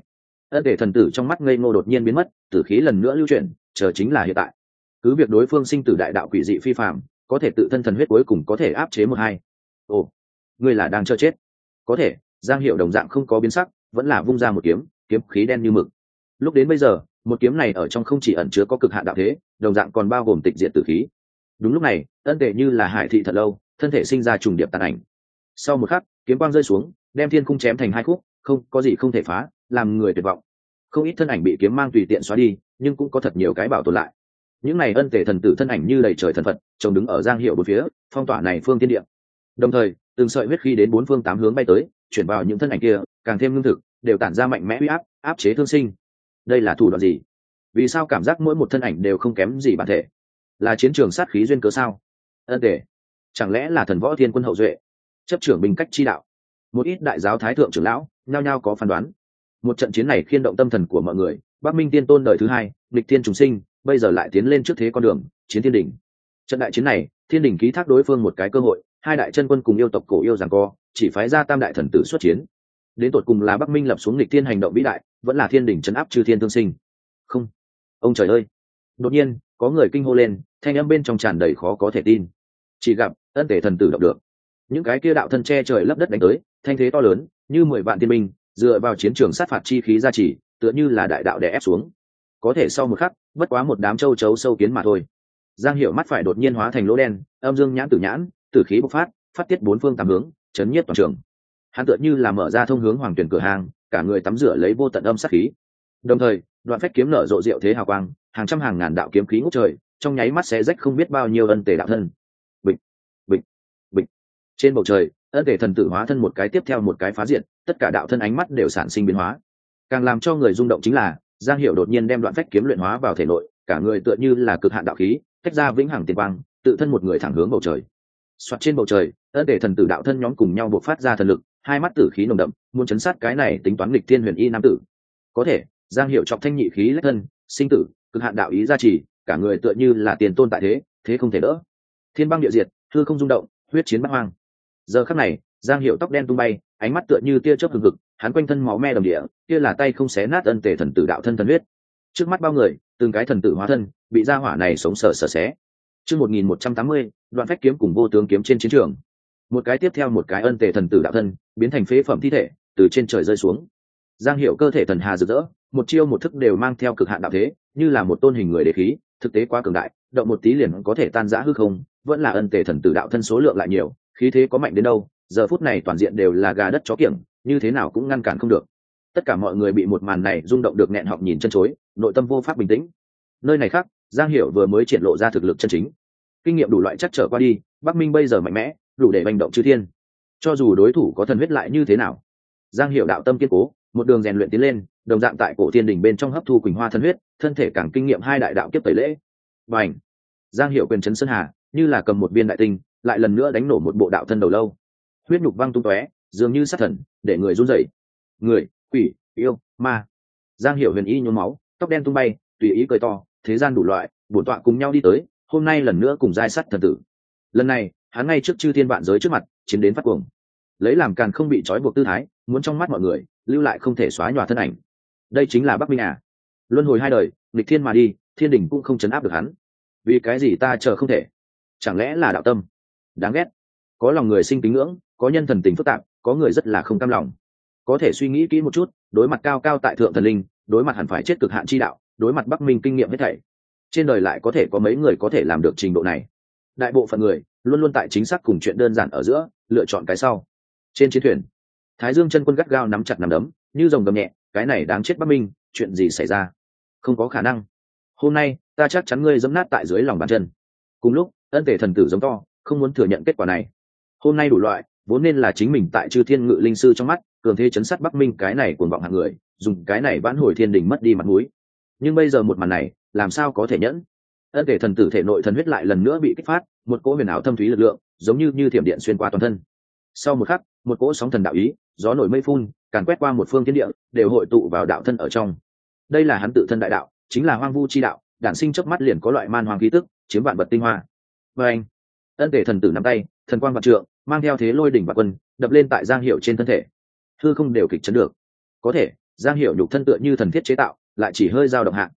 ân tể thần tử trong mắt ngây ngô đột nhiên biến mất, tử khí lần nữa lưu chuyển, chờ chính là hiện tại. Cứ việc đối phương sinh tử đại đạo quỷ dị phi phàm, có thể tự thân thần huyết cuối cùng có thể áp chế một hai. Ồ, ngươi là đang chờ chết? Có thể, Giang Hiểu đồng dạng không có biến sắc, vẫn là vung ra một kiếm, kiếm khí đen như mực. Lúc đến bây giờ, một kiếm này ở trong không chỉ ẩn chứa có cực hạn đạo thế, đồng dạng còn bao gồm tịch diệt tử khí. Đúng lúc này, ân tể như là hải thị thật lâu, thân thể sinh ra trùng điệp tàn ảnh. Sau một khắc, kiếm quang rơi xuống, đem thiên khung chém thành hai khúc, không có gì không thể phá, làm người tuyệt vọng. Không ít thân ảnh bị kiếm mang tùy tiện xóa đi, nhưng cũng có thật nhiều cái bảo tồn lại. Những này ân tể thần tử thân ảnh như đầy trời thần phật, trông đứng ở Giang Hiểu bốn phía, phong tỏa này phương thiên địa. Đồng thời, từng sợi huyết khí đến bốn phương tám hướng bay tới, chuyển vào những thân ảnh kia, càng thêm lương thực, đều tản ra mạnh mẽ uy áp, áp chế thương sinh. Đây là thủ đoạn gì? Vì sao cảm giác mỗi một thân ảnh đều không kém gì bản thể? Là chiến trường sát khí duyên cớ sao? Ân tể, chẳng lẽ là thần võ thiên quân hậu duệ, chấp trưởng binh cách chi đạo? Một ít đại giáo thái thượng trưởng lão nhao nhao có phán đoán. Một trận chiến này khiên động tâm thần của mọi người. Bắc Minh Tiên Tôn đời thứ hai, nghịch thiên trùng sinh, bây giờ lại tiến lên trước thế con đường, chiến thiên đỉnh. Trận đại chiến này, thiên đỉnh ký thác đối phương một cái cơ hội, hai đại chân quân cùng yêu tộc cổ yêu giằng co, chỉ phái ra tam đại thần tử xuất chiến. Đến tột cùng là Bắc Minh lập xuống nghịch thiên hành động vĩ đại, vẫn là thiên đỉnh trấn áp chư thiên tương sinh. Không, ông trời ơi! Đột nhiên, có người kinh hô lên, thanh âm bên trong tràn đầy khó có thể tin. Chỉ gặp ân tể thần tử động được, những cái kia đạo thân che trời lấp đất đánh tới, thanh thế to lớn, như 10 vạn tiên binh, dựa vào chiến trường sát phạt chi khí gia trì, tựa như là đại đạo đè ép xuống. Có thể sau một khắc, bất quá một đám châu chấu sâu kiến mà thôi. Giang Hiểu mắt phải đột nhiên hóa thành lỗ đen, âm dương nhãn tử nhãn, tử khí bộc phát, phát tiết bốn phương tám hướng, chấn nhiếp toàn trường. Hắn tựa như là mở ra thông hướng hoàng tuyển cửa hàng, cả người tắm rửa lấy vô tận âm sát khí. Đồng thời, đoạn phách kiếm nở rộ diệu thế hào quang, hàng trăm hàng ngàn đạo kiếm khí ngút trời, trong nháy mắt sẽ rách không biết bao nhiêu ân tể đạo thân. Bịch, bịch, bịch. Trên bầu trời, ân tể thần tử hóa thân một cái tiếp theo một cái phá diện, tất cả đạo thân ánh mắt đều sản sinh biến hóa. Càng làm cho người rung động chính là, Giang Hiểu đột nhiên đem đoạn phách kiếm luyện hóa vào thể nội, cả người tựa như là cực hạn đạo khí, tách ra vĩnh hằng tiền quang, tự thân một người thẳng hướng bầu trời. Soạt trên bầu trời, ân tể thần tử đạo thân nhóm cùng nhau bộc phát ra thần lực, hai mắt tử khí nồng đậm, muốn chấn sát cái này tính toán nghịch thiên huyền y nam tử. Có thể, Giang Hiểu chọc thanh nhị khí lách thân, sinh tử, cực hạn đạo ý gia trì, cả người tựa như là tiền tôn tại thế, thế không thể đỡ. Thiên băng địa diệt, hư không rung động, huyết chiến bát hoang. Giờ khắc này, Giang Hiểu tóc đen tung bay, ánh mắt tựa như tia chớp hừng hực, hắn quanh thân máu me đầm địa, kia là tay không xé nát ân tể thần tử đạo thân thần huyết. Trước mắt bao người, từng cái thần tử hóa thân, bị gia hỏa này sống sờ sờ xé. Chương 1180, đoạn phách kiếm cùng vô tướng kiếm trên chiến trường. Một cái tiếp theo một cái ân tể thần tử đạo thân, biến thành phế phẩm thi thể, từ trên trời rơi xuống. Giang Hiểu cơ thể thần hà rực rỡ, một chiêu một thức đều mang theo cực hạn đạo thế, như là một tôn hình người đế khí, thực tế quá cường đại, động một tí liền có thể tan rã hư không, vẫn là ân tể thần tử đạo thân số lượng lại nhiều, khí thế có mạnh đến đâu, giờ phút này toàn diện đều là gà đất chó kiểng, như thế nào cũng ngăn cản không được. Tất cả mọi người bị một màn này rung động được nghẹn họng nhìn chân chối, nội tâm vô pháp bình tĩnh. Nơi này khác, Giang Hiểu vừa mới triển lộ ra thực lực chân chính, kinh nghiệm đủ loại chắc trở qua đi, Bắc Minh bây giờ mạnh mẽ, đủ để hành động chư thiên. Cho dù đối thủ có thần huyết lại như thế nào, Giang Hiểu đạo tâm kiên cố, một đường rèn luyện tiến lên, đồng dạng tại cổ thiên đỉnh bên trong hấp thu quỳnh hoa thần huyết, thân thể càng kinh nghiệm hai đại đạo kiếp tẩy lễ. Bành! Giang Hiểu quyền chấn sơn hà, như là cầm một viên đại tinh, lại lần nữa đánh nổ một bộ đạo thân đầu lâu. Huyết nhục văng tung tóe, dường như sát thần, để người run rẩy. Người, quỷ, yêu, ma. Giang Hiểu huyền y nhuốm máu, tóc đen tung bay, tùy ý cười to, thế gian đủ loại, bổn tọa cùng nhau đi tới, hôm nay lần nữa cùng giai sắt thần tử. Lần này, hắn ngay trước chư thiên vạn giới trước mặt, chiến đến phát cuồng. Lấy làm càn không bị trói buộc tư thái, muốn trong mắt mọi người, lưu lại không thể xóa nhòa thân ảnh. Đây chính là Bắc Minh à? Luân hồi hai đời, nghịch thiên mà đi, thiên đình cũng không chấn áp được hắn. Vì cái gì ta chờ không thể? Chẳng lẽ là đạo tâm? Đáng ghét. Có lòng người sinh kính ngưỡng, có nhân thần tình phức tạp, có người rất là không cam lòng. Có thể suy nghĩ kỹ một chút, đối mặt cao cao tại thượng thần linh, đối mặt hẳn phải chết cực hạn chi đạo, đối mặt Bắc Minh kinh nghiệm hết thảy. Trên đời lại có thể có mấy người có thể làm được trình độ này? Đại bộ phận người luôn luôn tại chính xác cùng chuyện đơn giản ở giữa, lựa chọn cái sau. Trên chiến thuyền, Thái Dương chân quân gắt gao nắm chặt nắm đấm, như rồng gầm nhẹ, cái này đáng chết Bắc Minh, chuyện gì xảy ra? Không có khả năng. Hôm nay, ta chắc chắn ngươi giẫm nát tại dưới lòng bàn chân. Cùng lúc, ân tể thần tử giống to, không muốn thừa nhận kết quả này. Hôm nay đủ loại, vốn nên là chính mình tại chư thiên ngự linh sư trong mắt, cường thế chấn sát Bắc Minh cái này cuồng vọng hạng người, dùng cái này vãn hồi thiên đình mất đi mặt mũi. Nhưng bây giờ một màn này, làm sao có thể nhẫn? Ân tể thần tử thể nội thần huyết lại lần nữa bị kích phát, một cỗ huyền ảo thâm thúy lực lượng, giống như thiểm điện xuyên qua toàn thân. Sau một khắc, một cỗ sóng thần đạo ý, gió nổi mây phun, càn quét qua một phương thiên địa, đều hội tụ vào đạo thân ở trong. Đây là hắn tự thân đại đạo, chính là hoang vu chi đạo, đản sinh chớp mắt liền có loại man hoang khí tức, chiếm vạn vật tinh hoa. Và anh, ân tể thần tử nắm tay, thần quang vạn trượng, mang theo thế lôi đỉnh và quân, đập lên tại Giang Hiểu trên thân thể. Hư không đều kịch chấn được. Có thể, Giang Hiểu nhục thân tựa như thần thiết chế tạo, lại chỉ hơi dao động hạ.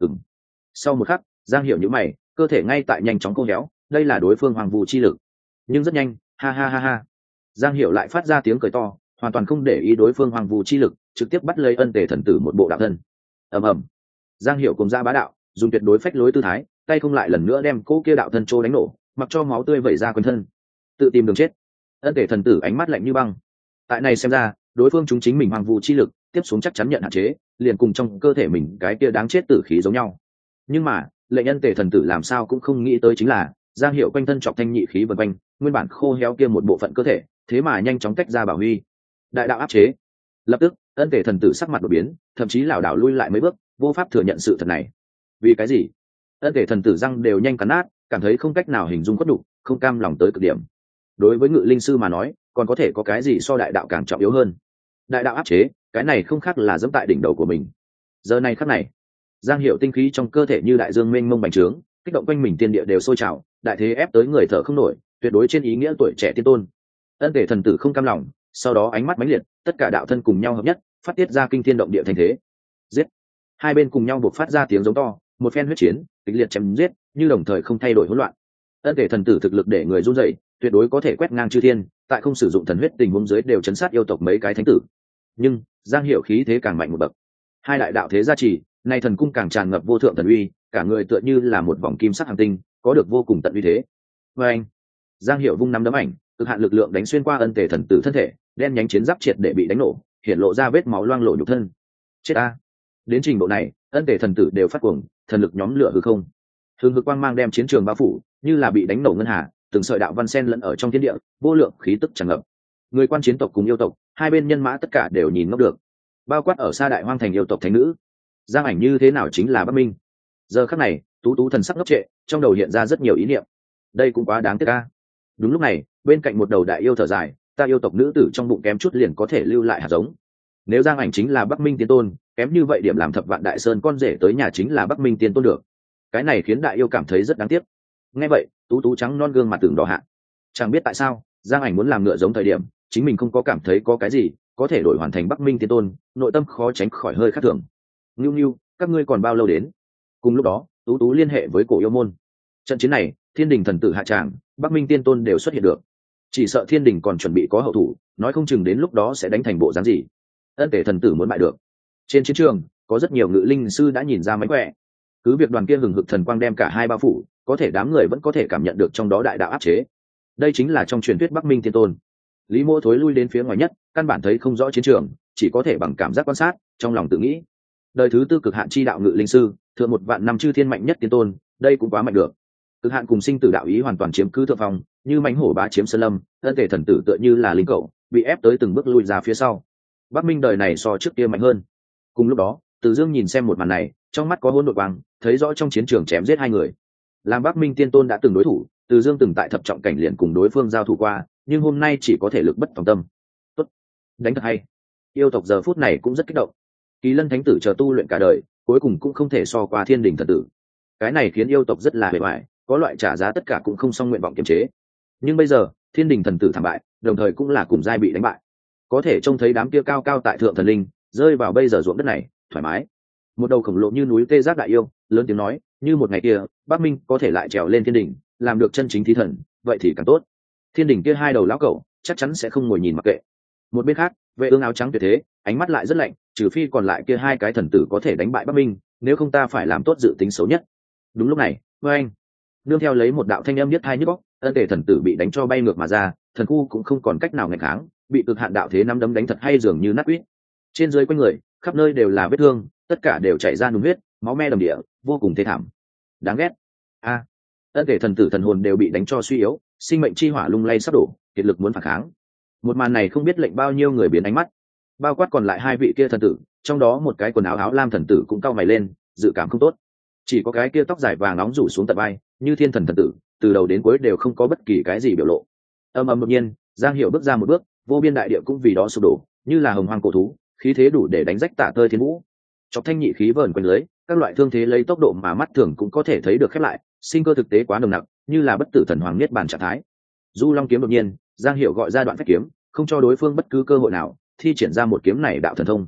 Sau một khắc, Giang Hiểu nhíu mày, cơ thể ngay tại nhanh chóng khô héo, đây là đối phương hoàng vu chi lực. Nhưng rất nhanh, ha ha ha ha. Giang Hiểu lại phát ra tiếng cười to, hoàn toàn không để ý đối phương hoàng vu chi lực, trực tiếp bắt lấy Ân Tề thần tử một bộ đạo thân. Ầm ầm. Giang Hiểu cùng ra bá đạo, dùng tuyệt đối phách lối tư thái, tay không lại lần nữa đem cô kia đạo thân trô đánh nổ, mặc cho máu tươi vẩy ra quanh thân. Tự tìm đường chết. Ân Tề thần tử ánh mắt lạnh như băng. Tại này xem ra, đối phương chúng chính mình hoàng vu chi lực, tiếp xuống chắc chắn nhận hạn chế, liền cùng trong cơ thể mình cái kia đáng chết tử khí giống nhau. Nhưng mà, lệnh Ân Tề thần tử làm sao cũng không nghĩ tới chính là, Giang Hiểu quanh thân trọc thanh nhị khí vần quanh, nguyên bản khô héo kia một bộ phận cơ thể, thế mà nhanh chóng tách ra bảo huy. Đại đạo áp chế. Lập tức, Ân Tề thần tử sắc mặt đột biến, thậm chí lảo đảo lui lại mấy bước, vô pháp thừa nhận sự thật này. Vì cái gì? Ân Tề thần tử răng đều nhanh cắn nát, cảm thấy không cách nào hình dung khuất đủ, không cam lòng tới cực điểm. Đối với ngự linh sư mà nói, còn có thể có cái gì so đại đạo càng trọng yếu hơn? Đại đạo áp chế, cái này không khác là dẫm tại đỉnh đầu của mình. Giờ này khắc này, Giang Hiểu tinh khí trong cơ thể như đại dương mênh mông bành trướng, kích động quanh mình tiên địa đều sôi trào, đại thế ép tới người thở không nổi, tuyệt đối trên ý nghĩa tuổi trẻ tiên tôn. Ân Tề thần tử không cam lòng, sau đó ánh mắt mãnh liệt, tất cả đạo thân cùng nhau hợp nhất, phát tiết ra kinh thiên động địa thành thế. Giết! Hai bên cùng nhau buộc phát ra tiếng giống to, một phen huyết chiến, kịch liệt chém giết, như đồng thời không thay đổi hỗn loạn. Ân Tề thần tử thực lực để người run rẩy, tuyệt đối có thể quét ngang chư thiên, tại không sử dụng thần huyết tình huống dưới đều chấn sát yêu tộc mấy cái thánh tử. Nhưng Giang Hiểu khí thế càng mạnh một bậc, hai đại đạo thế gia trì, nay thần cung càng tràn ngập vô thượng thần uy, cả người tựa như là một vòng kim sắc hành tinh, có được vô cùng tận uy thế. Và anh, Giang Hiểu vung nắm đấm ảnh, cực hạn lực lượng đánh xuyên qua Ân Tề thần tử thân thể, đen nhánh chiến giáp triệt để bị đánh nổ, hiện lộ ra vết máu loang lổ nhục thân. Chết a! Đến trình độ này, Ân Tề thần tử đều phát cuồng, thần lực nhóm lửa hư không. Hương hực quang mang đem chiến trường bao phủ, như là bị đánh nổ ngân hà, từng sợi đạo văn sen lẫn ở trong thiên địa, vô lượng khí tức tràn ngập. Người quan chiến tộc cùng yêu tộc, hai bên nhân mã tất cả đều nhìn ngốc được. Bao quát ở xa đại hoang thành yêu tộc thánh nữ, Giang Ảnh như thế nào chính là Bắc Minh. Giờ khắc này, tú tú thần sắc ngốc trệ, trong đầu hiện ra rất nhiều ý niệm. Đây cũng quá đáng tiếc a. Đúng lúc này, bên cạnh một đầu đại yêu thở dài, ta yêu tộc nữ tử trong bụng kém chút liền có thể lưu lại hạt giống. Nếu Giang Ảnh chính là Bắc Minh tiên tôn, kém như vậy điểm làm Thập Vạn Đại Sơn con rể tới nhà chính là Bắc Minh tiên tôn được. Cái này khiến đại yêu cảm thấy rất đáng tiếc. Nghe vậy, tú tú trắng non gương mặt tưởng đỏ hạ. Chẳng biết tại sao, Giang Ảnh muốn làm ngựa giống thời điểm, chính mình không có cảm thấy có cái gì có thể đổi hoàn thành Bắc Minh tiên tôn, nội tâm khó tránh khỏi hơi khác thường. Nưu Nưu, các ngươi còn bao lâu đến? Cùng lúc đó, tú tú liên hệ với Cổ Yêu môn. Trận chiến này, Thiên Đình thần tử hạ tràng, Bắc Minh tiên tôn đều xuất hiện được. Chỉ sợ Thiên Đình còn chuẩn bị có hậu thủ, nói không chừng đến lúc đó sẽ đánh thành bộ dáng gì. Ân Tề thần tử muốn bại được. Trên chiến trường, có rất nhiều ngự linh sư đã nhìn ra mánh khỏe. Cứ việc đoàn kia hừng hực thần quang đem cả hai bao phủ, có thể đám người vẫn có thể cảm nhận được trong đó đại đạo áp chế. Đây chính là trong truyền thuyết Bắc Minh tiên tôn. Lý Mô thối lui đến phía ngoài nhất, căn bản thấy không rõ chiến trường, chỉ có thể bằng cảm giác quan sát, trong lòng tự nghĩ. Đời thứ tư cực hạn chi đạo ngự linh sư, thượng một vạn năm chư thiên mạnh nhất tiên tôn, đây cũng quá mạnh được. Cực hạn cùng sinh tử đạo ý hoàn toàn chiếm cứ thượng phong, như mãnh hổ bá chiếm sơn lâm, Ân Tề thần tử tựa như là linh cẩu, bị ép tới từng bước lui ra phía sau. Bắc Minh đời này so trước kia mạnh hơn. Cùng lúc đó, Từ Dương nhìn xem một màn này, trong mắt có hỗn độn quang, thấy rõ trong chiến trường chém giết hai người. Làm Bắc Minh tiên tôn đã từng đối thủ, Từ Dương từng tại thập trọng cảnh liền cùng đối phương giao thủ qua, nhưng hôm nay chỉ có thể lực bất tòng tâm. Tốt, đánh thật hay. Yêu tộc giờ phút này cũng rất kích động. Kỳ Lân thánh tử chờ tu luyện cả đời, cuối cùng cũng không thể so qua Thiên Đình thần tử. Cái này khiến yêu tộc rất là bề bại, có loại trả giá tất cả cũng không xong nguyện vọng kiềm chế. Nhưng bây giờ, Thiên Đình thần tử thảm bại, đồng thời cũng là cùng giai bị đánh bại. Có thể trông thấy đám kia cao cao tại thượng thần linh rơi vào bây giờ ruộng đất này, thoải mái. Một đầu khổng lồ như núi tê giác đại yêu, lớn tiếng nói, như một ngày kia, Bắc Minh có thể lại trèo lên Thiên Đình, làm được chân chính thí thần, vậy thì càng tốt. Thiên Đình kia hai đầu lão cẩu chắc chắn sẽ không ngồi nhìn mặc kệ. Một bên khác, Vệ Ương áo trắng tuyệt thế, ánh mắt lại rất lạnh, trừ phi còn lại kia hai cái thần tử có thể đánh bại Bắc Minh, nếu không ta phải làm tốt dự tính xấu nhất. Đúng lúc này, anh nương theo lấy một đạo thanh âm nhất hai nhức óc, Ân Tề thần tử bị đánh cho bay ngược mà ra, thần khu cũng không còn cách nào nghịch kháng, bị cực hạn đạo thế nắm đấm đánh thật hay dường như nát quýt. Trên dưới quanh người, khắp nơi đều là vết thương, tất cả đều chảy ra nung huyết, máu me đầm địa, vô cùng thê thảm. Đáng ghét. A. Ân Tề thần tử thần hồn đều bị đánh cho suy yếu, sinh mệnh chi hỏa lung lay sắp đổ, kiệt lực muốn phản kháng. Một màn này không biết lệnh bao nhiêu người biến ánh mắt, bao quát còn lại hai vị kia thần tử, trong đó một cái quần áo áo lam thần tử cũng cau mày lên, dự cảm không tốt. Chỉ có cái kia tóc dài vàng nóng rủ xuống tận vai, như thiên thần thần tử, từ đầu đến cuối đều không có bất kỳ cái gì biểu lộ. Âm ầm đột nhiên, Giang Hiểu bước ra một bước, vô biên đại địa cũng vì đó sụp đổ, như là hồng hoang cổ thú, khí thế đủ để đánh rách tả tơi thiên vũ. Chọc thanh nhị khí vờn quanh lưới, các loại thương thế lấy tốc độ mà mắt thường cũng có thể thấy được khép lại, sinh cơ thực tế quá nồng nặc, như là bất tử thần hoàng niết bàn trạng thái. Du Long kiếm đột nhiên, Giang Hiểu gọi ra đoạn phách kiếm, không cho đối phương bất cứ cơ hội nào, thi triển ra một kiếm này đạo thần thông.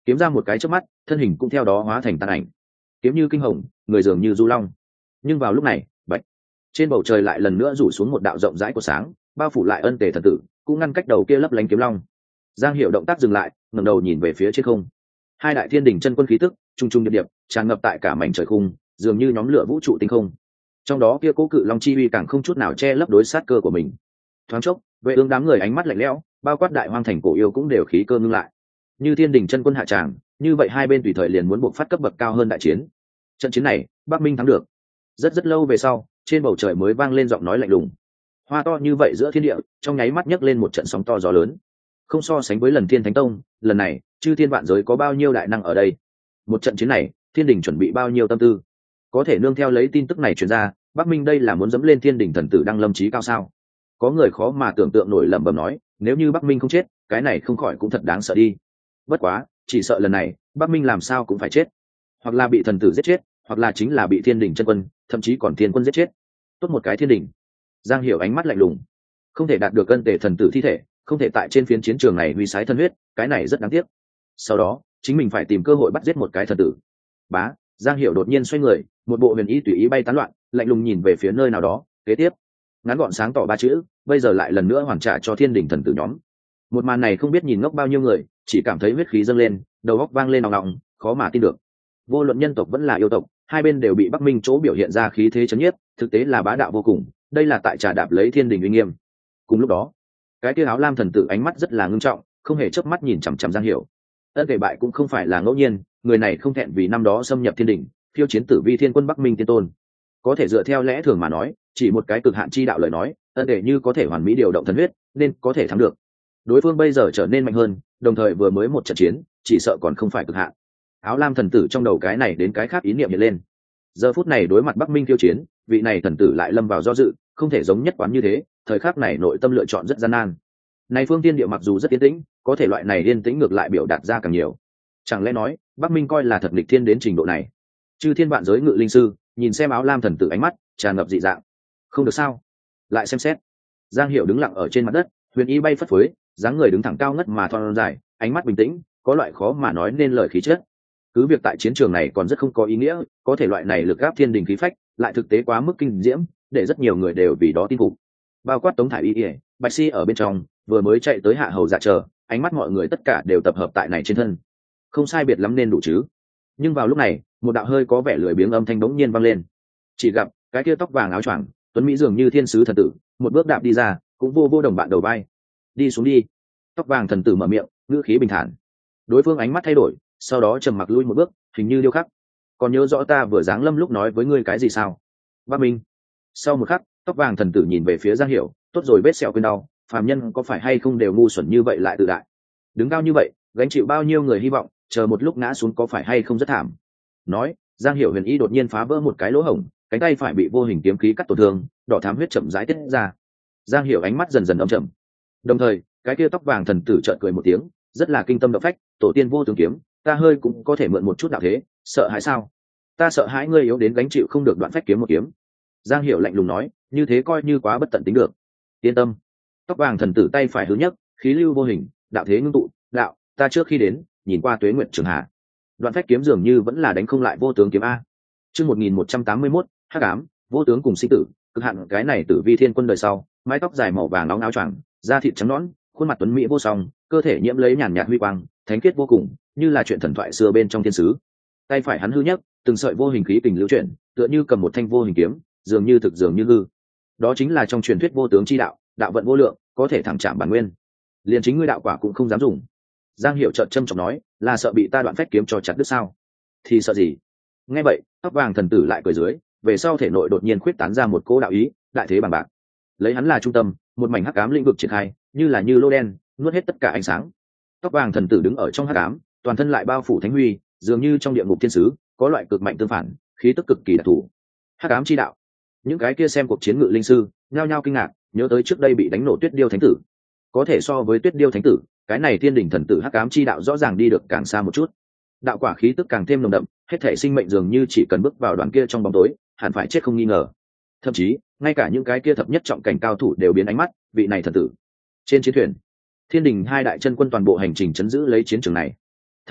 kiếm ra một cái chớp mắt, thân hình cũng theo đó hóa thành tàn ảnh, kiếm như kinh hồng, người dường như du long. Nhưng vào lúc này, bạch, trên bầu trời lại lần nữa rủ xuống một đạo rộng rãi của sáng, bao phủ lại Ân Tề thần tử, cũng ngăn cách đầu kia lấp lánh kiếm long. Giang Hiểu động tác dừng lại, ngẩng đầu nhìn về phía trên không. Hai đại thiên đỉnh chân quân khí tức trung trung điệp điệp tràn ngập tại cả mảnh trời khung, dường như nhóm lửa vũ trụ tinh không. Trong đó kia cố cự long chi uy càng không chút nào che lấp đối sát cơ của mình. Thoáng chốc, Vệ Ương đám người ánh mắt lạnh lẽo, bao quát đại hoang thành cổ yêu cũng đều khí cơ ngưng lại. Như thiên đỉnh chân quân hạ tràng, như vậy hai bên tùy thời liền muốn buộc phát cấp bậc cao hơn đại chiến. Trận chiến này, Bắc Minh thắng được. Rất lâu về sau, trên bầu trời mới vang lên giọng nói lạnh lùng. Hoa to như vậy giữa thiên địa, trong nháy mắt nhấc lên một trận sóng to gió lớn. Không so sánh với lần Thiên Thánh Tông, lần này, chư thiên vạn giới có bao nhiêu đại năng ở đây. Một trận chiến này, thiên đình chuẩn bị bao nhiêu tâm tư. Có thể nương theo lấy tin tức này truyền ra, Bắc Minh đây là muốn dẫm lên thiên đình thần tử đăng lâm chí cao sao? Có người khó mà tưởng tượng nổi lẩm bẩm nói, nếu như Bắc Minh không chết, cái này không khỏi cũng thật đáng sợ đi. Bất quá, chỉ sợ lần này, Bắc Minh làm sao cũng phải chết. Hoặc là bị thần tử giết chết, hoặc là chính là bị thiên đình chân quân, thậm chí còn thiên quân giết chết. Tốt một cái thiên đình. Giang Hiểu ánh mắt lạnh lùng, không thể đạt được Ân Tề thần tử thi thể, không thể tại trên phiến chiến trường này huy sái thân huyết, cái này rất đáng tiếc. Sau đó, chính mình phải tìm cơ hội bắt giết một cái thần tử. Bá, Giang Hiểu đột nhiên xoay người, một bộ huyền ý tùy ý bay tán loạn, lạnh lùng nhìn về phía nơi nào đó. Kế tiếp, ngắn gọn sáng tỏ ba chữ, bây giờ lại lần nữa hoàn trả cho thiên đình thần tử nhóm. Một màn này không biết nhìn ngốc bao nhiêu người, chỉ cảm thấy huyết khí dâng lên, đầu óc vang lên ong ong, khó mà tin được. Vô luận nhân tộc vẫn là yêu tộc, hai bên đều bị Bắc Minh chỗ biểu hiện ra khí thế chấn nhiếp, thực tế là bá đạo vô cùng, đây là tại trà đạp lấy thiên đình uy nghiêm. Cùng lúc đó, cái kia áo lam thần tử ánh mắt rất là ngưng trọng, không hề chớp mắt nhìn chằm chằm Giang Hiểu. Ân Tề bại cũng không phải là ngẫu nhiên, người này không thẹn vì năm đó xâm nhập thiên đình, phiêu chiến tử vi thiên quân Bắc Minh tiên tôn. Có thể dựa theo lẽ thường mà nói, chỉ một cái cực hạn chi đạo lời nói, Ân Tề như có thể hoàn mỹ điều động thần huyết, nên có thể thắng được. Đối phương bây giờ trở nên mạnh hơn, đồng thời vừa mới một trận chiến, chỉ sợ còn không phải cực hạn. Áo lam thần tử trong đầu cái này đến cái khác ý niệm hiện lên. Giờ phút này đối mặt Bắc Minh phiêu chiến, vị này thần tử lại lâm vào do dự, không thể giống nhất quán như thế, thời khắc này nội tâm lựa chọn rất gian nan. Này phương tiên địa mặc dù rất yên tĩnh, có thể loại này yên tĩnh ngược lại biểu đạt ra càng nhiều. Chẳng lẽ nói, Bắc Minh coi là thật nghịch thiên đến trình độ này? Chư thiên vạn giới ngự linh sư, nhìn xem áo lam thần tử ánh mắt tràn ngập dị dạng. Không được sao? Lại xem xét. Giang Hiểu đứng lặng ở trên mặt đất, huyền y bay phất phới, dáng người đứng thẳng cao ngất mà thon dài, ánh mắt bình tĩnh, có loại khó mà nói nên lời khí chất. Cứ việc tại chiến trường này còn rất không có ý nghĩa, có thể loại này lực áp thiên đình khí phách, lại thực tế quá mức kinh diễm, để rất nhiều người đều vì đó tin phục. Bao quát Tống Thải Y, Bạch Si ở bên trong, vừa mới chạy tới hạ hầu dạ chờ, ánh mắt mọi người tất cả đều tập hợp tại này trên thân. Không sai biệt lắm nên đủ chứ. Nhưng vào lúc này, một đạo hơi có vẻ lười biếng âm thanh bỗng nhiên vang lên. Chỉ gặp cái kia tóc vàng áo choàng, tuấn mỹ dường như thiên sứ thần tử, một bước đạp đi ra, cũng vô đồng bạn đầu vai. Đi xuống đi. Tóc vàng thần tử mở miệng, ngữ khí bình thản. Đối phương ánh mắt thay đổi, sau đó trầm mặc lui một bước, hình như điêu khắc. Còn nhớ rõ ta vừa giáng lâm lúc nói với ngươi cái gì sao? Bắc Minh. Sau một khắc, tóc vàng thần tử nhìn về phía Giang Hiểu, tốt rồi vết sẹo quên đau, phàm nhân có phải hay không đều ngu xuẩn như vậy lại tự đại. Đứng cao như vậy, gánh chịu bao nhiêu người hy vọng, chờ một lúc ngã xuống có phải hay không rất thảm. Nói, Giang Hiểu huyền ý đột nhiên phá vỡ một cái lỗ hổng, cánh tay phải bị vô hình kiếm khí cắt tổn thương, đỏ thắm huyết chậm rãi tiết ra. Giang Hiểu ánh mắt dần dần âm trầm. Đồng thời, cái kia tóc vàng thần tử chợt cười một tiếng, rất là kinh tâm động phách, tổ tiên vô tướng kiếm, ta hơi cũng có thể mượn một chút đạo thế, sợ hãi sao? Ta sợ hãi ngươi yếu đến gánh chịu không được đoạn phách kiếm một kiếm. Giang Hiểu lạnh lùng nói, như thế coi như quá bất tận tính được. Yên tâm. Tóc vàng thần tử tay phải hướng nhất, khí lưu vô hình, đạo thế ngưng tụ, đạo, ta trước khi đến, nhìn qua tuế nguyện trường hạ. Đoạn phách kiếm dường như vẫn là đánh không lại vô tướng kiếm a. Chương 1181, hắc ám, vô tướng cùng sinh tử, cực hạn cái này tử vi thiên quân đời sau, mái tóc dài màu vàng nóng áo choàng, da thịt trắng nõn, khuôn mặt tuấn mỹ vô song, cơ thể nhiễm lấy nhàn nhạt huy quang, thánh khiết vô cùng, như là chuyện thần thoại xưa bên trong thiên sứ. Tay phải hắn hư nhất, từng sợi vô hình khí kình lưu chuyển, tựa như cầm một thanh vô hình kiếm, dường như thực dường như hư. Đó chính là trong truyền thuyết vô tướng chi đạo, đạo vận vô lượng, có thể thẳng chạm bản nguyên. Liền chính ngươi đạo quả cũng không dám dùng. Giang Hiểu chợt châm trọng nói, là sợ bị ta đoạn phách kiếm cho chặt đứt sao? Thì sợ gì? Nghe vậy, tóc vàng thần tử lại cười dưới, về sau thể nội đột nhiên khuyết tán ra một cỗ đạo ý, đại thế bằng bạc. Lấy hắn là trung tâm, một mảnh hắc ám lĩnh vực triển khai, như là như lô đen, nuốt hết tất cả ánh sáng. Tóc vàng thần tử đứng ở trong hắc ám, toàn thân lại bao phủ thánh huy, dường như trong địa ngục thiên sứ, có loại cực mạnh tương phản, khí tức cực kỳ đặc thù. Hắc ám chi đạo. Những cái kia xem cuộc chiến ngự linh sư, nhao nhao kinh ngạc, nhớ tới trước đây bị đánh nổ Tuyết Điêu thánh tử. Có thể so với Tuyết Điêu thánh tử, cái này thiên đỉnh thần tử hắc ám chi đạo rõ ràng đi được càng xa một chút. Đạo quả khí tức càng thêm nồng đậm, hết thể sinh mệnh dường như chỉ cần bước vào đoàn kia trong bóng tối, hẳn phải chết không nghi ngờ. Thậm chí, ngay cả những cái kia thập nhất trọng cảnh cao thủ đều biến ánh mắt, vị này thần tử. Trên chiến thuyền, thiên đình hai đại chân quân toàn bộ hành trình chấn giữ lấy chiến trường này.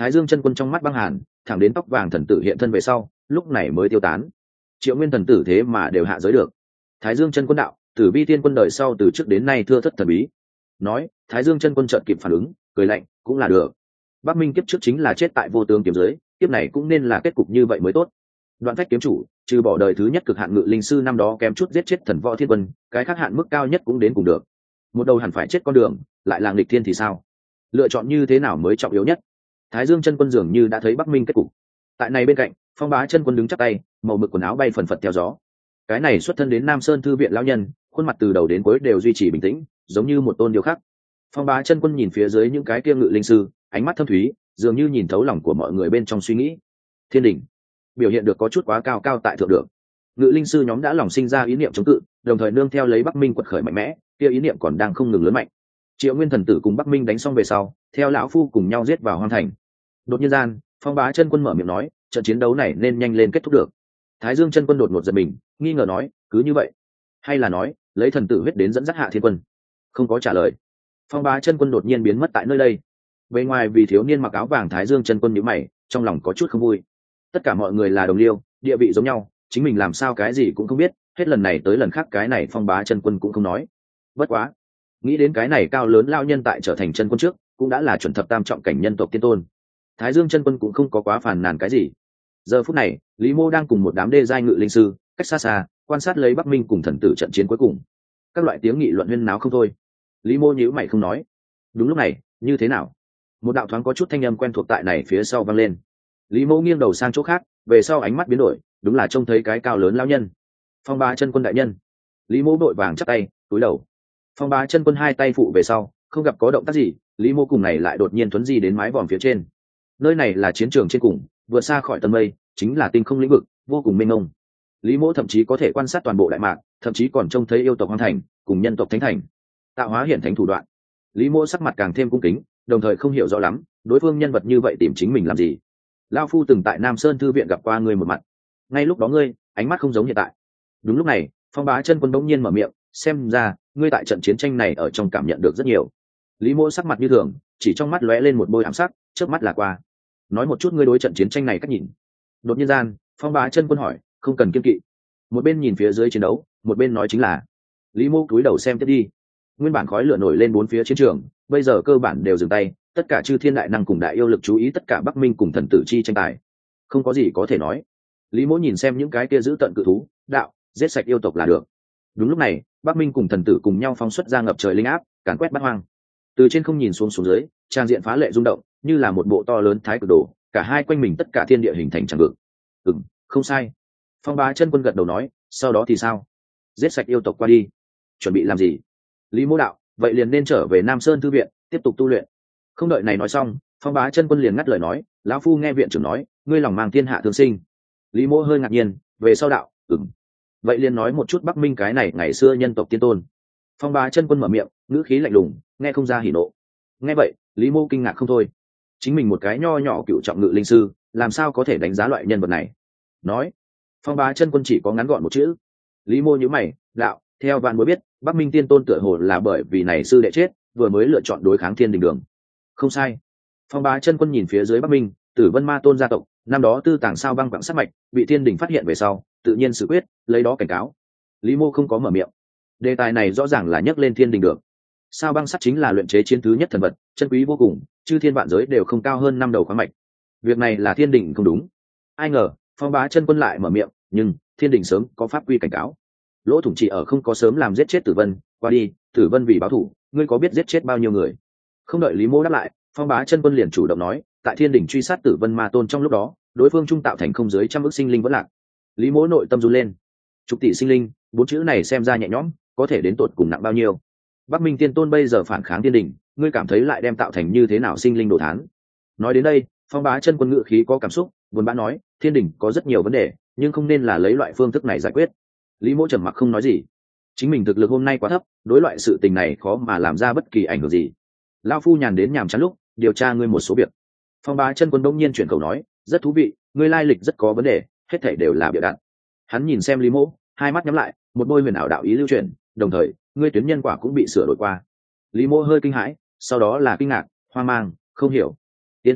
Thái Dương chân quân trong mắt băng hàn, thẳng đến tóc vàng thần tử hiện thân về sau, lúc này mới tiêu tán. Triệu Nguyên thần tử thế mà đều hạ giới được. Thái Dương chân quân đạo, Tử Vi Tiên quân đời sau từ trước đến nay thưa thất thần bí. Nói, Thái Dương chân quân chợt kịp phản ứng, cười lạnh, cũng là được. Bắc Minh kiếp trước chính là chết tại vô tướng kiếm giới, kiếp này cũng nên là kết cục như vậy mới tốt. Đoạn Phách kiếm chủ, trừ bỏ đời thứ nhất cực hạn ngự linh sư năm đó kém chút giết chết thần võ thiên quân, cái khác hạn mức cao nhất cũng đến cùng được. Một đầu hẳn phải chết con đường, lại là nghịch thiên thì sao? Lựa chọn như thế nào mới trọng yếu nhất? Thái Dương chân quân dường như đã thấy Bắc Minh kết cục. Tại này bên cạnh, Phong Bá chân quân đứng chắp tay, màu mực quần áo bay phần phật theo gió. Cái này xuất thân đến Nam Sơn thư viện lão nhân, khuôn mặt từ đầu đến cuối đều duy trì bình tĩnh, giống như một tôn điêu khắc. Phong Bá chân quân nhìn phía dưới những cái kia ngự linh sư, ánh mắt thâm thúy, dường như nhìn thấu lòng của mọi người bên trong suy nghĩ. Thiên đỉnh biểu hiện được có chút quá cao cao tại thượng được. Ngự linh sư nhóm đã lòng sinh ra ý niệm chống cự, đồng thời nương theo lấy Bắc Minh quật khởi mạnh mẽ, kia ý niệm còn đang không ngừng lớn mạnh. Triệu Nguyên thần tử cùng Bắc Minh đánh xong về sau, theo lão phu cùng nhau giết vào hoang thành. Đột nhiên gian, Phong Bá chân quân mở miệng nói, trận chiến đấu này nên nhanh lên kết thúc được. Thái Dương chân quân đột ngột giật mình, nghi ngờ nói, cứ như vậy, hay là nói lấy thần tử huyết đến dẫn dắt Hạ Thiên quân? Không có trả lời. Phong Bá chân quân đột nhiên biến mất tại nơi đây. Bên ngoài vì thiếu niên mặc áo vàng Thái Dương chân quân nhíu mày, trong lòng có chút không vui. Tất cả mọi người là đồng liêu, địa vị giống nhau, chính mình làm sao cái gì cũng không biết, hết lần này tới lần khác cái này Phong Bá chân quân cũng không nói. Bất quá, nghĩ đến cái này cao lớn lao nhân tại trở thành chân quân trước, cũng đã là chuẩn thập tam trọng cảnh nhân tộc tiên tôn. Thái Dương chân quân cũng không có quá phàn nàn cái gì. Giờ phút này, Lý Mô đang cùng một đám đê giai ngự linh sư, cách xa xa, quan sát lấy Bắc Minh cùng thần tử trận chiến cuối cùng. Các loại tiếng nghị luận huyên náo không thôi. Lý Mô nhíu mày không nói. Đúng lúc này, như thế nào? Một đạo thoáng có chút thanh âm quen thuộc tại này phía sau vang lên. Lý Mô nghiêng đầu sang chỗ khác, về sau ánh mắt biến đổi, đúng là trông thấy cái cao lớn lão nhân. Phong Bá chân quân đại nhân. Lý Mô đội vàng chắp tay, cúi đầu. Phong Bá chân quân hai tay phụ về sau, không gặp có động tác gì, Lý Mô cùng này lại đột nhiên thuấn di đến mái vòm phía trên. Nơi này là chiến trường trên cùng, vượt xa khỏi tầng mây, chính là tinh không lĩnh vực, vô cùng mênh mông. Lý Mô thậm chí có thể quan sát toàn bộ đại mạc, thậm chí còn trông thấy yêu tộc hoang thành cùng nhân tộc thánh thành. Tạo hóa hiển thánh thủ đoạn. Lý Mô sắc mặt càng thêm cung kính, đồng thời không hiểu rõ lắm đối phương nhân vật như vậy tìm chính mình làm gì. Lao phu từng tại Nam Sơn thư viện gặp qua ngươi một mặt, ngay lúc đó ngươi ánh mắt không giống hiện tại. Đúng lúc này, Phong Bá chân quân bỗng nhiên mở miệng, xem ra ngươi tại trận chiến tranh này ở trong cảm nhận được rất nhiều. Lý Mô sắc mặt như thường, chỉ trong mắt lóe lên một bôi ám sắc, trước mắt là qua. Nói một chút ngươi đối trận chiến tranh này cách nhìn. Đột nhiên gian, Phong Bá chân quân hỏi, không cần kiên kỵ. Một bên nhìn phía dưới chiến đấu, một bên nói chính là. Lý Mô cúi đầu xem tiếp đi. Nguyên bản khói lửa nổi lên bốn phía chiến trường, bây giờ cơ bản đều dừng tay, tất cả chư thiên đại năng cùng đại yêu lực chú ý tất cả Bắc Minh cùng thần tử chi tranh tài. Không có gì có thể nói. Lý Mỗ nhìn xem những cái kia giữ tận cự thú, đạo, giết sạch yêu tộc là được. Đúng lúc này, Bắc Minh cùng thần tử cùng nhau phóng xuất ra ngập trời linh áp, càn quét bát hoang. Từ trên không nhìn xuống dưới, trang diện phá lệ rung động, như là một bộ to lớn thái cực đồ, cả hai quanh mình tất cả thiên địa hình thành tràng vực. Không sai. Phong Bá chân quân gật đầu nói, sau đó thì sao? Giết sạch yêu tộc qua đi. Chuẩn bị làm gì? Lý Mỗ đạo, vậy liền nên trở về Nam Sơn thư viện, tiếp tục tu luyện. Không đợi này nói xong, Phong Bá chân quân liền ngắt lời nói, lão phu nghe viện trưởng nói, ngươi lòng mang thiên hạ thương sinh. Lý Mỗ hơi ngạc nhiên, về sau đạo, vậy liền nói một chút Bắc Minh cái này ngày xưa nhân tộc tiên tôn. Phong Bá chân quân mở miệng, ngữ khí lạnh lùng, nghe không ra hỉ nộ. Nghe vậy, Lý Mô kinh ngạc không thôi. Chính mình một cái nho nhỏ cựu trọng ngự linh sư, làm sao có thể đánh giá loại nhân vật này? Nói, Phong Bá chân quân chỉ có ngắn gọn một chữ. Lý Mô nhíu mày, đạo, theo vạn bối biết, Bắc Minh tiên tôn tựa hồ là bởi vì này sư đệ chết, vừa mới lựa chọn đối kháng thiên đình đường. Không sai. Phong Bá chân quân nhìn phía dưới Bắc Minh, Tử Vân Ma tôn gia tộc, năm đó tư tàng sao băng quặng sát mạch, bị thiên đình phát hiện về sau, tự nhiên xử quyết, lấy đó cảnh cáo. Lý Mô không có mở miệng. Đề tài này rõ ràng là nhắc lên thiên đình được. Sao băng sắt chính là luyện chế chiến thứ nhất thần vật, chân quý vô cùng, chư thiên vạn giới đều không cao hơn năm đầu khoáng mạch. Việc này là thiên đình không đúng. Ai ngờ, Phong Bá chân quân lại mở miệng, nhưng thiên đình sớm có pháp quy cảnh cáo. Lỗ Thủng chỉ ở không có sớm làm giết chết Tử Vân, qua đi, Tử Vân vì báo thù, ngươi có biết giết chết bao nhiêu người? Không đợi Lý Mô đáp lại, Phong Bá chân quân liền chủ động nói, tại thiên đình truy sát Tử Vân Ma tôn trong lúc đó, đối phương trung tạo thành không dưới 100 ức sinh linh vẫn lạc. Lý Mỗ nội tâm run lên. Chục tỷ sinh linh, bốn chữ này xem ra nhẹ nhõm, có thể đến tột cùng nặng bao nhiêu? Bắc Minh tiên tôn bây giờ phản kháng thiên đình, ngươi cảm thấy lại đem tạo thành như thế nào sinh linh đồ thán? Nói đến đây, Phong Bá chân quân ngự khí có cảm xúc, buồn bã nói, thiên đình có rất nhiều vấn đề, nhưng không nên là lấy loại phương thức này giải quyết. Lý Mỗ trầm mặc không nói gì. Chính mình thực lực hôm nay quá thấp, đối loại sự tình này khó mà làm ra bất kỳ ảnh hưởng gì. Lão phu nhàn đến nhàm chán lúc, điều tra ngươi một số việc. Phong Bá chân quân đông nhiên chuyển khẩu nói, rất thú vị, ngươi lai lịch rất có vấn đề, hết thảy đều là bịa đặt. Hắn nhìn xem Lý Mỗ, hai mắt nhắm lại, một đôi huyền ảo đạo ý lưu truyền, đồng thời, ngươi tuyến nhân quả cũng bị sửa đổi qua. Lý Mỗ hơi kinh hãi, sau đó là kinh ngạc, hoang mang, không hiểu. Yên tâm,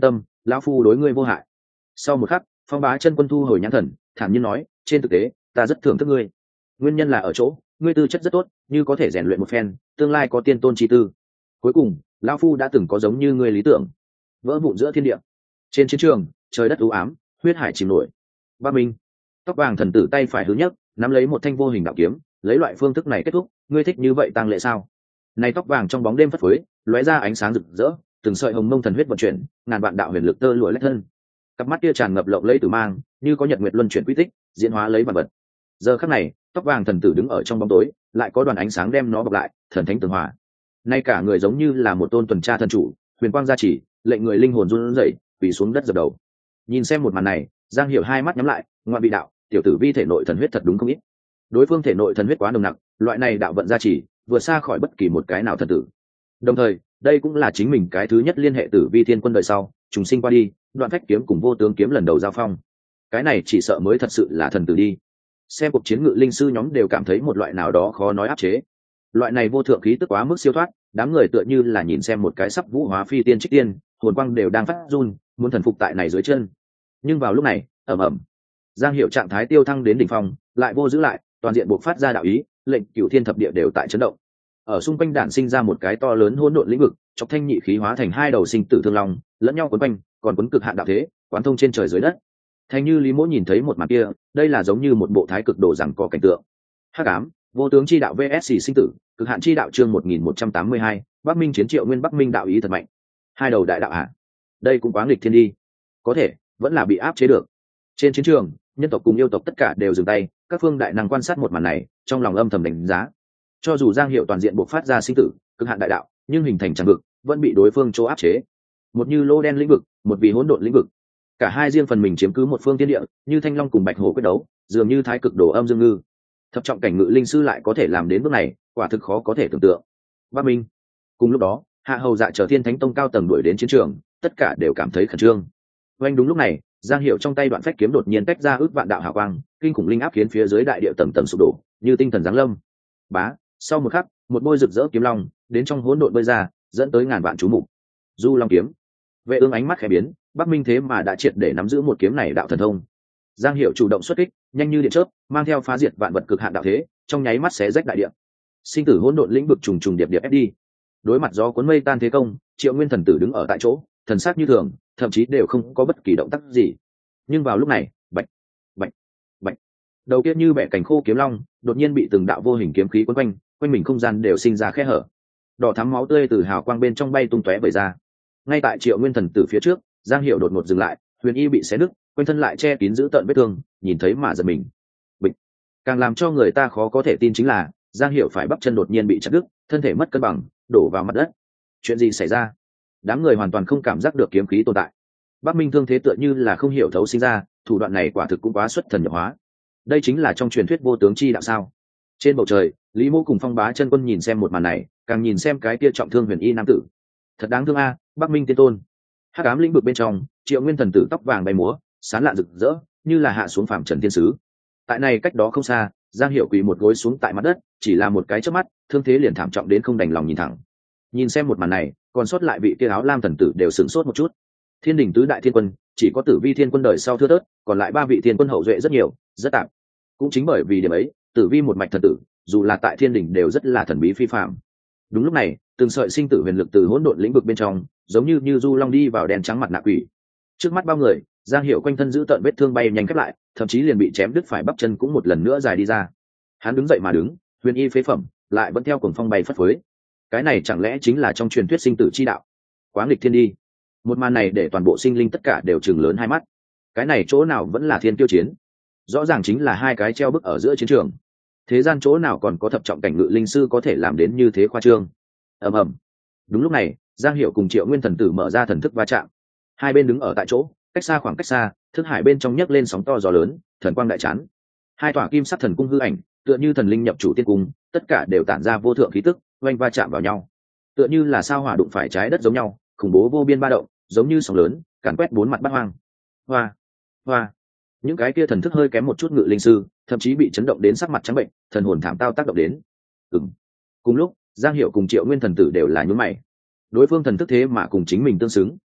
lão phu đối ngươi vô hại. Sau một khắc, Phong Bá Chân Quân thu hồi nhãn thần, thản nhiên nói, trên thực tế ta rất thưởng thức ngươi. Nguyên nhân là ở chỗ ngươi tư chất rất tốt, như có thể rèn luyện một phen, tương lai có tiên tôn chi tư. Cuối cùng lão phu đã từng có giống như ngươi lý tưởng. Vỡ vụn giữa thiên địa, trên chiến trường trời đất u ám, huyết hải chìm nổi. Ba Minh, tóc vàng thần tử tay phải hướng nhất, nắm lấy một thanh vô hình đạo kiếm, lấy loại phương thức này kết thúc. Ngươi thích như vậy tang lệ sao? Này tóc vàng trong bóng đêm phất phới, lóe ra ánh sáng rực rỡ, từng sợi hồng mông thần huyết vận chuyển, ngàn vạn đạo huyền lực tơ lụa lách thân. Cặp mắt kia tràn ngập lộng lẫy tử mang, như có nhật nguyệt luân chuyển quy tích, diễn hóa lấy bản vật. Giờ khắc này, tóc vàng thần tử đứng ở trong bóng tối, lại có đoàn ánh sáng đem nó bọc lại, thần thánh tường hòa. Nay cả người giống như là một tôn tuần tra thần chủ, huyền quang gia chỉ, lệnh người linh hồn run rẩy, quỳ xuống đất dập đầu. Nhìn xem một màn này, Giang Hiểu hai mắt nhắm lại, ngoại vị đạo, tiểu tử vi thể nội thần huyết thật đúng không ít. Đối phương thể nội thần huyết quá nồng nặc, loại này đạo vận gia chỉ, vượt xa khỏi bất kỳ một cái nào thần tử. Đồng thời, đây cũng là chính mình cái thứ nhất liên hệ tử vi thiên quân đời sau, trùng sinh qua đi, Đoạn Phách kiếm cùng Vô Tướng kiếm lần đầu giao phong. Cái này chỉ sợ mới thật sự là thần tử đi. Xem cuộc chiến ngự linh sư nhóm đều cảm thấy một loại nào đó khó nói áp chế. Loại này vô thượng khí tức quá mức siêu thoát, đám người tựa như là nhìn xem một cái sắp vũ hóa phi tiên trích tiên, hồn quang đều đang phát run, muốn thần phục tại này dưới chân. Nhưng vào lúc này, ầm ầm, Giang Hiểu trạng thái tiêu thăng đến đỉnh phong, lại vô giữ lại, toàn diện buộc phát ra đạo ý, lệnh cửu thiên thập địa đều tại chấn động. Ở xung quanh đản sinh ra một cái to lớn hỗn độn lĩnh vực, chọc thanh nhị khí hóa thành hai đầu sinh tử thương long, lẫn nhau quấn quanh, còn quấn cực hạn đạo thế, quán thông trên trời dưới đất. Thành Như Lý Mỗ nhìn thấy một màn kia, đây là giống như một bộ thái cực đồ rằng có cảnh tượng. Hắc ám, vô tướng chi đạo vs sinh tử, cực hạn chi đạo chương 1182, Bắc Minh chiến Triệu Nguyên Bắc Minh đạo ý thật mạnh. Hai đầu đại đạo hạ, đây cũng quá nghịch thiên đi. Có thể, vẫn là bị áp chế được. Trên chiến trường, nhân tộc cùng yêu tộc tất cả đều dừng tay, các phương đại năng quan sát một màn này, trong lòng âm thầm đánh giá. Cho dù Giang Hiệu toàn diện bộc phát ra sinh tử, cực hạn đại đạo, nhưng hình thành tràng vực vẫn bị đối phương chỗ áp chế. Một như lô đen lĩnh vực, một vì hỗn độn lĩnh vực. Cả hai riêng phần mình chiếm cứ một phương thiên địa, như thanh long cùng bạch hổ quyết đấu, dường như thái cực đồ âm dương ngư. Thập trọng cảnh ngự linh sư lại có thể làm đến bước này, quả thực khó có thể tưởng tượng. Bắc Minh. Cùng lúc đó, Hạ Hầu Dạ chờ Thiên Thánh Tông cao tầng đuổi đến chiến trường, tất cả đều cảm thấy khẩn trương. Oanh đúng lúc này, Giang Hiệu trong tay Đoạn Phách kiếm đột nhiên tách ra ước vạn đạo hào quang, kinh khủng linh áp khiến phía dưới đại địa tầng tầng sụp đổ, như tinh thần giáng lâm. Bá, sau một khắc, một bôi rực rỡ kiếm long đến trong hỗn độn bơi ra, dẫn tới ngàn vạn chú mục. Du Long kiếm. Vệ Ương ánh mắt khẽ biến, Bắc Minh thế mà đã triệt để nắm giữ một kiếm này đạo thần thông. Giang Hiệu chủ động xuất kích, nhanh như điện chớp, mang theo phá diệt vạn vật cực hạn đạo thế, trong nháy mắt xé rách đại địa. Sinh tử hỗn độn lĩnh vực trùng trùng điệp điệp ép đi. Đối mặt gió cuốn mây tan thế công, Triệu Nguyên thần tử đứng ở tại chỗ, thần sắc như thường, thậm chí đều không có bất kỳ động tác gì. Nhưng vào lúc này, bạch, bạch, bạch, đầu kia như bẻ cành khô kiếm long, đột nhiên bị từng đạo vô hình kiếm khí quấn quanh, quanh mình không gian đều sinh ra khe hở. Đỏ thắm máu tươi từ hào quang bên trong bay tung tóe vẩy ra. Ngay tại Triệu Nguyên thần tử phía trước, Giang Hiệu đột ngột dừng lại, huyền y bị xé nứt, quanh thân lại che kín giữ tận vết thương, nhìn thấy mà giật mình. Bịch. Càng làm cho người ta khó có thể tin chính là, Giang Hiệu phải bắp chân đột nhiên bị chặt đứt, thân thể mất cân bằng, đổ vào mặt đất. Chuyện gì xảy ra? Đám người hoàn toàn không cảm giác được kiếm khí tồn tại. Bắc Minh thương thế tựa như là không hiểu thấu sinh ra, thủ đoạn này quả thực cũng quá xuất thần nhập hóa. Đây chính là trong truyền thuyết vô tướng chi đạo sao? Trên bầu trời, Lý Mô cùng Phong Bá Chân Quân nhìn xem một màn này, càng nhìn xem cái kia trọng thương huyền y nam tử. Thật đáng thương a, Bắc Minh tiên tôn. Hắc ám lĩnh vực bên trong, Triệu Nguyên thần tử tóc vàng bay múa, sán lạn rực rỡ, như là hạ xuống phàm trần thiên sứ. Tại này cách đó không xa, Giang Hiệu quỳ một gối xuống tại mặt đất, chỉ là một cái chớp mắt, thương thế liền thảm trọng đến không đành lòng nhìn thẳng. Nhìn xem một màn này, còn sót lại vị kia áo lam thần tử đều sửng sốt một chút. Thiên đình tứ đại thiên quân, chỉ có Tử Vi thiên quân đời sau thưa thớt, còn lại ba vị thiên quân hậu duệ rất nhiều, rất tạp. Cũng chính bởi vì điểm ấy, Tử Vi một mạch thần tử, dù là tại thiên đình đều rất là thần bí phi phàm. Đúng lúc này, từng sợi sinh tử huyền lực từ hỗn độn lĩnh vực bên trong, giống như du long đi vào đèn trắng mặt nạ quỷ. Trước mắt bao người, Giang Hiệu quanh thân giữ tận vết thương bay nhanh khép lại, thậm chí liền bị chém đứt phải bắp chân cũng một lần nữa dài đi ra. Hắn đứng dậy mà đứng, huyền y phế phẩm, lại vẫn theo cuồng phong bay phất phới. Cái này chẳng lẽ chính là trong truyền thuyết sinh tử chi đạo? Quá nghịch thiên đi. Một màn này để toàn bộ sinh linh tất cả đều trừng lớn hai mắt. Cái này chỗ nào vẫn là thiên tiêu chiến? Rõ ràng chính là hai cái treo bức ở giữa chiến trường. Thế gian chỗ nào còn có thập trọng cảnh ngự linh sư có thể làm đến như thế khoa trương? Ầm ầm. Đúng lúc này, Giang Hiệu cùng Triệu Nguyên thần tử mở ra thần thức va chạm. Hai bên đứng ở tại chỗ, cách xa khoảng cách xa, thức hải bên trong nhấc lên sóng to gió lớn, thần quang đại chán. Hai tòa kim sắc thần cung hư ảnh, tựa như thần linh nhập chủ tiên cung, tất cả đều tản ra vô thượng khí tức, oanh va chạm vào nhau. Tựa như là sao hỏa đụng phải trái đất giống nhau, khủng bố vô biên ba động, giống như sóng lớn, càn quét bốn mặt bát hoang. Hoa, hoa. Những cái kia thần thức hơi kém một chút ngự linh sư, thậm chí bị chấn động đến sắc mặt trắng bệnh, thần hồn thảm tao tác động đến. Cùng lúc, Giang Hiệu cùng Triệu Nguyên thần tử đều là nhướng mày. Đối phương thần thức thế mà cùng chính mình tương xứng.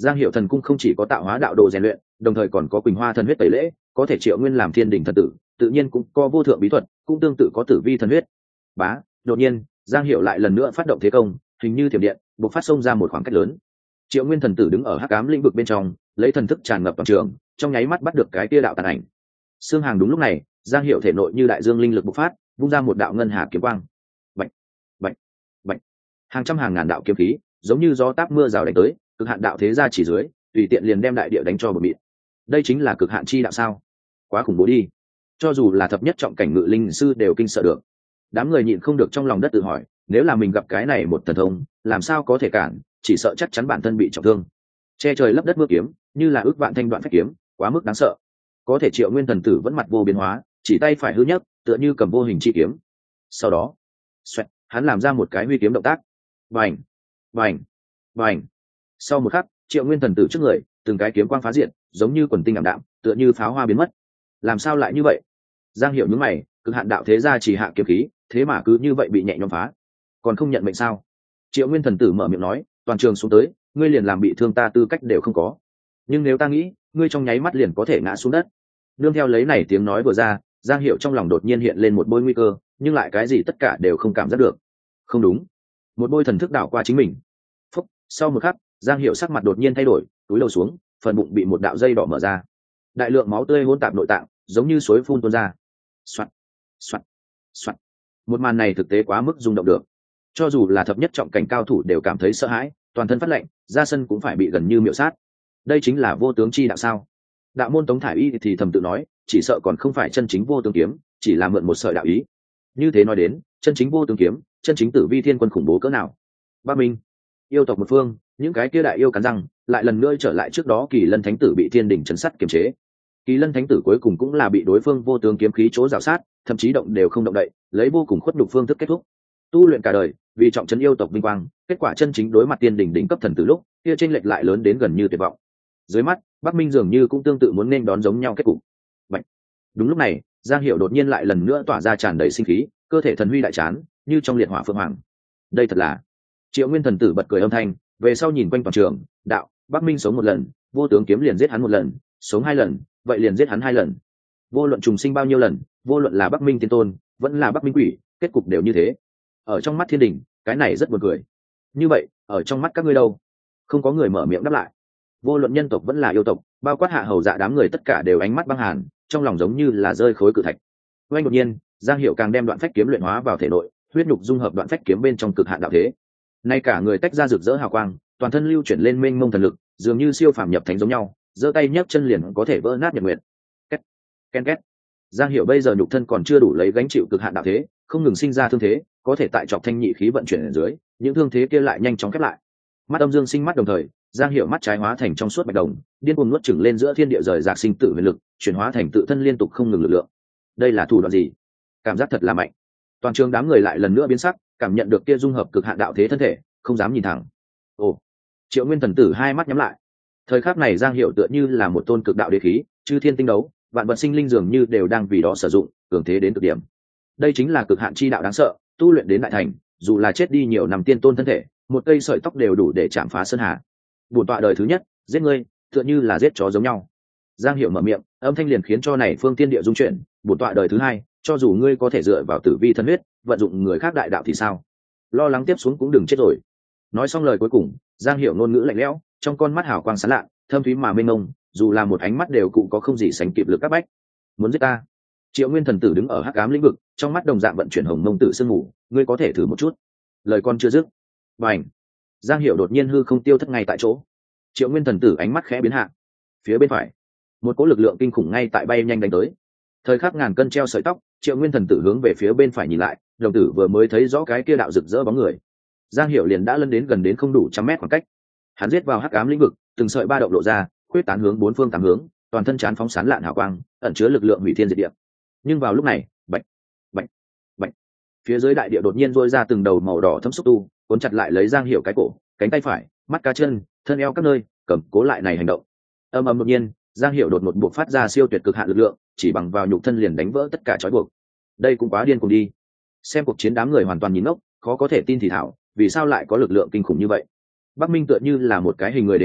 Giang Hiệu Thần Cung không chỉ có tạo hóa đạo đồ rèn luyện, đồng thời còn có Quỳnh Hoa thần huyết tẩy lễ, có thể Triệu Nguyên làm thiên đỉnh thần tử, tự nhiên cũng có vô thượng bí thuật, cũng tương tự có tử vi thần huyết. Bá, đột nhiên, Giang Hiệu lại lần nữa phát động thế công, hình như thiểm điện, bộc phát xông ra một khoảng cách lớn. Triệu Nguyên thần tử đứng ở hắc ám lĩnh vực bên trong, lấy thần thức tràn ngập toàn trường, trong nháy mắt bắt được cái kia đạo tàn ảnh. Xương Hàng đúng lúc này, Giang Hiệu thể nội như đại dương linh lực bộc phát, vung ra một đạo ngân hà kiếm quang. Bạch, bạch, bạch. Hàng trăm hàng ngàn đạo kiếm khí, giống như gió táp mưa rào đánh tới, cực hạn đạo thế ra chỉ dưới, tùy tiện liền đem đại địa đánh cho bờ mịt. Đây chính là cực hạn chi đạo sao? Quá khủng bố đi. Cho dù là thập nhất trọng cảnh ngự linh sư đều kinh sợ được. Đám người nhịn không được trong lòng đất tự hỏi, nếu là mình gặp cái này một thần thông, làm sao có thể cản, chỉ sợ chắc chắn bản thân bị trọng thương. Che trời lấp đất mưa kiếm, như là ước vạn thanh đoạn phách kiếm, quá mức đáng sợ. Có thể Triệu Nguyên thần tử vẫn mặt vô biến hóa, chỉ tay phải hư nhất, tựa như cầm vô hình chi kiếm. Sau đó, xoẹt, hắn làm ra một cái huy kiếm động tác. Bành, bành, bành. Sau một khắc, Triệu Nguyên thần tử trước người, từng cái kiếm quang phá diện, giống như quần tinh ảm đạm, tựa như pháo hoa biến mất. Làm sao lại như vậy? Giang Hiệu nhướng mày, cực hạn đạo thế gia chỉ hạ kiếm khí, thế mà cứ như vậy bị nhẹ nhõm phá, còn không nhận mệnh sao? Triệu Nguyên thần tử mở miệng nói, toàn trường xuống tới, ngươi liền làm bị thương ta tư cách đều không có. Nhưng nếu ta nghĩ, ngươi trong nháy mắt liền có thể ngã xuống đất. Nương theo lấy này tiếng nói vừa ra, Giang Hiệu trong lòng đột nhiên hiện lên một bôi nguy cơ, nhưng lại cái gì tất cả đều không cảm giác được. Không đúng, một bôi thần thức đảo qua chính mình. Phúc, sau một khắc, Giang Hiệu sắc mặt đột nhiên thay đổi, túi đầu xuống, phần bụng bị một đạo dây đỏ mở ra, đại lượng máu tươi hỗn tạp nội tạng, giống như suối phun tuôn ra. Soạt, soạt, soạt. Một màn này thực tế quá mức rung động được, cho dù là thập nhất trọng cảnh cao thủ đều cảm thấy sợ hãi, toàn thân phát lạnh, ra sân cũng phải bị gần như miệu sát. Đây chính là vô tướng chi đạo sao? Đạo môn Tống Thải Y thì thầm tự nói, chỉ sợ còn không phải chân chính vô tướng kiếm, chỉ là mượn một sợi đạo ý. Như thế nói đến, chân chính vô tướng kiếm, chân chính tử vi thiên quân khủng bố cỡ nào? Bắc Minh, yêu tộc một phương, những cái kia đại yêu cắn răng, lại lần nữa trở lại trước đó Kỳ Lân Thánh tử bị thiên đỉnh chấn sát kiềm chế. Kỳ Lân Thánh tử cuối cùng cũng là bị đối phương vô tướng kiếm khí chỗ rào sát, thậm chí động đều không động đậy, lấy vô cùng khuất nhục phương thức kết thúc. Tu luyện cả đời, vì trọng trấn yêu tộc vinh quang, kết quả chân chính đối mặt tiên đỉnh đỉnh cấp thần tử lúc, kia chênh lệch lại lớn đến gần như tuyệt vọng. Dưới mắt, Bắc Minh dường như cũng tương tự muốn nên đón giống nhau kết cục. Vậy, đúng lúc này, Giang Hiệu đột nhiên lại lần nữa tỏa ra tràn đầy sinh khí, cơ thể thần huy đại chán, như trong liệt hỏa phượng hoàng. Đây thật là. Triệu Nguyên thần tử bật cười âm thanh, về sau nhìn quanh toàn trường, đạo, Bắc Minh sống một lần, vô tướng kiếm liền giết hắn một lần, sống hai lần, vậy liền giết hắn hai lần. Vô luận trùng sinh bao nhiêu lần, vô luận là Bắc Minh tiên tôn, vẫn là Bắc Minh quỷ, kết cục đều như thế. Ở trong mắt thiên đình, cái này rất buồn cười. Như vậy, ở trong mắt các ngươi đâu? Không có người mở miệng đáp lại. Vô luận nhân tộc vẫn là yêu tộc, bao quát hạ hầu dạ đám người tất cả đều ánh mắt băng hàn, trong lòng giống như là rơi khối cự thạch. Oanh đột nhiên, Giang Hiệu càng đem đoạn phách kiếm luyện hóa vào thể nội, huyết nhục dung hợp đoạn phách kiếm bên trong cực hạn đạo thế. Nay cả người tách ra rực rỡ hào quang, toàn thân lưu chuyển lên mênh mông thần lực, dường như siêu phàm nhập thánh giống nhau, giơ tay nhấc chân liền có thể vỡ nát nhật nguyệt. Két, ken két. Giang Hiệu bây giờ nhục thân còn chưa đủ lấy gánh chịu cực hạn đạo thế, không ngừng sinh ra thương thế, có thể tại trọc thanh nhị khí vận chuyển ở dưới, những thương thế kia lại nhanh chóng khép lại. Mắt âm dương sinh mắt đồng thời, Giang Hiệu mắt trái hóa thành trong suốt bạch đồng, điên cuồng nuốt chửng lên giữa thiên địa rời rạc sinh tử huyền lực, chuyển hóa thành tự thân liên tục không ngừng lực lượng. Đây là thủ đoạn gì? Cảm giác thật là mạnh. Toàn trường đám người lại lần nữa biến sắc, cảm nhận được kia dung hợp cực hạn đạo thế thân thể, không dám nhìn thẳng. Ồ, Triệu Nguyên thần tử hai mắt nhắm lại. Thời khắc này Giang Hiệu tựa như là một tôn cực đạo đế khí, chư thiên tinh đấu, vạn vật sinh linh dường như đều đang vì đó sử dụng, cường thế đến cực điểm. Đây chính là cực hạn chi đạo đáng sợ, tu luyện đến đại thành, dù là chết đi nhiều năm tiên tôn thân thể, một cây sợi tóc đều đủ để chạm phá sơn hà. Bổn tọa đời thứ nhất, giết ngươi, tựa như là giết chó giống nhau. Giang Hiệu mở miệng, âm thanh liền khiến cho này phương tiên địa dung chuyển. Bổn tọa đời thứ hai, cho dù ngươi có thể dựa vào tử vi thân huyết, vận dụng người khác đại đạo thì sao? Lo lắng tiếp xuống cũng đừng chết rồi. Nói xong lời cuối cùng, Giang Hiệu ngôn ngữ lạnh lẽo, trong con mắt hào quang sáng lạ, thâm thúy mà mênh mông, dù là một ánh mắt đều cụ có không gì sánh kịp lực các bách. Muốn giết ta? Triệu Nguyên thần tử đứng ở hắc ám lĩnh vực, trong mắt đồng dạng vận chuyển hồng mông tử sương mù, ngươi có thể thử một chút. Lời con chưa dứt, bành, Giang Hiệu đột nhiên hư không tiêu thất ngay tại chỗ. Triệu Nguyên thần tử ánh mắt khẽ biến hạ, phía bên phải, một cỗ lực lượng kinh khủng ngay tại bay nhanh đánh tới. Thời khắc ngàn cân treo sợi tóc, Triệu Nguyên thần tử hướng về phía bên phải nhìn lại, đồng tử vừa mới thấy rõ cái kia đạo rực rỡ bóng người, Giang Hiệu liền đã lân đến gần đến không đủ trăm mét khoảng cách. Hắn giết vào hắc ám lĩnh vực, từng sợi ba động lộ ra, khuyết tán hướng bốn phương tám hướng, toàn thân chán phóng sáng lạn hào quang, ẩn chứa lực lượng hủy thiên diệt địa. Nhưng vào lúc này, bạch, bạch, bạch, phía dưới đại địa đột nhiên rôi ra từng đầu màu đỏ thấm xúc tu, cuốn chặt lại lấy Giang Hiệu cái cổ, cánh tay phải, mắt cá chân, thân eo các nơi, cầm cố lại này hành động. Âm ầm đột nhiên, Giang Hiệu đột ngột buộc phát ra siêu tuyệt cực hạn lực lượng, chỉ bằng vào nhục thân liền đánh vỡ tất cả trói buộc. Đây cũng quá điên cuồng đi. Xem cuộc chiến đám người hoàn toàn nhìn ngốc, khó có thể tin thì thảo, vì sao lại có lực lượng kinh khủng như vậy? Bắc Minh tựa như là một cái hình người đế khí,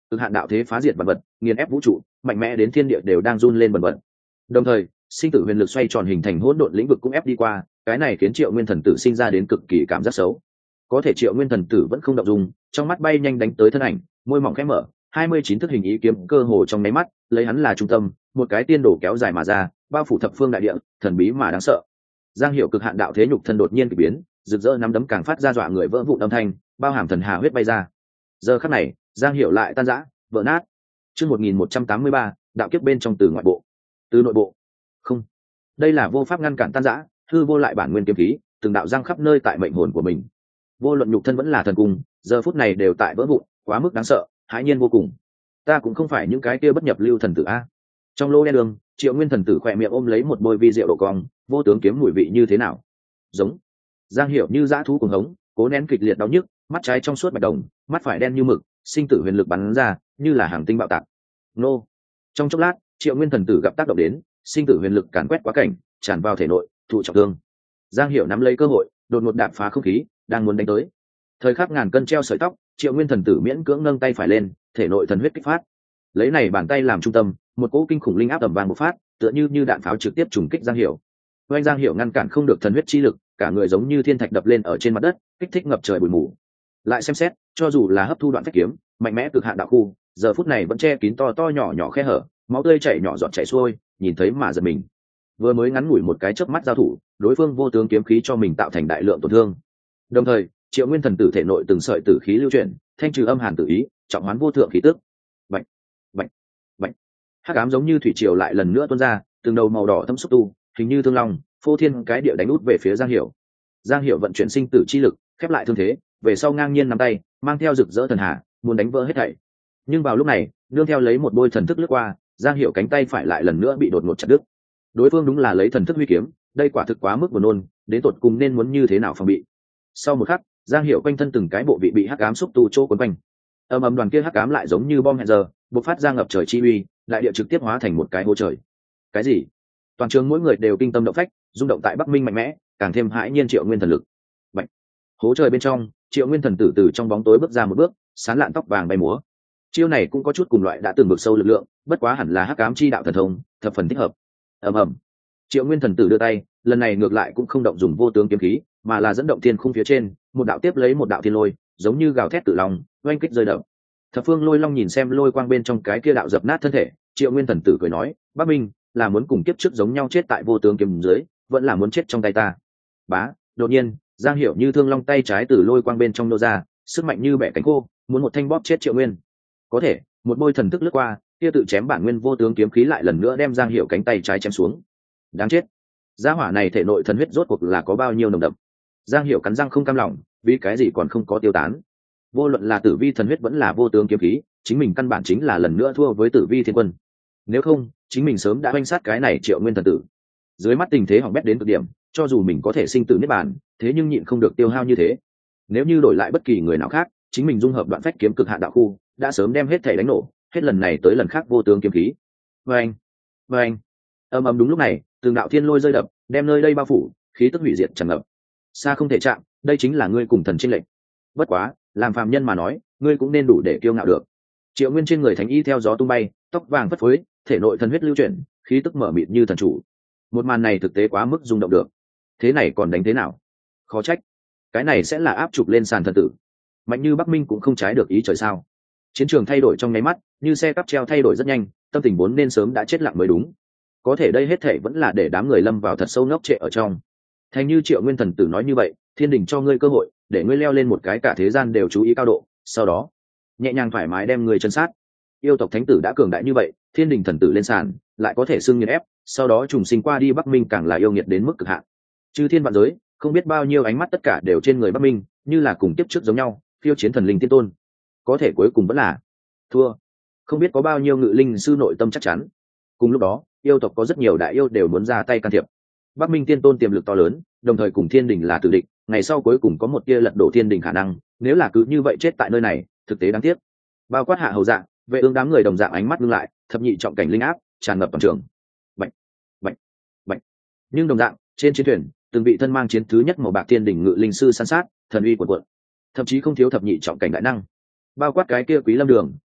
cực hạn đạo thế phá diệt vật vật, nghiền ép vũ trụ, mạnh mẽ đến thiên địa đều đang run lên bần bật. Đồng thời sinh tử huyền lực xoay tròn hình thành hỗn độn lĩnh vực cũng ép đi qua, cái này khiến Triệu Nguyên Thần Tử sinh ra đến cực kỳ cảm giác xấu. Có thể Triệu Nguyên Thần Tử vẫn không động dung, trong mắt bay nhanh đánh tới thân ảnh, môi mỏng khẽ mở, 29 thức hình ý kiếm cơ hồ trong nháy mắt, lấy hắn là trung tâm, một cái tiên đổ kéo dài mà ra, bao phủ thập phương đại địa, thần bí mà đáng sợ. Giang Hiểu cực hạn đạo thế nhục thân đột nhiên kỳ biến, rực rỡ nắm đấm càng phát ra dọa người vỡ vụn âm thanh, bao hàm thần hà huyết bay ra. Giờ khắc này, Giang Hiểu lại tan rã, vỡ nát. Chương 1183, đạo kiếp bên trong từ ngoại bộ. Từ nội bộ. Không, đây là vô pháp ngăn cản tan rã, hư vô lại bản nguyên kiếm khí, từng đạo giang khắp nơi tại mệnh hồn của mình. Vô luận nhục thân vẫn là thần cung, giờ phút này đều tại vỡ vụn, quá mức đáng sợ, hãi nhiên vô cùng. Ta cũng không phải những cái kia bất nhập lưu thần tử a. Trong lô đen đường, Triệu Nguyên Thần Tử khỏe miệng ôm lấy một bôi vi rượu độ cong, vô tướng kiếm mùi vị như thế nào? Giống. Giang Hiểu như dã thú cuồng hống, cố nén kịch liệt đau nhức, mắt trái trong suốt bạch đồng, mắt phải đen như mực, sinh tử huyền lực bắn ra, như là hàng tinh bạo tạc. Nô. Trong chốc lát, Triệu Nguyên Thần Tử gặp tác động đến, sinh tử huyền lực càn quét quá cảnh, tràn vào thể nội, thụ trọng thương. Giang Hiểu nắm lấy cơ hội, đột ngột đạp phá không khí, đang muốn đánh tới. Thời khắc ngàn cân treo sợi tóc, Triệu Nguyên Thần Tử miễn cưỡng nâng tay phải lên, thể nội thần huyết kích phát. Lấy này bàn tay làm trung tâm, một cỗ kinh khủng linh áp ầm vang bộc phát, tựa như đạn pháo trực tiếp trùng kích Giang Hiểu. Oanh Giang Hiểu ngăn cản không được thần huyết chi lực, cả người giống như thiên thạch đập lên ở trên mặt đất, kích thích ngập trời bụi mù. Lại xem xét, cho dù là hấp thu đoạn phách kiếm, mạnh mẽ cực hạn đạo khu, giờ phút này vẫn che kín to to nhỏ nhỏ khe hở, máu tươi chảy nhỏ giọt chảy xuôi, nhìn thấy mà giật mình. Vừa mới ngắn ngủi một cái chớp mắt giao thủ, đối phương vô tướng kiếm khí cho mình tạo thành đại lượng tổn thương. Đồng thời, Triệu Nguyên Thần Tử thể nội từng sợi tử khí lưu chuyển, thanh trừ âm hàn tử ý, trọng hoán vô thượng khí tức. Bạch, bạch, bạch. Hắc ám giống như thủy triều lại lần nữa tuôn ra, từng đầu màu đỏ thâm xúc tu, hình như thương long, phô thiên cái địa đánh út về phía Giang Hiểu. Giang Hiểu vận chuyển sinh tử chi lực, khép lại thương thế, về sau ngang nhiên nắm tay, mang theo rực rỡ thần hà, muốn đánh vỡ hết thảy. Nhưng vào lúc này, nương theo lấy một bôi thần thức lướt qua, Giang Hiểu cánh tay phải lại lần nữa bị đột ngột chặt đứt. Đối phương đúng là lấy thần thức huy kiếm, đây quả thực quá mức buồn nôn, đến tột cùng nên muốn như thế nào phòng bị. Sau một khắc, Giang Hiểu quanh thân từng cái bộ vị bị hắc ám xúc tu chỗ quấn quanh. Ầm ầm đoàn kia hắc ám lại giống như bom hẹn giờ, bộc phát ra ngập trời chi uy, đại địa trực tiếp hóa thành một cái hố trời. Cái gì? Toàn trường mỗi người đều kinh tâm động phách, rung động tại Bắc Minh mạnh mẽ, càng thêm hãi nhiên Triệu Nguyên thần lực. Bạch. Hố trời bên trong, Triệu Nguyên thần tử từ trong bóng tối bước ra một bước, sán lạn tóc vàng bay múa. Chiêu này cũng có chút cùng loại đã từng bước sâu lực lượng, bất quá hẳn là hắc ám chi đạo thần thông, thập phần thích hợp. Ầm ầm. Triệu Nguyên thần tử đưa tay, lần này ngược lại cũng không động dùng vô tướng kiếm khí, mà là dẫn động thiên khung phía trên, một đạo tiếp lấy một đạo thiên lôi, giống như gào thét tự lòng, oanh kích rơi đập. Thập phương lôi long nhìn xem lôi quang bên trong cái kia đạo dập nát thân thể, Triệu Nguyên thần tử cười nói, Bắc Minh là muốn cùng kiếp trước giống nhau chết tại vô tướng kiếm dưới, vẫn là muốn chết trong tay ta. Bá, đột nhiên, Giang Hiểu như thương long tay trái từ lôi quang bên trong nô ra, sức mạnh như bẻ cánh khô, muốn một thanh bóp chết Triệu Nguyên. Có thể, một bôi thần thức lướt qua, kia tự chém bản nguyên vô tướng kiếm khí lại lần nữa đem Giang Hiểu cánh tay trái chém xuống. Đáng chết. Gia hỏa này thể nội thần huyết rốt cuộc là có bao nhiêu nồng đậm. Giang Hiểu cắn răng không cam lòng, vì cái gì còn không có tiêu tán. Vô luận là tử vi thần huyết vẫn là vô tướng kiếm khí, chính mình căn bản chính là lần nữa thua với tử vi thiên quân. Nếu không, chính mình sớm đã oanh sát cái này Triệu Nguyên thần tử. Dưới mắt tình thế hỏng bét đến cực điểm, cho dù mình có thể sinh tử niết bàn, thế nhưng nhịn không được tiêu hao như thế. Nếu như đổi lại bất kỳ người nào khác, chính mình dung hợp đoạn phách kiếm cực hạn đạo khu, đã sớm đem hết thể đánh nổ, hết lần này tới lần khác vô tướng kiếm khí. Vâng, vâng. Ầm ầm đúng lúc này, từng đạo thiên lôi rơi đập, đem nơi đây bao phủ, khí tức hủy diệt tràn ngập. Xa không thể chạm, đây chính là ngươi cùng thần chênh lệch. Bất quá, làm phàm nhân mà nói, ngươi cũng nên đủ để kiêu ngạo được. Triệu Nguyên trên người thánh y theo gió tung bay, tóc vàng phất phới, thể nội thần huyết lưu chuyển, khí tức mở mịt như thần chủ. Một màn này thực tế quá mức rung động được. Thế này còn đánh thế nào? Khó trách, cái này sẽ là áp chụp lên sàn thần tử. Mạnh như Bắc Minh cũng không trái được ý trời sao? Chiến trường thay đổi trong nháy mắt, như xe cắp treo thay đổi rất nhanh, tâm tình vốn nên sớm đã chết lặng mới đúng. Có thể đây hết thể vẫn là để đám người lâm vào thật sâu ngốc trệ ở trong. Thành như Triệu Nguyên thần tử nói như vậy, thiên đình cho ngươi cơ hội, để ngươi leo lên một cái cả thế gian đều chú ý cao độ, sau đó nhẹ nhàng thoải mái đem ngươi chân sát. Yêu tộc thánh tử đã cường đại như vậy, thiên đình thần tử lên sàn, lại có thể xưng nghiền ép, sau đó trùng sinh qua đi Bắc Minh càng là yêu nghiệt đến mức cực hạn. Chư thiên vạn giới, không biết bao nhiêu ánh mắt tất cả đều trên người Bắc Minh, như là cùng kiếp trước giống nhau, phiêu chiến thần linh tiên tôn. Có thể cuối cùng vẫn là thua. Không biết có bao nhiêu ngự linh sư nội tâm chắc chắn. Cùng lúc đó, yêu tộc có rất nhiều đại yêu đều muốn ra tay can thiệp. Bắc Minh tiên tôn tiềm lực to lớn, đồng thời cùng thiên đình là tử địch, ngày sau cuối cùng có một tia lật đổ thiên đình khả năng, nếu là cứ như vậy chết tại nơi này, thực tế đáng tiếc. Bao quát hạ hầu dạng, vệ ương đám người đồng dạng ánh mắt ngưng lại, thập nhị trọng cảnh linh áp tràn ngập toàn trường. Bạch, bạch, bạch. Nhưng đồng dạng, trên chiến thuyền, từng vị thân mang chiến thứ nhất màu bạc thiên đình ngự linh sư san sát, thần uy cuộn cuộn. Thậm chí không thiếu thập nhị trọng cảnh đại năng. Bao quát cái kia Quý Lâm Đường,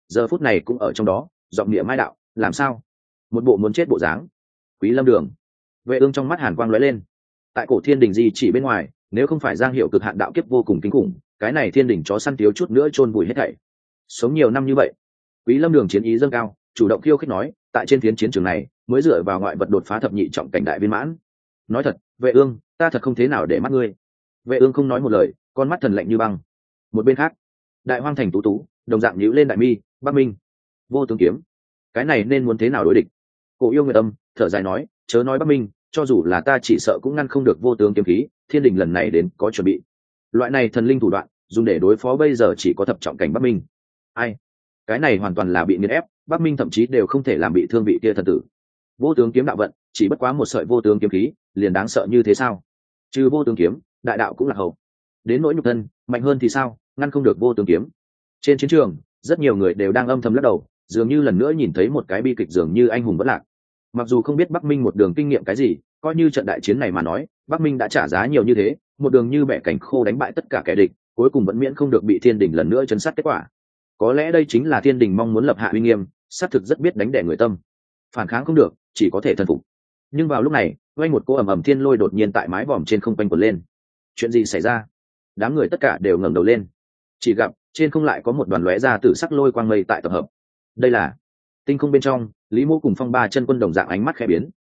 giờ phút này cũng ở trong đó, giọng địa mai đạo, làm sao? Một bộ muốn chết bộ dáng. Quý Lâm Đường. Vệ Ương trong mắt hàn quang lóe lên. Tại cổ thiên đình di chỉ bên ngoài, nếu không phải Giang Hiểu cực hạn đạo kiếp vô cùng kinh khủng, cái này thiên đình chó săn thiếu chút nữa chôn vùi hết thảy. Sống nhiều năm như vậy, Quý Lâm Đường chiến ý dâng cao, chủ động khiêu khích nói, tại trên phiến chiến trường này, mới dựa vào ngoại vật đột phá thập nhị trọng cảnh đại viên mãn. Nói thật, Vệ Ương, ta thật không thế nào để mắt ngươi. Vệ Ương không nói một lời, con mắt thần lạnh như băng. Một bên khác, Đại Hoang thành Tú Tú, đồng dạng nhíu lên đại mi, Bắc Minh, vô tướng kiếm, cái này nên muốn thế nào đối địch? Cổ Yêu Nguyệt Âm thở dài nói, chớ nói Bắc Minh, cho dù là ta chỉ sợ cũng ngăn không được vô tướng kiếm khí, thiên đình lần này đến có chuẩn bị. Loại này thần linh thủ đoạn, dùng để đối phó bây giờ chỉ có thập trọng cảnh Bắc Minh. Ai? Cái này hoàn toàn là bị nghiền ép, Bắc Minh thậm chí đều không thể làm bị thương vị kia thần tử. Vô tướng kiếm đạo vận, chỉ bất quá một sợi vô tướng kiếm khí, liền đáng sợ như thế sao? Trừ vô tướng kiếm, đại đạo cũng là hậu. Đến nỗi nhục thân, mạnh hơn thì sao, ngăn không được vô tướng kiếm. Trên chiến trường, rất nhiều người đều đang âm thầm lắc đầu, dường như lần nữa nhìn thấy một cái bi kịch dường như anh hùng bất lạc. Mặc dù không biết Bắc Minh một đường kinh nghiệm cái gì, coi như trận đại chiến này mà nói, Bắc Minh đã trả giá nhiều như thế, một đường như bẻ cảnh khô đánh bại tất cả kẻ địch, cuối cùng vẫn miễn không được bị thiên đình lần nữa chấn sát kết quả. Có lẽ đây chính là thiên đình mong muốn lập hạ uy nghiêm, sát thực rất biết đánh đẻ người tâm. Phản kháng không được, chỉ có thể thần phục. Nhưng vào lúc này, quanh một cô ầm ầm thiên lôi đột nhiên tại mái vòm trên không quanh quẩn lên. Chuyện gì xảy ra? Đám người tất cả đều ngẩng đầu lên, chỉ gặp trên không lại có một đoàn lóe ra tử sắc lôi quang mây tại tập hợp. Đây là tinh không bên trong, Lý Mộ cùng Phong Ba chân quân đồng dạng ánh mắt khẽ biến.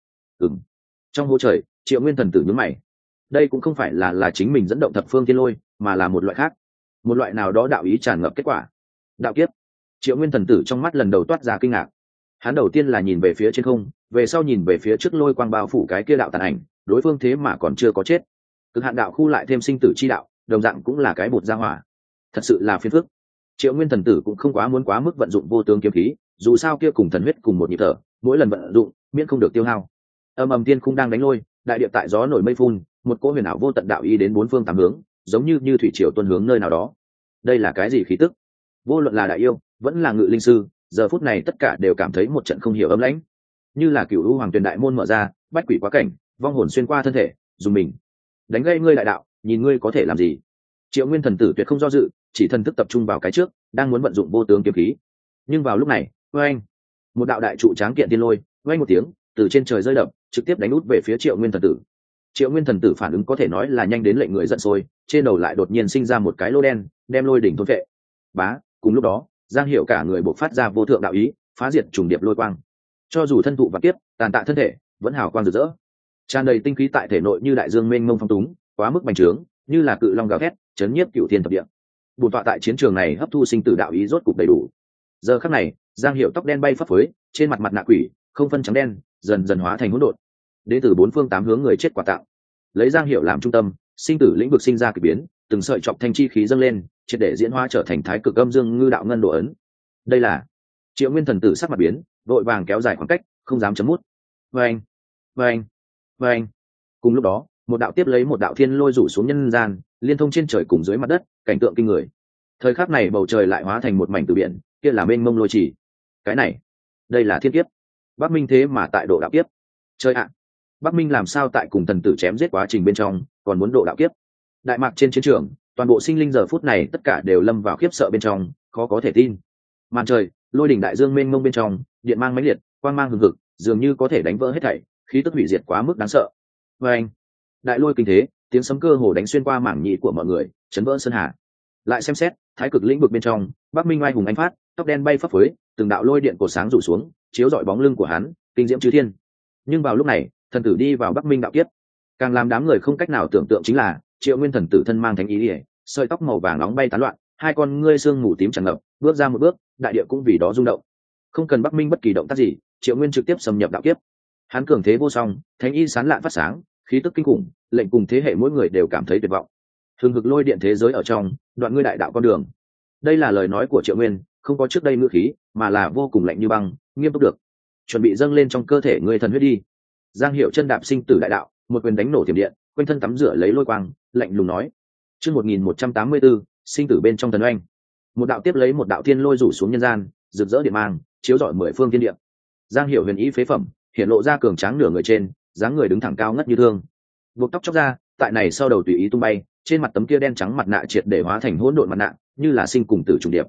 Trong hố trời, Triệu Nguyên thần tử nhướng mày. Đây cũng không phải là chính mình dẫn động thập phương thiên lôi, mà là một loại khác, một loại nào đó đạo ý tràn ngập kết quả. Đạo kiếp. Triệu Nguyên thần tử trong mắt lần đầu toát ra kinh ngạc. Hắn đầu tiên là nhìn về phía trên không, về sau nhìn về phía trước lôi quang bao phủ cái kia đạo tàn ảnh, đối phương thế mà còn chưa có chết. Cực hạn đạo khu lại thêm sinh tử chi đạo, đồng dạng cũng là cái bột ra hỏa. Thật sự là phiền phức. Triệu Nguyên thần tử cũng không quá muốn quá mức vận dụng vô tướng kiếm khí, dù sao kia cùng thần huyết cùng một nhịp thở, mỗi lần vận dụng miễn không được tiêu hao. Âm ầm tiên khung đang đánh lôi, đại địa tại gió nổi mây phun, một cỗ huyền ảo vô tận đạo ý đến bốn phương tám hướng, giống như thủy triều tuôn hướng nơi nào đó. Đây là cái gì khí tức? Vô luận là đại yêu, vẫn là ngự linh sư, giờ phút này tất cả đều cảm thấy một trận không hiểu ấm lãnh, như là cửu u hoàng tuyền đại môn mở ra, bách quỷ quá cảnh, vong hồn xuyên qua thân thể, dùng mình đánh gây ngươi đại đạo, nhìn ngươi có thể làm gì. Triệu Nguyên thần tử tuyệt không do dự, chỉ thần thức tập trung vào cái trước, đang muốn vận dụng vô tướng kiếm khí. Nhưng vào lúc này, oanh, một đạo đại trụ tráng kiện tiên lôi, oanh một tiếng, từ trên trời rơi đập, trực tiếp đánh út về phía Triệu Nguyên thần tử. Triệu Nguyên thần tử phản ứng có thể nói là nhanh đến lệnh người giận sôi, trên đầu lại đột nhiên sinh ra một cái lô đen, đem lôi đỉnh thôn vệ. Bá, cùng lúc đó, Giang Hiểu cả người bộc phát ra vô thượng đạo ý, phá diệt trùng điệp lôi quang. Cho dù thân thụ vạn kiếp, tàn tạ thân thể, vẫn hào quang rực rỡ. Tràn đầy tinh khí tại thể nội như đại dương mênh mông phong túng, quá mức bành trướng, như là cự long gào thét, chấn nhiếp cửu thiên thập địa. Bổn tọa tại chiến trường này hấp thu sinh tử đạo ý rốt cục đầy đủ. Giờ khắc này, Giang Hiểu tóc đen bay phấp phới, trên mặt mặt nạ quỷ, không phân trắng đen, dần dần hóa thành hỗn độn. Đến từ bốn phương tám hướng người chết quả tạo. Lấy Giang Hiểu làm trung tâm, sinh tử lĩnh vực sinh ra kỳ biến, từng sợi chọc thanh chi khí dâng lên, triệt để diễn hóa trở thành thái cực âm dương ngư đạo ngân độ ấn. Đây là Triệu Nguyên thần tử sắc mặt biến, vội vàng kéo dài khoảng cách, không dám chấm mút. Vâng, vâng, vâng. Cùng lúc đó, một đạo tiếp lấy một đạo thiên lôi rủ xuống nhân gian, liên thông trên trời cùng dưới mặt đất, cảnh tượng kinh người. Thời khắc này bầu trời lại hóa thành một mảnh từ biển, kia là mênh mông lôi trì. Cái này, đây là thiên kiếp. Bắc Minh thế mà tại độ đạo kiếp. Trời ạ, Bắc Minh làm sao tại cùng thần tử chém giết quá trình bên trong, còn muốn độ đạo kiếp? Đại mạc trên chiến trường, toàn bộ sinh linh giờ phút này tất cả đều lâm vào khiếp sợ bên trong, khó có thể tin. Màn trời, lôi đỉnh đại dương mênh mông bên trong, điện mang mãnh liệt, quang mang hừng hực, dường như có thể đánh vỡ hết thảy, khí tức hủy diệt quá mức đáng sợ. Oeng! Đại lôi kinh thế, tiếng sấm cơ hồ đánh xuyên qua mảng nhĩ của mọi người, chấn vỡ sơn hà. Lại xem xét, thái cực lĩnh vực bên trong, Bắc Minh oai hùng anh phát, tóc đen bay phấp phới, từng đạo lôi điện cổ sáng rủ xuống, chiếu rọi bóng lưng của hắn, kinh diễm chư thiên. Nhưng vào lúc này, thần tử đi vào Bắc Minh đạo kiếp, càng làm đám người không cách nào tưởng tượng chính là Triệu Nguyên thần tử thân mang thánh ý liễu, sợi tóc màu vàng nóng bay tán loạn, hai con ngươi sương mù tím tràn ngập, bước ra một bước, đại địa cũng vì đó rung động. Không cần Bắc Minh bất kỳ động tác gì, Triệu Nguyên trực tiếp xâm nhập đạo kiếp. Hắn cường thế vô song, thánh y sán lạn phát sáng, khí tức kinh khủng, lệnh cùng thế hệ mỗi người đều cảm thấy tuyệt vọng. Hừng hực lôi điện thế giới ở trong, đoạn ngươi đại đạo con đường. Đây là lời nói của Triệu Nguyên, không có trước đây ngữ khí, mà là vô cùng lạnh như băng, nghiêm túc được. Chuẩn bị dâng lên trong cơ thể ngươi thần huyết đi. Giang Hiểu chân đạp sinh tử đại đạo, một quyền đánh nổ tiềm điện, quanh thân tắm rửa lấy lôi quang, lạnh lùng nói: chương 1184, sinh tử bên trong thần oanh. Một đạo tiếp lấy một đạo thiên lôi rủ xuống nhân gian, rực rỡ điện mang, chiếu rọi mười phương thiên địa. Giang Hiểu huyền ý phế phẩm, hiện lộ ra cường tráng nửa người trên, dáng người đứng thẳng cao ngất như thương. Buộc tóc chóc ra, tại này sau đầu tùy ý tung bay, trên mặt tấm kia đen trắng mặt nạ triệt để hóa thành hỗn độn mặt nạ, như là sinh cùng tử trùng điệp.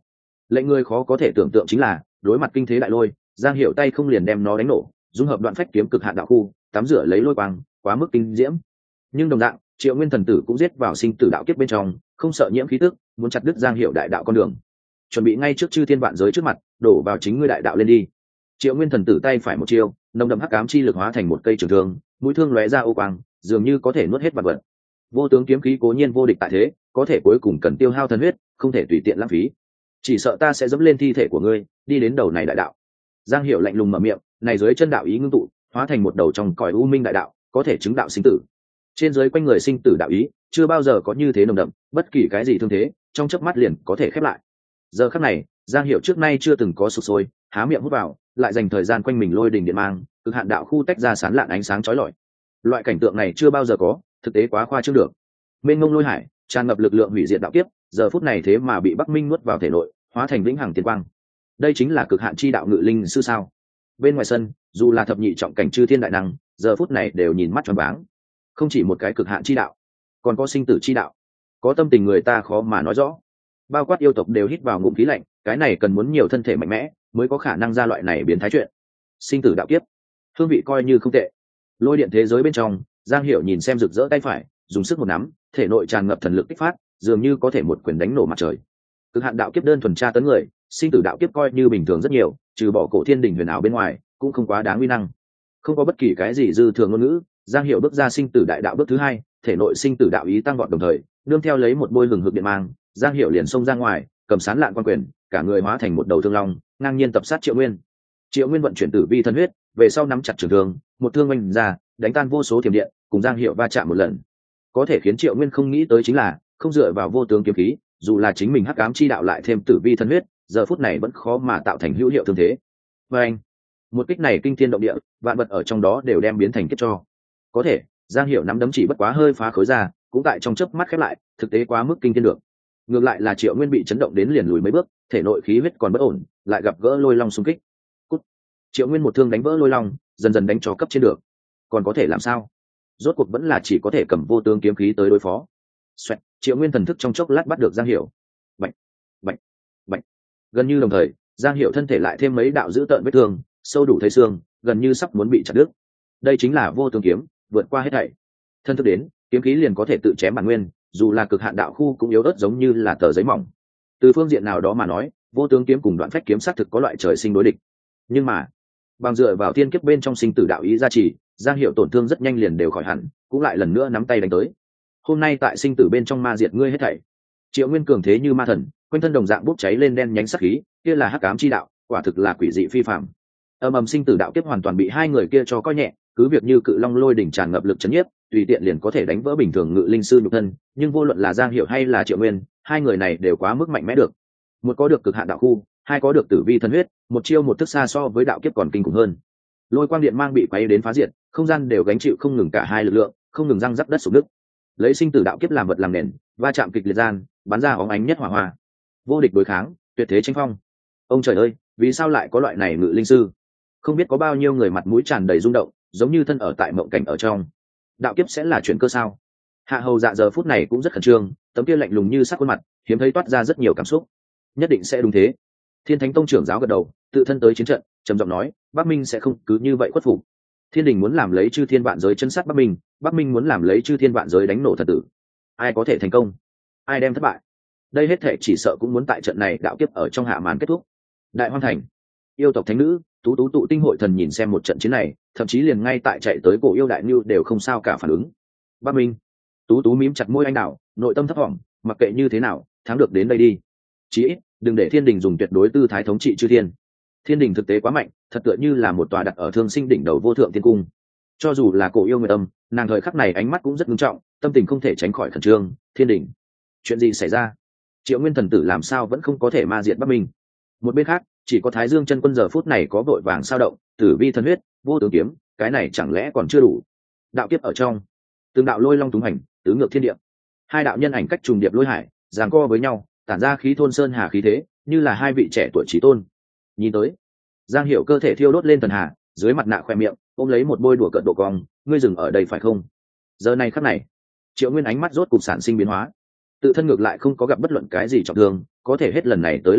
Lệnh người khó có thể tưởng tượng chính là đối mặt kinh thế đại lôi, Giang Hiểu tay không liền đem nó đánh nổ, dung hợp đoạn phách kiếm cực hạn đạo khu, tắm rửa lấy lôi quang, quá mức kinh diễm. Nhưng đồng dạng, Triệu Nguyên thần tử cũng giết vào sinh tử đạo kiếp bên trong, không sợ nhiễm khí tức, muốn chặt đứt Giang Hiểu đại đạo con đường, chuẩn bị ngay trước chư thiên vạn giới trước mặt đổ vào chính ngươi đại đạo lên đi. Triệu Nguyên thần tử tay phải một chiêu, nồng đậm hắc ám chi lực hóa thành một cây trường thương, mũi thương lóe ra ô quang, dường như có thể nuốt hết vật vật. Vô tướng kiếm khí cố nhiên vô địch tại thế, có thể cuối cùng cần tiêu hao thần huyết, không thể tùy tiện lãng phí. Chỉ sợ ta sẽ dẫm lên thi thể của ngươi, đi đến đầu này đại đạo. Giang Hiểu lạnh lùng mở miệng, này dưới chân đạo ý ngưng tụ, hóa thành một đầu trong cõi u minh đại đạo, có thể chứng đạo sinh tử. Trên dưới quanh người sinh tử đạo ý, chưa bao giờ có như thế nồng đậm, bất kỳ cái gì thương thế, trong chớp mắt liền có thể khép lại. Giờ khắc này, Giang Hiểu trước nay chưa từng có sục sôi, há miệng hút vào, lại dành thời gian quanh mình lôi đỉnh điện mang, cực hạn đạo khu tách ra sáng lạn ánh sáng chói lọi. Loại cảnh tượng này chưa bao giờ có, thực tế quá khoa trương được. Mênh mông lôi hải, tràn ngập lực lượng hủy diệt đạo kiếp, giờ phút này thế mà bị Bắc Minh nuốt vào thể nội, hóa thành vĩnh hằng tiên quang. Đây chính là cực hạn chi đạo ngự linh sư sao? Bên ngoài sân, dù là thập nhị trọng cảnh chư thiên đại năng, giờ phút này đều nhìn mắt choáng váng. Không chỉ một cái cực hạn chi đạo, còn có sinh tử chi đạo, có tâm tình người ta khó mà nói rõ. Bao quát yêu tộc đều hít vào ngụm khí lạnh, cái này cần muốn nhiều thân thể mạnh mẽ mới có khả năng ra loại này biến thái chuyện. Sinh tử đạo kiếp, hương vị coi như không tệ. Lôi điện thế giới bên trong, Giang Hiểu nhìn xem rực rỡ tay phải, dùng sức một nắm, thể nội tràn ngập thần lực kích phát, dường như có thể một quyền đánh nổ mặt trời. Cực hạn đạo kiếp đơn thuần tra tấn người, sinh tử đạo kiếp coi như bình thường rất nhiều, trừ bỏ cổ thiên đình huyền ảo bên ngoài, cũng không quá đáng uy năng. Không có bất kỳ cái gì dư thừa ngôn ngữ, Giang Hiểu bước ra sinh tử đại đạo bước thứ hai, thể nội sinh tử đạo ý tăng vọt đồng thời, nương theo lấy một bôi hừng hực điện mang, Giang Hiểu liền xông ra ngoài, cầm sán lạn quan quyền, cả người hóa thành một đầu thương long, ngang nhiên tập sát Triệu Nguyên. Triệu Nguyên vận chuyển tử vi thân huyết, về sau nắm chặt trường thương, một thương oanh ra, đánh tan vô số thiểm điện, cùng Giang Hiểu va chạm một lần. Có thể khiến Triệu Nguyên không nghĩ tới chính là, không dựa vào vô tướng kiếm khí, dù là chính mình hắc ám chi đạo lại thêm tử vi thân huyết, giờ phút này vẫn khó mà tạo thành hữu hiệu thương thế. Và anh, một kích này kinh thiên động địa, vạn vật ở trong đó đều đem biến thành kiếp cho. Có thể, Giang Hiểu nắm đấm chỉ bất quá hơi phá khối ra, cũng tại trong chớp mắt khép lại, thực tế quá mức kinh thiên được. Ngược lại là Triệu Nguyên bị chấn động đến liền lùi mấy bước, thể nội khí huyết còn bất ổn, lại gặp gỡ lôi long xung kích. Cút. Triệu Nguyên một thương đánh vỡ lôi long, dần dần đánh cho cấp trên được. Còn có thể làm sao? Rốt cuộc vẫn là chỉ có thể cầm vô tướng kiếm khí tới đối phó. Xoẹt, Triệu Nguyên thần thức trong chốc lát bắt được Giang Hiểu. Bạch, bạch, bạch. Gần như đồng thời, Giang Hiểu thân thể lại thêm mấy đạo dữ tợn vết thương, sâu đủ thấy xương, gần như sắp muốn bị chặt đứt. Đây chính là vô tướng kiếm, vượt qua hết thảy. Thân thức đến, kiếm khí liền có thể tự chém bản nguyên, dù là cực hạn đạo khu cũng yếu ớt giống như là tờ giấy mỏng. Từ phương diện nào đó mà nói, vô tướng kiếm cùng đoạn phách kiếm xác thực có loại trời sinh đối địch. Nhưng mà, bằng dựa vào thiên kiếp bên trong sinh tử đạo ý gia trì, Giang Hiểu tổn thương rất nhanh liền đều khỏi hẳn, cũng lại lần nữa nắm tay đánh tới. Hôm nay tại sinh tử bên trong ma diệt ngươi hết thảy. Triệu Nguyên cường thế như ma thần, quanh thân đồng dạng bốc cháy lên đen nhánh sắc khí, kia là hắc ám chi đạo, quả thực là quỷ dị phi phàm. Ầm ầm sinh tử đạo kiếp hoàn toàn bị hai người kia cho coi nhẹ, cứ việc như cự long lôi đỉnh tràn ngập lực chấn nhiếp, tùy tiện liền có thể đánh vỡ bình thường ngự linh sư nhục thân, nhưng vô luận là Giang Hiểu hay là Triệu Nguyên, hai người này đều quá mức mạnh mẽ được. Một có được cực hạn đạo khu, hai có được tử vi thân huyết, một chiêu một thức xa so với đạo kiếp còn kinh khủng hơn. Lôi quang điện mang bị quấy đến phá diệt, không gian đều gánh chịu không ngừng cả hai lực lượng, không ngừng răng rắc đất sụp nứt. Lấy sinh tử đạo kiếp làm vật làm nền, va chạm kịch liệt gian, bắn ra óng ánh nhất hỏa hoa. Vô địch đối kháng, tuyệt thế tranh phong. Ông trời ơi, vì sao lại có loại này ngự linh sư? Không biết có bao nhiêu người mặt mũi tràn đầy rung động, giống như thân ở tại mộng cảnh ở trong. Đạo kiếp sẽ là chuyện cơ sao? Hạ Hầu Dạ giờ phút này cũng rất khẩn trương, tấm kia lạnh lùng như sắc khuôn mặt, hiếm thấy toát ra rất nhiều cảm xúc. Nhất định sẽ đúng thế. Thiên Thánh Tông trưởng giáo gật đầu, tự thân tới chiến trận, trầm giọng nói, Bắc Minh sẽ không cứ như vậy khuất phục. Thiên Đình muốn làm lấy chư thiên vạn giới chân sát Bắc Minh, Bắc Minh muốn làm lấy chư thiên vạn giới đánh nổ thần tử. Ai có thể thành công, ai đem thất bại? Đây hết thể chỉ sợ cũng muốn tại trận này đạo kiếp ở trong hạ màn kết thúc. Đại Hoang Thành, yêu tộc thánh nữ tú tú tụ tinh hội thần nhìn xem một trận chiến này, thậm chí liền ngay tại chạy tới cổ yêu đại nhu đều không sao cả phản ứng. Bắc Minh, tú tú mím chặt môi anh đào, nội tâm thấp thỏm, mặc kệ như thế nào, thắng được đến đây đi. Chí ít, đừng để Thiên Đình dùng tuyệt đối tư thái thống trị chư thiên. Thiên Đình thực tế quá mạnh, thật tựa như là một tòa đặt ở thương sinh đỉnh đầu vô thượng thiên cung. Cho dù là cổ yêu Nguyệt Âm, nàng thời khắc này ánh mắt cũng rất nghiêm trọng, tâm tình không thể tránh khỏi khẩn trương. Thiên Đình, chuyện gì xảy ra? Triệu Nguyên thần tử làm sao vẫn không có thể ma diệt Bắc Minh? Một bên khác, chỉ có Thái Dương chân quân giờ phút này có vội vàng sao động, tử vi thân huyết, vô tướng kiếm, cái này chẳng lẽ còn chưa đủ? Đạo kiếp ở trong, từng đạo lôi long túng hành, tứ ngược thiên địa. Hai đạo nhân ảnh cách trùng điệp lôi hải, giằng co với nhau, tản ra khí thôn sơn hà khí thế, như là hai vị trẻ tuổi chí tôn. Nhìn tới, Giang Hiểu cơ thể thiêu đốt lên thần hà, dưới mặt nạ khoe miệng, ôm lấy một bôi đùa cợt độ cong, ngươi dừng ở đây phải không? Giờ này khắc này, Triệu Nguyên ánh mắt rốt cục sản sinh biến hóa. Tự thân ngược lại không có gặp bất luận cái gì trọng thương, có thể hết lần này tới lần khác,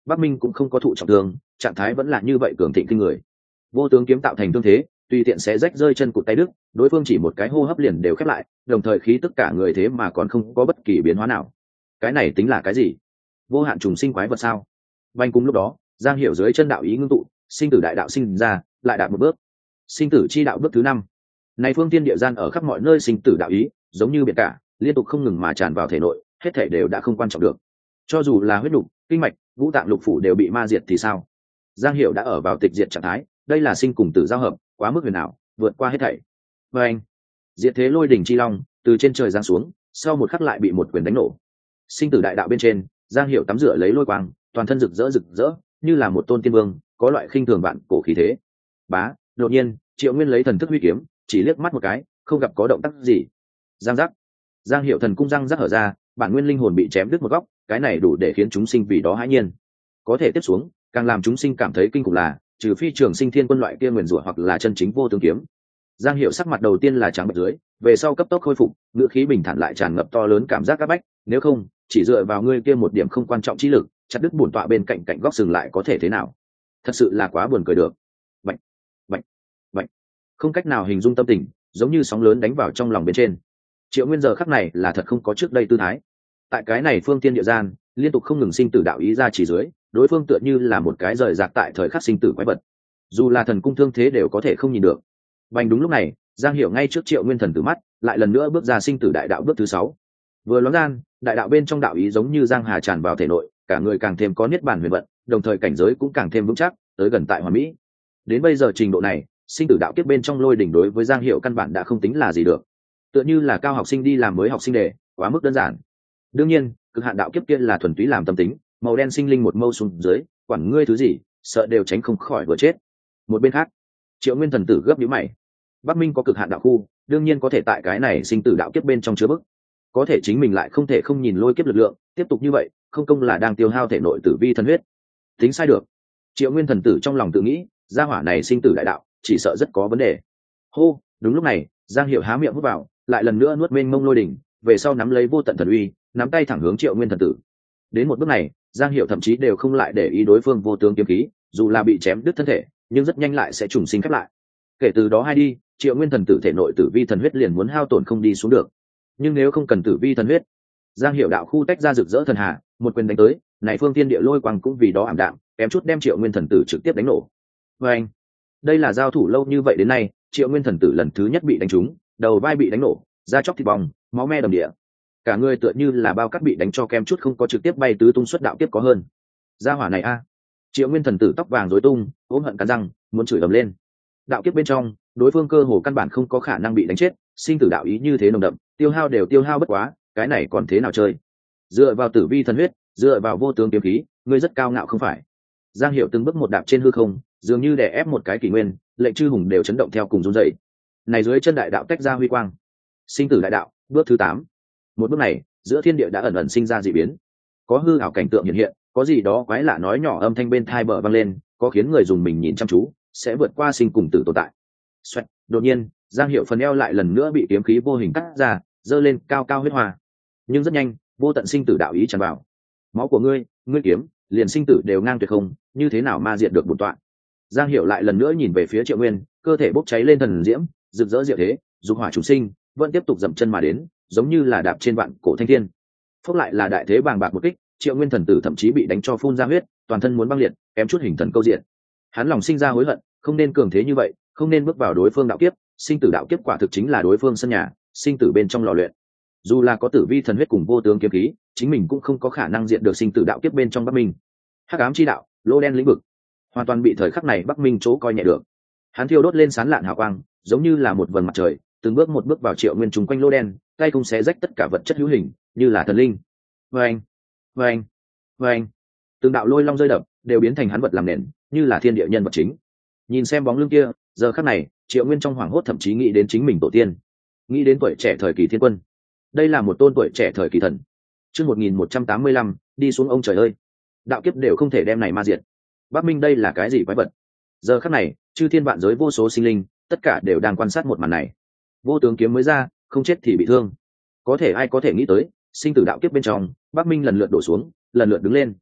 Bắc Minh cũng không có thụ trọng thương, trạng thái vẫn là như vậy cường thịnh kinh người. Vô tướng kiếm tạo thành thương thế, tùy tiện sẽ rách rơi chân cụt tay đứt, đối phương chỉ một cái hô hấp liền đều khép lại, đồng thời khí tất cả người thế mà còn không có bất kỳ biến hóa nào. Cái này tính là cái gì? Vô hạn trùng sinh quái vật sao? Vành cùng lúc đó, Giang Hiểu dưới chân đạo ý ngưng tụ, sinh tử đại đạo sinh ra, lại đạt một bước. Sinh tử chi đạo bước thứ 5. Này phương tiên địa gian ở khắp mọi nơi sinh tử đạo ý, giống như biển cả, liên tục không ngừng mà tràn vào thể nội, hết thể đều đã không quan trọng được. Cho dù là huyết nục, kinh mạch, ngũ tạng lục phủ đều bị ma diệt thì sao? Giang Hiểu đã ở vào tịch diệt trạng thái, đây là sinh cùng tử giao hợp, quá mức huyền ảo, vượt qua hết thảy. Và anh, diệt thế lôi đỉnh chi long từ trên trời giáng xuống, sau một khắc lại bị một quyền đánh nổ. Sinh tử đại đạo bên trên, Giang Hiểu tắm rửa lấy lôi quang, toàn thân rực rỡ, như là một tôn tiên vương, có loại khinh thường vạn cổ khí thế. Bá, đột nhiên, Triệu Nguyên lấy thần thức huy kiếm, chỉ liếc mắt một cái, không gặp có động tác gì. Giang giác, Giang Hiểu thần cung răng rắc hở ra, bản nguyên linh hồn bị chém đứt một góc, cái này đủ để khiến chúng sinh vì đó hãi nhiên. Có thể tiếp xuống, càng làm chúng sinh cảm thấy kinh khủng là, trừ phi trường sinh thiên quân loại kia nguyền rủa hoặc là chân chính vô tướng kiếm. Giang Hiểu sắc mặt đầu tiên là trắng bệch dưới, về sau cấp tốc khôi phục, ngữ khí bình thản lại tràn ngập to lớn cảm giác áp bách, nếu không, chỉ dựa vào ngươi kia một điểm không quan trọng trí lực, chặt đứt bổn tọa bên cạnh cạnh góc sừng lại có thể thế nào? Thật sự là quá buồn cười được. Bạch, bạch, bạch. Không cách nào hình dung tâm tình, giống như sóng lớn đánh vào trong lòng bên trên. Triệu Nguyên giờ khắc này là thật không có trước đây tư thái. Tại cái này phương tiên địa gian, liên tục không ngừng sinh tử đạo ý ra chỉ dưới, đối phương tựa như là một cái rời rạc tại thời khắc sinh tử quái vật. Dù là thần cung thương thế đều có thể không nhìn được. Bành đúng lúc này, Giang Hiểu ngay trước Triệu Nguyên thần tử mắt, lại lần nữa bước ra sinh tử đại đạo bước thứ 6. Vừa loáng gian, đại đạo bên trong đạo ý giống như giang hà tràn vào thể nội, cả người càng thêm có niết bàn huyền vận, đồng thời cảnh giới cũng càng thêm vững chắc, tới gần tại hoàn mỹ. Đến bây giờ trình độ này, sinh tử đạo kiếp bên trong lôi đỉnh đối với Giang Hiểu căn bản đã không tính là gì được. Tựa như là cao học sinh đi làm mới học sinh đề, quá mức đơn giản. Đương nhiên, cực hạn đạo kiếp kia là thuần túy làm tâm tính, màu đen sinh linh một mâu xuống dưới, quản ngươi thứ gì, sợ đều tránh không khỏi vừa chết. Một bên khác, Triệu Nguyên thần tử gấp nhíu mày. Bắc Minh có cực hạn đạo khu, đương nhiên có thể tại cái này sinh tử đạo kiếp bên trong chứa bức. Có thể chính mình lại không thể không nhìn lôi kiếp lực lượng, tiếp tục như vậy, không công là đang tiêu hao thể nội tử vi thần huyết. Tính sai được. Triệu Nguyên thần tử trong lòng tự nghĩ, gia hỏa này sinh tử đại đạo, chỉ sợ rất có vấn đề. Hô, đúng lúc này, Giang Hiểu há miệng hút vào, lại lần nữa nuốt mênh mông lôi đỉnh, về sau nắm lấy vô tận thần uy, nắm tay thẳng hướng Triệu Nguyên thần tử. Đến một bước này, Giang Hiểu thậm chí đều không lại để ý đối phương vô tướng kiếm khí, dù là bị chém đứt thân thể, nhưng rất nhanh lại sẽ trùng sinh khép lại. Kể từ đó hai đi, Triệu Nguyên thần tử thể nội tử vi thần huyết liền muốn hao tổn không đi xuống được. Nhưng nếu không cần tử vi thần huyết, Giang Hiểu đạo khu tách ra rực rỡ thần hà, một quyền đánh tới, này phương tiên địa lôi quang cũng vì đó ảm đạm, kém chút đem Triệu Nguyên thần tử trực tiếp đánh nổ. Và anh, đây là giao thủ lâu như vậy đến nay, Triệu Nguyên thần tử lần thứ nhất bị đánh trúng, đầu vai bị đánh nổ, da chóc thịt bong, máu me đầm địa. Cả người tựa như là bao cát bị đánh cho kém chút không có trực tiếp bay tứ tung xuất đạo kiếp có hơn. Gia hỏa này a. Triệu Nguyên thần tử tóc vàng rối tung, ôm hận cắn răng, muốn chửi ầm lên. Đạo kiếp bên trong, đối phương cơ hồ căn bản không có khả năng bị đánh chết, sinh tử đạo ý như thế nồng đậm, tiêu hao đều tiêu hao bất quá, cái này còn thế nào chơi? Dựa vào tử vi thần huyết, dựa vào vô tướng kiếm khí, ngươi rất cao ngạo không phải? Giang Hiểu từng bước một đạp trên hư không, dường như đè ép một cái kỷ nguyên, lệnh chư hùng đều chấn động theo cùng run rẩy. Này dưới chân đại đạo tách ra huy quang, sinh tử đại đạo, bước thứ 8. Một bước này, giữa thiên địa đã ẩn ẩn sinh ra dị biến, có hư ảo cảnh tượng hiện hiện, có gì đó quái lạ nói nhỏ âm thanh bên tai bờ vang lên, có khiến người dùng mình nhìn chăm chú, sẽ vượt qua sinh cùng tử tồn tại. Xoẹt, đột nhiên, Giang Hiểu phần eo lại lần nữa bị kiếm khí vô hình cắt ra, dơ lên cao cao huyết hoa. Nhưng rất nhanh, vô tận sinh tử đạo ý tràn vào. Máu của ngươi, ngươi kiếm, liền sinh tử đều ngang tuyệt không, như thế nào ma diệt được bổn tọa? Giang Hiểu lại lần nữa nhìn về phía Triệu Nguyên, cơ thể bốc cháy lên thần diễm, rực rỡ diệu thế, dục hỏa chủ sinh, vẫn tiếp tục dậm chân mà đến, giống như là đạp trên vạn cổ thanh thiên. Phốc lại là đại thế bàng bạc một kích, Triệu Nguyên thần tử thậm chí bị đánh cho phun ra huyết, toàn thân muốn băng liệt, kém chút hình thần câu diện. Hắn lòng sinh ra hối hận, không nên cường thế như vậy, không nên bước vào đối phương đạo kiếp, sinh tử đạo kiếp quả thực chính là đối phương sân nhà, sinh tử bên trong lò luyện. Dù là có tử vi thần huyết cùng vô tướng kiếm khí, chính mình cũng không có khả năng diện được sinh tử đạo kiếp bên trong Bắc Minh. Hắc ám chi đạo, lô đen lĩnh vực, hoàn toàn bị thời khắc này Bắc Minh chỗ coi nhẹ được. Hắn thiêu đốt lên sán lạn hào quang, giống như là một vầng mặt trời, từng bước một bước vào Triệu Nguyên trùng quanh lô đen, tay cùng xé rách tất cả vật chất hữu hình, như là thần linh. Vâng, vâng, vâng. Từng đạo lôi long rơi đập, đều biến thành hắn vật làm nền, như là thiên địa nhân vật chính. Nhìn xem bóng lưng kia, giờ khắc này, Triệu Nguyên trong hoảng hốt thậm chí nghĩ đến chính mình tổ tiên, nghĩ đến tuổi trẻ thời kỳ thiên quân. Đây là một tôn tuổi trẻ thời kỳ thần. Chương 1185, đi xuống ông trời ơi. Đạo kiếp đều không thể đem này ma diệt. Bắc Minh đây là cái gì quái vật? Giờ khắc này, chư thiên vạn giới vô số sinh linh, tất cả đều đang quan sát một màn này. Vô tướng kiếm mới ra, không chết thì bị thương. Có thể ai có thể nghĩ tới, sinh tử đạo kiếp bên trong, Bắc Minh lần lượt đổ xuống, lần lượt đứng lên.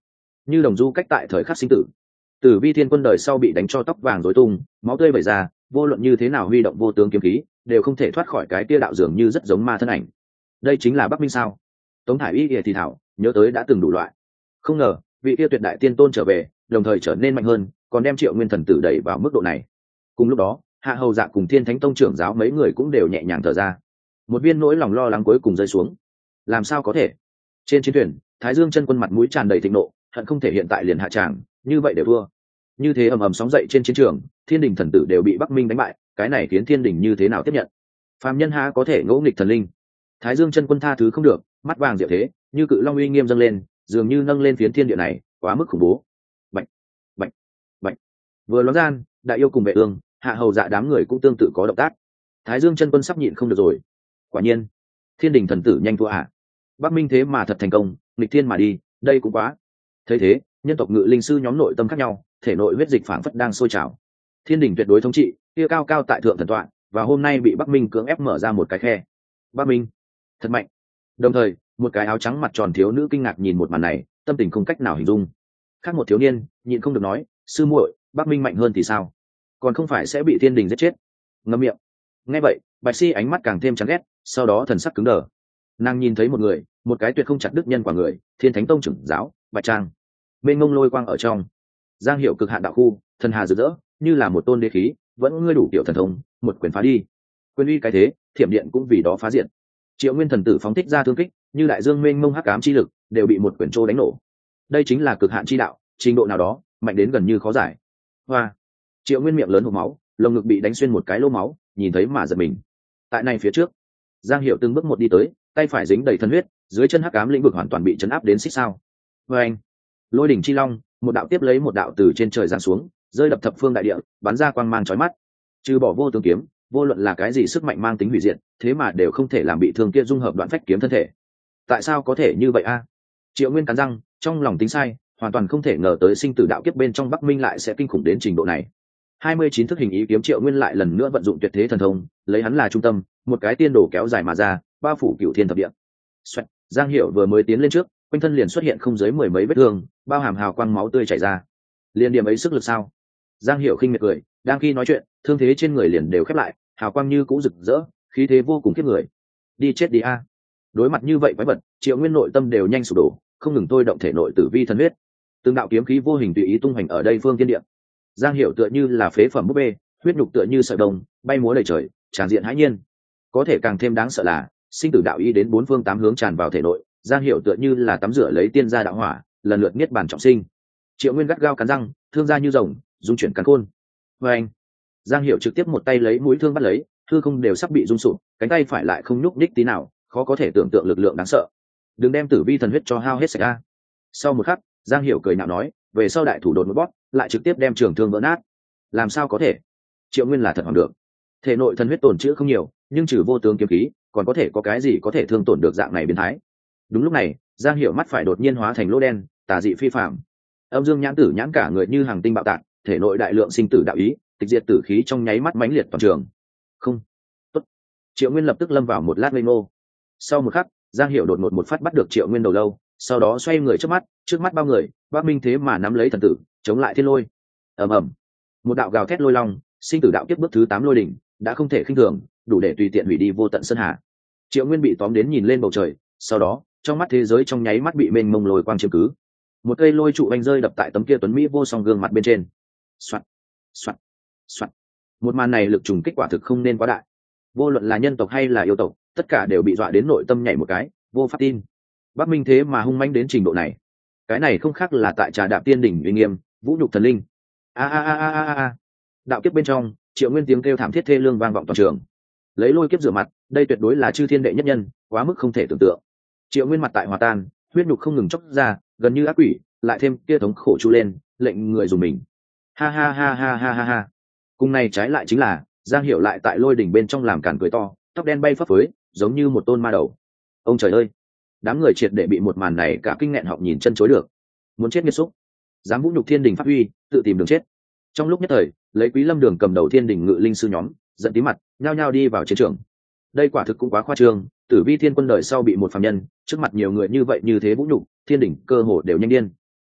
như đồng du cách tại thời khắc sinh tử. Tử Vi Thiên Quân đời sau bị đánh cho tóc vàng rối tung, máu tươi vẩy ra, vô luận như thế nào huy động vô tướng kiếm khí, đều không thể thoát khỏi cái tia đạo dường như rất giống ma thân ảnh. Đây chính là Bắc Minh sao? Tống Thải Y thì thảo, nhớ tới đã từng đủ loại. Không ngờ, vị tia tuyệt đại tiên tôn trở về, đồng thời trở nên mạnh hơn, còn đem Triệu Nguyên thần tử đẩy vào mức độ này. Cùng lúc đó, Hạ Hầu Dạ cùng Thiên Thánh Tông trưởng giáo mấy người cũng đều nhẹ nhàng thở ra. Một viên nỗi lòng lo lắng cuối cùng rơi xuống. Làm sao có thể? Trên chiến thuyền, Thái Dương Chân Quân mặt mũi tràn đầy thịnh nộ, hận không thể hiện tại liền hạ tràng, như vậy để vua. Như thế ầm ầm sóng dậy trên chiến trường, Thiên Đình thần tử đều bị Bắc Minh đánh bại, cái này khiến Thiên Đình như thế nào tiếp nhận? Phàm nhân há có thể ngỗ nghịch thần linh? Thái Dương Chân Quân tha thứ không được, mắt vàng diệu thế, như cự long uy nghiêm dâng lên, dường như nâng lên phiến thiên địa này, quá mức khủng bố. Bạch, bạch, bạch. Vừa loáng gian, Đại Yêu cùng Vệ Ương, Hạ Hầu Dạ đám người cũng tương tự có động tác. Thái Dương Chân Quân sắp nhịn không được rồi. Quả nhiên, Thiên Đình thần tử nhanh thua hạ. Bắc Minh thế mà thật thành công, nghịch thiên mà đi, đây cũng quá. Thấy thế, nhân tộc ngự linh sư nhóm nội tâm khác nhau, thể nội huyết dịch phảng phất đang sôi trào. Thiên Đình tuyệt đối thống trị, kia cao cao tại thượng thần tọa, và hôm nay bị Bắc Minh cưỡng ép mở ra một cái khe. Bắc Minh, thật mạnh. Đồng thời, một cái áo trắng mặt tròn thiếu nữ kinh ngạc nhìn một màn này, tâm tình không cách nào hình dung. Khác một thiếu niên, nhịn không được nói, sư muội, Bắc Minh mạnh hơn thì sao? Còn không phải sẽ bị Thiên Đình giết chết? Ngậm miệng. Nghe vậy, Bạch Si ánh mắt càng thêm chán ghét, sau đó thần sắc cứng đờ. Nàng nhìn thấy một người, một cái tuyệt không chặt đứt nhân quả người, Thiên Thánh Tông trưởng giáo, Bạch Trang. Bên ngông lôi quang ở trong, Giang Hiệu cực hạn đạo khu, thần hà rực rỡ, như là một tôn đế khí, vẫn ngươi đủ kiểu thần thông, một quyền phá đi. Quyền uy cái thế, thiểm điện cũng vì đó phá diện. Triệu Nguyên thần tử phóng thích ra thương kích, như đại dương mênh mông hắc ám chi lực, đều bị một quyền trô đánh nổ. Đây chính là cực hạn chi đạo, trình độ nào đó, mạnh đến gần như khó giải. Hoa. Triệu Nguyên miệng lớn hộc máu, lồng ngực bị đánh xuyên một cái lỗ máu, nhìn thấy mà giật mình. Tại này phía trước, Giang Hiệu từng bước một đi tới, tay phải dính đầy thân huyết, dưới chân hắc ám lĩnh vực hoàn toàn bị chấn áp đến xích sao. Và anh, lôi đỉnh chi long, một đạo tiếp lấy một đạo từ trên trời giáng xuống, rơi đập thập phương đại địa, bắn ra quang mang chói mắt. Trừ bỏ vô tướng kiếm, vô luận là cái gì sức mạnh mang tính hủy diệt, thế mà đều không thể làm bị thương kia dung hợp đoạn phách kiếm thân thể. Tại sao có thể như vậy a? Triệu Nguyên cắn răng, trong lòng tính sai, hoàn toàn không thể ngờ tới sinh tử đạo kiếp bên trong Bắc Minh lại sẽ kinh khủng đến trình độ này. 29 thức hình ý kiếm Triệu Nguyên lại lần nữa vận dụng tuyệt thế thần thông, lấy hắn là trung tâm, một cái tiên đồ kéo dài mà ra, bao phủ cửu thiên thập địa. Xoẹt, Giang Hiệu vừa mới tiến lên trước, quanh thân liền xuất hiện không dưới 10 mấy vết thương, bao hàm hào quang máu tươi chảy ra. Liên điểm ấy sức lực sao? Giang Hiệu khinh miệt cười, đang khi nói chuyện, thương thế trên người liền đều khép lại, hào quang như cũ rực rỡ, khí thế vô cùng khiếp người. Đi chết đi a! Đối mặt như vậy quái vật, Triệu Nguyên nội tâm đều nhanh sụp đổ, không ngừng thôi động thể nội tử vi thần huyết. Từng đạo kiếm khí vô hình tùy ý tung hoành ở đây phương thiên địa. Giang Hiệu tựa như là phế phẩm búp bê, huyết nhục tựa như sợi đồng, bay múa đầy trời, tràn diện hãi nhiên. Có thể càng thêm đáng sợ là, sinh tử đạo ý đến bốn phương tám hướng tràn vào thể nội, Giang Hiệu tựa như là tắm rửa lấy tiên gia đạo hỏa, lần lượt niết bàn trọng sinh. Triệu Nguyên gắt gao cắn răng, thương ra như rồng, dung chuyển cắn khôn. Và anh, Giang Hiệu trực tiếp một tay lấy mũi thương bắt lấy, thương không đều sắp bị rung sụp, cánh tay phải lại không nhúc nhích tí nào, khó có thể tưởng tượng lực lượng đáng sợ. Đừng đem tử vi thần huyết cho hao hết sạch a. Sau một khắc, Giang Hiệu cười nhạo nói, về sau đại thủ đột một bóp, lại trực tiếp đem trường thương vỡ nát. Làm sao có thể? Triệu Nguyên là thật hoàng được. Thể nội thần huyết tổn chữa không nhiều, nhưng trừ vô tướng kiếm khí, còn có thể có cái gì có thể thương tổn được dạng này biến thái? Đúng lúc này, Giang Hiệu mắt phải đột nhiên hóa thành lỗ đen, tà dị phi phàm. Âm dương nhãn tử nhãn cả người như hàng tinh bạo tạc, thể nội đại lượng sinh tử đạo ý, tịch diệt tử khí trong nháy mắt mãnh liệt toàn trường. Không, tốt. Triệu Nguyên lập tức lâm vào một lát ngây ngô. Sau một khắc, Giang Hiệu đột ngột một phát bắt được Triệu Nguyên đầu lâu, sau đó xoay người trước mắt bao người, Bắc Minh thế mà nắm lấy thần tử, chống lại thiên lôi. Ầm ầm, một đạo gào thét lôi long, sinh tử đạo kiếp bước thứ 8 lôi đỉnh, đã không thể khinh thường, đủ để tùy tiện hủy đi vô tận sơn hà. Triệu Nguyên bị tóm đến nhìn lên bầu trời, sau đó, trong mắt thế giới trong nháy mắt bị mênh mông lôi quang chiếm cứ. Một cây lôi trụ anh rơi đập tại tấm kia tuấn mỹ vô song gương mặt bên trên. Soạt, soạt, soạt. Một màn này lực trùng kích quả thực không nên quá đại. Vô luận là nhân tộc hay là yêu tộc, tất cả đều bị dọa đến nội tâm nhảy một cái, vô pháp tin. Bắc Minh thế mà hung mãnh đến trình độ này. Cái này không khác là tại Trà Đạp Tiên đỉnh uy nghiêm, vũ nhục thần linh. A a a a a a. Đạo kiếp bên trong, Triệu Nguyên tiếng kêu thảm thiết thê lương vang vọng toàn trường. Lấy lôi kiếp rửa mặt, đây tuyệt đối là chư thiên đệ nhất nhân, quá mức không thể tưởng tượng. Triệu Nguyên mặt tại hòa tan, huyết nhục không ngừng chốc ra, gần như ác quỷ, lại thêm kia thống khổ chu lên, lệnh người dùng mình. Ha ha ha ha ha ha ha. Cùng này trái lại chính là, Giang Hiệu lại tại lôi đỉnh bên trong làm càn cười to, tóc đen bay phấp phới, giống như một tôn ma đầu. Ông trời ơi, đám người triệt để bị một màn này cả kinh nghẹn họng nhìn chân chối được. Muốn chết nghiệt xúc, dám vũ nhục thiên đình pháp uy, tự tìm đường chết. Trong lúc nhất thời, lấy Quý Lâm Đường cầm đầu thiên đình ngự linh sư nhóm, giận tí mặt, nhao nhao đi vào chiến trường. Đây quả thực cũng quá khoa trương, Tử Vi Thiên Quân đời sau bị một phàm nhân, trước mặt nhiều người như vậy như thế vũ nhục, thiên đình cơ hồ đều nhanh điên.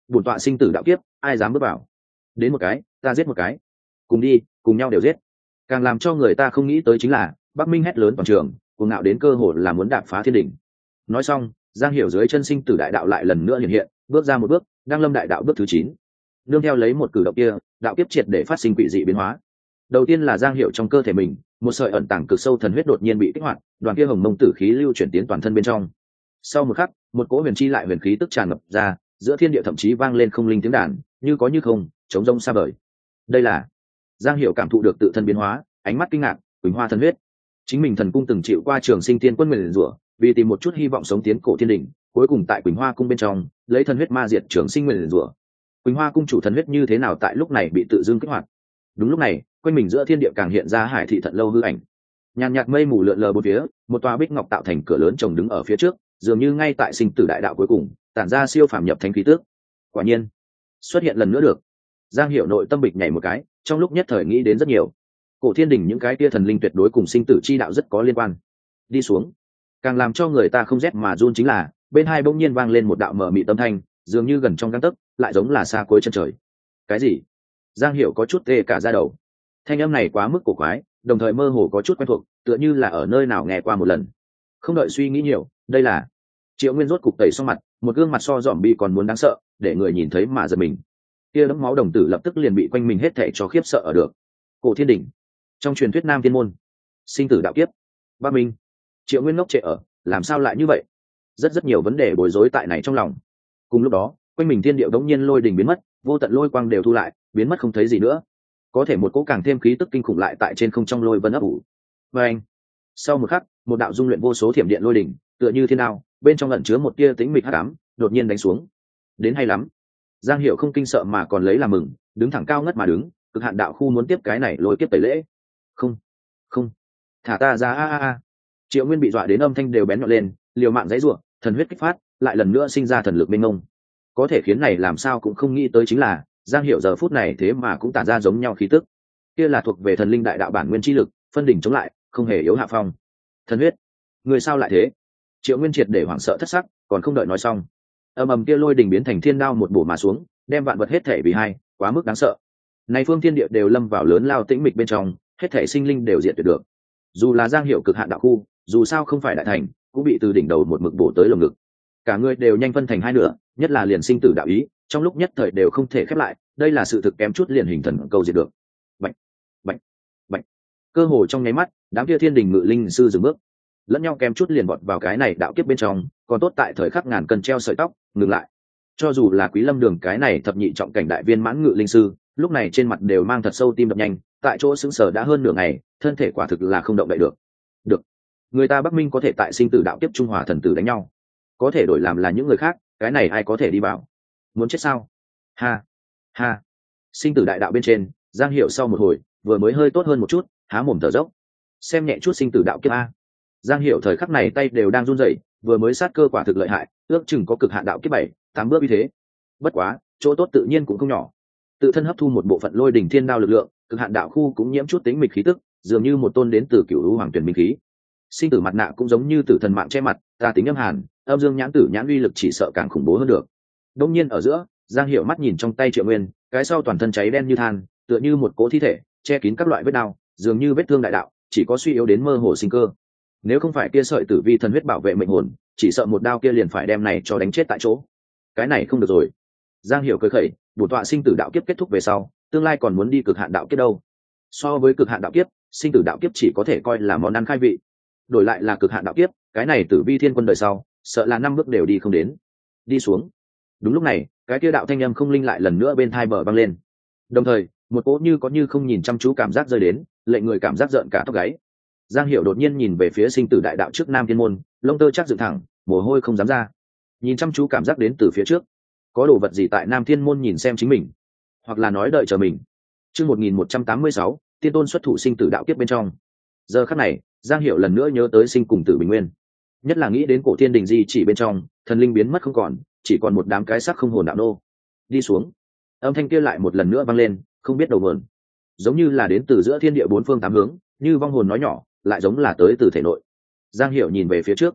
bổn tọa sinh tử đạo kiếp, ai dám bước vào? Đến một cái, ta giết một cái. Cùng đi, cùng nhau đều giết. Càng làm cho người ta không nghĩ tới chính là Bắc Minh hét lớn toàn trường, cuồng ngạo đến cơ hội là muốn đạp phá thiên đỉnh. Nói xong, Giang Hiểu dưới chân sinh tử đại đạo lại lần nữa hiện hiện, bước ra một bước, đang lâm đại đạo bước thứ 9. Nương theo lấy một cử động kia, đạo kiếp triệt để phát sinh quỷ dị biến hóa. Đầu tiên là Giang Hiểu trong cơ thể mình, một sợi ẩn tàng cực sâu thần huyết đột nhiên bị kích hoạt, đoàn kia hồng mông tử khí lưu chuyển tiến toàn thân bên trong. Sau một khắc, một cỗ huyền chi lại huyền khí tức tràn ngập ra, giữa thiên địa thậm chí vang lên không linh tiếng đàn, như có như không, chống rông xa vời. Đây là Giang Hiểu cảm thụ được tự thân biến hóa, ánh mắt kinh ngạc, Quỳnh Hoa thần huyết. Chính mình thần cung từng chịu qua Trường Sinh Tiên Quân nguyền rủa, vì tìm một chút hy vọng sống tiến cổ thiên đỉnh, cuối cùng tại Quỳnh Hoa cung bên trong, lấy thần huyết ma diệt Trường Sinh nguyền rủa. Quỳnh Hoa cung chủ thần huyết như thế nào tại lúc này bị tự dưng kích hoạt? Đúng lúc này, quanh mình giữa thiên địa càng hiện ra Hải thị thận lâu hư ảnh. Nhàn nhạt mây mù lượn lờ bốn phía, một tòa bích ngọc tạo thành cửa lớn trồng đứng ở phía trước, dường như ngay tại sinh tử đại đạo cuối cùng, tản ra siêu phàm nhập thánh khí tước. Quả nhiên, xuất hiện lần nữa được. Giang Hiểu nội tâm bịch nhảy một cái, trong lúc nhất thời nghĩ đến rất nhiều. Cổ thiên đỉnh những cái kia thần linh tuyệt đối cùng sinh tử chi đạo rất có liên quan. Đi xuống, càng làm cho người ta không rét mà run chính là, bên hai bỗng nhiên vang lên một đạo mờ mịt âm thanh, dường như gần trong gang tấc, lại giống là xa cuối chân trời. Cái gì? Giang Hiểu có chút tê cả da đầu. Thanh âm này quá mức cổ quái, đồng thời mơ hồ có chút quen thuộc, tựa như là ở nơi nào nghe qua một lần. Không đợi suy nghĩ nhiều, đây là Triệu Nguyên rốt cục tẩy xong mặt, một gương mặt so dòm bi còn muốn đáng sợ, để người nhìn thấy mà giật mình. Kia đấm máu đồng tử lập tức liền bị quanh mình hết thảy cho khiếp sợ ở được. Cổ thiên đỉnh, trong truyền thuyết Nam Thiên môn, sinh tử đạo kiếp, Bắc Minh. Triệu Nguyên ngốc trệ ở, làm sao lại như vậy? Rất nhiều vấn đề bối rối tại này trong lòng. Cùng lúc đó, quanh mình thiên địa đống nhiên lôi đình biến mất, vô tận lôi quang đều thu lại, biến mất không thấy gì nữa. Có thể một cỗ càng thêm khí tức kinh khủng lại tại trên không trong lôi vân ấp ủ. Và anh, sau một khắc, một đạo dung luyện vô số thiểm điện lôi đỉnh, tựa như thiên đao, bên trong ẩn chứa một tia tĩnh mịch hắc ám, đột nhiên đánh xuống. Đến hay lắm. Giang Hiểu không kinh sợ mà còn lấy làm mừng, đứng thẳng cao ngất mà đứng, cực hạn đạo khu muốn tiếp cái này lôi kiếp tẩy lễ. Không, không, thả ta ra a. Triệu Nguyên bị dọa đến âm thanh đều bén nhọn lên, liều mạng giãy giụa, thần huyết kích phát, lại lần nữa sinh ra thần lực mênh mông. Có thể khiến này làm sao cũng không nghĩ tới chính là, Giang Hiểu giờ phút này thế mà cũng tản ra giống nhau khí tức. Kia là thuộc về thần linh đại đạo bản nguyên chi lực, phân đỉnh chống lại, không hề yếu hạ phong. Thần huyết, người sao lại thế? Triệu Nguyên triệt để hoảng sợ thất sắc, còn không đợi nói xong, ầm kia lôi đỉnh biến thành thiên đao một bổ mà xuống, đem vạn vật hết thể vì hai, quá mức đáng sợ. Này phương thiên địa đều lâm vào lớn lao tĩnh mịch bên trong, hết thể sinh linh đều diệt tuyệt được. Dù là Giang Hiểu cực hạn đạo khu, dù sao không phải đại thành, cũng bị từ đỉnh đầu một mực bổ tới lồng ngực. Cả người đều nhanh phân thành hai nửa, nhất là liền sinh tử đạo ý, trong lúc nhất thời đều không thể khép lại, đây là sự thực kém chút liền hình thần cầu diệt được. Bạch, bạch, bạch. Cơ hồ trong nháy mắt, đám kia thiên đình ngự linh sư dừng bước, lẫn nhau kém chút liền vọt vào cái này đạo kiếp bên trong, còn tốt tại thời khắc ngàn cân treo sợi tóc, ngừng lại. Cho dù là Quý Lâm Đường cái này thập nhị trọng cảnh đại viên mãn ngự linh sư, lúc này trên mặt đều mang thật sâu tim đập nhanh, tại chỗ sững sờ đã hơn nửa ngày, thân thể quả thực là không động đậy được. Được, người ta Bắc Minh có thể tại sinh tử đạo kiếp trung hòa thần tử đánh nhau, có thể đổi làm là những người khác, cái này ai có thể đi vào? Muốn chết sao? Ha, ha. Sinh tử đại đạo bên trên, Giang Hiểu sau một hồi, vừa mới hơi tốt hơn một chút, há mồm thở dốc. Xem nhẹ chút sinh tử đạo kiếp a. Giang Hiểu thời khắc này tay đều đang run rẩy, vừa mới sát cơ quả thực lợi hại, ước chừng có cực hạn đạo kiếp 7-8 bước như thế. Bất quá, chỗ tốt tự nhiên cũng không nhỏ. Tự thân hấp thu một bộ phận lôi đỉnh thiên đao lực lượng, cực hạn đạo khu cũng nhiễm chút tính mịch khí tức, dường như một tôn đến từ cửu lũ hoàng tuyển minh khí. Sinh tử mặt nạ cũng giống như tử thần mạng che mặt, ta tính âm hàn, âm dương nhãn tử nhãn uy lực chỉ sợ càng khủng bố hơn được. Đông nhiên ở giữa, Giang Hiểu mắt nhìn trong tay Triệu Nguyên, cái sau toàn thân cháy đen như than, tựa như một cỗ thi thể, che kín các loại vết đao, dường như vết thương đại đạo, chỉ có suy yếu đến mơ hồ sinh cơ. Nếu không phải kia sợi tử vi thần huyết bảo vệ mệnh hồn, chỉ sợ một đao kia liền phải đem này cho đánh chết tại chỗ. Cái này không được rồi. Giang Hiểu cười khẩy, bổ tọa sinh tử đạo kiếp kết thúc về sau, tương lai còn muốn đi cực hạn đạo kiếp đâu. So với cực hạn đạo kiếp, sinh tử đạo kiếp chỉ có thể coi là món ăn khai vị. Đổi lại là cực hạn đạo kiếp, cái này tử vi thiên quân đời sau, sợ là 5 bước đều đi không đến. Đi xuống. Đúng lúc này, cái kia đạo thanh âm không linh lại lần nữa bên tai bờ vang lên. Đồng thời, một cỗ như có như không nhìn chăm chú cảm giác rơi đến, lệnh người cảm giác giận cả tóc gáy. Giang Hiểu đột nhiên nhìn về phía sinh tử đại đạo trước Nam Thiên môn, lông tơ chắc dựng thẳng, mồ hôi không dám ra. Nhìn chăm chú cảm giác đến từ phía trước, có đồ vật gì tại Nam Thiên môn nhìn xem chính mình, hoặc là nói đợi chờ mình. Chương 1186, tiên tôn xuất thủ sinh tử đạo kiếp bên trong. Giờ khắc này, Giang Hiểu lần nữa nhớ tới sinh cùng tử bình nguyên, nhất là nghĩ đến cổ thiên đình di chỉ bên trong, thần linh biến mất không còn, chỉ còn một đám cái xác không hồn đạo nô. Đi xuống. Âm thanh kia lại một lần nữa vang lên, không biết đầu nguồn, giống như là đến từ giữa thiên địa bốn phương tám hướng, như vong hồn nói nhỏ, lại giống là tới từ thể nội. Giang Hiểu nhìn về phía trước,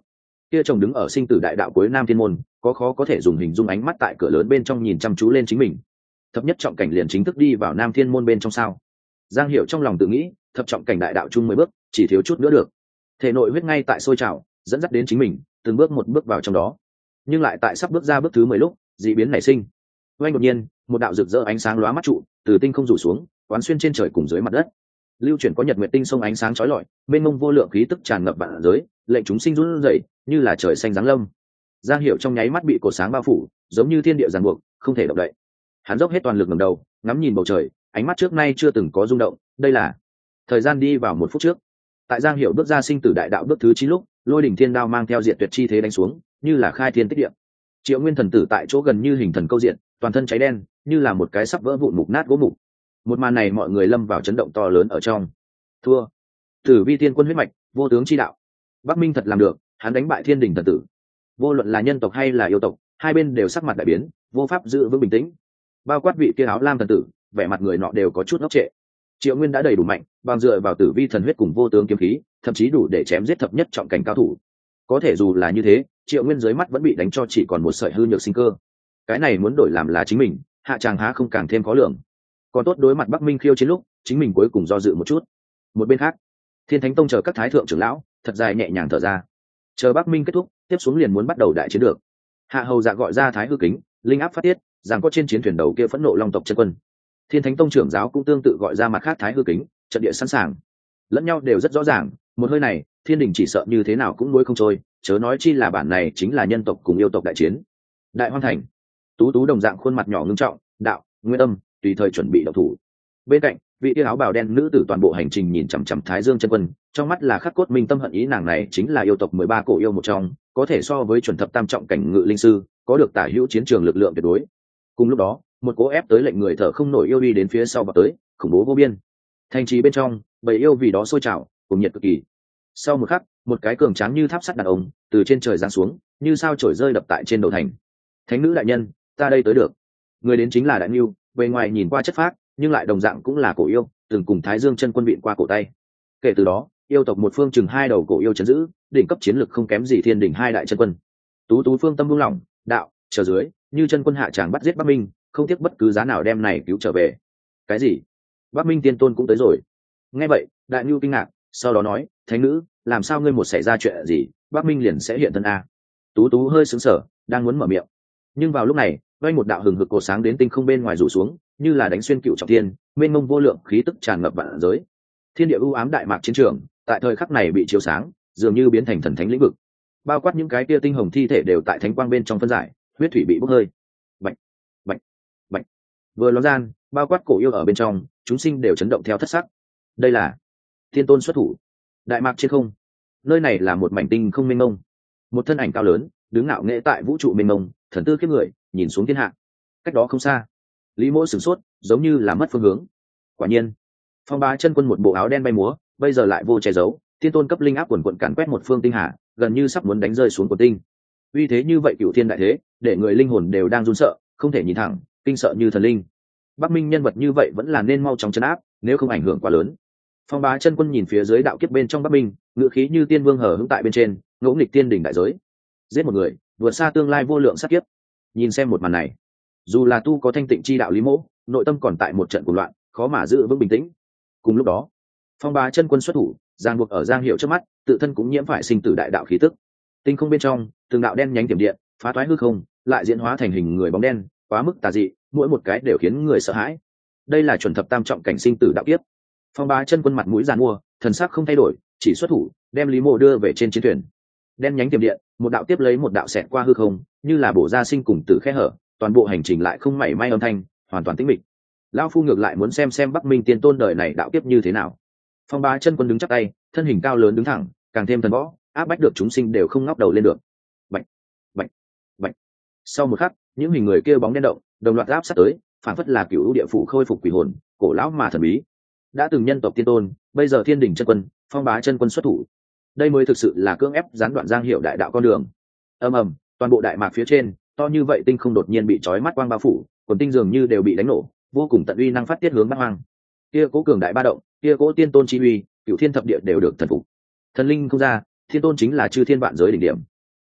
kia chồng đứng ở sinh tử đại đạo cuối Nam Thiên môn, có khó có thể dùng hình dung ánh mắt tại cửa lớn bên trong nhìn chăm chú lên chính mình. Thập nhất trọng cảnh liền chính thức đi vào Nam Thiên môn bên trong sao? Giang Hiểu trong lòng tự nghĩ, thập trọng cảnh đại đạo chung 10 bước, chỉ thiếu chút nữa được. Thể nội huyết ngay tại sôi trào, dẫn dắt đến chính mình, từng bước một bước vào trong đó. Nhưng lại tại sắp bước ra bước thứ 10 lúc, dị biến nảy sinh. Oanh đột nhiên, một đạo rực rỡ ánh sáng lóa mắt trụ, từ tinh không rủ xuống, quán xuyên trên trời cùng dưới mặt đất. Lưu chuyển có nhật nguyệt tinh sông ánh sáng chói lọi, mênh mông vô lượng khí tức tràn ngập vạn giới, lệnh chúng sinh run rẩy, như là trời xanh giáng lâm. Giang Hiểu trong nháy mắt bị cột sáng bao phủ, giống như thiên địa giằng buộc, không thể động đậy. Hắn dốc hết toàn lực ngẩng đầu, ngắm nhìn bầu trời, ánh mắt trước nay chưa từng có rung động. Đây là thời gian đi vào 1 phút trước. Tại Giang Hiểu bước ra sinh tử đại đạo bước thứ 9 lúc, lôi đỉnh thiên đao mang theo diệt tuyệt chi thế đánh xuống, như là khai thiên tích địa. Triệu Nguyên thần tử tại chỗ gần như hình thần câu diện, toàn thân cháy đen, như là một cái sắp vỡ vụn mục nát gỗ mục. Một màn này mọi người lâm vào chấn động to lớn ở trong. Thua. Tử Vi Tiên Quân huyết mạch, vô tướng chi đạo. Bắc Minh thật làm được, hắn đánh bại Thiên Đình thần tử. Vô luận là nhân tộc hay là yêu tộc, hai bên đều sắc mặt đại biến, vô pháp giữ vững bình tĩnh. Bao quát vị kia áo lam thần tử, vẻ mặt người nọ đều có chút ngốc trệ. Triệu Nguyên đã đầy đủ mạnh, bằng dựa vào Tử Vi thần huyết cùng vô tướng kiếm khí, thậm chí đủ để chém giết thập nhất trọng cảnh cao thủ. Có thể dù là như thế, Triệu Nguyên dưới mắt vẫn bị đánh cho chỉ còn một sợi hư nhược sinh cơ. Cái này muốn đổi làm là chính mình, hạ tràng há không càng thêm khó lường. Còn tốt đối mặt Bắc Minh khiêu chiến lúc, chính mình cuối cùng do dự một chút. Một bên khác, Thiên Thánh Tông chờ các thái thượng trưởng lão, thật dài nhẹ nhàng thở ra. Chờ Bắc Minh kết thúc, tiếp xuống liền muốn bắt đầu đại chiến được. Hạ Hầu Dạ gọi ra Thái Hư Kính, linh áp phát tiết, rằng có trên chiến thuyền đầu kia phẫn nộ long tộc chân quân. Thiên Thánh Tông trưởng giáo cũng tương tự gọi ra mặt khác Thái Hư Kính, trận địa sẵn sàng. Lẫn nhau đều rất rõ ràng, một hơi này, Thiên Đình chỉ sợ như thế nào cũng nuối không trôi, chớ nói chi là bản này chính là nhân tộc cùng yêu tộc đại chiến. Đại Hoang Thành, Tú Tú đồng dạng khuôn mặt nhỏ ngưng trọng, đạo, Nguyên Âm, tùy thời chuẩn bị động thủ. Bên cạnh, vị tia áo bào đen nữ tử toàn bộ hành trình nhìn chằm chằm Thái Dương chân quân, trong mắt là khắc cốt minh tâm hận ý, nàng này chính là yêu tộc 13 cổ yêu một trong, có thể so với chuẩn thập tam trọng cảnh ngự linh sư, có được tả hữu chiến trường lực lượng tuyệt đối. Cùng lúc đó, một cố ép tới lệnh người thở không nổi yêu đi đến phía sau vào tới, khủng bố vô biên. Thành trì bên trong, bầy yêu vì đó sôi trào, cùng nhiệt cực kỳ. Sau một khắc, một cái cường tráng như tháp sắt đàn ông từ trên trời giáng xuống, như sao chổi rơi đập tại trên đầu thành. Thánh nữ đại nhân, ta đây tới được. Người đến chính là Đại Nưu, bề ngoài nhìn qua chất phác, nhưng lại đồng dạng cũng là cổ yêu, từng cùng Thái Dương chân quân viện qua cổ tay. Kể từ đó, yêu tộc một phương chừng 2 đầu cổ yêu chấn giữ, đỉnh cấp chiến lực không kém gì Thiên Đình 2 đại chân quân. Tú Tú phương tâm buông lỏng, đạo, chờ dưới, như chân quân hạ tràng bắt giết Bắc Minh, không tiếc bất cứ giá nào đem này cứu trở về. Cái gì? Bắc Minh tiên tôn cũng tới rồi? Nghe vậy, Đại Nưu kinh ngạc, sau đó nói, thánh nữ, làm sao ngươi một xảy ra chuyện gì, Bắc Minh liền sẽ hiện thân a? Tú Tú hơi sững sờ, đang muốn mở miệng, nhưng vào lúc này, vang một đạo hừng hực cổ sáng đến tinh không bên ngoài rủ xuống, như là đánh xuyên cựu trọng thiên, mênh mông vô lượng khí tức tràn ngập vạn giới. Thiên địa u ám đại mạc chiến trường, tại thời khắc này bị chiếu sáng, dường như biến thành thần thánh lĩnh vực. Bao quát những cái tia tinh hồng thi thể đều tại thánh quang bên trong phân giải, huyết thủy bị bốc hơi. Bạch, bạch, bạch. Vừa ló gian, bao quát cổ yêu ở bên trong, chúng sinh đều chấn động theo thất sắc. Đây là Thiên Tôn xuất thủ. Đại mạc trên không, nơi này là một mảnh tinh không mênh mông. Một thân ảnh cao lớn, đứng ngạo nghễ tại vũ trụ mênh mông, thần tư khiếp người, nhìn xuống thiên hạ. Cách đó không xa, Lý Mỗ sửng sốt, giống như là mất phương hướng. Quả nhiên, Phong Bá chân quân một bộ áo đen bay múa, bây giờ lại vô che giấu, Thiên Tôn cấp linh áp quần quần càn quét một phương tinh hà, gần như sắp muốn đánh rơi xuống quần tinh. Uy thế như vậy cửu thiên đại thế, để người linh hồn đều đang run sợ, không thể nhìn thẳng, kinh sợ như thần linh. Bắc Minh nhân vật như vậy vẫn là nên mau chóng trấn áp, nếu không ảnh hưởng quá lớn. Phong Bá chân quân nhìn phía dưới đạo kiếp bên trong Bắc Minh, ngựa khí như tiên vương hở hững tại bên trên, ngỗ nghịch tiên đỉnh đại giới. Giết một người, vượt xa tương lai vô lượng sát kiếp. Nhìn xem một màn này, dù là tu có thanh tịnh chi đạo Lý Mỗ, nội tâm còn tại một trận cuồng loạn, khó mà giữ vững bình tĩnh. Cùng lúc đó, Phong Bá chân quân xuất thủ, giang buộc ở Giang Hiểu trước mắt, tự thân cũng nhiễm phải sinh tử đại đạo khí tức. Tinh không bên trong, từng đạo đen nhánh tiềm điện, phá toái hư không, lại diễn hóa thành hình người bóng đen, quá mức tà dị, mỗi một cái đều khiến người sợ hãi. Đây là chuẩn thập tam trọng cảnh sinh tử đạo kiếp. Phong Bá chân quân mặt mũi giàn mua, thần sắc không thay đổi, chỉ xuất thủ, đem Lý Mộ đưa về trên chiến thuyền. Đen nhánh tiềm điện, một đạo tiếp lấy một đạo xẹt qua hư không, như là bổ ra sinh cùng tử khe hở, toàn bộ hành trình lại không mảy may âm thanh, hoàn toàn tĩnh mịch. Lão phu ngược lại muốn xem Bắc Minh tiên tôn đời này đạo kiếp như thế nào. Phong Bá chân quân đứng chắp tay, thân hình cao lớn đứng thẳng, càng thêm thần võ, áp bách được chúng sinh đều không ngóc đầu lên được. Bạch, bạch, bạch. Sau một khắc, những hình người kia bóng đen động, đồng loạt áp sát tới, phản phất là cửu lũ địa phủ khôi phục quỷ hồn, cổ lão mà thần bí. Đã từng nhân tộc tiên tôn, bây giờ Thiên Đình chân quân, Phong Bá chân quân xuất thủ. Đây mới thực sự là cưỡng ép gián đoạn Giang Hiểu đại đạo con đường. Ầm ầm, toàn bộ đại mạc phía trên, to như vậy tinh không đột nhiên bị chói mắt quang bao phủ, quần tinh dường như đều bị đánh nổ, vô cùng tận uy năng phát tiết hướng Bắc Hoang. Kia cố cường đại ba động, kia cố tiên tôn chi uy, cửu thiên thập địa đều được thần phục. Thần linh không ra, thiên tôn chính là chư thiên vạn giới đỉnh điểm.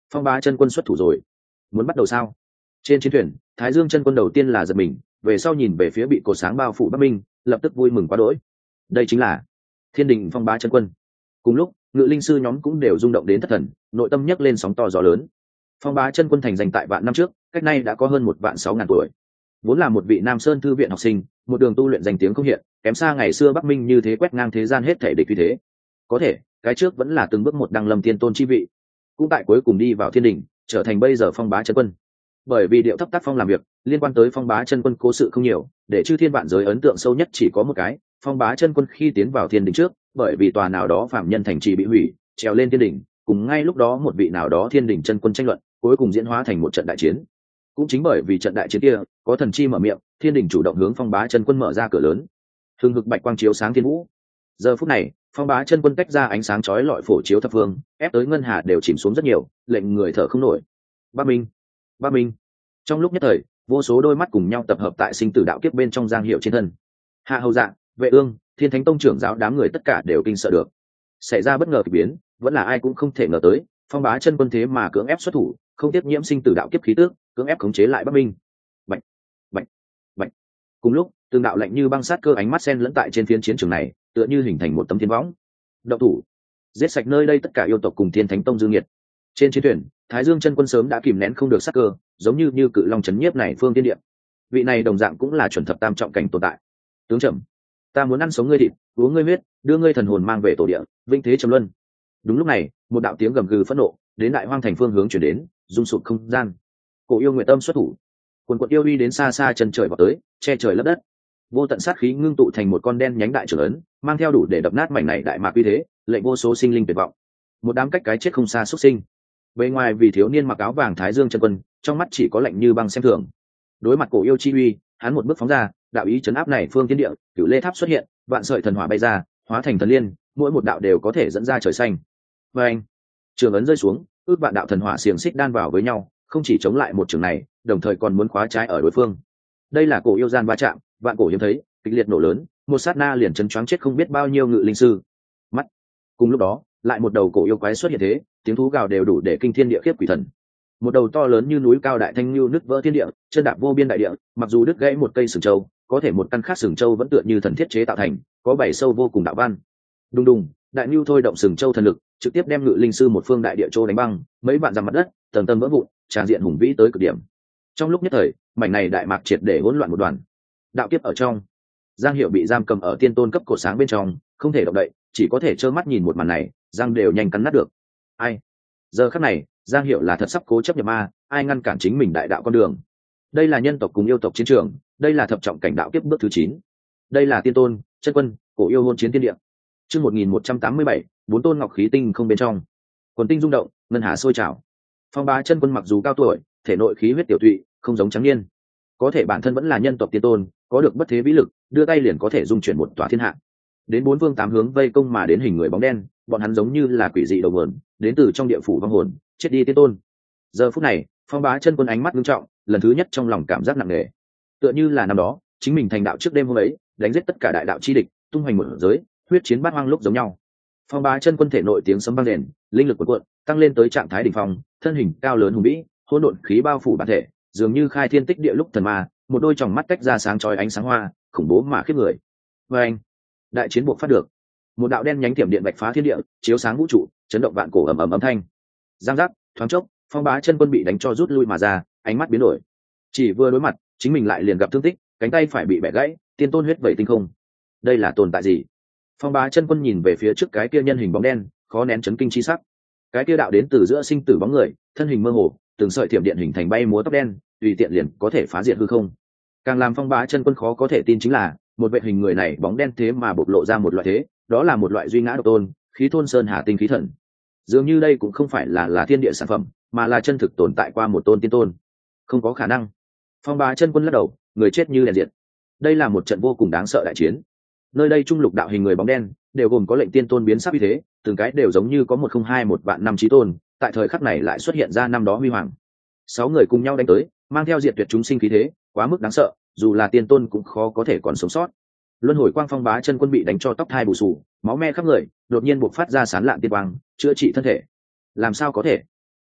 Phong bá chân quân xuất thủ rồi, muốn bắt đầu sao? Trên chiến thuyền, Thái Dương chân quân đầu tiên là giật mình, về sau nhìn về phía bị cột sáng bao phủ Bắc Minh, lập tức vui mừng quá đỗi. Đây chính là Thiên Đình Phong bá chân quân. Cùng lúc, ngự linh sư nhóm cũng đều rung động đến thất thần, nội tâm nhấc lên sóng to gió lớn. Phong bá chân quân thành danh tại vạn năm trước, cách nay đã có hơn 1.600.000 tuổi. Vốn là một vị Nam Sơn thư viện học sinh, một đường tu luyện danh tiếng không hiện, kém xa ngày xưa Bắc Minh như thế quét ngang thế gian hết thể địch như thế. Có thể, cái trước vẫn là từng bước một đăng lâm tiên tôn chi vị, cũng tại cuối cùng đi vào Thiên Đình, trở thành bây giờ Phong bá chân quân. Bởi vì điệu thấp tác phong làm việc, liên quan tới Phong bá chân quân cố sự không nhiều, để chư thiên vạn giới ấn tượng sâu nhất chỉ có một cái: Phong bá chân quân khi tiến vào Thiên Đình trước, bởi vì tòa nào đó phạm nhân thành trì bị hủy, trèo lên Thiên Đình, cùng ngay lúc đó một vị nào đó Thiên Đình chân quân tranh luận, cuối cùng diễn hóa thành một trận đại chiến. Cũng chính bởi vì trận đại chiến kia, có thần chi mở miệng, Thiên Đình chủ động hướng Phong bá chân quân mở ra cửa lớn, hừng hực bạch quang chiếu sáng thiên vũ. Giờ phút này, Phong bá chân quân tách ra ánh sáng chói lọi phổ chiếu thập phương, ép tới ngân hà đều chìm xuống rất nhiều, lệnh người thở không nổi. Ba Minh, Ba Minh. Trong lúc nhất thời, vô số đôi mắt cùng nhau tập hợp tại sinh tử đạo kiếp bên trong Giang Hiệu trên thân. Hạ Hầu Dạ, Vệ Ương, Thiên Thánh Tông trưởng giáo đám người tất cả đều kinh sợ được. Xảy ra bất ngờ kỳ biến, vẫn là ai cũng không thể ngờ tới, Phong bá chân quân thế mà cưỡng ép xuất thủ, không tiếp nhiễm sinh tử đạo kiếp khí tước, cưỡng ép khống chế lại Bắc Minh. Bạch, bạch, bạch. Cùng lúc, từng đạo lạnh như băng sát cơ ánh mắt xen lẫn tại trên phiến chiến trường này, tựa như hình thành một tấm thiên võng. Động thủ, giết sạch nơi đây tất cả yêu tộc cùng Thiên Thánh Tông dương nhiệt. Trên chiến thuyền, Thái Dương chân quân sớm đã kìm nén không được sát cơ, giống như cự long chấn nhiếp này phương tiên địa. Vị này đồng dạng cũng là chuẩn thập tam trọng cảnh tồn tại. Tướng Trầm, ta muốn ăn sống ngươi thịt, uống ngươi huyết, đưa ngươi thần hồn mang về tổ địa, vinh thế trầm luân. Đúng lúc này, một đạo tiếng gầm gừ phẫn nộ đến Đại Hoang thành phương hướng chuyển đến, rung sụp không gian. Cổ yêu Nguyệt Tâm xuất thủ, quần quật yêu uy đến xa xa chân trời vào tới, che trời lấp đất. Vô tận sát khí ngưng tụ thành một con đen nhánh đại trưởng ấn, mang theo đủ để đập nát mảnh này đại mạc uy thế, lệnh vô số sinh linh tuyệt vọng. Một đám cách cái chết không xa xuất sinh. Bề ngoài vì thiếu niên mặc áo vàng Thái Dương chân quân, trong mắt chỉ có lạnh như băng xem thường. Đối mặt cổ yêu chi uy, hắn một bước phóng ra, đạo ý chấn áp này phương thiên địa, cửu lê tháp xuất hiện, vạn sợi thần hỏa bay ra, hóa thành thần liên, mỗi một đạo đều có thể dẫn ra trời xanh. Và anh, trường ấn rơi xuống, ước vạn đạo thần hỏa xiềng xích đan vào với nhau, không chỉ chống lại một trường này, đồng thời còn muốn khóa trái ở đối phương. Đây là cổ yêu gian va chạm, vạn cổ hiếm thấy, kịch liệt nổ lớn, một sát na liền chấn choáng chết không biết bao nhiêu ngự linh sư. Mắt. Cùng lúc đó, lại một đầu cổ yêu quái xuất hiện thế, tiếng thú gào đều đủ để kinh thiên địa khiếp quỷ thần. Một đầu to lớn như núi cao đại thanh lưu nứt vỡ thiên địa, chân đạp vô biên đại địa, mặc dù đứt gãy một cây sừng châu, có thể một căn khác sừng châu vẫn tựa như thần thiết chế tạo thành, có bảy sâu vô cùng đạo văn. Đùng đùng, đại lưu thôi động sừng châu thần lực, trực tiếp đem ngự linh sư một phương đại địa châu đánh băng, mấy vạn dặm mặt đất, tầng tầng vỡ vụn, tràn diện hùng vĩ tới cực điểm. Trong lúc nhất thời, mảnh này đại mạc triệt để hỗn loạn một đoàn. Đạo kiếp ở trong, Giang Hiệu bị giam cầm ở tiên tôn cấp cột sáng bên trong, không thể động đậy, chỉ có thể trơ mắt nhìn một màn này, răng đều nhanh cắn nát được. Ai? Giờ khắc này, Giang Hiệu là thật sắp cố chấp nhập ma, ai ngăn cản chính mình đại đạo con đường. Đây là nhân tộc cùng yêu tộc chiến trường, đây là thập trọng cảnh đạo kiếp bước thứ 9. Đây là tiên tôn, chân quân, cổ yêu hôn chiến tiên địa. Chương 1187, bốn tôn ngọc khí tinh không bên trong. Quần tinh rung động, ngân hà sôi trào. Phong bá chân quân mặc dù cao tuổi, thể nội khí huyết tiểu tụy, không giống trắng niên, có thể bản thân vẫn là nhân tộc tiên tôn, có được bất thế vĩ lực, đưa tay liền có thể dung chuyển một tòa thiên hạ. Đến bốn phương tám hướng vây công mà đến hình người bóng đen, bọn hắn giống như là quỷ dị đầu nguồn, đến từ trong địa phủ vong hồn, chết đi tiên tôn. Giờ phút này, Phong bá chân quân ánh mắt nghiêm trọng, lần thứ nhất trong lòng cảm giác nặng nề. Tựa như là năm đó, chính mình thành đạo trước đêm hôm ấy, đánh giết tất cả đại đạo chi địch, tung hoành một giới, huyết chiến bát hoang lúc giống nhau. Phong bá chân quân thể nội tiếng sấm vang rền, linh lực cuộn cuộn, tăng lên tới trạng thái đỉnh phong, thân hình cao lớn hùng vĩ, hỗn độn khí bao phủ bản thể, dường như khai thiên tích địa lúc thần ma, một đôi tròng mắt tách ra sáng chói ánh sáng hoa, khủng bố mà khiếp người. Và anh, đại chiến buộc phát được, một đạo đen nhánh tiềm điện bạch phá thiên địa, chiếu sáng vũ trụ, chấn động vạn cổ ầm ầm âm thanh. Giang giác, thoáng chốc, Phong bá chân quân bị đánh cho rút lui mà ra, ánh mắt biến đổi. Chỉ vừa đối mặt, chính mình lại liền gặp thương tích, cánh tay phải bị bẻ gãy, tiên tôn huyết vẩy tinh không. Đây là tồn tại gì? Phong bá chân quân nhìn về phía trước cái kia nhân hình bóng đen, khó nén chấn kinh chi sắc. Cái kia đạo đến từ giữa sinh tử bóng người, thân hình mơ hồ, từng sợi thiểm điện hình thành bay múa tóc đen, tùy tiện liền có thể phá diệt hư không. Càng làm Phong bá chân quân khó có thể tin chính là, một vệ hình người này bóng đen thế mà bộc lộ ra một loại thế, đó là một loại duy ngã độc tôn, khí thôn sơn hà tinh khí thần. Dường như đây cũng không phải là thiên địa sản phẩm, mà là chân thực tồn tại qua một tôn tiên tôn. Không có khả năng. Phong bá chân quân lắc đầu, người chết như đèn diệt. Đây là một trận vô cùng đáng sợ đại chiến. Nơi đây trung lục đạo hình người bóng đen đều gồm có lệnh tiên tôn biến sắc như thế, từng cái đều giống như có 102 một vạn năm chí tôn, tại thời khắc này lại xuất hiện ra năm đó huy hoàng. 6 người cùng nhau đánh tới, mang theo diệt tuyệt chúng sinh khí thế, quá mức đáng sợ, dù là tiên tôn cũng khó có thể còn sống sót. Luân hồi quang Phong bá chân quân bị đánh cho tóc thai bù xù, máu me khắp người, đột nhiên bộc phát ra sán lạn tiên quang, chữa trị thân thể. Làm sao có thể?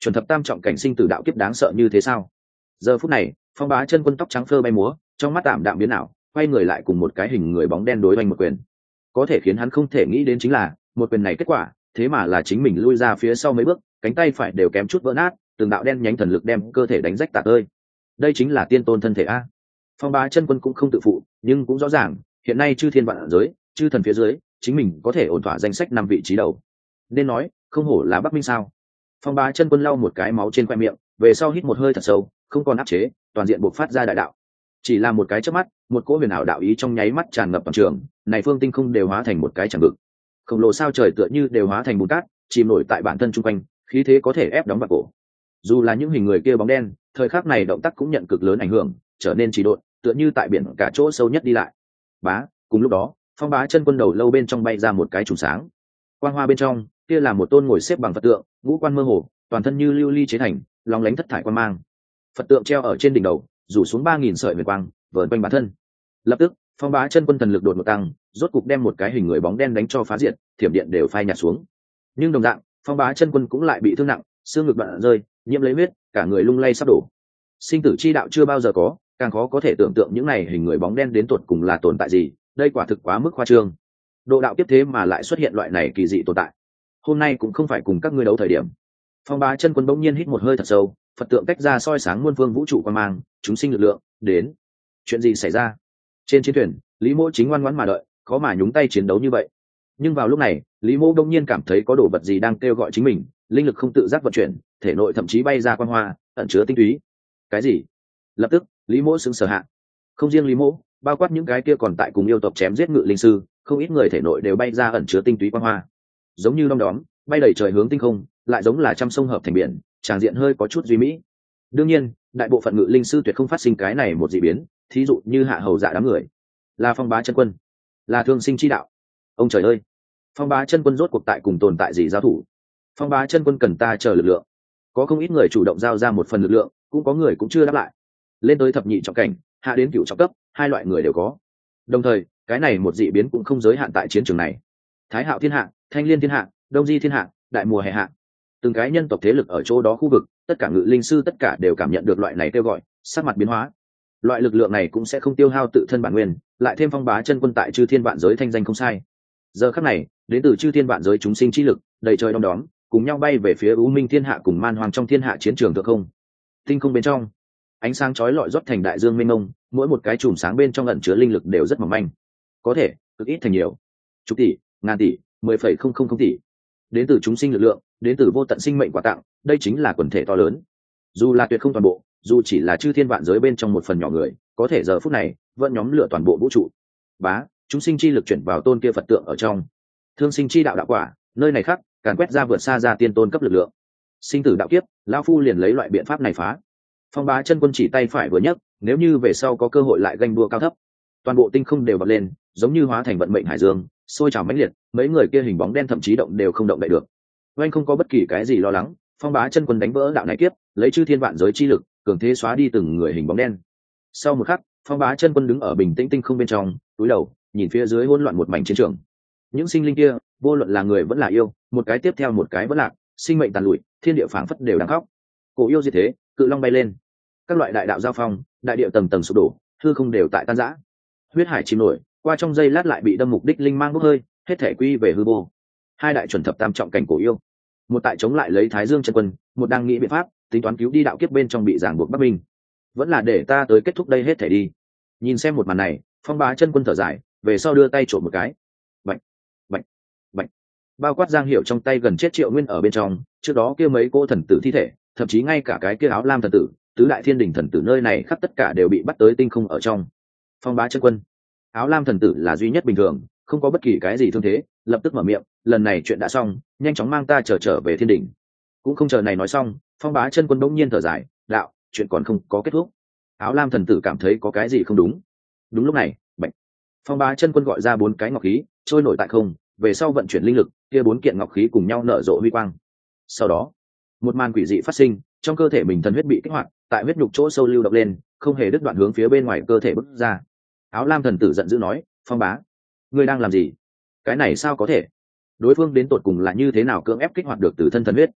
chuẩn thập tam trọng cảnh sinh tử đạo kiếp đáng sợ như thế sao? Giờ phút này Phong Bá Chân Quân tóc trắng phơ bay múa, trong mắt tạm đạm biến ảo, quay người lại cùng một cái hình người bóng đen đối oanh một quyền. Có thể khiến hắn không thể nghĩ đến chính là một quyền này kết quả thế mà là chính mình lui ra phía sau mấy bước, cánh tay phải đều kém chút vỡ nát, từng đạo đen nhánh thần lực đem cơ thể đánh rách tạc ơi. Đây chính là tiên tôn thân thể a. Phong Bá Chân Quân cũng không tự phụ, nhưng cũng rõ ràng hiện nay chư thiên vạn giới, chư thần phía dưới, chính mình có thể ổn thỏa danh sách 5 vị trí đầu. Nên nói không hổ là Bắc Minh sao? Phong Bá Chân Quân lau một cái máu trên khoe miệng, về sau hít một hơi thật sâu, không còn áp chế, toàn diện bộc phát ra đại đạo. Chỉ là một cái chớp mắt, một cỗ huyền ảo đạo ý trong nháy mắt tràn ngập toàn trường, này phương tinh không đều hóa thành một cái chẳng vực. Khổng lồ sao trời tựa như đều hóa thành bùn cát, chìm nổi tại bản thân trung quanh, khí thế có thể ép đóng vào cổ. Dù là những hình người kia bóng đen, thời khắc này động tác cũng nhận cực lớn ảnh hưởng, trở nên trì độn, tựa như tại biển cả chỗ sâu nhất đi lại. Bá, cùng lúc đó, Phong Bá Chân Quân đầu lâu bên trong bay ra một cái chùm sáng. Quang hoa bên trong, kia là một tôn ngồi xếp bằng Phật tượng, ngũ quan mơ hồ, toàn thân như lưu ly chế thành, lóng lánh thất thải quang mang. Phật tượng treo ở trên đỉnh đầu, rủ xuống 3000 sợi huyền quang, vờn quanh bản thân. Lập tức, Phong Bá Chân Quân thần lực đột ngột tăng, rốt cục đem một cái hình người bóng đen đánh cho phá diệt, thiểm điện đều phai nhạt xuống. Nhưng đồng dạng, Phong Bá Chân Quân cũng lại bị thương nặng, xương ngực đoạn rơi, nhiễm lấy huyết, cả người lung lay sắp đổ. Sinh tử chi đạo chưa bao giờ có, càng khó có thể tưởng tượng những này hình người bóng đen đến tột cùng là tồn tại gì, đây quả thực quá mức khoa trương. Độ đạo kiếp thế mà lại xuất hiện loại này kỳ dị tồn tại. Hôm nay cũng không phải cùng các ngươi đấu thời điểm. Phong Bá Chân Quân bỗng nhiên hít một hơi thật sâu, Phật tượng cách ra soi sáng muôn phương vũ trụ quang mang, chúng sinh lực lượng, đến. Chuyện gì xảy ra? Trên chiến thuyền, Lý Mỗ chính ngoan ngoãn mà đợi, khó mà nhúng tay chiến đấu như vậy. Nhưng vào lúc này, Lý Mỗ bỗng nhiên cảm thấy có đồ vật gì đang kêu gọi chính mình, linh lực không tự giác vận chuyển, thể nội thậm chí bay ra quang hoa, ẩn chứa tinh túy. Cái gì? Lập tức, Lý Mỗ sững sờ hạ. Không riêng Lý Mỗ, bao quát những cái kia còn tại cùng yêu tộc chém giết ngự linh sư, không ít người thể nội đều bay ra ẩn chứa tinh túy quang hoa. Giống như đom đóm, bay đầy trời hướng tinh không, lại giống là trăm sông hợp thành biển, tràng diện hơi có chút duy mỹ. Đương nhiên, đại bộ phận ngự linh sư tuyệt không phát sinh cái này một dị biến, thí dụ như hạ hầu dạ đám người, là Phong Bá Chân Quân, là thương sinh chi đạo. Ông trời ơi, Phong Bá Chân Quân rốt cuộc tại cùng tồn tại gì giao thủ? Phong Bá Chân Quân cần ta chờ lực lượng. Có không ít người chủ động giao ra một phần lực lượng, cũng có người cũng chưa đáp lại. Lên tới thập nhị trọng cảnh, hạ đến cửu trọng cấp, hai loại người đều có. Đồng thời, cái này một dị biến cũng không giới hạn tại chiến trường này. Thái Hạo Thiên Hạ, Thanh Liên Thiên Hạ, Đông Di Thiên Hạ, đại mùa hè hạ, từng cái nhân tộc thế lực ở chỗ đó khu vực, tất cả ngự linh sư tất cả đều cảm nhận được loại này kêu gọi, sắc mặt biến hóa. Loại lực lượng này cũng sẽ không tiêu hao tự thân bản nguyên, lại thêm Phong Bá Chân Quân tại chư thiên vạn giới thanh danh không sai. Giờ khắc này, đến từ chư thiên vạn giới chúng sinh chi lực, đầy trời đom đóm, cùng nhau bay về phía U Minh Thiên Hạ cùng Man Hoàng trong thiên hạ chiến trường thượng không. Tinh không bên trong, ánh sáng chói lọi rót thành đại dương mênh mông, mỗi một cái chùm sáng bên trong ẩn chứa linh lực đều rất mỏng manh, có thể cực ít thành nhiều, chục tỷ, ngàn tỷ, 10,000 tỷ. Đến từ chúng sinh lực lượng, đến từ vô tận sinh mệnh quà tặng, đây chính là quần thể to lớn. Dù là tuyệt không toàn bộ, dù chỉ là chư thiên vạn giới bên trong một phần nhỏ người, có thể giờ phút này vẫn nhóm lửa toàn bộ vũ trụ. Bá, chúng sinh chi lực chuyển vào tôn kia Phật tượng ở trong. Thương sinh chi đạo đạo quả, nơi này khác, càn quét ra vượt xa ra tiên tôn cấp lực lượng. Sinh tử đạo kiếp, lão phu liền lấy loại biện pháp này phá. Phong Bá Chân Quân chỉ tay phải vừa nhấc, nếu như về sau có cơ hội lại ganh đua cao thấp, toàn bộ tinh không đều bật lên, giống như hóa thành vận mệnh hải dương, sôi trào mãnh liệt, mấy người kia hình bóng đen thậm chí động đều không động đậy được. Oanh không có bất kỳ cái gì lo lắng, Phong Bá Chân Quân đánh vỡ đạo này kiếp, lấy chư thiên vạn giới chi lực, cường thế xóa đi từng người hình bóng đen. Sau một khắc, Phong Bá Chân Quân đứng ở bình tĩnh tinh không bên trong, cúi đầu, nhìn phía dưới hỗn loạn một mảnh chiến trường. Những sinh linh kia, vô luận là người vẫn là yêu, một cái tiếp theo một cái vẫn lạc, sinh mệnh tàn lụi, thiên địa phảng phất đều đang khóc. Cổ yêu diệt thế, cự long bay lên. Các loại đại đạo giao phong, đại địa tầng tầng sụp đổ, hư không đều tại tan rã. Huyết hải chìm nổi, qua trong giây lát lại bị đâm mục đích linh mang bốc hơi, hết thể quy về hư vô. Hai đại chuẩn thập tam trọng cảnh cổ yêu, một tại chống lại lấy Thái Dương Chân Quân, một đang nghĩ biện pháp tính toán cứu đi đạo kiếp bên trong bị giảng buộc Bắc Minh. Vẫn là để ta tới kết thúc đây hết thể đi. Nhìn xem một màn này, Phong Bá Chân Quân thở dài, về sau đưa tay trộm một cái. Bạch, bạch, bạch. Bao quát Giang Hiểu trong tay gần chết Triệu Nguyên ở bên trong, trước đó kia mấy cô thần tử thi thể, thậm chí ngay cả cái kia áo lam thần tử, tứ đại thiên đình thần tử nơi này khắp tất cả đều bị bắt tới tinh không ở trong. Phong Bá Chân Quân, áo lam thần tử là duy nhất bình thường, không có bất kỳ cái gì thương thế, lập tức mở miệng, lần này chuyện đã xong, nhanh chóng mang ta trở về thiên đình. Cũng không chờ này nói xong, Phong Bá Chân Quân bỗng nhiên thở dài, đạo, chuyện còn không có kết thúc. Áo lam thần tử cảm thấy có cái gì không đúng. Đúng lúc này, bệnh. Phong Bá Chân Quân gọi ra 4 cái ngọc khí, trôi nổi tại không, về sau vận chuyển linh lực, kia 4 kiện ngọc khí cùng nhau nở rộ huy quang. Sau đó, một màn quỷ dị phát sinh, trong cơ thể mình thần huyết bị kích hoạt, tại huyết nhục chỗ sâu lưu động lên, không hề đứt đoạn hướng phía bên ngoài cơ thể bứt ra. Áo lam thần tử giận dữ nói, Phong Bá, ngươi đang làm gì? Cái này sao có thể? Đối phương đến tột cùng là như thế nào cưỡng ép kích hoạt được từ thân thần huyết?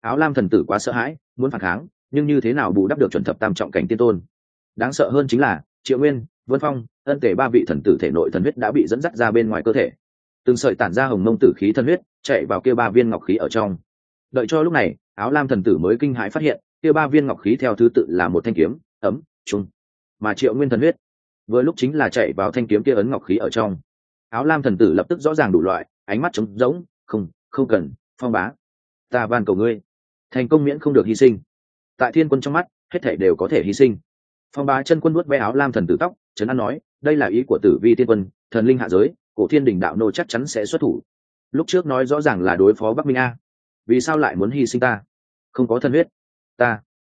Áo lam thần tử quá sợ hãi, muốn phản kháng, nhưng như thế nào bù đắp được chuẩn thập tam trọng cảnh tiên tôn. Đáng sợ hơn chính là Triệu Nguyên, Vân Phong, Ân Tề ba vị thần tử thể nội thần huyết đã bị dẫn dắt ra bên ngoài cơ thể, từng sợi tản ra hồng mông tử khí thần huyết chạy vào kia ba viên ngọc khí ở trong. Đợi cho lúc này, áo lam thần tử mới kinh hãi phát hiện kia ba viên ngọc khí theo thứ tự là một thanh kiếm, ấm, trung, mà Triệu Nguyên thần huyết vừa lúc chính là chạy vào thanh kiếm kia ấn ngọc khí ở trong. Áo lam thần tử lập tức rõ ràng đủ loại, ánh mắt trống rỗng, không cần, Phong bá, ta van cầu ngươi, thành công miễn không được hy sinh. Tại thiên quân trong mắt, hết thảy đều có thể hy sinh. Phong bá chân quân vuốt ve áo lam thần tử tóc, trấn an nói, đây là ý của Tử Vi tiên quân, thần linh hạ giới, cổ thiên đình đạo nô chắc chắn sẽ xuất thủ. Lúc trước nói rõ ràng là đối phó Bắc Minh a, vì sao lại muốn hy sinh ta? Không có thần huyết, ta.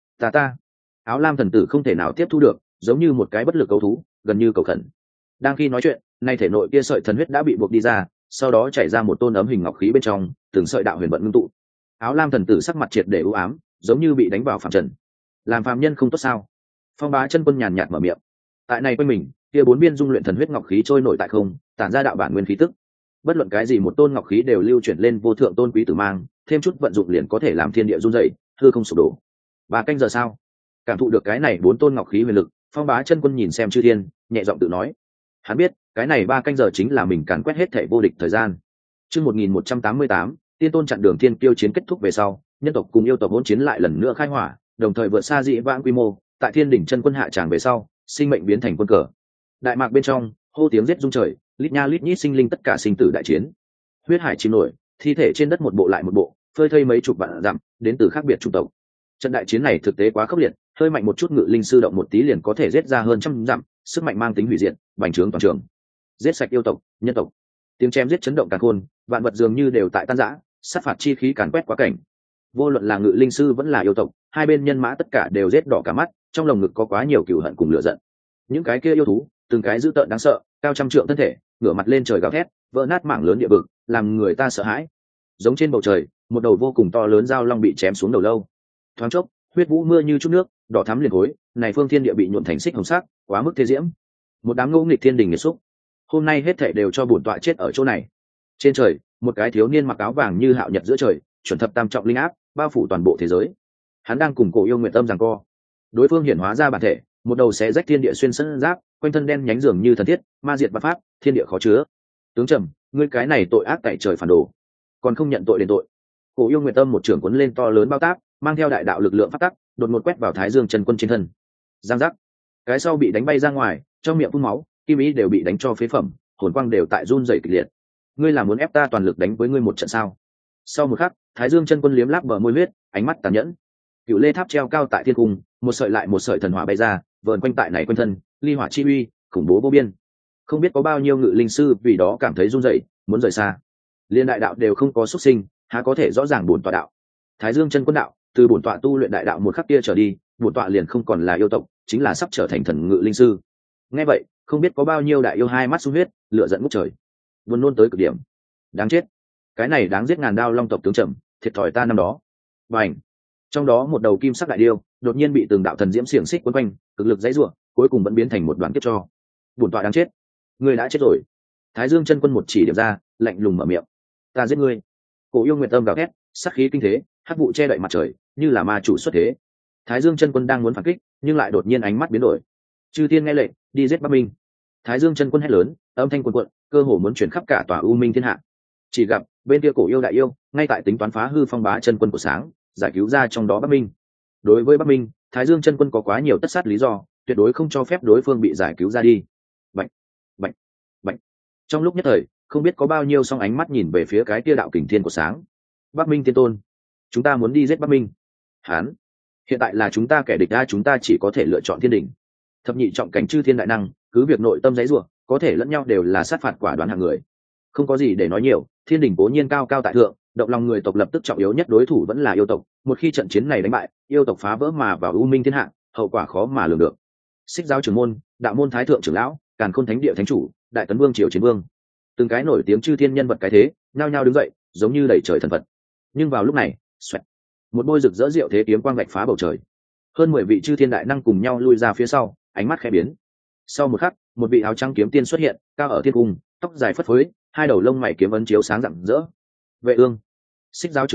Áo lam thần tử không thể nào tiếp thu được, giống như một cái bất lực cầu thú, gần như cầu khẩn. Đang khi nói chuyện, nay thể nội kia sợi thần huyết đã bị buộc đi ra, sau đó chảy ra một tôn ấm hình ngọc khí bên trong, từng sợi đạo huyền vận ngưng tụ. Áo lam thần tử sắc mặt triệt để u ám, giống như bị đánh vào phàm trần. Làm phàm nhân không tốt sao? Phong bá chân quân nhàn nhạt mở miệng. Tại này quanh mình, kia bốn viên dung luyện thần huyết ngọc khí trôi nổi tại không, tản ra đạo bản nguyên khí tức. Bất luận cái gì một tôn ngọc khí đều lưu chuyển lên vô thượng tôn quý tử mang, thêm chút vận dụng liền có thể làm thiên địa run rẩy, hư không sụp đổ. 3 canh giờ sao? Cảm thụ được cái này 4 tôn ngọc khí huyền lực, Phong bá chân quân nhìn xem chư thiên, nhẹ giọng tự nói. Hắn biết, cái này 3 canh giờ chính là mình càn quét hết thể vô địch thời gian. Chương 1188, tiên tôn chặn đường thiên kiêu chiến kết thúc về sau, nhân tộc cùng yêu tộc hỗn chiến lại lần nữa khai hỏa, đồng thời vượt xa dị vãng quy mô, tại thiên đỉnh chân quân hạ tràng về sau, sinh mệnh biến thành quân cờ. Đại mạc bên trong, hô tiếng giết rung trời, lít nha lít nhít sinh linh tất cả sinh tử đại chiến. Huyết hải chìm nổi, thi thể trên đất một bộ lại một bộ, phơi thây mấy chục vạn dặm, đến từ khác biệt chủng tộc. Trận đại chiến này thực tế quá khốc liệt, hơi mạnh một chút ngự linh sư động một tí liền có thể giết ra hơn trăm dặm, sức mạnh mang tính hủy diệt, bành trướng toàn trường. Giết sạch yêu tộc, nhân tộc. Tiếng chém giết chấn động cả khôn, vạn vật dường như đều tại tan rã, sát phạt chi khí càn quét quá cảnh. Vô luận là ngự linh sư vẫn là yêu tộc, hai bên nhân mã tất cả đều giết đỏ cả mắt, trong lồng ngực có quá nhiều cừu hận cùng lửa giận. Những cái kia yêu thú, từng cái dữ tợn đáng sợ, cao trăm trượng thân thể, ngửa mặt lên trời gào thét, vỡ nát mảng lớn địa vực, làm người ta sợ hãi. Giống trên bầu trời, một đầu vô cùng to lớn dao long bị chém xuống đầu lâu. Thoáng chốc, huyết vũ mưa như chút nước, đỏ thắm liền khối, này phương thiên địa bị nhuộm thành xích hồng sắc, quá mức thế diễm. Một đám ngô nghịch thiên đình nghiệt xúc, hôm nay hết thảy đều cho bổn tọa chết ở chỗ này. Trên trời, một cái thiếu niên mặc áo vàng như hạo nhật giữa trời, chuẩn thập tam trọng linh áp, bao phủ toàn bộ thế giới. Hắn đang cùng Cổ Yêu Nguyệt Âm giằng co. Đối phương hiển hóa ra bản thể, một đầu xé rách thiên địa xuyên sân giáp, quanh thân đen nhánh dường như thần thiết, ma diệt bát pháp, thiên địa khó chứa. Tướng Trầm, ngươi cái này tội ác tại trời phản đồ, còn không nhận tội đền tội. Cổ Yêu Nguyệt Âm một trưởng cuốn lên to lớn bao táp, mang theo đại đạo lực lượng phát tắc, đột ngột quét vào Thái Dương chân quân trên thân. Giang giác, cái sau bị đánh bay ra ngoài, trong miệng phun máu, kim ý đều bị đánh cho phế phẩm, hồn quang đều tại run rẩy kịch liệt. Ngươi là muốn ép ta toàn lực đánh với ngươi một trận sao? Sau một khắc, Thái Dương chân quân liếm láp bờ môi huyết, ánh mắt tàn nhẫn. Cựu lê tháp treo cao tại thiên cung, một sợi lại một sợi thần hỏa bay ra, vờn quanh tại này quanh thân, ly hỏa chi uy, khủng bố vô biên. Không biết có bao nhiêu ngự linh sư vì đó cảm thấy run rẩy, muốn rời xa. Liên đại đạo đều không có xuất sinh, há có thể rõ ràng bổn tọa đạo. Thái Dương chân quân đạo, từ bổn tọa tu luyện đại đạo một khắc kia trở đi, bổn tọa liền không còn là yêu tộc, chính là sắp trở thành thần ngự linh sư. Nghe vậy, không biết có bao nhiêu đại yêu hai mắt sung huyết, lửa giận ngút trời, buồn nôn tới cực điểm. Đáng chết, cái này đáng giết ngàn đao long tộc tướng Trầm, thiệt thòi ta năm đó. Bành, trong đó một đầu kim sắc đại điêu đột nhiên bị từng đạo thần diễm xiềng xích quấn quanh, cực lực dãy rủa, cuối cùng vẫn biến thành một đoàn kiếp cho. Bổn tọa đáng chết, ngươi đã chết rồi. Thái Dương chân quân một chỉ điểm ra, lạnh lùng mở miệng, ta giết ngươi. Cổ Yêu Nguyệt Âm gào thét, sát khí kinh thế, hắc vụ che đậy mặt trời, như là ma chủ xuất thế. Thái Dương chân quân đang muốn phản kích, nhưng lại đột nhiên ánh mắt biến đổi. Chư thiên nghe lệnh, đi giết Bắc Minh. Thái Dương chân quân hét lớn, âm thanh cuồn cuộn, cơ hồ muốn chuyển khắp cả tòa U Minh thiên hạ. Chỉ gặp bên kia Cổ Yêu đại yêu, ngay tại tính toán phá hư Phong bá chân quân của sáng, giải cứu ra trong đó Bắc Minh. Đối với Bắc Minh, Thái Dương chân quân có quá nhiều tất sát lý do, tuyệt đối không cho phép đối phương bị giải cứu ra đi. Bạch, bạch, bạch. Trong lúc nhất thời, không biết có bao nhiêu song ánh mắt nhìn về phía cái kia đạo kình thiên của sáng. Bắc Minh tiên tôn, chúng ta muốn đi giết Bắc Minh. Hán, hiện tại là chúng ta kẻ địch ra, chúng ta chỉ có thể lựa chọn thiên đỉnh. Thập nhị trọng cảnh chư thiên đại năng, cứ việc nội tâm giấy rủa, có thể lẫn nhau đều là sát phạt quả đoán hạng người. Không có gì để nói nhiều, thiên đỉnh cố nhiên cao cao tại thượng, động lòng người tộc lập tức trọng yếu nhất đối thủ vẫn là yêu tộc. Một khi trận chiến này đánh bại, yêu tộc phá vỡ mà vào U Minh thiên hạ, hậu quả khó mà lường được. Xích Giáo trưởng môn, đạo môn thái thượng trưởng lão, Càn Khôn thánh địa thánh chủ, đại tấn vương triều chiến vương, từng cái nổi tiếng chư thiên nhân vật cái thế, nhao nhao đứng dậy, giống như đẩy trời thần phật. Nhưng vào lúc này, xoẹt, một bôi rực rỡ diệu thế kiếm quang vạch phá bầu trời. Hơn 10 vị chư thiên đại năng cùng nhau lui ra phía sau, ánh mắt khẽ biến. Sau một khắc, một vị áo trắng kiếm tiên xuất hiện, cao ở thiên cung, tóc dài phất phới, hai đầu lông mày kiếm ấn chiếu sáng rạng rỡ. Vệ Ương, Xích Giáo trưởng môn,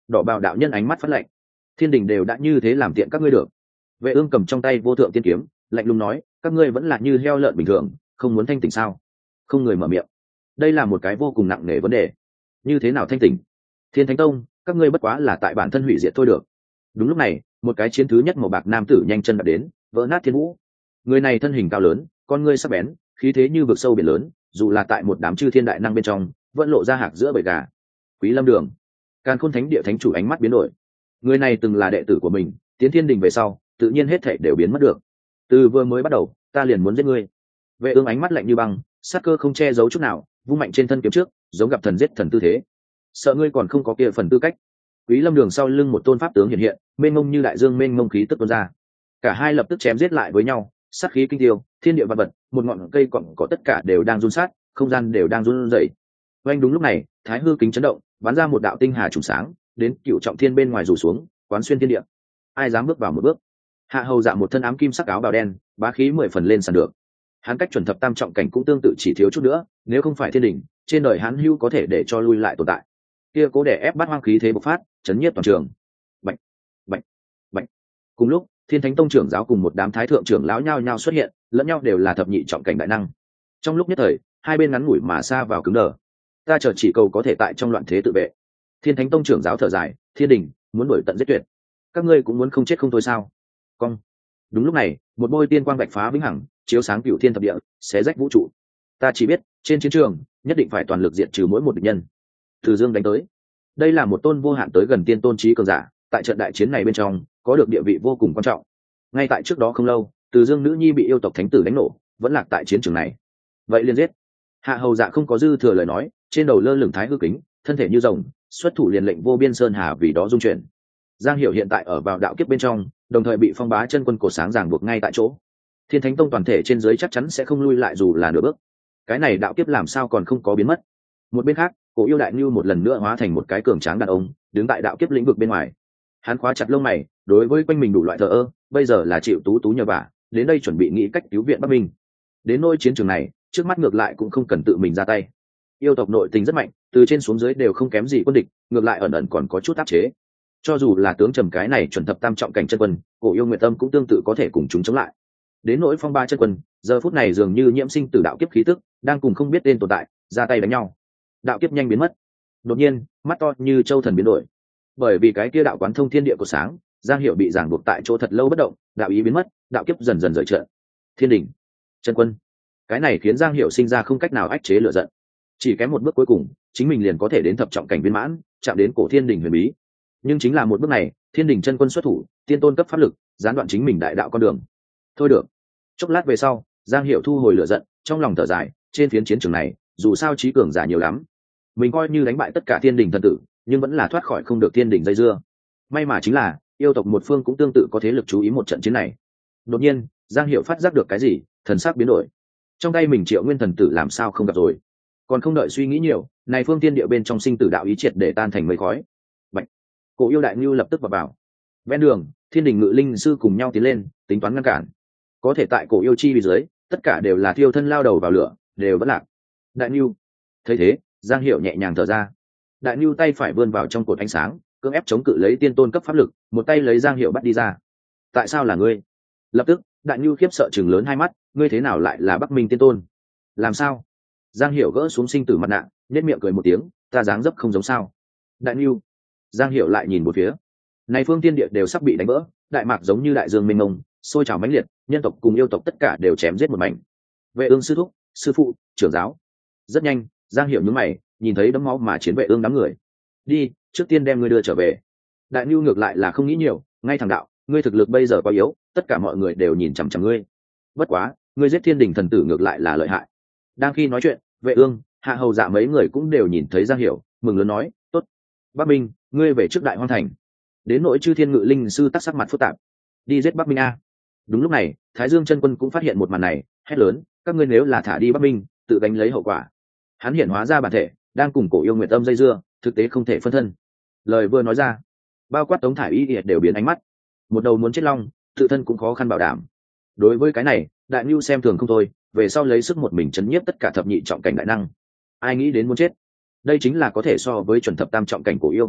đỏ bào đạo nhân ánh mắt phát lạnh. Thiên đình đều đã như thế làm tiện các ngươi được. Vệ ương cầm trong tay vô thượng tiên kiếm, lạnh lùng nói, các ngươi vẫn là như heo lợn bình thường, không muốn thanh tỉnh sao? Không người mở miệng. Đây là một cái vô cùng nặng nề vấn đề. Như thế nào thanh tỉnh? Thiên Thánh Tông, các ngươi bất quá là tại bản thân hủy diệt thôi được. Đúng lúc này, một cái chiến thứ nhất màu bạc nam tử nhanh chân đã đến, vỡ nát thiên vũ. Người này thân hình cao lớn, con ngươi sắc bén, khí thế như vực sâu biển lớn, dù là tại một đám chư thiên đại năng bên trong, vẫn lộ ra hạc giữa bầy gà. Quý Lâm Đường, Càn Khôn Thánh Địa thánh chủ ánh mắt biến đổi. Người này từng là đệ tử của mình, tiến thiên đình về sau, tự nhiên hết thảy đều biến mất được. Từ vừa mới bắt đầu, ta liền muốn giết ngươi. Vệ ương ánh mắt lạnh như băng, sát cơ không che giấu chút nào, vung mạnh trên thân kiếm trước, giống gặp thần giết thần tư thế. Sợ ngươi còn không có kia phần tư cách. Quý Lâm Đường sau lưng một tôn pháp tướng hiện hiện, mênh mông như đại dương mênh mông khí tức tuôn ra. Cả hai lập tức chém giết lại với nhau, sát khí kinh tiêu, thiên địa vạn vật, một ngọn cây cọng cỏ tất cả đều đang run sát, không gian đều đang run rẩy. Oanh đúng lúc này, Thái Hư kính chấn động, bắn ra một đạo tinh hà trùng sáng, đến Cửu Trọng Thiên bên ngoài rủ xuống, quán xuyên thiên địa. Ai dám bước vào một bước? Hạ Hầu Dạ một thân ám kim sắc áo bào đen, bá khí 10 phần lên sàn được. Hắn cách chuẩn thập tam trọng cảnh cũng tương tự chỉ thiếu chút nữa, nếu không phải thiên đỉnh, trên đời hắn hưu có thể để cho lui lại tồn tại. Kia cố để ép bắt hoang khí thế bộc phát, chấn nhiếp toàn trường. Bạch, bạch, bạch. Cùng lúc, Thiên Thánh Tông trưởng giáo cùng một đám thái thượng trưởng lão nhao nhao xuất hiện, lẫn nhau đều là thập nhị trọng cảnh đại năng. Trong lúc nhất thời, hai bên ngắn ngủi mà xa vào cứng đờ. Ta chờ chỉ cầu có thể tại trong loạn thế tự vệ. Thiên Thánh Tông trưởng giáo thở dài, thiên đình muốn đuổi tận giết tuyệt, các ngươi cũng muốn không chết không thôi sao? Cong. Đúng lúc này, một bôi tiên quang bạch phá vĩnh hằng, chiếu sáng cửu thiên thập địa, xé rách vũ trụ. Ta chỉ biết, trên chiến trường, nhất định phải toàn lực diệt trừ mỗi một địch nhân. Từ Dương đánh tới. Đây là một tôn vô hạn tới gần tiên tôn trí cường giả, tại trận đại chiến này bên trong, có được địa vị vô cùng quan trọng. Ngay tại trước đó không lâu, Từ Dương nữ nhi bị yêu tộc thánh tử đánh nổ, vẫn lạc tại chiến trường này. Vậy liền giết. Hạ Hầu Dạ không có dư thừa lời nói, trên đầu lơ lửng Thái Hư kính, thân thể như rồng, xuất thủ liền lệnh vô biên sơn hà vì đó dung chuyển. Giang Hiểu hiện tại ở vào đạo kiếp bên trong, đồng thời bị Phong Bá chân quân cổ sáng ràng buộc ngay tại chỗ. Thiên Thánh Tông toàn thể trên dưới chắc chắn sẽ không lui lại dù là nửa bước. Cái này đạo kiếp làm sao còn không có biến mất? Một bên khác, Cổ Yêu Đại Nưu một lần nữa hóa thành một cái cường tráng đàn ông, đứng tại đạo kiếp lĩnh vực bên ngoài. Hắn khóa chặt lông mày, đối với quanh mình đủ loại thờ ơ, bây giờ là chịu tú tú nhờ vả, đến đây chuẩn bị nghĩ cách cứu viện Bắc Minh. Đến nỗi chiến trường này, trước mắt ngược lại cũng không cần tự mình ra tay. Yêu tộc nội tình rất mạnh, từ trên xuống dưới đều không kém gì quân địch, ngược lại ẩn ẩn còn có chút áp chế. Cho dù là tướng trầm cái này chuẩn thập tam trọng cảnh chân quân, Cổ Yêu Nguyệt Tâm cũng tương tự có thể cùng chúng chống lại. Đến nỗi Phong Ba chân quân, giờ phút này dường như nhiễm sinh tử đạo kiếp khí tức, đang cùng không biết tên tồn tại ra tay đánh nhau. Đạo kiếp nhanh biến mất. Đột nhiên, mắt to như châu thần biến đổi. Bởi vì cái kia đạo quán thông thiên địa của sáng, Giang Hiểu bị giảng buộc tại chỗ thật lâu bất động, đạo ý biến mất, đạo kiếp dần dần rời trận. Thiên đỉnh, chân quân. Cái này khiến Giang Hiểu sinh ra không cách nào ách chế lửa giận. Chỉ kém một bước cuối cùng, chính mình liền có thể đến thập trọng cảnh viên mãn, chạm đến cổ thiên đỉnh huyền bí. Nhưng chính là một bước này, thiên đỉnh chân quân xuất thủ, tiên tôn cấp pháp lực, gián đoạn chính mình đại đạo con đường. Thôi được. Chốc lát về sau, Giang Hiểu thu hồi lửa giận, trong lòng thở dài, trên phiến chiến trường này, dù sao trí cường giả nhiều lắm, mình coi như đánh bại tất cả thiên đỉnh thần tử, nhưng vẫn là thoát khỏi không được thiên đỉnh dây dưa. May mà chính là, yêu tộc một phương cũng tương tự có thế lực chú ý một trận chiến này. Đột nhiên, Giang Hiểu phát giác được cái gì, thần sắc biến đổi. Trong tay mình Triệu Nguyên thần tử làm sao không gặp rồi? Còn không đợi suy nghĩ nhiều, này phương tiên địa bên trong sinh tử đạo ý triệt để tan thành mây khói. Bạch. Cổ Yêu Đại Nưu lập tức vào. Ven đường, thiên đình ngự linh sư cùng nhau tiến lên, tính toán ngăn cản. Có thể tại Cổ Yêu chi vì dưới, tất cả đều là thiêu thân lao đầu vào lửa, đều vẫn lạc. Đại Nưu. Thấy thế, Giang Hiểu nhẹ nhàng thở ra. Đại Nưu tay phải vươn vào trong cột ánh sáng, cưỡng ép chống cự lấy tiên tôn cấp pháp lực, một tay lấy Giang Hiểu bắt đi ra. Tại sao là ngươi? Lập tức, Đại Nưu khiếp sợ chừng lớn hai mắt, ngươi thế nào lại là Bắc Minh tiên tôn? Làm sao? Giang Hiểu gỡ xuống sinh tử mặt nạ, nhếch miệng cười một tiếng, ta dáng dấp không giống sao? Đại Nưu. Giang Hiểu lại nhìn một phía. Này phương tiên địa đều sắp bị đánh vỡ, đại mạc giống như đại dương mênh mông, sôi trào mãnh liệt, nhân tộc cùng yêu tộc tất cả đều chém giết một mảnh. Vệ Ương sư thúc, sư phụ, trưởng giáo. Rất nhanh, Giang Hiểu nhướng mày, nhìn thấy đấm máu mà chiến Vệ Ương đám người. Đi, trước tiên đem ngươi đưa trở về. Đại Nưu ngược lại là không nghĩ nhiều, ngay thẳng đạo, ngươi thực lực bây giờ quá yếu, tất cả mọi người đều nhìn chằm chằm ngươi. Bất quá, ngươi giết thiên đình thần tử ngược lại là lợi hại. Đang khi nói chuyện, Vệ Ương, Hạ Hầu Dạ mấy người cũng đều nhìn thấy Giang Hiểu, mừng lớn nói, tốt. Bắc Minh, ngươi về trước Đại Hoang Thành. Đến nỗi chư thiên ngự linh sư tắc sắc mặt phức tạp, đi giết Bắc Minh a. Đúng lúc này, Thái Dương chân quân cũng phát hiện một màn này, hét lớn, các ngươi nếu là thả đi Bắc Minh, tự gánh lấy hậu quả. Hắn hiện hóa ra bản thể, đang cùng Cổ Yêu Nguyệt Tâm dây dưa, thực tế không thể phân thân. Lời vừa nói ra, bao quát Tống Thải Y đều biến ánh mắt. Một đầu muốn chết long, tự thân cũng khó khăn bảo đảm. Đối với cái này, Đại Nưu xem thường không thôi, về sau lấy sức một mình chấn nhiếp tất cả thập nhị trọng cảnh đại năng. Ai nghĩ đến muốn chết? Đây chính là có thể so với chuẩn thập tam trọng cảnh Cổ Yêu.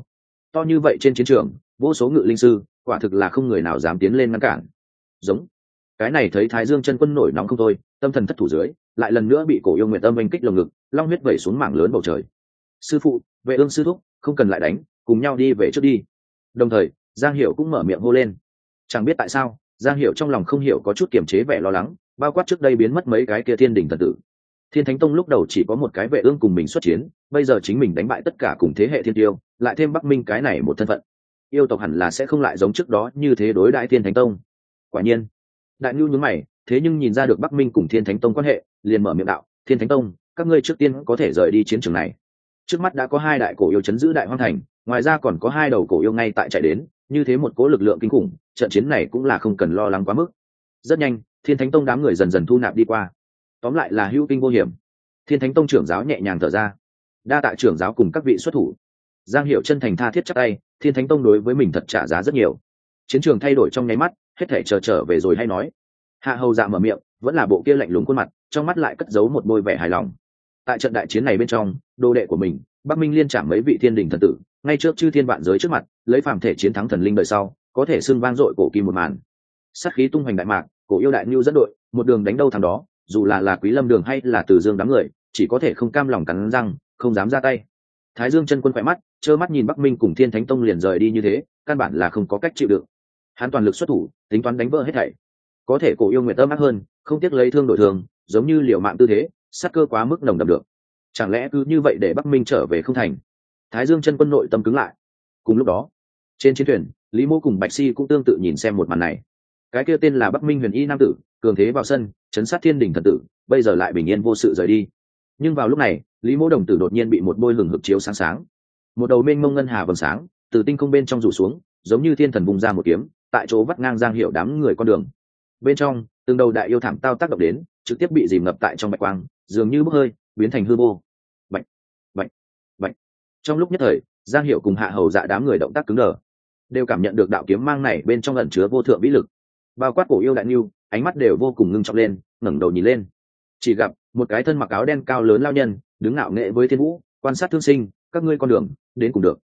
To như vậy trên chiến trường vô số ngự linh sư quả thực là không người nào dám tiến lên ngăn cản. Giống cái này thấy Thái Dương chân quân nổi nóng không thôi, tâm thần thất thủ dưới lại lần nữa bị Cổ Yêu Nguyệt Âm oanh kích lồng ngực, long huyết vẩy xuống mảng lớn bầu trời. Sư phụ, Vệ Ương sư thúc, không cần lại đánh, cùng nhau đi về trước đi. Đồng thời Giang Hiểu cũng mở miệng hô lên. Chẳng biết tại sao Giang Hiểu trong lòng không hiểu có chút kiềm chế vẻ lo lắng, bao quát trước đây biến mất mấy cái kia thiên đỉnh thần tử. Thiên Thánh Tông lúc đầu chỉ có một cái Vệ Ương cùng mình xuất chiến, bây giờ chính mình đánh bại tất cả cùng thế hệ thiên tiêu, lại thêm Bắc Minh cái này một thân phận, yêu tộc hẳn là sẽ không lại giống trước đó như thế đối đãi Thiên Thánh Tông. Quả nhiên, Đại Nhu nhướng mày, thế nhưng nhìn ra được Bắc Minh cùng Thiên Thánh Tông quan hệ, liền mở miệng đạo: Thiên Thánh Tông, các ngươi trước tiên có thể rời đi chiến trường này. Trước mắt đã có hai đại cổ yêu chấn giữ Đại Hoang Thành, ngoài ra còn có hai đầu cổ yêu ngay tại chạy đến, như thế một cố lực lượng kinh khủng, trận chiến này cũng là không cần lo lắng quá mức. Rất nhanh, Thiên Thánh Tông đám người dần dần thu nạp đi qua. Tóm lại là hữu kinh vô hiểm. Thiên Thánh Tông trưởng giáo nhẹ nhàng thở ra, đa tạ trưởng giáo cùng các vị xuất thủ. Giang Hiểu chân thành tha thiết chắp tay, Thiên Thánh Tông đối với mình thật trả giá rất nhiều. Chiến trường thay đổi trong nháy mắt, hết thảy trở về rồi hay nói. Hạ Hầu Dạ mở miệng, vẫn là bộ kia lạnh lùng khuôn mặt, trong mắt lại cất giấu một bôi vẻ hài lòng. Tại trận đại chiến này bên trong, đồ đệ của mình, Bắc Minh liên chạm mấy vị thiên đình thần tử, ngay trước chư thiên vạn giới trước mặt, lấy phàm thể chiến thắng thần linh đời sau, có thể xưng vang dội cổ kim một màn. Sát khí tung hoành đại mạc, cổ yêu đại nhu dẫn đội, một đường đánh đâu thằng đó, dù là Quý Lâm Đường hay là Từ Dương đám người, chỉ có thể không cam lòng cắn răng, không dám ra tay. Thái Dương chân quân khỏe mắt, trơ mắt nhìn Bắc Minh cùng Thiên Thánh Tông liền rời đi như thế, căn bản là không có cách chịu đựng. Hắn toàn lực xuất thủ, tính toán đánh vỡ hết thảy. Có thể cổ yêu nguyệt âm ác hơn, không tiếc lấy thương đổi thương, giống như liều mạng tư thế, sát cơ quá mức nồng đậm được. Chẳng lẽ cứ như vậy để Bắc Minh trở về không thành? Thái Dương chân quân nội tâm cứng lại. Cùng lúc đó, trên chiến thuyền, Lý Mô cùng Bạch Si cũng tương tự nhìn xem một màn này. Cái kia tên là Bắc Minh huyền y nam tử, cường thế vào sân, chấn sát thiên đỉnh thần tử, bây giờ lại bình yên vô sự rời đi. Nhưng vào lúc này, Lý Mô đồng tử đột nhiên bị một bôi hừng hực chiếu sáng sáng. Một đầu mênh mông ngân hà vầng sáng, từ tinh không bên trong rủ xuống, giống như thiên thần vùng ra một kiếm, tại chỗ vắt ngang Giang Hiểu đám người con đường. Bên trong, từng đầu đại yêu thảm tao tác động đến, trực tiếp bị dìm ngập tại trong bạch quang, dường như bốc hơi, biến thành hư vô. Bạch, bạch, bạch. Trong lúc nhất thời, Giang Hiểu cùng Hạ Hầu Dạ đám người động tác cứng đờ, đều cảm nhận được đạo kiếm mang này bên trong ẩn chứa vô thượng vĩ lực. Bao quát cổ yêu đại nhu, ánh mắt đều vô cùng ngưng trọng lên, ngẩng đầu nhìn lên, chỉ gặp một cái thân mặc áo đen cao lớn lao nhân đứng ngạo nghệ với thiên vũ, quan sát thương sinh, các ngươi con đường đến cùng được.